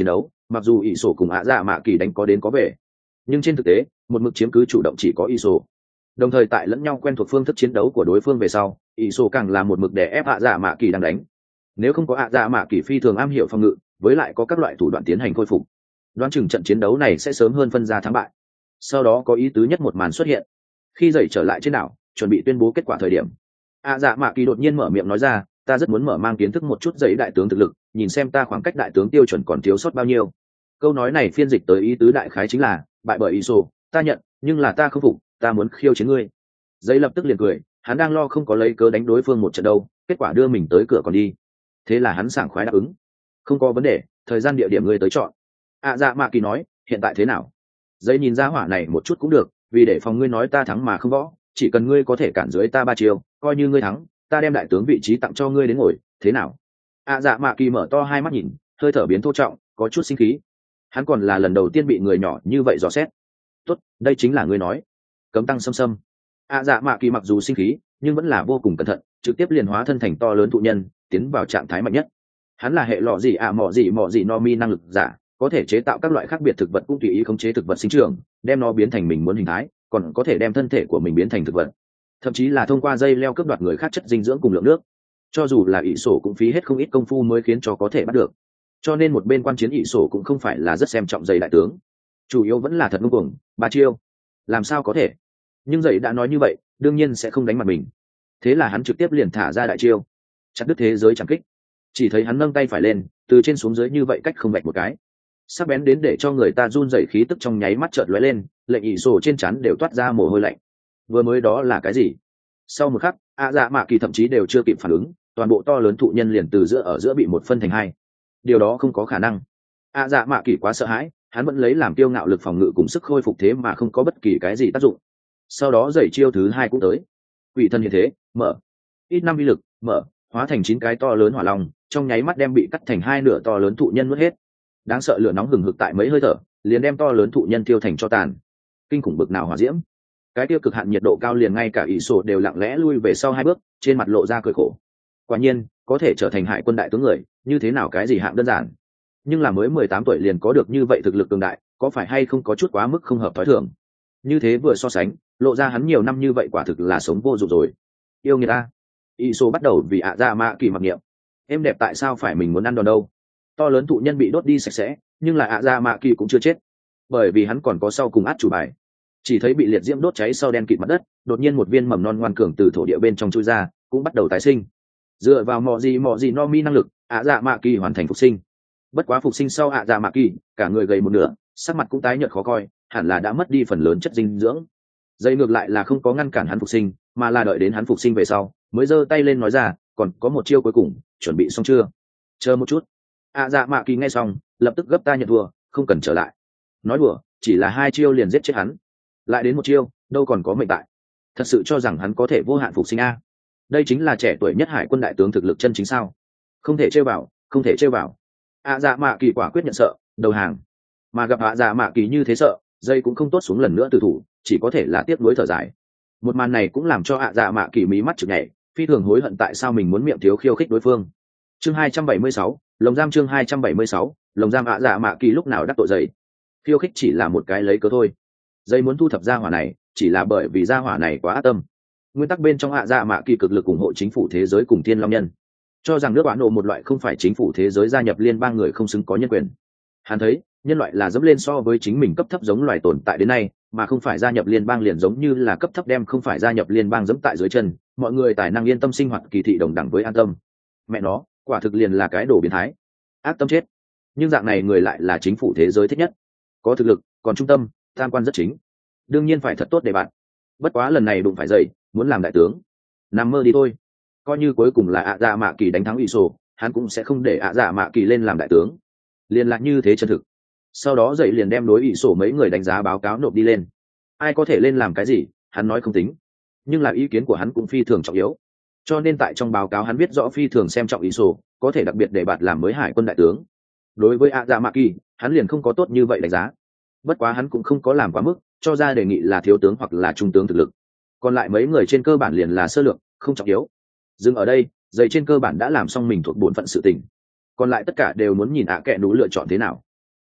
mặc dù ỷ sổ cùng ạ dạ mạ kỳ đánh có đến có về, nhưng trên thực tế một mực chiếm cứ chủ động chỉ có ỷ sổ. Đồng thời tại lẫn nhau quen thuộc phương thức chiến đấu của đối phương về sau, ỷ sổ càng là một mực để ép ạ dạ mạ kỳ đang đánh. Nếu không có ạ dạ mạ kỳ phi thường am hiểu phòng ngự, với lại có các loại thủ đoạn tiến hành khôi phục, đoán chừng trận chiến đấu này sẽ sớm hơn phân ra thắng bại. Sau đó có ý tứ nhất một màn xuất hiện. Khi dậy trở lại trên đảo chuẩn bị tuyên bố kết quả thời điểm, ạ dạ mạ kỳ đột nhiên mở miệng nói ra, ta rất muốn mở mang kiến thức một chút dậy đại tướng thực lực, nhìn xem ta khoảng cách đại tướng tiêu chuẩn còn thiếu sót bao nhiêu. Câu nói này phiên dịch tới ý tứ đại khái chính là, bại bởi ỷ sổ ta nhận, nhưng là ta không phục, ta muốn khiêu chiến ngươi. Dậy lập tức liền cười, hắn đang lo không có lấy cớ đánh đối phương một trận đâu, kết quả đưa mình tới cửa còn đi. Thế là hắn sảng khoái đáp ứng, không có vấn đề, thời gian địa điểm ngươi tới chọn. ạ dạ mạ kỳ nói, hiện tại thế nào? Dậy nhìn ra hỏa này một chút cũng được, vì để phòng ngươi nói ta thắng mà không võ, chỉ cần ngươi có thể cản dưới ta ba chiều, coi như ngươi thắng, ta đem đại tướng vị trí tặng cho ngươi đến ngồi, thế nào? ạ dạ mạ kỳ mở to hai mắt nhìn, hơi thở biến thô trọng, có chút sinh khí. Hắn còn là lần đầu tiên bị người nhỏ như vậy dò xét. Tốt, đây chính là ngươi nói. Cấm tăng xâm xâm. ạ dạ mạ kỳ mặc dù sinh khí, nhưng vẫn là vô cùng cẩn thận, trực tiếp liền hóa thân thành to lớn thụ nhân, tiến vào trạng thái mạnh nhất. Hắn là hệ lọ gì ạ à, mọ gì mọ gì no mi năng lực giả, có thể chế tạo các loại khác biệt thực vật, cũng tùy ý khống chế thực vật sinh trưởng, đem nó biến thành mình muốn hình thái, còn có thể đem thân thể của mình biến thành thực vật, thậm chí là thông qua dây leo cướp đoạt người khác chất dinh dưỡng cùng lượng nước. Cho dù là ỷ sổ cũng phí hết không ít công phu mới khiến cho có thể bắt được. Cho nên một bên quan chiến ỷ sổ cũng không phải là rất xem trọng dây đại tướng, chủ yếu vẫn là thật ngông cuồng, ba chiêu làm sao có thể. Nhưng dây đã nói như vậy, đương nhiên sẽ không đánh mặt mình. Thế là hắn trực tiếp liền thả ra đại chiêu, chặt đứt thế giới chẳng kích. Chỉ thấy hắn nâng tay phải lên, từ trên xuống dưới như vậy cách không vạch một cái, sắc bén đến để cho người ta run rẩy, khí tức trong nháy mắt chợt lóe lên, lệnh ỷ sổ trên trán đều toát ra mồ hôi lạnh. Vừa mới đó là cái gì? Sau một khắc, ạ dạ mạ kỳ thậm chí đều chưa kịp phản ứng, toàn bộ to lớn thụ nhân liền từ giữa ở giữa bị một phân thành hai. Điều đó không có khả năng. ạ dạ mạ kỳ quá sợ hãi, hắn vẫn lấy làm kiêu ngạo lực phòng ngự cùng sức khôi phục, thế mà không có bất kỳ cái gì tác dụng. Sau đó dậy chiêu thứ hai cũng tới. Quỷ thân như thế, mở. Ít năm vi lực, mở, hóa thành chín cái to lớn hỏa long, trong nháy mắt đem bị cắt thành hai nửa to lớn thụ nhân nuốt hết. Đáng sợ lửa nóng hừng hực tại mấy hơi thở, liền đem to lớn thụ nhân tiêu thành cho tàn. Kinh khủng bực nào hỏa diễm! Cái tiêu cực hạn nhiệt độ cao liền ngay cả ỷ sổ đều lặng lẽ lui về sau hai bước, trên mặt lộ ra cười khổ. Quả nhiên, có thể trở thành hải quân đại tướng người, như thế nào cái gì hạng đơn giản. Nhưng là mới mười tám tuổi liền có được như vậy thực lực cường đại, có phải hay không có chút quá mức không hợp thói thường. Như thế vừa so sánh, lộ ra hắn nhiều năm như vậy quả thực là sống vô dụng rồi. Yêu người ta. ỷ sổ bắt đầu vì ạ dạ mạ kỳ mặc niệm. Em đẹp tại sao phải mình muốn ăn đòn đâu? To lớn thụ nhân bị đốt đi sạch sẽ, nhưng là ạ dạ mạ kỳ cũng chưa chết, bởi vì hắn còn có sau cùng át chủ bài. Chỉ thấy bị liệt diễm đốt cháy sau đen kịt mặt đất, đột nhiên một viên mầm non ngoan cường từ thổ địa bên trong chui ra, cũng bắt đầu tái sinh. Dựa vào mọ gì mọ gì no mi năng lực, ạ dạ mạ kỳ hoàn thành phục sinh. Bất quá phục sinh sau ạ dạ mạ kỳ cả người gầy một nửa, sắc mặt cũng tái nhợt khó coi, hẳn là đã mất đi phần lớn chất dinh dưỡng. Dây ngược lại là không có ngăn cản hắn phục sinh, mà là đợi đến hắn phục sinh về sau mới giơ tay lên nói ra, còn có một chiêu cuối cùng, chuẩn bị xong chưa? Chờ một chút. ạ dạ mạ kỳ nghe xong lập tức gấp, ta nhận thua, không cần trở lại. Nói đùa, chỉ là hai chiêu liền giết chết hắn, lại đến một chiêu, đâu còn có mệnh tại. Thật sự cho rằng hắn có thể vô hạn phục sinh a? Đây chính là trẻ tuổi nhất hải quân đại tướng thực lực chân chính sao? Không thể trêu vào, không thể trêu vào. ạ dạ mạ kỳ quả quyết nhận sợ, đầu hàng. Mà gặp ạ dạ mạ kỳ như thế sợ, dây cũng không tốt xuống lần nữa từ thủ, chỉ có thể là tiếc nuối thở dài. Một màn này cũng làm cho ạ dạ mạ kỳ mí mắt chực nhảy, phi thường hối hận tại sao mình muốn miệng thiếu khiêu khích đối phương. Chương hai trăm bảy mươi sáu, lồng giam. Chương hai trăm bảy mươi sáu, lồng giam. ạ dạ mạ kỳ lúc nào đắc tội dây? Khiêu khích chỉ là một cái lấy cớ thôi. Dây muốn thu thập gia hỏa này, chỉ là bởi vì gia hỏa này quá ác tâm. Nguyên tắc bên trong ạ dạ mạ kỳ cực lực ủng hộ chính phủ thế giới cùng thiên long nhân, cho rằng nước Ấn Độ một loại không phải chính phủ thế giới gia nhập liên bang người không xứng có nhân quyền. Hắn thấy nhân loại là dẫm lên so với chính mình cấp thấp giống loài tồn tại đến nay, mà không phải gia nhập liên bang liền giống như là cấp thấp đem không phải gia nhập liên bang dẫm tại dưới chân, mọi người tài năng yên tâm sinh hoạt kỳ thị đồng đẳng với an tâm. Mẹ nó, quả thực liền là cái đồ biến thái, ác tâm chết. Nhưng dạng này người lại là chính phủ thế giới thích nhất, có thực lực, còn trung tâm, tam quan rất chính, đương nhiên phải thật tốt để bạn. Bất quá lần này đụng phải dậy, muốn làm đại tướng, nằm mơ đi thôi. Coi như cuối cùng là ạ dạ mạ kỳ đánh thắng ỷ sổ, hắn cũng sẽ không để ạ dạ mạ kỳ lên làm đại tướng. Liên lạc như thế chân thực. Sau đó dậy liền đem đối ỷ sổ mấy người đánh giá báo cáo nộp đi lên. Ai có thể lên làm cái gì, hắn nói không tính, nhưng là ý kiến của hắn cũng phi thường trọng yếu. Cho nên tại trong báo cáo hắn viết rõ phi thường xem trọng ỷ sổ, có thể đặc biệt để bạt làm mới hải quân đại tướng. Đối với ạ dạ mạ kỳ, hắn liền không có tốt như vậy đánh giá. Bất quá hắn cũng không có làm quá mức, cho ra đề nghị là thiếu tướng hoặc là trung tướng thực lực. Còn lại mấy người trên cơ bản liền là sơ lược, không trọng yếu. Dừng ở đây, dây trên cơ bản đã làm xong mình thuộc bổn phận sự tình. Còn lại tất cả đều muốn nhìn ạ kệ nú lựa chọn thế nào.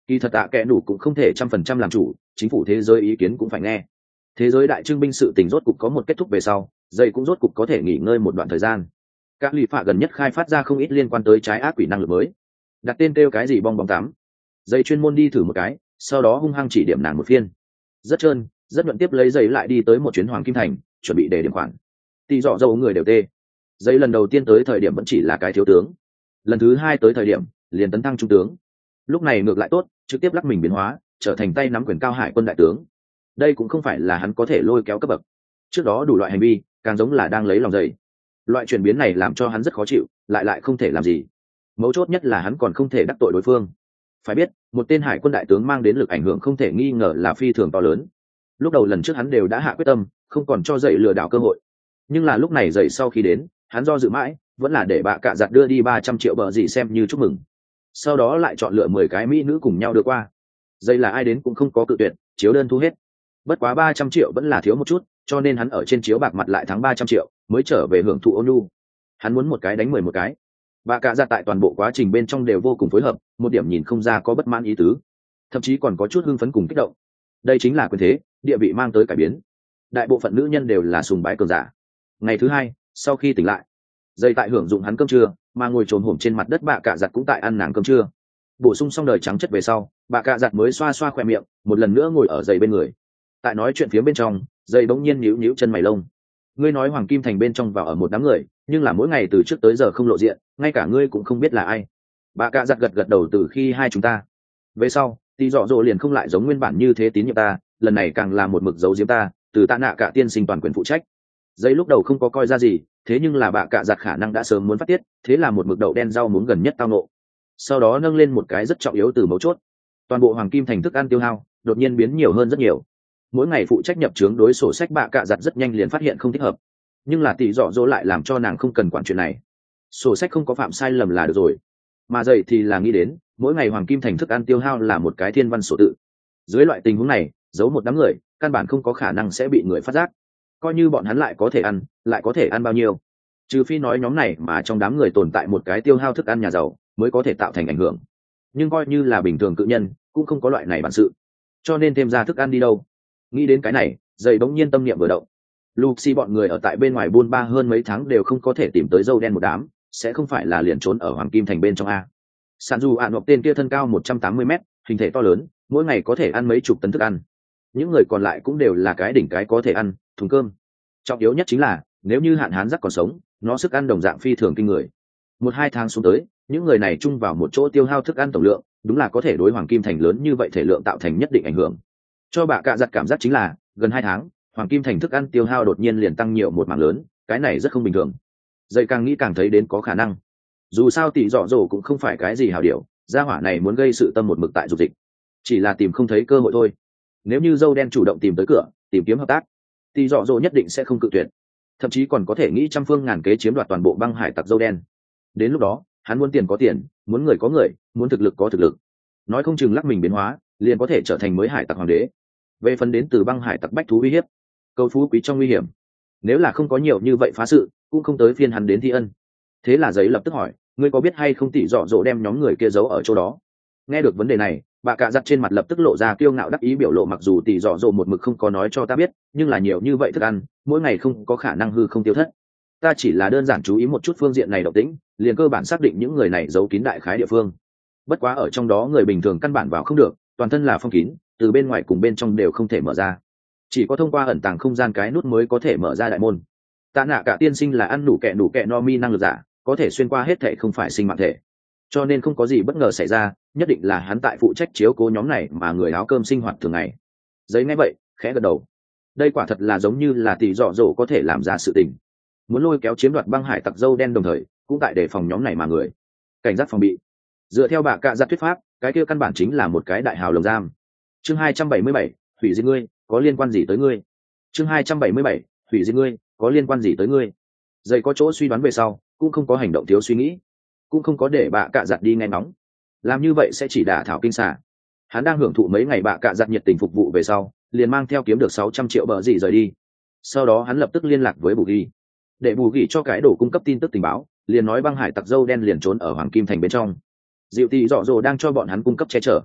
Kỳ thật tạ kẽ đủ cũng không thể trăm phần trăm làm chủ, chính phủ thế giới ý kiến cũng phải nghe. Thế giới đại trưng binh sự tình rốt cục có một kết thúc về sau, dây cũng rốt cục có thể nghỉ ngơi một đoạn thời gian. Các lì phạ gần nhất khai phát ra không ít liên quan tới trái ác quỷ năng lực mới, đặt tên kêu cái gì bong bóng tám. Dây chuyên môn đi thử một cái, sau đó hung hăng chỉ điểm nàng một phiên. Rất trơn, rất nhuận tiếp lấy giày lại đi tới một chuyến Hoàng Kim Thành, chuẩn bị để điểm khoản. Tỷ dọ dâu người đều tê. Giấy lần đầu tiên tới thời điểm vẫn chỉ là cái thiếu tướng, lần thứ hai tới thời điểm liền tấn thăng trung tướng, lúc này ngược lại tốt, trực tiếp lắc mình biến hóa, trở thành tay nắm quyền cao hải quân đại tướng. Đây cũng không phải là hắn có thể lôi kéo cấp bậc, trước đó đủ loại hành vi càng giống là đang lấy lòng giày. Loại chuyển biến này làm cho hắn rất khó chịu, lại lại không thể làm gì. Mấu chốt nhất là hắn còn không thể đắc tội đối phương. Phải biết, một tên hải quân đại tướng mang đến lực ảnh hưởng không thể nghi ngờ là phi thường to lớn. Lúc đầu lần trước hắn đều đã hạ quyết tâm, không còn cho dậy lừa đảo cơ hội. Nhưng là lúc này dậy sau khi đến, hắn do dự mãi, vẫn là để bạ cạ giặt đưa đi ba trăm triệu bờ gì xem như chúc mừng. Sau đó lại chọn lựa mười cái mỹ nữ cùng nhau đưa qua. Dậy là ai đến cũng không có cự tuyệt, chiếu đơn thu hết. Bất quá ba trăm triệu vẫn là thiếu một chút, cho nên hắn ở trên chiếu bạc mặt lại thắng ba trăm triệu, mới trở về hưởng thụ ôn nhu. Hắn muốn một cái đánh mười một cái. Bạ cạ giặt tại toàn bộ quá trình bên trong đều vô cùng phối hợp, một điểm nhìn không ra có bất mãn ý tứ, thậm chí còn có chút hưng phấn cùng kích động. Đây chính là quyền thế, địa vị mang tới cải biến. Đại bộ phận nữ nhân đều là sùng bái cường giả. Ngày thứ hai, sau khi tỉnh lại, dây tại hưởng dụng hắn cơm trưa, mà ngồi trồn hổm trên mặt đất bạ cạ giặt cũng tại ăn nàng cơm trưa. Bổ sung xong đời trắng chất về sau, bạ cạ giặt mới xoa xoa khoe miệng, một lần nữa ngồi ở dây bên người. Tại nói chuyện phía bên trong, dây bỗng nhiên nhíu nhíu chân mày lông. Ngươi nói Hoàng Kim Thành bên trong vào ở một đám người, nhưng là mỗi ngày từ trước tới giờ không lộ diện, ngay cả ngươi cũng không biết là ai. Bạ cạ giặt gật gật đầu. Từ khi hai chúng ta về sau, thì dọ dỗ liền không lại giống nguyên bản như thế tín nhiệm ta, lần này càng là một mực giấu giếm ta, từ tạ nạ cả tiên sinh toàn quyền phụ trách. Giấy lúc đầu không có coi ra gì, thế nhưng là bạ cạ giặt khả năng đã sớm muốn phát tiết, thế là một mực đậu đen rau muốn gần nhất tao nộ. Sau đó nâng lên một cái rất trọng yếu từ mấu chốt, toàn bộ Hoàng Kim Thành thức ăn tiêu hao đột nhiên biến nhiều hơn rất nhiều. Mỗi ngày phụ trách nhập trướng đối sổ sách bạ cạ giặt rất nhanh liền phát hiện không thích hợp, nhưng là tỷ dọ dỗ lại làm cho nàng không cần quản chuyện này, sổ sách không có phạm sai lầm là được rồi. Mà dậy thì là nghĩ đến mỗi ngày Hoàng Kim Thành thức ăn tiêu hao là một cái thiên văn sổ tự. Dưới loại tình huống này, giấu một đám người căn bản không có khả năng sẽ bị người phát giác, coi như bọn hắn lại có thể ăn, lại có thể ăn bao nhiêu, trừ phi nói nhóm này mà trong đám người tồn tại một cái tiêu hao thức ăn nhà giàu mới có thể tạo thành ảnh hưởng. Nhưng coi như là bình thường cự nhân cũng không có loại này bản sự, cho nên thêm ra thức ăn đi đâu. Nghĩ đến cái này, dậy bỗng nhiên tâm niệm vừa động. Luxi bọn người ở tại bên ngoài buôn ba hơn mấy tháng đều không có thể tìm tới dâu đen một đám, sẽ không phải là liền trốn ở Hoàng Kim Thành bên trong a. Sản dù ạn hoặc tên kia thân cao một trăm tám mươi mét, hình thể to lớn, mỗi ngày có thể ăn mấy chục tấn thức ăn. Những người còn lại cũng đều là cái đỉnh cái có thể ăn thùng cơm. Trọng yếu nhất chính là nếu như hạn hán rắc còn sống, nó sức ăn đồng dạng phi thường kinh người. Một hai tháng xuống tới, những người này chung vào một chỗ tiêu hao thức ăn tổng lượng, đúng là có thể đối Hoàng Kim Thành lớn như vậy thể lượng tạo thành nhất định ảnh hưởng. Cho bà cạ giặt cảm giác chính là gần hai tháng, Hoàng Kim Thành thức ăn tiêu hao đột nhiên liền tăng nhiều một mảng lớn, cái này rất không bình thường. Dây càng nghĩ càng thấy đến có khả năng. Dù sao tỷ dọ dỗ cũng không phải cái gì hào điệu, gia hỏa này muốn gây sự tâm một mực tại dục dịch, chỉ là tìm không thấy cơ hội thôi. Nếu như dâu đen chủ động tìm tới cửa, tìm kiếm hợp tác, tỷ dọ dỗ nhất định sẽ không cự tuyệt, thậm chí còn có thể nghĩ trăm phương ngàn kế chiếm đoạt toàn bộ băng hải tặc dâu đen. Đến lúc đó, hắn muốn tiền có tiền, muốn người có người, muốn thực lực có thực lực, nói không chừng lắc mình biến hóa, liền có thể trở thành mới hải tặc hoàng đế. Về phần đến từ băng hải tặc bách thú uy hiếp, cầu phú quý trong nguy hiểm, nếu là không có nhiều như vậy phá sự, cũng không tới phiên hắn đến thi ân. Thế là giấy lập tức hỏi, ngươi có biết hay không tỷ dọ dỗ đem nhóm người kia giấu ở chỗ đó? Nghe được vấn đề này, bà cạ giặt trên mặt lập tức lộ ra kiêu ngạo đắc ý biểu lộ, mặc dù tỷ dọ dỗ một mực không có nói cho ta biết, nhưng là nhiều như vậy thức ăn, mỗi ngày không có khả năng hư không tiêu thất. Ta chỉ là đơn giản chú ý một chút phương diện này động tĩnh, liền cơ bản xác định những người này giấu kín đại khái địa phương. Bất quá ở trong đó người bình thường căn bản vào không được, toàn thân là phong kín, từ bên ngoài cùng bên trong đều không thể mở ra, chỉ có thông qua ẩn tàng không gian cái nút mới có thể mở ra đại môn. Tạ nạ cả tiên sinh là ăn đủ kẹ đủ kẹ no mi năng lực giả, có thể xuyên qua hết thể không phải sinh mạng thể, cho nên không có gì bất ngờ xảy ra, nhất định là hắn tại phụ trách chiếu cố nhóm này mà người áo cơm sinh hoạt thường ngày. Giấy nghe vậy khẽ gật đầu, đây quả thật là giống như là tỷ dọ dỗ có thể làm ra sự tình, muốn lôi kéo chiếm đoạt băng hải tặc dâu đen, đồng thời cũng tại đề phòng nhóm này mà người cảnh giác phòng bị. Dựa theo bà cạ giặt thuyết pháp, cái kia căn bản chính là một cái đại hào lồng giam. Chương hai trăm bảy mươi bảy, hủy diệt ngươi, có liên quan gì tới ngươi? Chương hai trăm bảy mươi bảy, hủy diệt ngươi, có liên quan gì tới ngươi? Dậy có chỗ suy đoán về sau, cũng không có hành động thiếu suy nghĩ, cũng không có để bà cạ giặt đi nghe ngóng, làm như vậy sẽ chỉ đả thảo kinh xả. Hắn đang hưởng thụ mấy ngày bà cạ giặt nhiệt tình phục vụ về sau, liền mang theo kiếm được sáu trăm triệu bờ gì rời đi. Sau đó hắn lập tức liên lạc với Bù Ghi, để Bù Ghi cho cái đổ cung cấp tin tức tình báo, liền nói băng hải tặc dâu đen liền trốn ở Hoàng Kim Thành bên trong. Diệu tỷ dọ dỗ đang cho bọn hắn cung cấp che chở.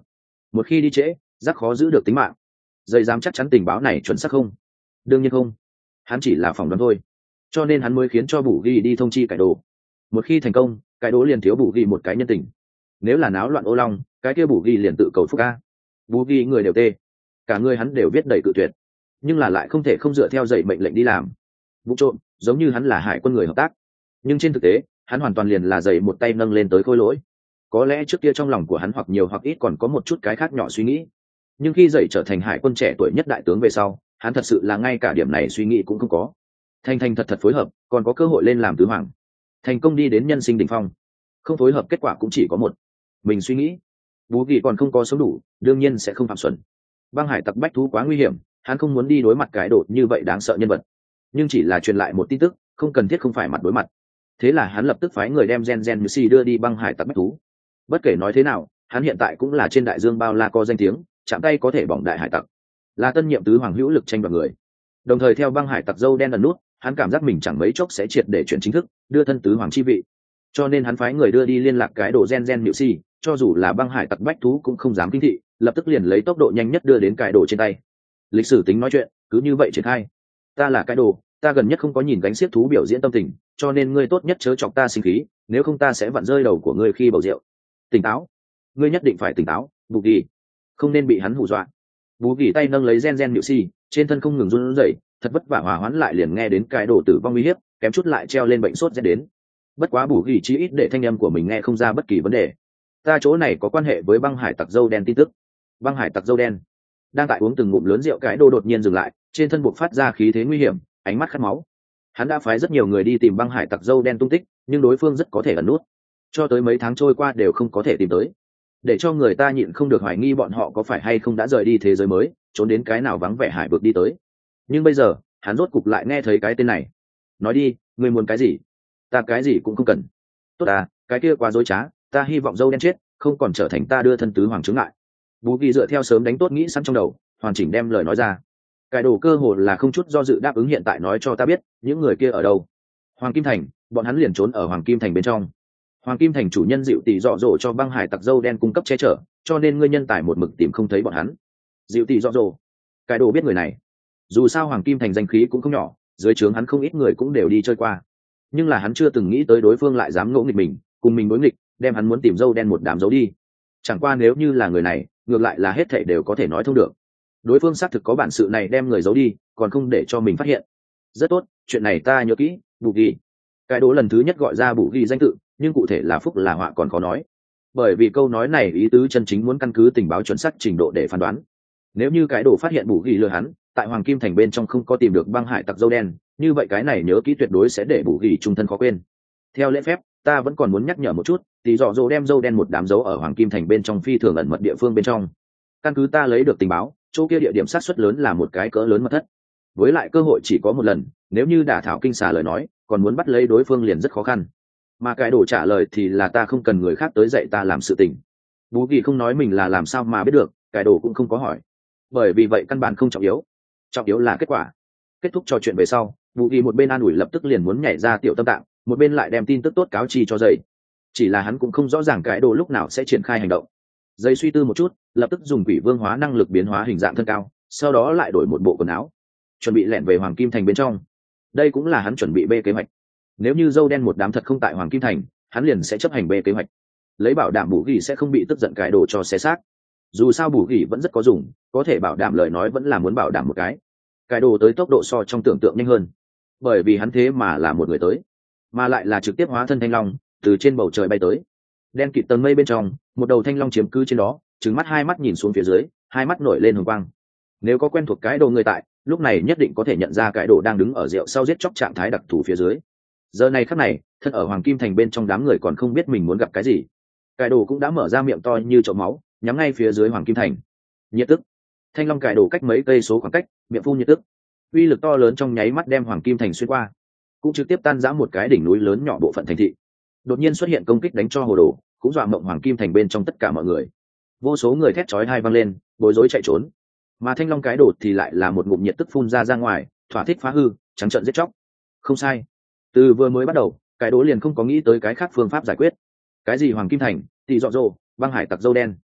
một khi đi trễ rất khó giữ được tính mạng. Dây dám chắc chắn tình báo này chuẩn xác không? Đương nhiên không, hắn chỉ là phỏng đoán thôi, cho nên hắn mới khiến cho bù ghi đi thông chi cải đồ. Một khi thành công, cái đố liền thiếu bù ghi một cái nhân tình. Nếu là náo loạn ô long, cái kia bù ghi liền tự cầu phúc ca. Bù ghi người đều tê, cả người hắn đều viết đầy cự tuyệt, nhưng là lại không thể không dựa theo dạy mệnh lệnh đi làm vụ trộm, giống như hắn là hải quân người hợp tác. Nhưng trên thực tế hắn hoàn toàn liền là dạy một tay nâng lên tới khôi lỗi. Có lẽ trước kia trong lòng của hắn hoặc nhiều hoặc ít còn có một chút cái khác nhỏ suy nghĩ, nhưng khi dạy trở thành hải quân trẻ tuổi nhất đại tướng về sau, hắn thật sự là ngay cả điểm này suy nghĩ cũng không có. Thành thành thật thật phối hợp, còn có cơ hội lên làm tứ hoàng, thành công đi đến nhân sinh đỉnh phong. Không phối hợp kết quả cũng chỉ có một, mình suy nghĩ. Bú kỳ còn không có sống đủ, đương nhiên sẽ không phạm xuẩn. Băng hải tặc bách thú quá nguy hiểm, hắn không muốn đi đối mặt cái đột như vậy đáng sợ nhân vật, nhưng chỉ là truyền lại một tin tức, không cần thiết không phải mặt đối mặt. Thế là hắn lập tức phái người đem gen gen như si đưa đi băng hải tặc bách thú. Bất kể nói thế nào, hắn hiện tại cũng là trên đại dương bao la có danh tiếng, chạm tay có thể bỏng đại hải tặc, là tân nhiệm tứ hoàng hữu lực tranh đoạt người. Đồng thời theo băng hải tặc dâu đen ẩn nút, hắn cảm giác mình chẳng mấy chốc sẽ triệt để chuyển chính thức, đưa thân tứ hoàng chi vị. Cho nên hắn phái người đưa đi liên lạc cái đồ gen gen nhự si, cho dù là băng hải tặc bách thú cũng không dám kinh thị, lập tức liền lấy tốc độ nhanh nhất đưa đến cái đồ trên tay. Lịch sử tính nói chuyện, cứ như vậy triển khai. Ta là cái đồ, ta gần nhất không có nhìn gánh xiếc thú biểu diễn tâm tình, cho nên ngươi tốt nhất chớ chọc ta sinh khí, nếu không ta sẽ vặn rơi đầu của ngươi khi bầu rượu. Tỉnh táo, ngươi nhất định phải tỉnh táo, bù kỳ, không nên bị hắn hù dọa. Bù kỳ tay nâng lấy gen gen nhự si, trên thân không ngừng run rẩy, thật vất vả hòa hoãn lại liền nghe đến cái đồ tử vong uy hiếp, kém chút lại treo lên bệnh sốt rét đến. Bất quá bù kỳ chí ít để thanh âm của mình nghe không ra bất kỳ vấn đề. Ta chỗ này có quan hệ với băng hải tặc dâu đen tin tức. Băng hải tặc dâu đen đang tại uống từng ngụm lớn rượu, cái đồ đột nhiên dừng lại, trên thân buộc phát ra khí thế nguy hiểm, ánh mắt khát máu. Hắn đã phái rất nhiều người đi tìm băng hải tặc dâu đen tung tích, nhưng đối phương rất có thể ẩn nút, cho tới mấy tháng trôi qua đều không có thể tìm tới, để cho người ta nhịn không được hoài nghi bọn họ có phải hay không đã rời đi thế giới mới, trốn đến cái nào vắng vẻ hải vực đi tới. Nhưng bây giờ hắn rốt cục lại nghe thấy cái tên này. Nói đi, ngươi muốn cái gì? Ta cái gì cũng không cần. Tốt à, cái kia quá dối trá, ta hy vọng dâu đen chết, không còn trở thành ta đưa thân tứ hoàng chứng lại. Bú kỳ dựa theo sớm đánh tốt nghĩ sẵn trong đầu, hoàn chỉnh đem lời nói ra. Cái đồ cơ hồ là không chút do dự đáp ứng hiện tại nói cho ta biết những người kia ở đâu. Hoàng Kim Thành, bọn hắn liền trốn ở Hoàng Kim Thành bên trong. Hoàng Kim Thành chủ nhân dịu tỷ dọ dỗ cho băng hải tặc dâu đen cung cấp che chở, cho nên ngươi nhân tài một mực tìm không thấy bọn hắn. Dịu tỷ dọ dỗ, cái đồ biết người này. Dù sao Hoàng Kim Thành danh khí cũng không nhỏ, dưới trướng hắn không ít người cũng đều đi chơi qua, nhưng là hắn chưa từng nghĩ tới đối phương lại dám ngỗ nghịch mình, cùng mình đối nghịch, đem hắn muốn tìm dâu đen một đám giấu đi. Chẳng qua nếu như là người này, ngược lại là hết thảy đều có thể nói thông được. Đối phương xác thực có bản sự này đem người giấu đi, còn không để cho mình phát hiện. Rất tốt, chuyện này ta nhớ kỹ, Bù Ghi. Cái đố lần thứ nhất gọi ra Bù Ghi danh tự, nhưng cụ thể là phúc là họa còn khó nói, bởi vì câu nói này ý tứ chân chính muốn căn cứ tình báo chuẩn xác trình độ để phán đoán. Nếu như cái đồ phát hiện Bù Ghi lừa hắn, tại Hoàng Kim Thành bên trong không có tìm được băng hải tặc dâu đen, như vậy cái này nhớ kỹ tuyệt đối sẽ để Bù Ghi trung thân khó quên. Theo lễ phép, ta vẫn còn muốn nhắc nhở một chút, thì dọ dỗ đem dâu đen một đám dấu ở Hoàng Kim Thành bên trong phi thường ẩn mật địa phương bên trong. Căn cứ ta lấy được tình báo, chỗ kia địa điểm sát suất lớn là một cái cỡ lớn mật thất, với lại cơ hội chỉ có một lần, nếu như đả thảo kinh xà lời nói, còn muốn bắt lấy đối phương liền rất khó khăn. Mà cái đồ trả lời thì là ta không cần người khác tới dạy ta làm sự tình. Bú kỳ không nói mình là làm sao mà biết được, cái đồ cũng không có hỏi, bởi vì vậy căn bản không trọng yếu, trọng yếu là kết quả. Kết thúc trò chuyện về sau, Bú kỳ một bên an ủi lập tức liền muốn nhảy ra tiểu tâm tạng, một bên lại đem tin tức tốt cáo chi cho dây. Chỉ là hắn cũng không rõ ràng cái đồ lúc nào sẽ triển khai hành động. Dây suy tư một chút, lập tức dùng quỷ vương hóa năng lực biến hóa hình dạng thân cao, sau đó lại đổi một bộ quần áo, chuẩn bị lẻn về Hoàng Kim Thành bên trong. Đây cũng là hắn chuẩn bị B kế hoạch. Nếu như dâu đen một đám thật không tại Hoàng Kim Thành, hắn liền sẽ chấp hành B kế hoạch, lấy bảo đảm Bù Ghi sẽ không bị tức giận cái đồ cho xé xác. Dù sao Bù Ghi vẫn rất có dùng, có thể bảo đảm lời nói vẫn là muốn bảo đảm một cái. Cái đồ tới tốc độ so trong tưởng tượng nhanh hơn, bởi vì hắn thế mà là một người tới, mà lại là trực tiếp hóa thân thanh long, từ trên bầu trời bay tới. Đen kịt tầng mây bên trong, một đầu thanh long chiếm cứ trên đó, trừng mắt hai mắt nhìn xuống phía dưới, hai mắt nổi lên hồng quang. Nếu có quen thuộc cái đồ người tại, lúc này nhất định có thể nhận ra cái đồ đang đứng ở rượu sau giết chóc trạng thái đặc thù phía dưới. Giờ này khắc này, thân ở Hoàng Kim Thành bên trong đám người còn không biết mình muốn gặp cái gì. Cái đồ cũng đã mở ra miệng to như chậu máu, nhắm ngay phía dưới Hoàng Kim Thành. Nhiệt tức, thanh long cải đồ cách mấy cây số khoảng cách, miệng phun nhiệt tức, uy lực to lớn trong nháy mắt đem Hoàng Kim Thành xuyên qua, cũng trực tiếp tan rã một cái đỉnh núi lớn nhỏ bộ phận thành thị. Đột nhiên xuất hiện công kích đánh cho hồ đồ, cũng dọa mộng Hoàng Kim Thành bên trong tất cả mọi người. Vô số người thét chói tai vang lên, bối rối chạy trốn. Mà thanh long cái đột thì lại là một ngụm nhiệt tức phun ra ra ngoài, thỏa thích phá hư, trắng trợn giết chóc. Không sai, từ vừa mới bắt đầu, cái đố liền không có nghĩ tới cái khác phương pháp giải quyết. Cái gì Hoàng Kim Thành, tỷ dọ dỗ, băng hải tặc dâu đen,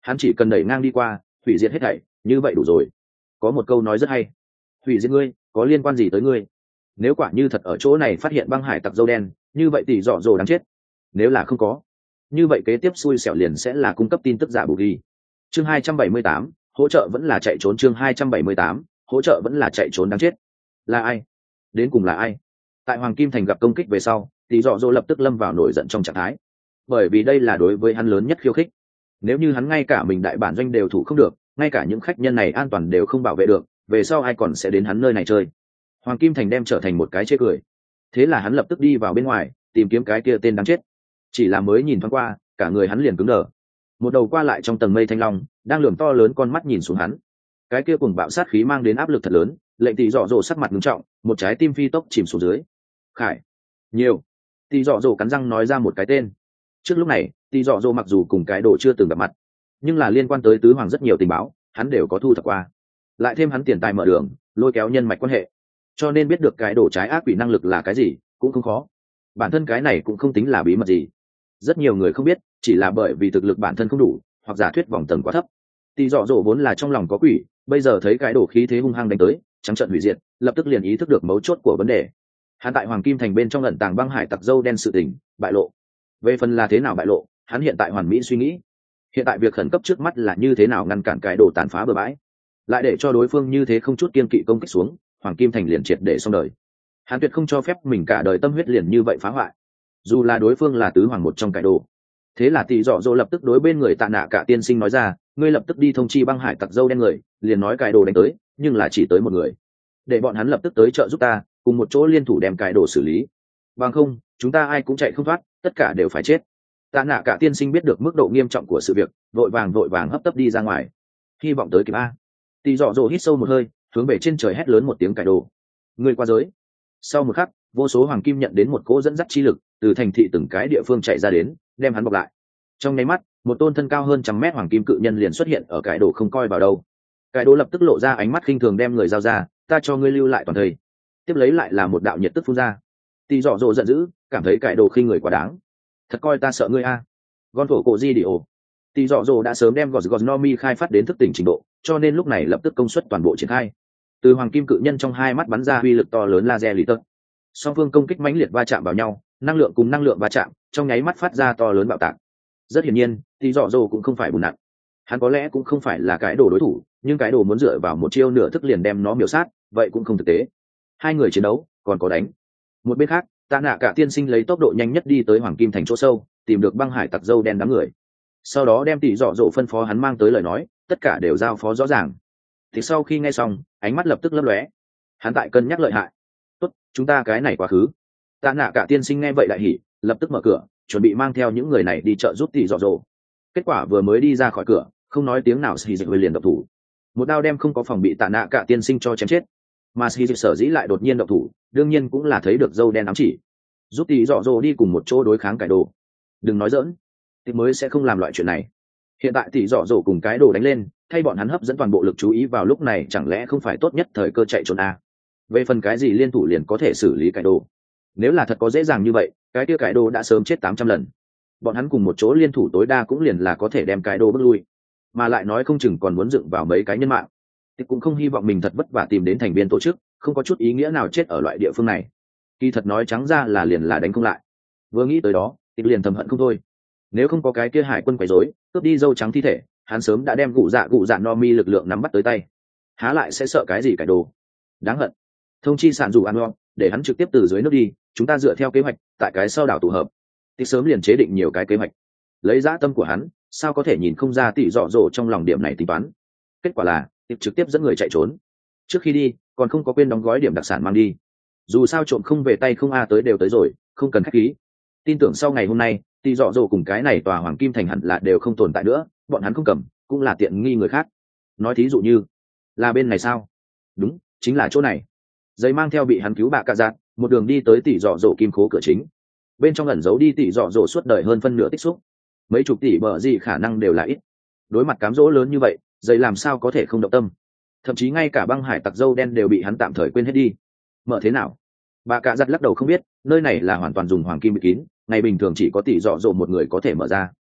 hắn chỉ cần đẩy ngang đi qua, hủy diệt hết thảy, như vậy đủ rồi. Có một câu nói rất hay, hủy diệt ngươi có liên quan gì tới ngươi? Nếu quả như thật ở chỗ này phát hiện băng hải tặc dâu đen, như vậy tỷ dọ dồ đáng chết. Nếu là không có, như vậy kế tiếp xui xẻo liền sẽ là cung cấp tin tức giả bù ghi. Chương hai trăm bảy mươi tám, hỗ trợ vẫn là chạy trốn. Chương hai trăm bảy mươi tám, hỗ trợ vẫn là chạy trốn đáng chết. Là ai? Đến cùng là ai? Tại Hoàng Kim Thành gặp công kích về sau, tỷ dọ dồ lập tức lâm vào nổi giận trong trạng thái, bởi vì đây là đối với hắn lớn nhất khiêu khích. Nếu như hắn ngay cả mình đại bản doanh đều thủ không được, ngay cả những khách nhân này an toàn đều không bảo vệ được, về sau ai còn sẽ đến hắn nơi này chơi? Hoàng Kim Thành đem trở thành một cái chê cười. Thế là hắn lập tức đi vào bên ngoài tìm kiếm cái kia tên đáng chết. Chỉ là mới nhìn thoáng qua, cả người hắn liền cứng đờ. Một đầu qua lại trong tầng mây thanh long đang lườm to lớn con mắt nhìn xuống hắn. Cái kia cùng bạo sát khí mang đến áp lực thật lớn, lệnh tỷ dọ dồ sắc mặt nghiêm trọng, một trái tim phi tốc chìm xuống dưới. Khải, nhiều. Tỷ dọ dồ cắn răng nói ra một cái tên. Trước lúc này, tỷ dọ dồ mặc dù cùng cái đồ chưa từng gặp mặt, nhưng là liên quan tới tứ hoàng rất nhiều tình báo hắn đều có thu thập qua, lại thêm hắn tiền tài mở đường, lôi kéo nhân mạch quan hệ, cho nên biết được cái đồ trái ác quỷ năng lực là cái gì cũng không khó. Bản thân cái này cũng không tính là bí mật gì, rất nhiều người không biết, chỉ là bởi vì thực lực bản thân không đủ, hoặc giả thuyết vòng tầng quá thấp. Tỷ dọ dỗ vốn là trong lòng có quỷ, bây giờ thấy cái đồ khí thế hung hăng đánh tới, trắng trận hủy diệt, lập tức liền ý thức được mấu chốt của vấn đề. Hắn tại Hoàng Kim Thành bên trong ẩn tàng băng hải tặc dâu đen sự tình bại lộ. Về phần là thế nào bại lộ, hắn hiện tại hoàn mỹ suy nghĩ. Hiện tại việc khẩn cấp trước mắt là như thế nào ngăn cản cái đồ tàn phá bừa bãi, lại để cho đối phương như thế không chút kiên kỵ công kích xuống, Hoàng Kim Thành liền triệt để xong đời. Hắn tuyệt không cho phép mình cả đời tâm huyết liền như vậy phá hoại, dù là đối phương là tứ hoàng một trong cái đồ. Thế là tỷ dọ dỗ lập tức đối bên người Tạ Nạ Cả tiên sinh nói ra, ngươi lập tức đi thông chi băng hải tặc dâu đen người, liền nói cái đồ đánh tới, nhưng là chỉ tới một người, để bọn hắn lập tức tới trợ giúp ta, cùng một chỗ liên thủ đem cái đồ xử lý. Bằng không, chúng ta ai cũng chạy không thoát, tất cả đều phải chết. Tạ Nạ Cả tiên sinh biết được mức độ nghiêm trọng của sự việc, vội vàng vội vàng hấp tấp đi ra ngoài, hy vọng tới kịp a. Tỷ dọ dỗ hít sâu một hơi, hướng về trên trời hét lớn một tiếng cái đồ, ngươi qua giới. Sau một khắc, vô số hoàng kim nhận đến một cỗ dẫn dắt chi lực, từ thành thị từng cái địa phương chạy ra đến, đem hắn bọc lại. Trong nháy mắt, một tôn thân cao hơn trăm mét hoàng kim cự nhân liền xuất hiện ở cái đồ không coi vào đâu. Cái đồ lập tức lộ ra ánh mắt khinh thường đem người giao ra, ta cho ngươi lưu lại toàn thời. Tiếp lấy lại là một đạo nhiệt tức phun ra. Tỷ dọ dỗ giận dữ, cảm thấy cái đồ khinh người quá đáng. Thật coi ta sợ ngươi a? À. Gon thổ cổ di đi ổ. Tỷ dọ dỗ đã sớm đem gọt gọt no mi khai phát đến thức tỉnh trình độ, cho nên lúc này lập tức công suất toàn bộ triển khai. Từ hoàng kim cự nhân trong hai mắt bắn ra uy lực to lớn laser lý tật. Song phương công kích mãnh liệt va chạm vào nhau, năng lượng cùng năng lượng va chạm, trong nháy mắt phát ra to lớn bạo tạc. Rất hiển nhiên, tỷ dọ dỗ cũng không phải bùn nặng. Hắn có lẽ cũng không phải là cái đồ đối thủ, nhưng cái đồ muốn dựa vào một chiêu nửa thức liền đem nó miểu sát, vậy cũng không thực tế. Hai người chiến đấu, còn có đánh. Một bên khác, Tạ Nạ Cả tiên sinh lấy tốc độ nhanh nhất đi tới Hoàng Kim Thành chỗ sâu, tìm được băng hải tặc dâu đen đám người. Sau đó đem tỷ dọ dỗ phân phó hắn mang tới lời nói, tất cả đều giao phó rõ ràng. Thì sau khi nghe xong, ánh mắt lập tức lấp lóe. Hắn tại cân nhắc lợi hại. Tốt, chúng ta cái này quá khứ. Tạ Nạ Cả tiên sinh nghe vậy đại hỉ, lập tức mở cửa, chuẩn bị mang theo những người này đi trợ giúp tỷ dọ dỗ. Kết quả vừa mới đi ra khỏi cửa, không nói tiếng nào, Sĩ Dịch liền động thủ. Một đao đem không có phòng bị Tạ Nạ Cả tiên sinh cho chém chết. Mà Sĩ Dịch sở dĩ lại đột nhiên động thủ, đương nhiên cũng là thấy được dâu đen ám chỉ, giúp tỷ dọ dỗ đi cùng một chỗ đối kháng cái đồ. Đừng nói dỡn, thì mới sẽ không làm loại chuyện này. Hiện tại tỷ dọ dỗ cùng cái đồ đánh lên, thay bọn hắn hấp dẫn toàn bộ lực chú ý vào lúc này, chẳng lẽ không phải tốt nhất thời cơ chạy trốn à? Về phần cái gì liên thủ liền có thể xử lý cái đồ, nếu là thật có dễ dàng như vậy, cái kia cái đồ đã sớm chết tám trăm lần. Bọn hắn cùng một chỗ liên thủ tối đa cũng liền là có thể đem cái đồ bước lui, mà lại nói không chừng còn muốn dựng vào mấy cái nhân mạng. Thì cũng không hy vọng mình thật vất vả tìm đến thành viên tổ chức, không có chút ý nghĩa nào chết ở loại địa phương này. Kỳ thật nói trắng ra là liền là đánh không lại. Vừa nghĩ tới đó, thì liền thầm hận không thôi. Nếu không có cái kia hải quân quấy rối, cướp đi dâu trắng thi thể, hắn sớm đã đem cụ dạ cụ dạ no mi lực lượng nắm bắt tới tay. Há lại sẽ sợ cái gì cái đồ. Đáng hận. Thông chi sản dù ăn ngon, để hắn trực tiếp từ dưới nước đi, chúng ta dựa theo kế hoạch, tại cái sau đảo tụ hợp. Thì sớm liền chế định nhiều cái kế hoạch. Lấy dã tâm của hắn, sao có thể nhìn không ra tỷ dọ dỗ trong lòng điểm này tính toán. Kết quả là, tiếp trực tiếp dẫn người chạy trốn. Trước khi đi, còn không có quên đóng gói điểm đặc sản mang đi. Dù sao trộm không về tay không a tới đều tới rồi, không cần khách khí. Tin tưởng sau ngày hôm nay, tỷ dọ dỗ cùng cái này tòa Hoàng Kim Thành hẳn là đều không tồn tại nữa, bọn hắn không cầm, cũng là tiện nghi người khác. Nói thí dụ như, là bên này sao? Đúng, chính là chỗ này. Giấy mang theo bị hắn cứu bạ cạ giạt, một đường đi tới tỷ dọ dỗ kim khố cửa chính. Bên trong ẩn giấu đi tỷ dọ dỗ suốt đời hơn phân nửa tích xúc. Mấy chục tỷ bờ gì khả năng đều là ít. Đối mặt cám dỗ lớn như vậy, giấy làm sao có thể không động tâm. Thậm chí ngay cả băng hải tặc dâu đen đều bị hắn tạm thời quên hết đi. Mở thế nào? Bà cạ giặt lắc đầu không biết, nơi này là hoàn toàn dùng hoàng kim bịt kín, ngày bình thường chỉ có tỷ dọ dỗ một người có thể mở ra.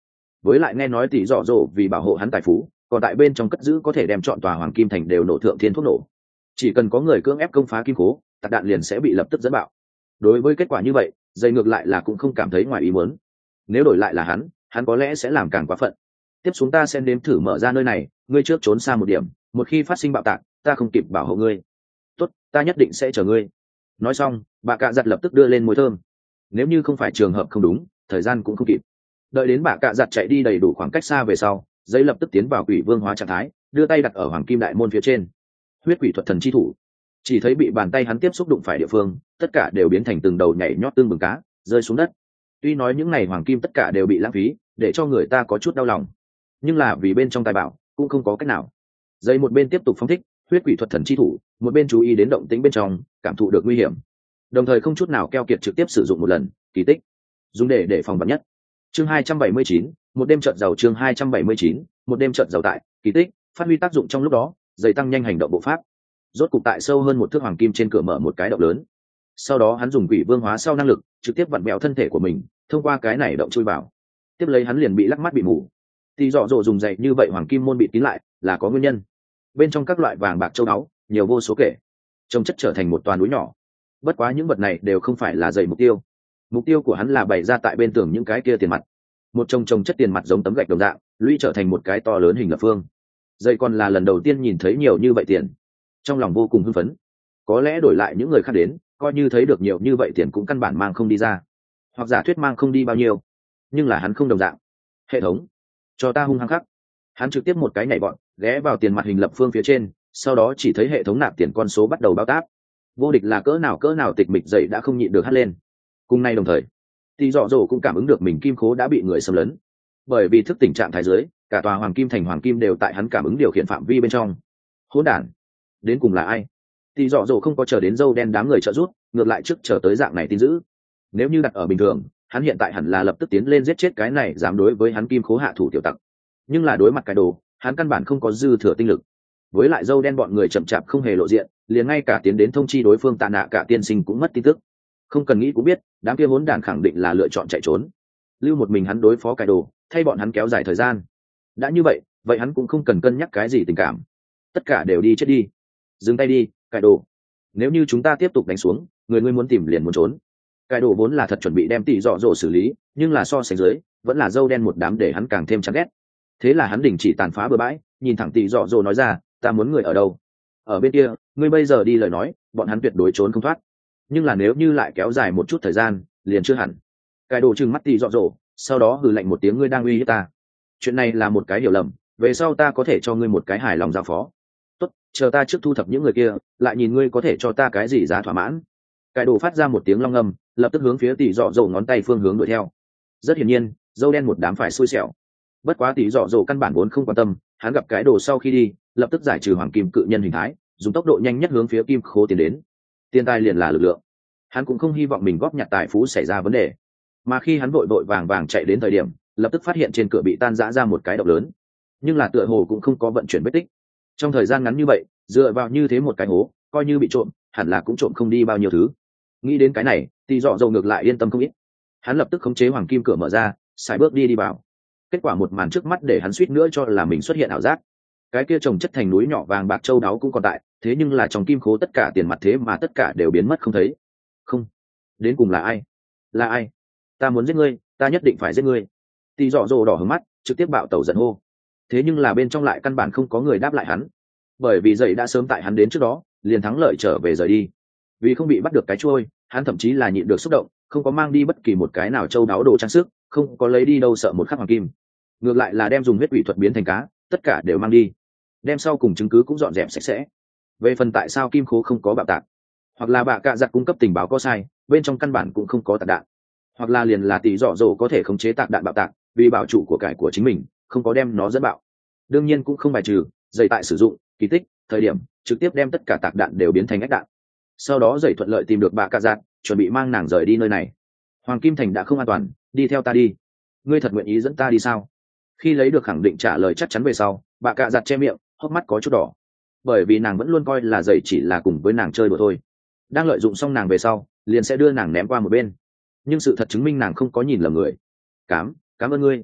với lại nghe nói tỷ dọ dỗ vì bảo hộ hắn tài phú còn tại bên trong cất giữ có thể đem chọn tòa hoàng kim thành đều nổ thượng thiên thuốc nổ, chỉ cần có người cưỡng ép công phá kim cố, tạc đạn liền sẽ bị lập tức dẫn bạo. Đối với kết quả như vậy, dây ngược lại là cũng không cảm thấy ngoài ý muốn. Nếu đổi lại là hắn hắn có lẽ sẽ làm càng quá phận. Tiếp xuống ta sẽ nếm thử mở ra nơi này, ngươi trước trốn xa một điểm, một khi phát sinh bạo tạc ta không kịp bảo hộ ngươi. Tốt, ta nhất định sẽ chờ ngươi. Nói xong bà cạ giặt lập tức đưa lên môi thơm. Nếu như không phải trường hợp không đúng, thời gian cũng không kịp. Đợi đến bà cạ giặt chạy đi đầy đủ khoảng cách xa về sau, dây lập tức tiến vào quỷ vương hóa trạng thái, đưa tay đặt ở hoàng kim đại môn phía trên. Huyết quỷ thuật thần chi thủ. Chỉ thấy bị bàn tay hắn tiếp xúc đụng phải địa phương, tất cả đều biến thành từng đầu nhảy nhót tương bừng cá, rơi xuống đất. Tuy nói những này hoàng kim tất cả đều bị lãng phí, để cho người ta có chút đau lòng, nhưng là vì bên trong tài bảo cũng không có cách nào. Dây một bên tiếp tục phóng thích huyết quỷ thuật thần chi thủ, một bên chú ý đến động tĩnh bên trong, cảm thụ được nguy hiểm, đồng thời không chút nào keo kiệt trực tiếp sử dụng một lần kỳ tích, dùng để để phòng vật nhất. Chương hai trăm bảy mươi chín, một đêm trợn giàu. Chương hai trăm bảy mươi chín, một đêm trợn giàu. Tại kỳ tích phát huy tác dụng trong lúc đó, dây tăng nhanh hành động bộ pháp, rốt cục tại sâu hơn một thước hoàng kim trên cửa mở một cái động lớn. Sau đó hắn dùng quỷ vương hóa sau năng lực trực tiếp vặn bẹo thân thể của mình, thông qua cái này động chui vào. Tiếp lấy hắn liền bị lắc mắt bị mù. Thì dọ dỗ dùng dậy như vậy hoàng kim môn bị kín lại là có nguyên nhân. Bên trong các loại vàng bạc châu báu nhiều vô số kể, trông chất trở thành một toàn núi nhỏ. Bất quá những vật này đều không phải là dày mục tiêu. Mục tiêu của hắn là bày ra tại bên tường những cái kia tiền mặt. Một chồng chồng chất tiền mặt giống tấm gạch đồng dạng, lũy trở thành một cái to lớn hình lập phương. Dây còn là lần đầu tiên nhìn thấy nhiều như vậy tiền, trong lòng vô cùng hưng phấn. Có lẽ đổi lại những người khác đến, coi như thấy được nhiều như vậy tiền cũng căn bản mang không đi ra, hoặc giả thuyết mang không đi bao nhiêu. Nhưng là hắn không đồng dạng. Hệ thống, cho ta hung hăng khắc. Hắn trực tiếp một cái nhảy bọn ghé vào tiền mặt hình lập phương phía trên, sau đó chỉ thấy hệ thống nạp tiền con số bắt đầu bao táp. Vô địch là cỡ nào cỡ nào tịch mịch dậy đã không nhịn được hắt lên. Cùng nay đồng thời, thì dọ dỗ cũng cảm ứng được mình kim khố đã bị người xâm lấn. Bởi vì thức tình trạng thái dưới, cả tòa hoàng kim thành hoàng kim đều tại hắn cảm ứng điều khiển phạm vi bên trong. Hỗn đản, đến cùng là ai? Thì dọ dỗ không có chờ đến dâu đen đám người trợ giúp, ngược lại trước chờ tới dạng này tin dữ. Nếu như đặt ở bình thường, hắn hiện tại hẳn là lập tức tiến lên giết chết cái này dám đối với hắn kim khố hạ thủ tiểu tặc. Nhưng là đối mặt cái đồ, hắn căn bản không có dư thừa tinh lực. Với lại dâu đen bọn người chậm chạp không hề lộ diện, liền ngay cả tiến đến thông chi đối phương tạ nạ cả tiên sinh cũng mất tin tức. Không cần nghĩ cũng biết, đám kia hỗn đản khẳng định là lựa chọn chạy trốn. Lưu một mình hắn đối phó cái đồ, thay bọn hắn kéo dài thời gian. Đã như vậy, vậy hắn cũng không cần cân nhắc cái gì tình cảm. Tất cả đều đi chết đi. Dừng tay đi, cái đồ. Nếu như chúng ta tiếp tục đánh xuống, người ngươi muốn tìm liền muốn trốn. Cái đồ vốn là thật chuẩn bị đem tỷ dọ dỗ xử lý, nhưng là so sánh dưới, vẫn là dâu đen một đám để hắn càng thêm chán ghét. Thế là hắn đình chỉ tàn phá bừa bãi, nhìn thẳng tỷ dọ dỗ nói ra, ta muốn người ở đâu? Ở bên kia, ngươi bây giờ đi lời nói, bọn hắn tuyệt đối trốn không thoát. Nhưng là nếu như lại kéo dài một chút thời gian, liền chưa hẳn. Cái đồ trừng mắt tỷ dọ dỗ, sau đó hừ lạnh một tiếng, ngươi đang uy hiếp ta. Chuyện này là một cái hiểu lầm, về sau ta có thể cho ngươi một cái hài lòng giao phó. Tốt, chờ ta trước thu thập những người kia, lại nhìn ngươi có thể cho ta cái gì giá thỏa mãn. Cái đồ phát ra một tiếng long âm, lập tức hướng phía tỷ dọ dỗ ngón tay phương hướng đuổi theo. Rất hiển nhiên, dâu đen một đám phải xui xẻo. Bất quá tỷ dọ dỗ căn bản vốn không quan tâm, hắn gặp cái đồ sau khi đi, lập tức giải trừ hoàng kim cự nhân hình thái, dùng tốc độ nhanh nhất hướng phía kim khố tiến đến. Tiền tài liền là lực lượng, hắn cũng không hy vọng mình góp nhặt tài phú xảy ra vấn đề. Mà khi hắn vội vội vàng vàng chạy đến thời điểm, lập tức phát hiện trên cửa bị tan rã ra một cái động lớn, nhưng là tựa hồ cũng không có vận chuyển vết tích. Trong thời gian ngắn như vậy, dựa vào như thế một cái hố, coi như bị trộm, hẳn là cũng trộm không đi bao nhiêu thứ. Nghĩ đến cái này, tỷ dọ dầu ngược lại yên tâm không ít. Hắn lập tức khống chế hoàng kim cửa mở ra, xài bước đi đi vào. Kết quả một màn trước mắt để hắn suýt nữa cho là mình xuất hiện ảo giác. Cái kia trồng chất thành núi nhỏ vàng bạc châu đáo cũng còn tại, thế nhưng là trong kim khố tất cả tiền mặt thế mà tất cả đều biến mất không thấy. Không, đến cùng là ai? Là ai? Ta muốn giết ngươi, ta nhất định phải giết ngươi. Tỷ dọ dồ đỏ hứng mắt, trực tiếp bạo tẩu giận hô. Thế nhưng là bên trong lại căn bản không có người đáp lại hắn, bởi vì dậy đã sớm tại hắn đến trước đó liền thắng lợi trở về rời đi. Vì không bị bắt được cái trôi, hắn thậm chí là nhịn được xúc động, không có mang đi bất kỳ một cái nào châu đáo đồ trang sức, không có lấy đi đâu sợ một khắc hoàng kim, ngược lại là đem dùng huyết quỷ thuật biến thành cá, tất cả đều mang đi, đem sau cùng chứng cứ cũng dọn dẹp sạch sẽ. Về phần tại sao kim khố không có bạo tạc, hoặc là bạ cạ giặt cung cấp tình báo có sai, bên trong căn bản cũng không có tạc đạn, hoặc là liền là tỷ dọ dỗ có thể khống chế tạc đạn bạo tạc vì bảo trụ của cải của chính mình, không có đem nó dẫn bạo. Đương nhiên cũng không bài trừ dày tại sử dụng kỳ tích thời điểm trực tiếp đem tất cả tạc đạn đều biến thành ách đạn. Sau đó dày thuận lợi tìm được bạ cạ giặt, chuẩn bị mang nàng rời đi nơi này. Hoàng kim thành đã không an toàn, đi theo ta đi. Ngươi thật nguyện ý dẫn ta đi sao? Khi lấy được khẳng định trả lời chắc chắn về sau, bạ cạ giặt che miệng, hốc mắt có chút đỏ, bởi vì nàng vẫn luôn coi là dày chỉ là cùng với nàng chơi đùa thôi, đang lợi dụng xong nàng về sau liền sẽ đưa nàng ném qua một bên. Nhưng sự thật chứng minh nàng không có nhìn lầm người. Cám, cảm ơn ngươi.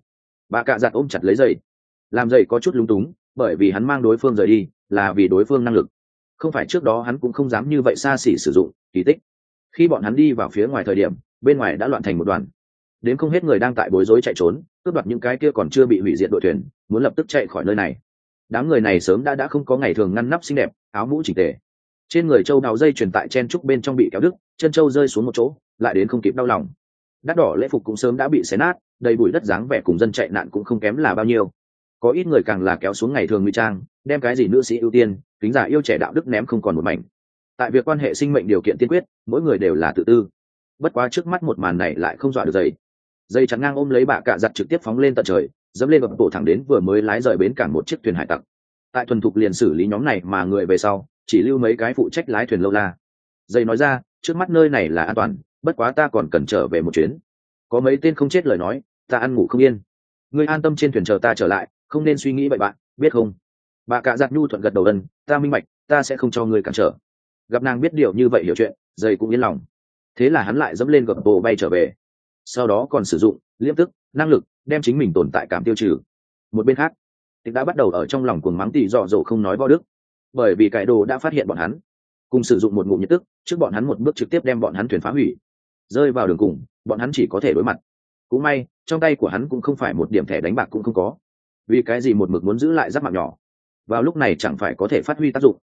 Bà cạ giặt ôm chặt lấy dậy, làm dậy có chút lúng túng, bởi vì hắn mang đối phương rời đi là vì đối phương năng lực, không phải trước đó hắn cũng không dám như vậy xa xỉ sử dụng kỳ tích. Khi bọn hắn đi vào phía ngoài thời điểm, bên ngoài đã loạn thành một đoàn, đến không hết người đang tại bối rối chạy trốn, cướp đoạt những cái kia còn chưa bị hủy diệt đội thuyền, muốn lập tức chạy khỏi nơi này. Đám người này sớm đã đã không có ngày thường ngăn nắp xinh đẹp, áo mũ chỉnh tề, trên người châu đào dây truyền tại chen trúc bên trong bị kéo đứt, chân châu rơi xuống một chỗ, lại đến không kịp đau lòng. Đắt đỏ lễ phục cũng sớm đã bị xé nát, đầy bụi đất dáng vẻ cùng dân chạy nạn cũng không kém là bao nhiêu. Có ít người càng là kéo xuống ngày thường ngụy trang, đem cái gì nữ sĩ ưu tiên, kính giả yêu trẻ đạo đức ném không còn một mảnh. Tại việc quan hệ sinh mệnh điều kiện tiên quyết, mỗi người đều là tự tư. Bất quá trước mắt một màn này lại không dọa được dây. Dây chắn ngang ôm lấy bà cạ giặt trực tiếp phóng lên tận trời, dẫm lên gập bộ thẳng đến vừa mới lái rời bến cảng một chiếc thuyền hải tặc. Tại thuần thục liền xử lý nhóm này mà người về sau, chỉ lưu mấy cái phụ trách lái thuyền lâu la. Dây nói ra, trước mắt nơi này là an toàn, bất quá ta còn cần trở về một chuyến. Có mấy tên không chết lời nói, ta ăn ngủ không yên. Ngươi an tâm trên thuyền chờ ta trở lại, không nên suy nghĩ bậy bạn, biết không? Bà cạ giặt nhu thuận gật đầu ân, ta minh bạch, ta sẽ không cho ngươi cản trở. Gặp nàng biết điều như vậy hiểu chuyện, dây cũng yên lòng. Thế là hắn lại dẫm lên gập bộ bay trở về, sau đó còn sử dụng liêm tức năng lực đem chính mình tồn tại cảm tiêu trừ. Một bên khác, tịch đã bắt đầu ở trong lòng cuồng mắng tỉ dọ dỗ không nói võ đức, bởi vì cải đồ đã phát hiện bọn hắn, cùng sử dụng một ngụm nhiệt tức trước bọn hắn một bước trực tiếp đem bọn hắn thuyền phá hủy. Rơi vào đường cùng, bọn hắn chỉ có thể đối mặt. Cũng may trong tay của hắn cũng không phải một điểm thẻ đánh bạc cũng không có, vì cái gì một mực muốn giữ lại giáp mạng nhỏ, vào lúc này chẳng phải có thể phát huy tác dụng.